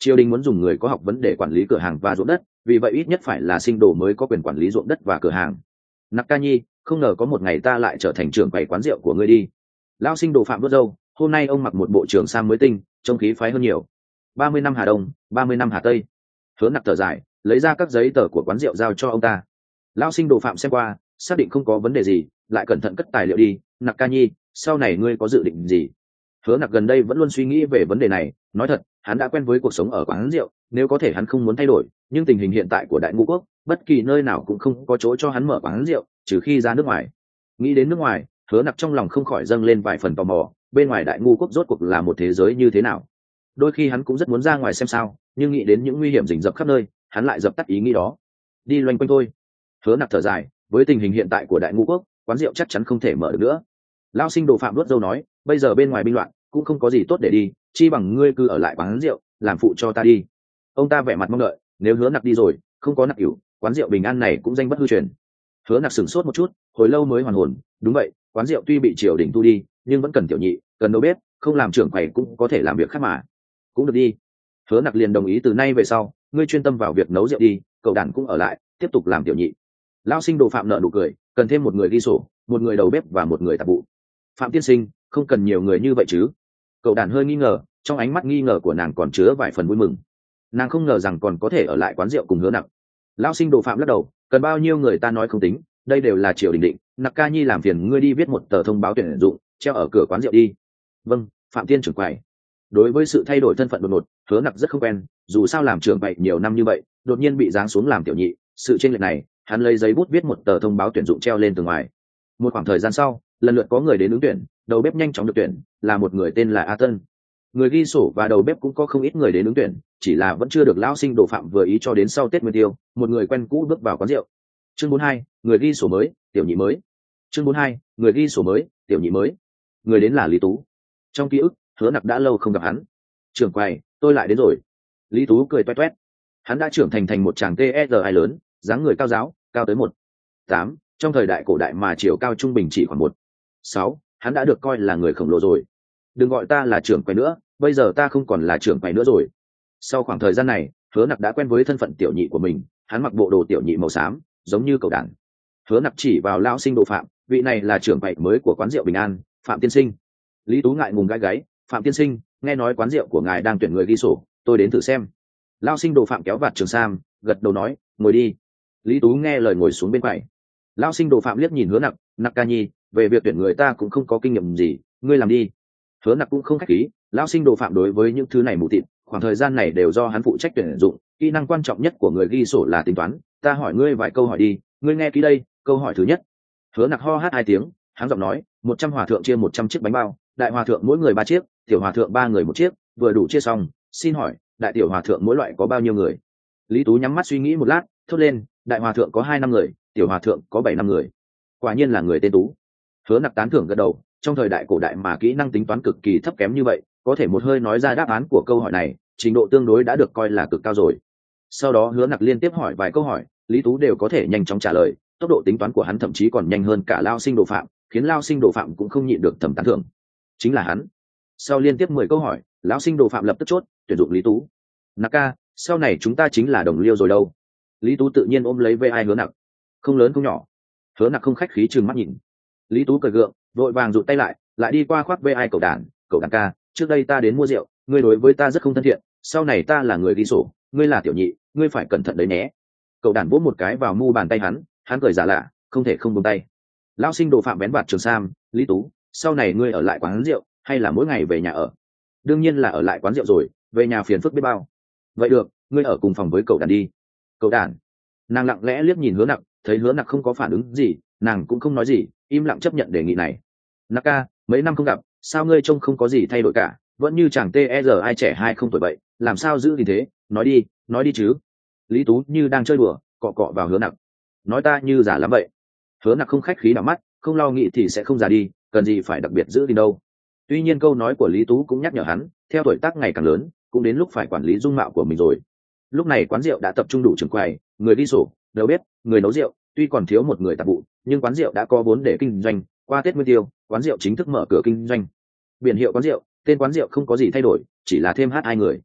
triều đình muốn dùng người có học vấn để quản lý cửa hàng và ruộng đất, vì vậy ít nhất phải là sinh đồ mới có quyền quản lý ruộng đất và cửa hàng. Naka Nhi, không ngờ có một ngày ta lại trở thành trưởng quầy quán rượu của ngươi đi. Lão sinh đồ Phạm vuốt râu, hôm nay ông mặc một bộ trường sam mới tinh, trông khí phái hơn nhiều. 30 năm Hà Đông, 30 năm Hà Tây. Hứa Nặc thở dài, lấy ra các giấy tờ của quán rượu giao cho ông ta. Lão sinh đồ Phạm xem qua, xác định không có vấn đề gì, lại cẩn thận cất tài liệu đi. Naka Nhi, sau này ngươi có dự định gì? Hứa Nặc gần đây vẫn luôn suy nghĩ về vấn đề này, nói thật, hắn đã quen với cuộc sống ở quán rượu, nếu có thể hắn không muốn thay đổi, nhưng tình hình hiện tại của Đại Ngũ Quốc, bất kỳ nơi nào cũng không có chỗ cho hắn mở quán rượu, trừ khi ra nước ngoài. Nghĩ đến nước ngoài, Hứa Nặc trong lòng không khỏi dâng lên vài phần tò mò, bên ngoài Đại Ngũ Quốc rốt cuộc là một thế giới như thế nào. Đôi khi hắn cũng rất muốn ra ngoài xem sao, nhưng nghĩ đến những nguy hiểm rình rập khắp nơi, hắn lại dập tắt ý nghĩ đó. Đi loanh quanh thôi. Hứa Nặc thở dài, với tình hình hiện tại của Đại Ngũ Quốc, quán rượu chắc chắn không thể mở được nữa. Lão sinh đồ Phạm đốt dâu nói, bây giờ bên ngoài binh loạn, cũng không có gì tốt để đi, chi bằng ngươi cứ ở lại quán rượu, làm phụ cho ta đi. Ông ta vẻ mặt mong đợi, nếu Hứa Nặc đi rồi, không có Nặc Cửu, quán rượu bình an này cũng danh bất hư truyền. Hứa Nặc sửng sốt một chút, hồi lâu mới hoàn hồn, đúng vậy, quán rượu tuy bị triều đình thu đi, nhưng vẫn cần tiểu nhị, cần đầu bếp, không làm trưởng quầy cũng có thể làm việc khác mà. Cũng được đi. Hứa Nặc liền đồng ý, từ nay về sau, ngươi chuyên tâm vào việc nấu rượu đi, cậu đàn cũng ở lại, tiếp tục làm tiểu nhị. Lão sinh đồ Phạm nợ nụ cười, cần thêm một người ghi sổ, một người đầu bếp và một người tạp vụ. Phạm tiên sinh, không cần nhiều người như vậy chứ? Cậu đàn hơi nghi ngờ, trong ánh mắt nghi ngờ của nàng còn chứa vài phần vui mừng. Nàng không ngờ rằng còn có thể ở lại quán rượu cùng Hứa Nặc. Lão sinh đồ Phạm lắc đầu, cần bao nhiêu người ta nói không tính, đây đều là triều đình định. Naka Nhi làm phiền ngươi đi viết một tờ thông báo tuyển dụng, treo ở cửa quán rượu đi. Vâng, Phạm tiên trưởng quầy. Đối với sự thay đổi thân phận đột ngột, Hứa Nặc rất không quen, dù sao làm trưởng quầy nhiều năm như vậy, đột nhiên bị giáng xuống làm tiểu nhị, sự chênh lệch này, hắn lấy giấy bút viết một tờ thông báo tuyển dụng treo lên tường ngoài. Một khoảng thời gian sau, lần lượt có người đến ứng tuyển, đầu bếp nhanh chóng được tuyển, là một người tên là A Tân. Người ghi sổ và đầu bếp cũng có không ít người đến ứng tuyển, chỉ là vẫn chưa được lão sinh đồ Phạm vừa ý cho đến sau Tết Nguyên Tiêu, một người quen cũ bước vào quán rượu. Chương 42, người ghi sổ mới, tiểu nhị mới. Chương 42, người ghi sổ mới, tiểu nhị mới. Người đến là Lý Tú. Trong ký ức, Hứa Nặc đã lâu không gặp hắn. Trưởng quầy, tôi lại đến rồi. Lý Tú cười toét toét. Hắn đã trưởng thành một chàng TSI lớn, dáng người cao giáo, cao tới 1.8, trong thời đại cổ đại mà chiều cao trung bình chỉ khoảng 1.6, hắn đã được coi là người khổng lồ rồi. Đừng gọi ta là trưởng quầy nữa, bây giờ ta không còn là trưởng quầy nữa rồi. Sau khoảng thời gian này, Hứa Nặc đã quen với thân phận tiểu nhị của mình, hắn mặc bộ đồ tiểu nhị màu xám, giống như cậu đàn. Hứa Nặc chỉ vào lão sinh đồ Phạm, vị này là trưởng quầy mới của quán rượu Bình An, Phạm tiên sinh. Lý Tú ngại ngùng gãi gáy, Phạm tiên sinh, nghe nói quán rượu của ngài đang tuyển người ghi sổ, tôi đến thử xem. Lão sinh đồ Phạm kéo vạt trường sam, gật đầu nói, ngồi đi. Lý Tú nghe lời ngồi xuống bên quầy. Lão sinh đồ Phạm liếc nhìn Hứa Nặc, Naka Nhi, về việc tuyển người ta cũng không có kinh nghiệm gì, ngươi làm đi. Hứa Nặc cũng không khách khí, lão sinh đồ Phạm đối với những thứ này mù tịt, khoảng thời gian này đều do hắn phụ trách tuyển dụng, kỹ năng quan trọng nhất của người ghi sổ là tính toán. Ta hỏi ngươi vài câu hỏi đi, ngươi nghe kỹ đây. Câu hỏi thứ nhất. Hứa Nặc ho hát 2 tiếng, hắn giọng nói, 100 hòa thượng chia 100 chiếc bánh bao, đại hòa thượng mỗi người 3 chiếc, tiểu hòa thượng 3 người 1 chiếc, vừa đủ chia xong. Xin hỏi, đại tiểu hòa thượng mỗi loại có bao nhiêu người? Lý Tú nhắm mắt suy nghĩ một lát, thốt lên, đại hòa thượng có 2-5 người, tiểu hòa thượng có 7-5 người. Quả nhiên là người tên Tú. Hứa Nặc tán thưởng gật đầu, trong thời đại cổ đại mà kỹ năng tính toán cực kỳ thấp kém như vậy, có thể một hơi nói ra đáp án của câu hỏi này, trình độ tương đối đã được coi là cực cao rồi. Sau đó Hứa Nặc liên tiếp hỏi vài câu hỏi, Lý Tú đều có thể nhanh chóng trả lời, tốc độ tính toán của hắn thậm chí còn nhanh hơn cả Lao sinh đồ Phạm, khiến Lao sinh đồ Phạm cũng không nhịn được thầm tán thưởng. Chính là hắn. Sau liên tiếp 10 câu hỏi, lão sinh đồ Phạm lập tức chốt, tuyển dụng Lý Tú. Naka, sau này chúng ta chính là đồng liêu rồi đâu. Lý Tú tự nhiên ôm lấy vai ai Hứa Nặc. Không lớn không nhỏ. Hứa Nặc không khách khí trừng mắt nhìn. Lý Tú cười gượng, vội vàng rụt tay lại đi qua khoác vai ai cậu đàn ca, trước đây ta đến mua rượu, ngươi đối với ta rất không thân thiện, sau này ta là người ghi sổ, ngươi là tiểu nhị, ngươi phải cẩn thận đấy nhé. Cậu đàn vỗ một cái vào mu bàn tay hắn cười giả lạ, không thể không buông tay. Lão sinh đồ Phạm bén vạt trường sam, Lý Tú, sau này ngươi ở lại quán rượu hay là mỗi ngày về nhà ở? Đương nhiên là ở lại quán rượu rồi, về nhà phiền phức biết bao. Vậy được, ngươi ở cùng phòng với cậu đàn đi. Cậu đàn. Nàng lặng lẽ liếc nhìn Hứa Nặc, thấy Hứa Nặc không có phản ứng gì, nàng cũng không nói gì, im lặng chấp nhận đề nghị này. Naka, mấy năm không gặp, sao ngươi trông không có gì thay đổi cả, vẫn như chàng ai trẻ 20 tuổi vậy, làm sao giữ thì thế, nói đi chứ. Lý Tú như đang chơi đùa, cọ cọ vào Hứa Nặc. Nói ta như giả lắm vậy. Hứa Nặc không khách khí đảo mắt, không lo nghĩ thì sẽ không già đi, cần gì phải đặc biệt giữ thì đâu. Tuy nhiên câu nói của Lý Tú cũng nhắc nhở hắn, theo tuổi tác ngày càng lớn, cũng đến lúc phải quản lý dung mạo của mình rồi. Lúc này quán rượu đã tập trung đủ trưởng quầy, người ghi sổ, đầu bếp, người nấu rượu, tuy còn thiếu một người tạp vụ, nhưng quán rượu đã có vốn để kinh doanh. Qua Tết Nguyên Tiêu, quán rượu chính thức mở cửa kinh doanh. Biển hiệu quán rượu, tên quán rượu không có gì thay đổi, chỉ là thêm hát 2 người.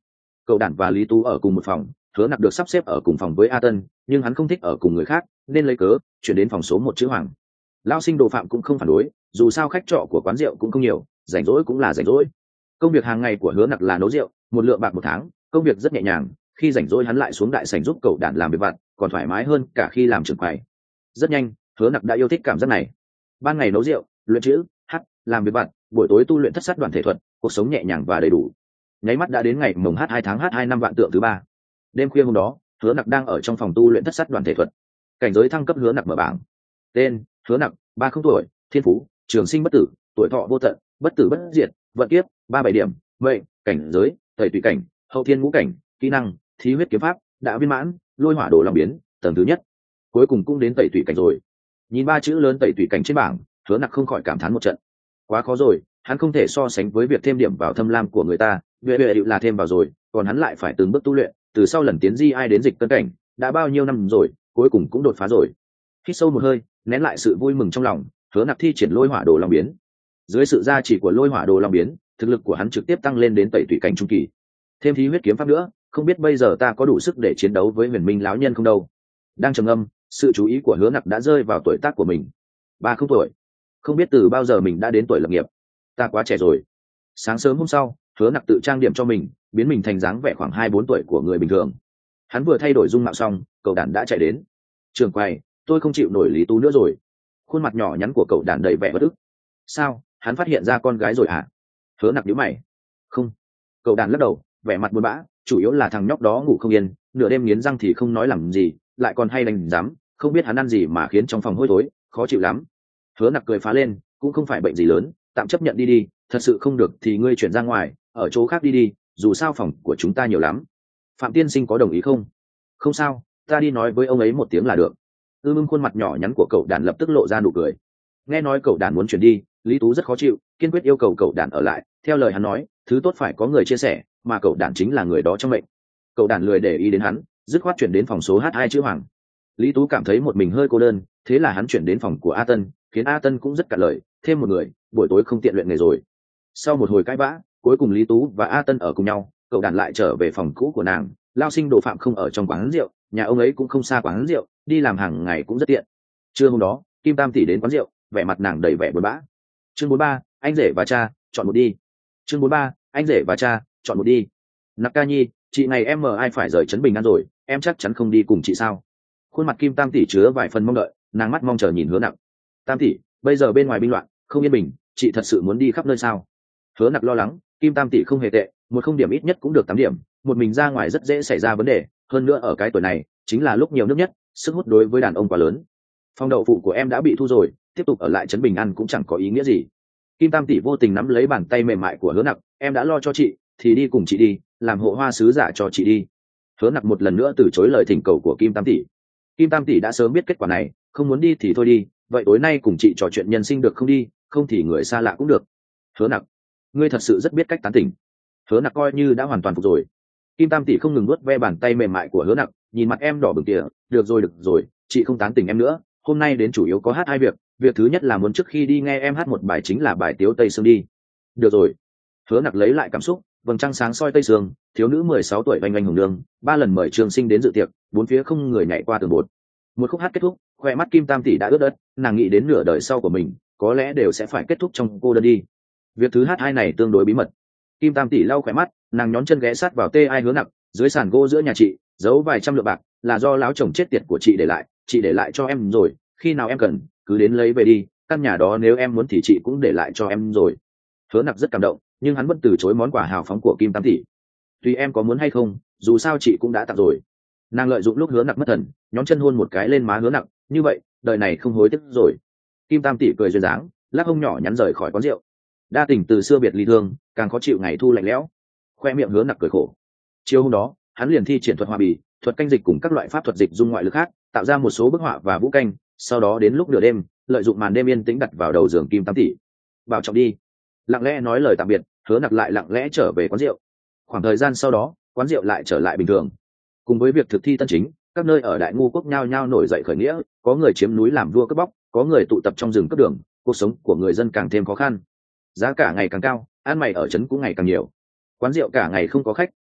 cậu đản và Lý Tú ở cùng một phòng, Hứa Nặc được sắp xếp ở cùng phòng với A Tân, nhưng hắn không thích ở cùng người khác, nên lấy cớ chuyển đến phòng số 1 chữ Hoàng. Lão sinh đồ Phạm cũng không phản đối, dù sao khách trọ của quán rượu cũng không nhiều, rảnh rỗi cũng là rảnh rỗi. Công việc hàng ngày của Hứa Nặc là nấu rượu, 1 lượng bạc 1 tháng, công việc rất nhẹ nhàng, khi rảnh rỗi hắn lại xuống đại sảnh giúp cậu đản làm việc vặt, còn thoải mái hơn cả khi làm trưởng quầy. Rất nhanh, Hứa Nặc đã yêu thích cảm giác này. Ban ngày nấu rượu, luyện chữ, hát, làm việc vặt, buổi tối tu luyện thất sát đoàn thể thuật, cuộc sống nhẹ nhàng và đầy đủ. Nháy mắt đã đến ngày mồng H2 tháng H2 năm vạn tượng thứ 3. Đêm khuya hôm đó, Hứa Nặc đang ở trong phòng tu luyện thất sát đoàn thể thuật. Cảnh giới thăng cấp Hứa Nặc mở bảng. Tên: Hứa Nặc, 30 tuổi, thiên phú: trường sinh bất tử, tuổi thọ vô tận, bất tử bất diệt, vận kiếp 37 điểm, mệnh: cảnh giới: tẩy tùy cảnh, hậu thiên ngũ cảnh, kỹ năng: thí huyết kiếm pháp, đã viên mãn, lôi hỏa đồ long biến, tầng thứ nhất. Cuối cùng cũng đến tẩy tùy cảnh rồi. Nhìn 3 chữ lớn tẩy tùy cảnh trên bảng, Hứa Nặc không khỏi cảm thán một trận. Quá khó rồi, hắn không thể so sánh với việc thêm điểm vào thâm lam của người ta, bệ là thêm vào rồi, còn hắn lại phải từng bước tu luyện, từ sau lần tiến di ai đến dịch cân cảnh, đã bao nhiêu năm rồi, cuối cùng cũng đột phá rồi. Hít sâu một hơi, nén lại sự vui mừng trong lòng, Hứa Nặc thi triển lôi hỏa đồ long biến. Dưới sự gia trì của lôi hỏa đồ long biến, thực lực của hắn trực tiếp tăng lên đến tẩy tùy cảnh trung kỳ. Thêm thí huyết kiếm pháp nữa, không biết bây giờ ta có đủ sức để chiến đấu với Huyền Minh lão nhân không đâu. Đang trầm ngâm, sự chú ý của Hứa Nặc đã rơi vào tuổi tác của mình. 30 tuổi. Không biết từ bao giờ mình đã đến tuổi lập nghiệp. Ta quá trẻ rồi. Sáng sớm hôm sau, Hứa Nặc tự trang điểm cho mình, biến mình thành dáng vẻ khoảng 24 tuổi của người bình thường. Hắn vừa thay đổi dung mạo xong, cậu đản đã chạy đến. Trường quay, tôi không chịu nổi Lý Tú nữa rồi. Khuôn mặt nhỏ nhắn của cậu đản đầy vẻ bất ức. Sao, hắn phát hiện ra con gái rồi hả? Hứa Nặc nhíu mày. Không. Cậu đản lắc đầu, vẻ mặt buồn bã, chủ yếu là thằng nhóc đó ngủ không yên, nửa đêm nghiến răng thì không nói làm gì, lại còn hay đánh giám, không biết hắn ăn gì mà khiến trong phòng hôi thối, khó chịu lắm. Hứa Nặc cười phá lên, cũng không phải bệnh gì lớn, tạm chấp nhận đi đi, thật sự không được thì ngươi chuyển ra ngoài, ở chỗ khác đi đi, dù sao phòng của chúng ta nhiều lắm. Phạm tiên sinh có đồng ý không? Không sao, ta đi nói với ông ấy một tiếng là được. Khuôn mặt nhỏ nhắn của cậu đàn lập tức lộ ra nụ cười. Nghe nói cậu đàn muốn chuyển đi, Lý Tú rất khó chịu, kiên quyết yêu cầu cậu đàn ở lại. Theo lời hắn nói, thứ tốt phải có người chia sẻ, mà cậu đàn chính là người đó trong mệnh. Cậu đàn lười để ý đến hắn, dứt khoát chuyển đến phòng số H2 chữ Hoàng. Lý Tú cảm thấy một mình hơi cô đơn, thế là hắn chuyển đến phòng của A Tân, khiến A Tân cũng rất cạn lời, thêm một người, buổi tối không tiện luyện nghề rồi. Sau một hồi cãi vã, cuối cùng Lý Tú và A Tân ở cùng nhau, cậu đàn lại trở về phòng cũ của nàng. Lao sinh đồ Phạm không ở trong quán rượu, nhà ông ấy cũng không xa quán rượu, đi làm hàng ngày cũng rất tiện. Trưa hôm đó, Kim Tam tỷ đến quán rượu, vẻ mặt nàng đầy vẻ buồn bã. Chương 43, anh rể và cha, chọn một đi. Chương 43, anh rể và cha, chọn một đi. Nặc ca nhi, chị này em mờ ai phải rời Trấn Bình An rồi, em chắc chắn không đi cùng chị sao? Khuôn mặt Kim Tam tỷ chứa vài phần mong đợi, nàng mắt mong chờ nhìn Hứa Nặc. Tam tỷ, bây giờ bên ngoài binh loạn, không yên bình, chị thật sự muốn đi khắp nơi sao? Hứa Nặc lo lắng, Kim Tam tỷ không hề tệ, một không điểm ít nhất cũng được 8 điểm, một mình ra ngoài rất dễ xảy ra vấn đề, hơn nữa ở cái tuổi này, chính là lúc nhiều nước nhất, sức hút đối với đàn ông quá lớn. Phòng đậu phụ của em đã bị thu rồi, tiếp tục ở lại Trấn Bình An cũng chẳng có ý nghĩa gì. Kim Tam tỷ vô tình nắm lấy bàn tay mềm mại của Hứa Nặc, em đã lo cho chị, thì đi cùng chị đi, làm hộ hoa sứ giả cho chị đi. Hứa Nặc một lần nữa từ chối lời thỉnh cầu của Kim Tam tỷ. Kim Tam tỷ đã sớm biết kết quả này, không muốn đi thì thôi đi, vậy tối nay cùng chị trò chuyện nhân sinh được không đi, không thì người xa lạ cũng được. Hứa Nặc, ngươi thật sự rất biết cách tán tỉnh. Hứa Nặc coi như đã hoàn toàn phục rồi. Kim Tam tỷ không ngừng nuốt ve bàn tay mềm mại của Hứa Nặc, nhìn mặt em đỏ bừng kìa, được rồi, chị không tán tỉnh em nữa, hôm nay đến chủ yếu có hát 2 việc, việc thứ nhất là muốn trước khi đi nghe em hát một bài chính là bài Tiếu Tây Sương đi. Được rồi. Hứa Nặc lấy lại cảm xúc, vầng trăng sáng soi tây sương, thiếu nữ 16 tuổi oanh oanh hồng nương, 3 lần mời Trường Sinh đến dự tiệc, bốn phía không người nhảy qua tường bột. Một khúc hát kết thúc, khoe mắt Kim Tam tỷ đã ướt ớt, nàng nghĩ đến nửa đời sau của mình, có lẽ đều sẽ phải kết thúc trong cô đơn đi. Việc thứ hát 2 này tương đối bí mật. Kim Tam tỷ lau khỏe mắt, nàng nhón chân ghé sát vào tê ai Hứa Nặc, dưới sàn gỗ giữa nhà chị, giấu vài trăm lượng bạc, là do láo chồng chết tiệt của chị để lại cho em rồi, khi nào em cần, cứ đến lấy về đi, căn nhà đó nếu em muốn thì chị cũng để lại cho em rồi. Hứa Nặc rất cảm động, nhưng hắn vẫn từ chối món quà hào phóng của Kim Tam tỷ. Tùy em có muốn hay không, dù sao chị cũng đã tặng rồi. Nàng lợi dụng lúc Hứa Nặc mất thần, nhón chân hôn một cái lên má Hứa Nặc, như vậy, đời này không hối tiếc rồi. Kim Tam tỷ cười duyên dáng, lắc hông nhỏ nhắn rời khỏi quán rượu. Đa tình từ xưa biệt ly thương, càng khó chịu ngày thu lạnh lẽo. Khoe miệng Hứa Nặc cười khổ. Chiều hôm đó, hắn liền thi triển thuật hòa bì, thuật canh dịch cùng các loại pháp thuật dịch dung ngoại lực khác, tạo ra một số bức họa và vũ canh, sau đó đến lúc nửa đêm, lợi dụng màn đêm yên tĩnh đặt vào đầu giường Kim Tam tỷ. Bảo trọng đi. Lặng lẽ nói lời tạm biệt, Hứa Nặc lại lặng lẽ trở về quán rượu. Khoảng thời gian sau đó, quán rượu lại trở lại bình thường. Cùng với việc thực thi tân chính, các nơi ở Đại Ngu quốc nhao nhao nổi dậy khởi nghĩa, có người chiếm núi làm vua cướp bóc, có người tụ tập trong rừng cướp đường, cuộc sống của người dân càng thêm khó khăn. Giá cả ngày càng cao, ăn mày ở trấn cũng ngày càng nhiều. Quán rượu cả ngày không có khách,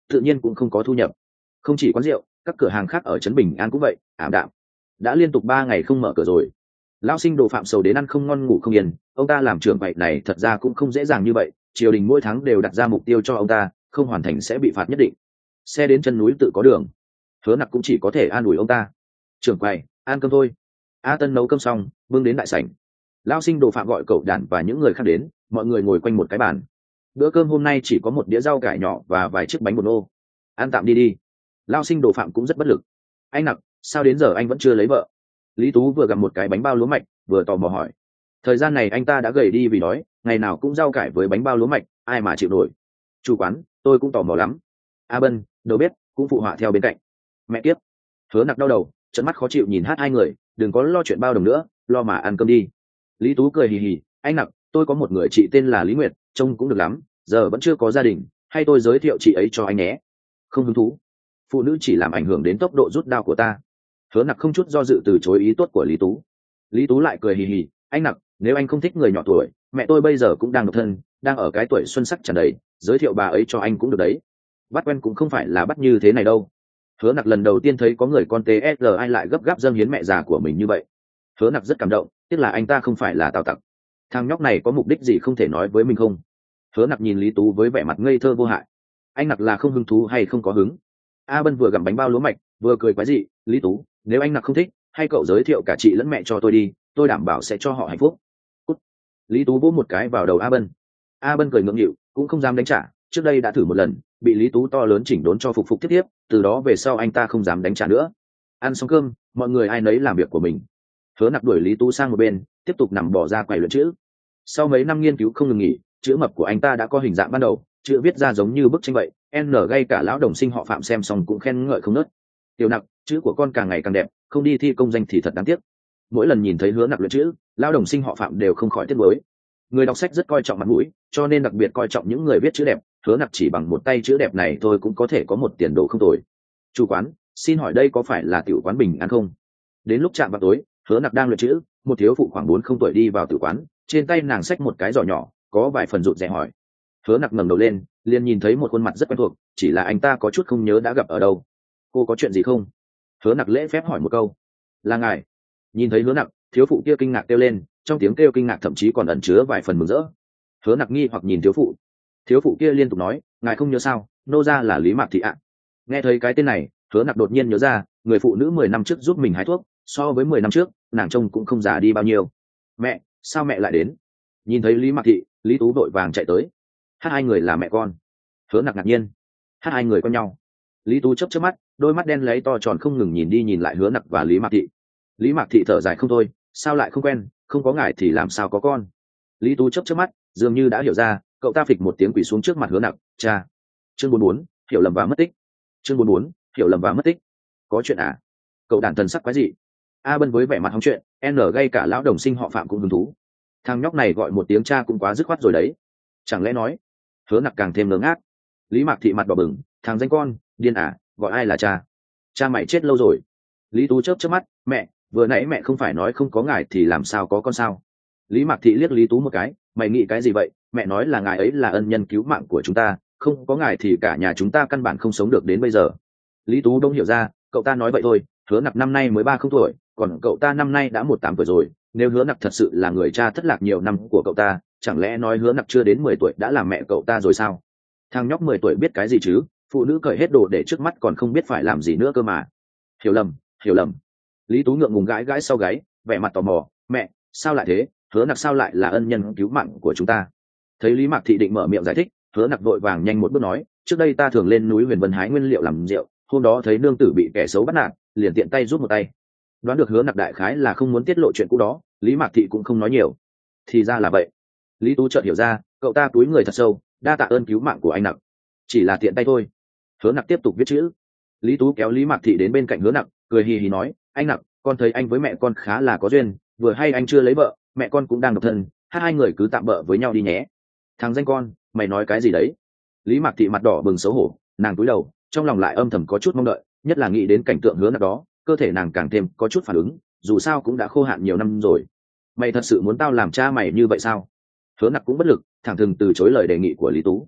tự nhiên cũng không có thu nhập. Không chỉ quán rượu, các cửa hàng khác ở trấn Bình An cũng vậy, ảm đạm. Đã liên tục 3 ngày không mở cửa rồi. Lão Sinh Đồ Phạm sầu đến ăn không ngon ngủ không yên, ông ta làm trưởng quầy này thật ra cũng không dễ dàng như vậy, triều đình mỗi tháng đều đặt ra mục tiêu cho ông ta, không hoàn thành sẽ bị phạt nhất định. Xe đến chân núi tự có đường. Hứa Nặc cũng chỉ có thể an ủi ông ta. Trưởng quầy, ăn cơm thôi. A Tân nấu cơm xong, bưng đến đại sảnh. Lão Sinh Đồ Phạm gọi cậu đàn và những người khác đến, mọi người ngồi quanh một cái bàn. Bữa cơm hôm nay chỉ có một đĩa rau cải nhỏ và vài chiếc bánh bột nô. Ăn tạm đi đi. Lão Sinh Đồ Phạm cũng rất bất lực. Anh Nặc, sao đến giờ anh vẫn chưa lấy vợ? Lý Tú vừa gặp một cái bánh bao lúa mạch, vừa tò mò hỏi. Thời gian này anh ta đã gầy đi vì đói, ngày nào cũng rau cải với bánh bao lúa mạch, ai mà chịu nổi. Chủ quán, tôi cũng tò mò lắm. A Bân, đầu bếp, cũng phụ họa theo bên cạnh. Mẹ kiếp. Hứa Nặc đau đầu, trợn mắt khó chịu nhìn hai người, đừng có lo chuyện bao đồng nữa, lo mà ăn cơm đi. Lý Tú cười hì hì, anh Nặc, tôi có một người chị tên là Lý Nguyệt, trông cũng được lắm, giờ vẫn chưa có gia đình, hay tôi giới thiệu chị ấy cho anh nhé? Không hứng thú. Phụ nữ chỉ làm ảnh hưởng đến tốc độ rút đao của ta. Hứa Nặc không chút do dự từ chối ý tốt của Lý Tú. Lý Tú lại cười hì hì, anh Nặc, nếu anh không thích người nhỏ tuổi, mẹ tôi bây giờ cũng đang độc thân, đang ở cái tuổi xuân sắc tràn đầy, giới thiệu bà ấy cho anh cũng được đấy. Bắt quen cũng không phải là bắt như thế này đâu. Hứa Nặc lần đầu tiên thấy có người con TSI lại gấp gáp dâng hiến mẹ già của mình như vậy. Hứa Nặc rất cảm động, tiếc là anh ta không phải là Tào Tặc. Thằng nhóc này có mục đích gì không thể nói với mình không? Hứa Nặc nhìn Lý Tú với vẻ mặt ngây thơ vô hại. Anh Nặc là không hứng thú hay không có hứng? A Bân vừa gặm bánh bao lúa mạch, vừa cười quái dị. Lý Tú, nếu anh Nặc không thích, hay cậu giới thiệu cả chị lẫn mẹ cho tôi đi, tôi đảm bảo sẽ cho họ hạnh phúc. Cút. Lý Tú vỗ một cái vào đầu A Bân. A Bân cười ngượng nghịu, cũng không dám đánh trả, trước đây đã thử một lần, bị Lý Tú to lớn chỉnh đốn cho phục phục tiếp tiếp, từ đó về sau anh ta không dám đánh trả nữa. Ăn xong cơm, mọi người ai nấy làm việc của mình. Hứa Nặc đuổi Lý Tú sang một bên, tiếp tục nằm bỏ ra quầy luyện chữ. Sau mấy năm nghiên cứu không ngừng nghỉ, chữ mập của anh ta đã có hình dạng ban đầu, chữ viết ra giống như bức tranh vậy. Ngay cả lão đồng sinh họ Phạm xem xong cũng khen ngợi không nớt. Tiểu Nặc, chữ của con càng ngày càng đẹp, không đi thi công danh thì thật đáng tiếc. Mỗi lần nhìn thấy Hứa Nặc luyện chữ, lão đồng sinh họ Phạm đều không khỏi tiếc nuối. Người đọc sách rất coi trọng mặt mũi, cho nên đặc biệt coi trọng những người viết chữ đẹp. Hứa Nặc chỉ bằng một tay chữ đẹp này thôi cũng có thể có một tiền đồ không tồi. Chủ quán, xin hỏi đây có phải là tiểu quán Bình An không? Đến lúc chạm vào tối, Hứa Nặc đang luyện chữ, một thiếu phụ khoảng 40 tuổi đi vào tử quán, trên tay nàng xách một cái giỏ nhỏ, có vài phần rụt rè hỏi. Hứa Nặc ngẩng đầu lên, liền nhìn thấy một khuôn mặt rất quen thuộc, chỉ là anh ta có chút không nhớ đã gặp ở đâu. Cô có chuyện gì không? Hứa Nặc lễ phép hỏi một câu. Là ngài? Nhìn thấy Hứa Nặc, thiếu phụ kia kinh ngạc kêu lên, trong tiếng kêu kinh ngạc thậm chí còn ẩn chứa vài phần mừng rỡ. Hứa Nặc nghi hoặc nhìn thiếu phụ kia liên tục nói, ngài không nhớ sao, nô gia là Lý Mạc Thị ạ. Nghe thấy cái tên này, Hứa Nặc đột nhiên nhớ ra, người phụ nữ 10 năm trước giúp mình hái thuốc, so với 10 năm trước, nàng trông cũng không già đi bao nhiêu. Mẹ, sao mẹ lại đến? Nhìn thấy Lý Mạc Thị, Lý Tú vội vàng chạy tới. Hai người là mẹ con. Hứa Nặc ngạc nhiên. Hai người quen nhau. Lý Tú chớp chớp mắt, đôi mắt đen lấy to tròn không ngừng nhìn đi nhìn lại Hứa Nặc và Lý Mạc Thị. Lý Mạc Thị thở dài không thôi, sao lại không quen, không có ngài thì làm sao có con. Lý Tú chớp chớp mắt, dường như đã hiểu ra, cậu ta phịch một tiếng quỳ xuống trước mặt Hứa Nặc. Cha. Chương 44, hiểu lầm và mất tích. Chương 44, hiểu lầm và mất tích. Có chuyện à? Cậu đàn thần sắc quái dị. A Bân với vẻ mặt hóng chuyện, gây cả lão đồng sinh họ Phạm cũng hứng thú. Thằng nhóc này gọi một tiếng cha cũng quá dứt khoát rồi đấy. Chẳng lẽ nói? Hứa Nặc càng thêm ngớ ngác. Lý Mạc Thị mặt đỏ bừng, thằng danh con, điên à, gọi ai là cha? Cha mày chết lâu rồi. Lý Tú chớp chớp mắt, mẹ, vừa nãy mẹ không phải nói không có ngài thì làm sao có con sao? Lý Mạc Thị liếc Lý Tú một cái, mày nghĩ cái gì vậy? Mẹ nói là ngài ấy là ân nhân cứu mạng của chúng ta, không có ngài thì cả nhà chúng ta căn bản không sống được đến bây giờ. Lý Tú đông hiểu ra, cậu ta nói vậy thôi. Hứa Nặc năm nay mới 30 tuổi, còn cậu ta năm nay đã 18 tuổi rồi. Nếu Hứa Nặc thật sự là người cha thất lạc nhiều năm của cậu ta, chẳng lẽ nói Hứa Nặc chưa đến 10 tuổi đã làm mẹ cậu ta rồi sao? Thằng nhóc 10 tuổi biết cái gì chứ? Phụ nữ cởi hết đồ để trước mắt còn không biết phải làm gì nữa cơ mà. Hiểu lầm, hiểu lầm. Lý Tú ngượng ngùng gãi gãi sau gáy, vẻ mặt tò mò, mẹ, sao lại thế? Hứa Nặc sao lại là ân nhân cứu mạng của chúng ta? Thấy Lý Mạc Thị định mở miệng giải thích, Hứa Nặc vội vàng nhanh một bước nói, trước đây ta thường lên núi Huyền Vân hái nguyên liệu làm rượu, hôm đó thấy nương tử bị kẻ xấu bắt nạt, liền tiện tay giúp một tay. Đoán được Hứa Nặc đại khái là không muốn tiết lộ chuyện cũ đó, Lý Mạc Thị cũng không nói nhiều. Thì ra là vậy. Lý Tú chợt hiểu ra, cậu ta túi người thật sâu, đa tạ ơn cứu mạng của anh Nặc. Chỉ là tiện tay thôi. Hứa Nặc tiếp tục viết chữ. Lý Tú kéo Lý Mạc Thị đến bên cạnh Hứa Nặc, cười hì hì nói, anh Nặc, con thấy anh với mẹ con khá là có duyên, vừa hay anh chưa lấy vợ, mẹ con cũng đang độc thân, hai người cứ tạm bợ với nhau đi nhé. Thằng danh con, mày nói cái gì đấy? Lý Mạc Thị mặt đỏ bừng xấu hổ, nàng cúi đầu, trong lòng lại âm thầm có chút mong đợi, nhất là nghĩ đến cảnh tượng Hứa Nặc đó, cơ thể nàng càng thêm có chút phản ứng, dù sao cũng đã khô hạn nhiều năm rồi. Mày thật sự muốn tao làm cha mày như vậy sao? Hứa Nặc cũng bất lực, thẳng thừng từ chối lời đề nghị của Lý Tú.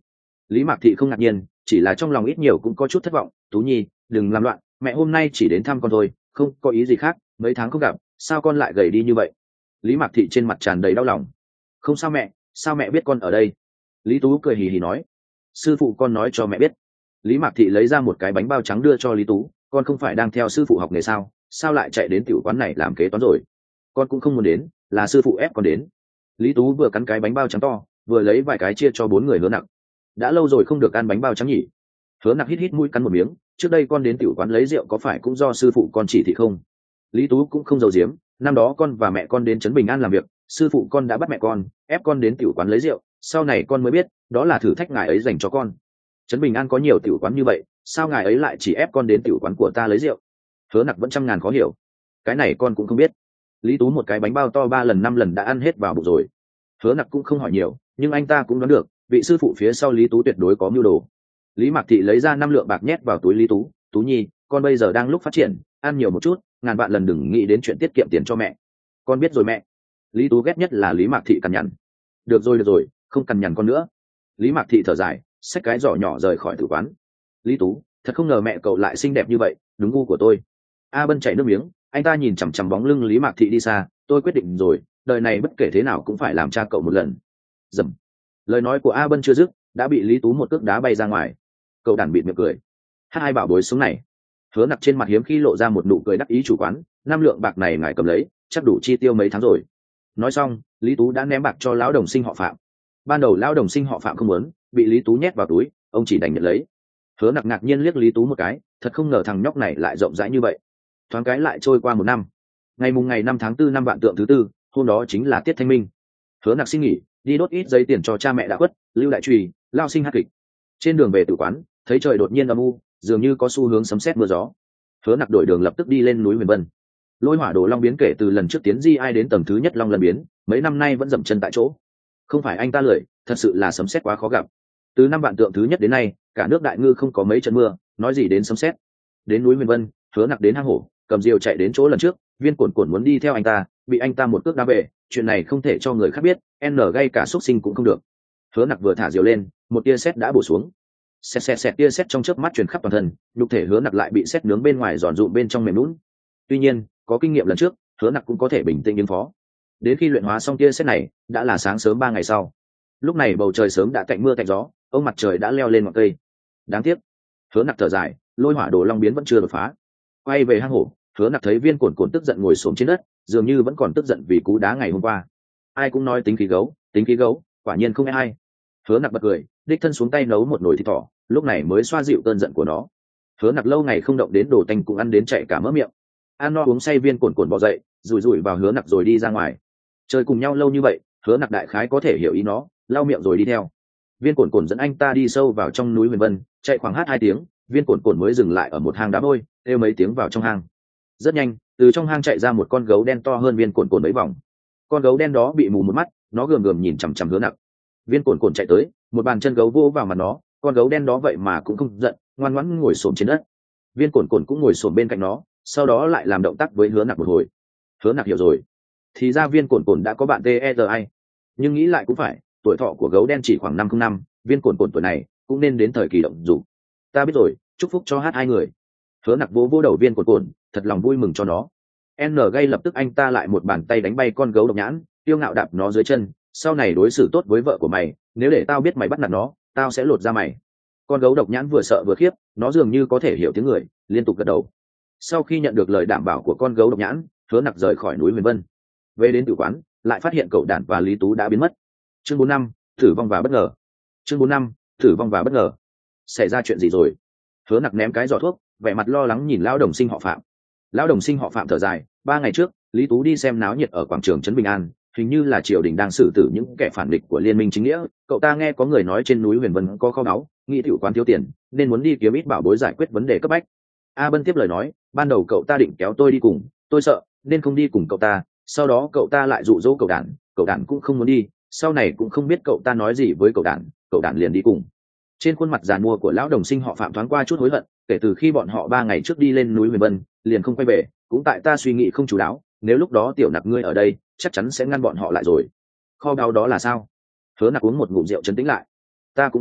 Lý Mạc Thị không ngạc nhiên, chỉ là trong lòng ít nhiều cũng có chút thất vọng. Tú Nhi, đừng làm loạn, mẹ hôm nay chỉ đến thăm con thôi, không có ý gì khác, mấy tháng không gặp, sao con lại gầy đi như vậy? Lý Mạc Thị trên mặt tràn đầy đau lòng. Không sao mẹ, sao mẹ biết con ở đây? Lý Tú cười hì hì nói. Sư phụ con nói cho mẹ biết. Lý Mạc Thị lấy ra một cái bánh bao trắng đưa cho Lý Tú. Con không phải đang theo sư phụ học nghề sao lại chạy đến tiểu quán này làm kế toán rồi? Con cũng không muốn đến, là sư phụ ép con đến. Lý Tú vừa cắn cái bánh bao trắng to, vừa lấy vài cái chia cho 4 người Hứa Nặc. Đã lâu rồi không được ăn bánh bao trắng nhỉ? Hứa Nặc hít hít mũi cắn một miếng. Trước đây con đến tiểu quán lấy rượu có phải cũng do sư phụ con chỉ thị không? Lý Tú cũng không giấu giếm. Năm đó con và mẹ con đến trấn Bình An làm việc, sư phụ con đã bắt mẹ con ép con đến tiểu quán lấy rượu, sau này con mới biết đó là thử thách ngài ấy dành cho con. Trấn Bình An có nhiều tiểu quán như vậy, sao ngài ấy lại chỉ ép con đến tiểu quán của ta lấy rượu? Hứa Nặc vẫn trăm ngàn khó hiểu. Cái này con cũng không biết. Lý Tú một cái bánh bao to 3 lần 5 lần đã ăn hết vào bụng rồi. Hứa Nặc cũng không hỏi nhiều, nhưng anh ta cũng đoán được vị sư phụ phía sau Lý Tú tuyệt đối có mưu đồ. Lý Mạc Thị lấy ra 5 lượng bạc nhét vào túi Lý Tú. Tú Nhi, con bây giờ đang lúc phát triển, ăn nhiều một chút, ngàn vạn lần đừng nghĩ đến chuyện tiết kiệm tiền cho mẹ. Con biết rồi mẹ. Lý Tú ghét nhất là Lý Mạc Thị cằn nhằn. Được rồi, không cằn nhằn con nữa. Lý Mạc Thị thở dài, xách cái giỏ nhỏ rời khỏi tử quán. Lý Tú, thật không ngờ mẹ cậu lại xinh đẹp như vậy, đúng gu của tôi. A Bân chảy nước miếng, anh ta nhìn chằm chằm bóng lưng Lý Mạc Thị đi xa. Tôi quyết định rồi, đời này bất kể thế nào cũng phải làm cha cậu một lần. Dầm. Lời nói của A Bân chưa dứt, đã bị Lý Tú một cước đá bay ra ngoài. Cậu đàn bịt miệng cười. Hai bảo bối sống này. Hứa Nặc trên mặt hiếm khi lộ ra một nụ cười đắc ý. Chủ quán, 5 lượng bạc này ngài cầm lấy, chắc đủ chi tiêu mấy tháng rồi. Nói xong, Lý Tú đã ném bạc cho lão đồng sinh họ Phạm. Ban đầu lão đồng sinh họ Phạm không muốn, bị Lý Tú nhét vào túi, ông chỉ đành nhận lấy. Hứa Nặc ngạc nhiên liếc Lý Tú một cái, thật không ngờ thằng nhóc này lại rộng rãi như vậy. Thoáng cái lại trôi qua 1 năm. Ngày 5 tháng 4 năm Vạn Tượng thứ 4, hôm đó chính là tiết thanh minh. Hứa Nặc xin nghỉ, đi đốt ít giấy tiền cho cha mẹ đã khuất, lưu đại trùy, lao sinh hát kịch. Trên đường về tử quán, thấy trời đột nhiên âm u, dường như có xu hướng sấm sét mưa gió. Hứa Nặc đổi đường lập tức đi lên núi Huyền Vân. Lôi Hỏa Đồ Long biến kể từ lần trước tiến di ai đến tầng thứ nhất Long Lân biến, mấy năm nay vẫn dậm chân tại chỗ. Không phải anh ta lười, thật sự là sấm sét quá khó gặp. Từ năm Vạn Tượng thứ nhất đến nay, cả nước Đại Ngư không có mấy trận mưa, nói gì đến sấm sét. Đến núi Huyền Vân, Hứa Nặc đến hang hổ, cầm diều chạy đến chỗ lần trước, Viên Cổn Cổn muốn đi theo anh ta, bị anh ta một cước đá về, chuyện này không thể cho người khác biết, gây cả xúc sinh cũng không được. Hứa Nặc vừa thả diều lên, một tia sét đã bổ xuống. Sét tia sét trong chớp mắt truyền khắp toàn thân, nhục thể Hứa Nặc lại bị sét nướng bên ngoài giòn rụm bên trong mềm nhũn. Tuy nhiên, có kinh nghiệm lần trước, Hứa Nặc cũng có thể bình tĩnh ứng phó. Đến khi luyện hóa xong tia sét này, đã là sáng sớm 3 ngày sau. Lúc này bầu trời sớm đã tạnh mưa tạnh gió, ông mặt trời đã leo lên ngọn cây. Đáng tiếc. Hứa Nặc thở dài, Lôi Hỏa Đồ Long biến vẫn chưa đột phá. Quay về hang hổ, Hứa Nặc thấy Viên Cổn Cổn tức giận ngồi xổm trên đất, dường như vẫn còn tức giận vì cú đá ngày hôm qua. Ai cũng nói tính khí gấu, quả nhiên không nghe ai. Hứa Nặc bật cười, đích thân xuống tay nấu một nồi thịt thỏ, lúc này mới xoa dịu cơn giận của nó. Hứa Nặc lâu ngày không động đến đồ tanh cũng ăn đến chạy cả mỡ miệng. Ăn no uống say Viên Cổn Cổn bò dậy, rủi vào Hứa Nặc rồi đi ra ngoài. Chơi cùng nhau lâu như vậy, Hứa Nặc đại khái có thể hiểu ý nó, lau miệng rồi đi theo. Viên Cổn Cổn dẫn anh ta đi sâu vào trong núi Huyền Vân, chạy khoảng 2 tiếng, Viên Cổn Cổn mới dừng lại ở một hang đá vôi, kêu mấy tiếng vào trong hang. Rất nhanh, từ trong hang chạy ra một con gấu đen to hơn Viên Cổn Cổn mấy vòng. Con gấu đen đó bị mù một mắt, nó gườm nhìn chằm chằm Hứa Nặc. Viên Cổn Cổn chạy tới, một bàn chân gấu vô vào mặt nó, con gấu đen đó vậy mà cũng không giận, ngoan ngoãn ngồi xổm trên đất. Viên Cổn Cổn cũng ngồi xổm bên cạnh nó, sau đó lại làm động tác với Hứa Nặc một hồi. Hứa Nặc hiểu rồi, thì ra Viên Cổn Cổn đã có bạn TERI. Nhưng nghĩ lại cũng phải, tuổi thọ của gấu đen chỉ khoảng 505, Viên Cổn Cổn tuổi này cũng nên đến thời kỳ động dục. Ta biết rồi, chúc phúc cho hai người. Hứa Nặc vỗ đầu Viên Cổn Cổn, thật lòng vui mừng cho nó. Gây lập tức anh ta lại một bàn tay đánh bay con gấu độc nhãn, tiêu ngạo đạp nó dưới chân. Sau này đối xử tốt với vợ của mày, nếu để tao biết mày bắt nạt nó, tao sẽ lột ra mày. Con gấu độc nhãn vừa sợ vừa khiếp, nó dường như có thể hiểu tiếng người, liên tục gật đầu. Sau khi nhận được lời đảm bảo của con gấu độc nhãn, Hứa Nặc rời khỏi núi Huyền Vân, về đến tử quán, lại phát hiện cậu Đản và Lý Tú đã biến mất. Chương 45, thử vong và bất ngờ. Chương 45, thử vong và bất ngờ. Xảy ra chuyện gì rồi? Hứa Nặc ném cái giỏ thuốc, vẻ mặt lo lắng nhìn lão đồng sinh họ Phạm. Lão đồng sinh họ Phạm thở dài, 3 ngày trước, Lý Tú đi xem náo nhiệt ở quảng trường trấn Bình An, hình như là triều đình đang xử tử những kẻ phản địch của liên minh chính nghĩa. Cậu ta nghe có người nói trên núi Huyền Vân có kho báu, nghĩ tiểu quán thiếu tiền, nên muốn đi kiếm ít bảo bối giải quyết vấn đề cấp bách. A Bân tiếp lời nói, ban đầu cậu ta định kéo tôi đi cùng, tôi sợ nên không đi cùng cậu ta. Sau đó cậu ta lại dụ dỗ cậu Đản cũng không muốn đi. Sau này cũng không biết cậu ta nói gì với cậu Đản liền đi cùng. Trên khuôn mặt giàn mua của lão đồng sinh họ Phạm thoáng qua chút hối hận, kể từ khi bọn họ 3 ngày trước đi lên núi Huyền Vân, liền không quay về, cũng tại ta suy nghĩ không chú đáo, nếu lúc đó Tiểu Nặc ngươi ở đây, chắc chắn sẽ ngăn bọn họ lại rồi. Kho báu đó là sao? Hứa Nặc uống một ngụm rượu trấn tĩnh lại. Ta cũng không biết,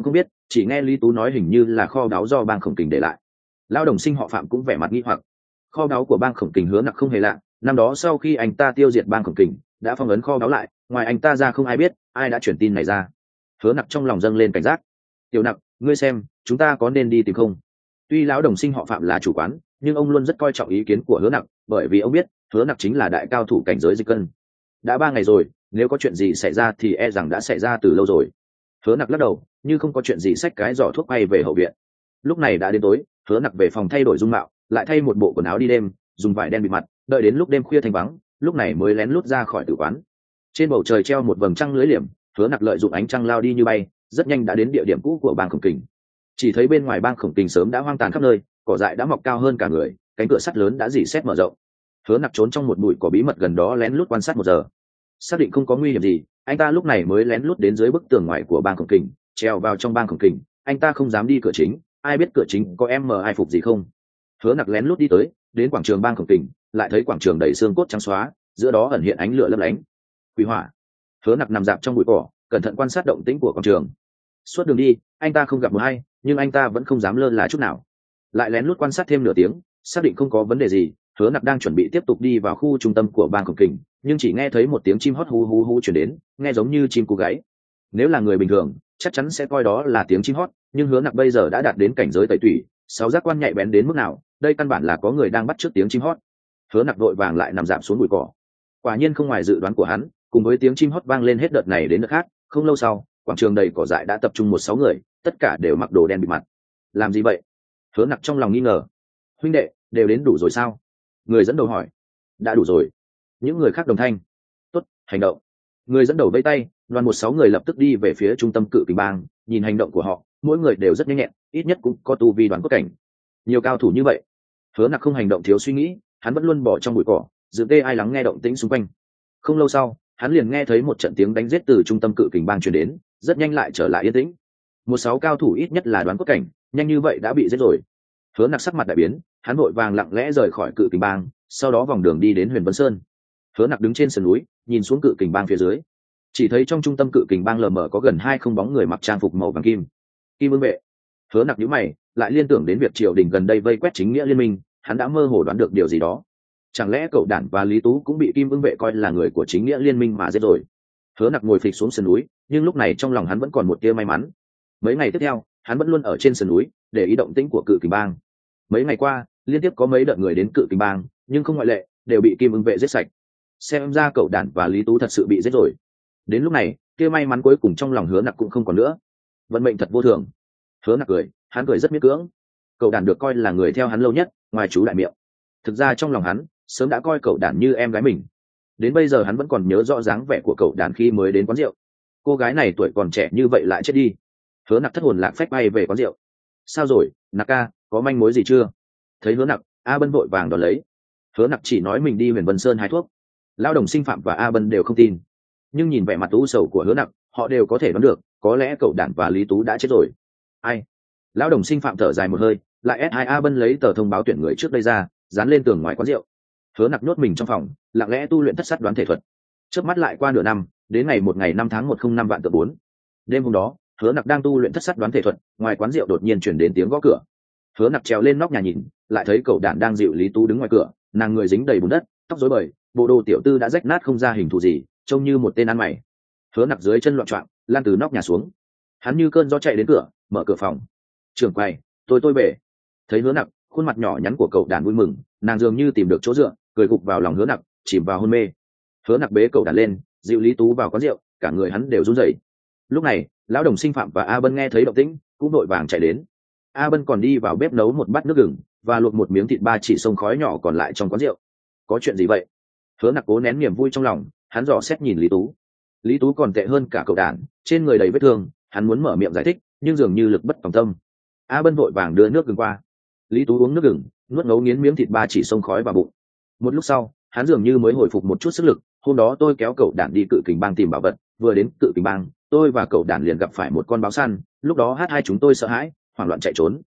chỉ nghe Lý Tú nói hình như là kho báu do bang Khổng Kình để lại. Lão đồng sinh họ Phạm cũng vẻ mặt nghi hoặc. Kho báu của bang Khổng Kình Hứa Nặc không hề lạ, năm đó sau khi anh ta tiêu diệt bang Khổng Kình đã phong ấn kho báu lại, ngoài anh ta ra không ai biết ai đã chuyển tin này ra. Hứa Nặc trong lòng dâng lên cảnh giác. Tiểu Nặc, ngươi xem chúng ta có nên đi tìm không? Tuy lão đồng sinh họ Phạm là chủ quán, nhưng ông luôn rất coi trọng ý kiến của Hứa Nặc, bởi vì ông biết Hứa Nặc chính là đại cao thủ cảnh giới dịch cân. Đã 3 ngày rồi, nếu có chuyện gì xảy ra thì e rằng đã xảy ra từ lâu rồi. Hứa Nặc lắc đầu, như không có chuyện gì, xách cái giỏ thuốc bay về hậu viện. Lúc này đã đến tối, Hứa Nặc về phòng thay đổi dung mạo, lại thay một bộ quần áo đi đêm, dùng vải đen bịt mặt, đợi đến lúc đêm khuya thanh vắng, lúc này mới lén lút ra khỏi tử quán. Trên bầu trời treo một vầng trăng lưới liềm, Hứa Nặc lợi dụng ánh trăng lao đi như bay, rất nhanh đã đến địa điểm cũ của bang Khổng Kình. Chỉ thấy bên ngoài bang Khổng Kình sớm đã hoang tàn khắp nơi, cỏ dại đã mọc cao hơn cả người, cánh cửa sắt lớn đã rỉ sét mở rộng. Hứa Nặc trốn trong một bụi cỏ bí mật gần đó lén lút quan sát 1 giờ. Xác định không có nguy hiểm gì, anh ta lúc này mới lén lút đến dưới bức tường ngoài của bang Khổng Kình, trèo vào trong bang Khổng Kình. Anh ta không dám đi cửa chính, ai biết cửa chính có ai phục gì không. Hứa Nặc lén lút đi tới, đến quảng trường bang Khổng Kình, lại thấy quảng trường đầy xương cốt trắng xóa, giữa đó ẩn hiện ánh lửa lấp lánh. Quỷ hỏa. Hứa Nặc nằm dạp trong bụi cỏ, cẩn thận quan sát động tĩnh của quảng trường. Suốt đường đi, anh ta không gặp một ai, nhưng anh ta vẫn không dám lơ là chút nào. Lại lén lút quan sát thêm nửa tiếng, xác định không có vấn đề gì, Hứa Nặc đang chuẩn bị tiếp tục đi vào khu trung tâm của bang Khổng Kình, nhưng chỉ nghe thấy một tiếng chim hót hú hú hú truyền đến, nghe giống như chim cú gáy. Nếu là người bình thường, chắc chắn sẽ coi đó là tiếng chim hót, nhưng Hứa Nặc bây giờ đã đạt đến cảnh giới tẩy tủy, 6 giác quan nhạy bén đến mức nào, đây căn bản là có người đang bắt chước tiếng chim hót. Hứa Nặc vội vàng lại nằm rạp xuống bụi cỏ. Quả nhiên không ngoài dự đoán của hắn, cùng với tiếng chim hót vang lên hết đợt này đến đợt khác, không lâu sau, quảng trường đầy cỏ dại đã tập trung 1-6 người, tất cả đều mặc đồ đen bịt mặt. Làm gì vậy? Hứa Nặc trong lòng nghi ngờ. Huynh đệ, đều đến đủ rồi sao? Người dẫn đầu hỏi. Đã đủ rồi. Những người khác đồng thanh. Tốt, hành động. Người dẫn đầu vẫy tay, đoàn 1-6 người lập tức đi về phía trung tâm Cự Kình bang. Nhìn hành động của họ, mỗi người đều rất nhanh nhẹn, ít nhất cũng có tu vi đoán cốt cảnh. Nhiều cao thủ như vậy. Hứa Nặc không hành động thiếu suy nghĩ, hắn vẫn luôn bỏ trong bụi cỏ, dự tê ai lắng nghe động tĩnh xung quanh. Không lâu sau, hắn liền nghe thấy một trận tiếng đánh giết từ trung tâm Cự Kình bang truyền đến, rất nhanh lại trở lại yên tĩnh. 1-6 cao thủ ít nhất là đoán cốt cảnh, nhanh như vậy đã bị giết rồi. Hứa Nặc sắc mặt đại biến, hắn vội vàng lặng lẽ rời khỏi Cự Kình bang, sau đó vòng đường đi đến Huyền Vân Sơn. Hứa Nặc đứng trên sườn núi, nhìn xuống Cự Kình bang phía dưới, chỉ thấy trong trung tâm Cự Kình bang lờ mờ có gần 2 không bóng người mặc trang phục màu vàng kim. Kim Ưng vệ. Hứa Nặc nhíu mày, lại liên tưởng đến việc triều đình gần đây vây quét chính nghĩa liên minh, hắn đã mơ hồ đoán được điều gì đó. Chẳng lẽ cậu Đản và Lý Tú cũng bị Kim Ưng vệ coi là người của chính nghĩa liên minh mà giết rồi? Hứa Nặc ngồi phịch xuống sườn núi, nhưng lúc này trong lòng hắn vẫn còn một tia may mắn. Mấy ngày tiếp theo, hắn vẫn luôn ở trên sườn núi để ý động tĩnh của Cự Kình bang. Mấy ngày qua, liên tiếp có mấy đợt người đến Cự Kình bang, nhưng không ngoại lệ, đều bị Kim Ưng vệ giết sạch. Xem ra cậu Đản và Lý Tú thật sự bị giết rồi. Đến lúc này, tia may mắn cuối cùng trong lòng Hứa Nặc cũng không còn nữa. Vận mệnh thật vô thường. Hứa Nặc cười, hắn cười rất miễn cưỡng. Cậu Đản được coi là người theo hắn lâu nhất, ngoài chú đại miệng. Thực ra trong lòng hắn, sớm đã coi cậu Đản như em gái mình. Đến bây giờ hắn vẫn còn nhớ rõ dáng vẻ của cậu Đản khi mới đến quán rượu. Cô gái này tuổi còn trẻ như vậy lại chết đi. Hứa Nặc thất hồn lạc phách bay về quán rượu. Sao rồi, Nặc ca, có manh mối gì chưa? Thấy Hứa Nặc, A Bân vội vàng đón lấy. Hứa Nặc chỉ nói mình đi Huyền Vân Sơn hái thuốc. Lão đồng sinh Phạm và A Bân đều không tin, nhưng nhìn vẻ mặt u sầu của Hứa Nặc, họ đều có thể đoán được, có lẽ cậu Đản và Lý Tú đã chết rồi. Ai? Lão đồng sinh Phạm thở dài một hơi, lại S2 A Bân lấy tờ thông báo tuyển người trước đây ra, dán lên tường ngoài quán rượu. Hứa Nặc nhốt mình trong phòng, lặng lẽ tu luyện thất sát đoán thể thuật. Chớp mắt lại qua nửa năm, đến ngày 5 tháng 105 vạn tự 4. Đêm hôm đó, Hứa Nặc đang tu luyện thất sát đoán thể thuật, ngoài quán rượu đột nhiên truyền đến tiếng gõ cửa. Hứa Nặc trèo lên nóc nhà nhìn, lại thấy cậu Đản đang dịu Lý Tú đứng ngoài cửa, nàng người dính đầy bùn đất, tóc rối bời, bộ đồ tiểu tư đã rách nát không ra hình thù gì, trông như một tên ăn mày. Hứa Nặc dưới chân loạn choạng, lan từ nóc nhà xuống. Hắn như cơn gió chạy đến cửa, mở cửa phòng. Trưởng quầy, tôi về. Thấy Hứa Nặc, khuôn mặt nhỏ nhắn của cậu Đản vui mừng, nàng dường như tìm được chỗ dựa, cười gục vào lòng Hứa Nặc, chìm vào hôn mê. Hứa Nặc bế cậu Đản lên, dịu Lý Tú vào quán rượu, cả người hắn đều run rẩy. Lúc này, lão đồng sinh Phạm và A Bân nghe thấy động tĩnh, cũng đội vàng chạy đến. A Bân còn đi vào bếp nấu một bát nước gừng và luộc một miếng thịt ba chỉ sông khói nhỏ còn lại trong quán rượu. Có chuyện gì vậy? Hứa Nặc cố nén niềm vui trong lòng, hắn dò xét nhìn Lý Tú. Lý Tú còn tệ hơn cả cậu Đản, trên người đầy vết thương, hắn muốn mở miệng giải thích, nhưng dường như lực bất tòng tâm. A Bân vội vàng đưa nước gừng qua. Lý Tú uống nước gừng, nuốt ngấu nghiến miếng thịt ba chỉ sông khói vào bụng. Một lúc sau, hắn dường như mới hồi phục một chút sức lực. Hôm đó tôi kéo cậu Đản đi Cự Kình bang tìm bảo vật, vừa đến Cự Kình bang, tôi và cậu Đản liền gặp phải một con báo săn, lúc đó hai chúng tôi sợ hãi, hoảng loạn chạy trốn.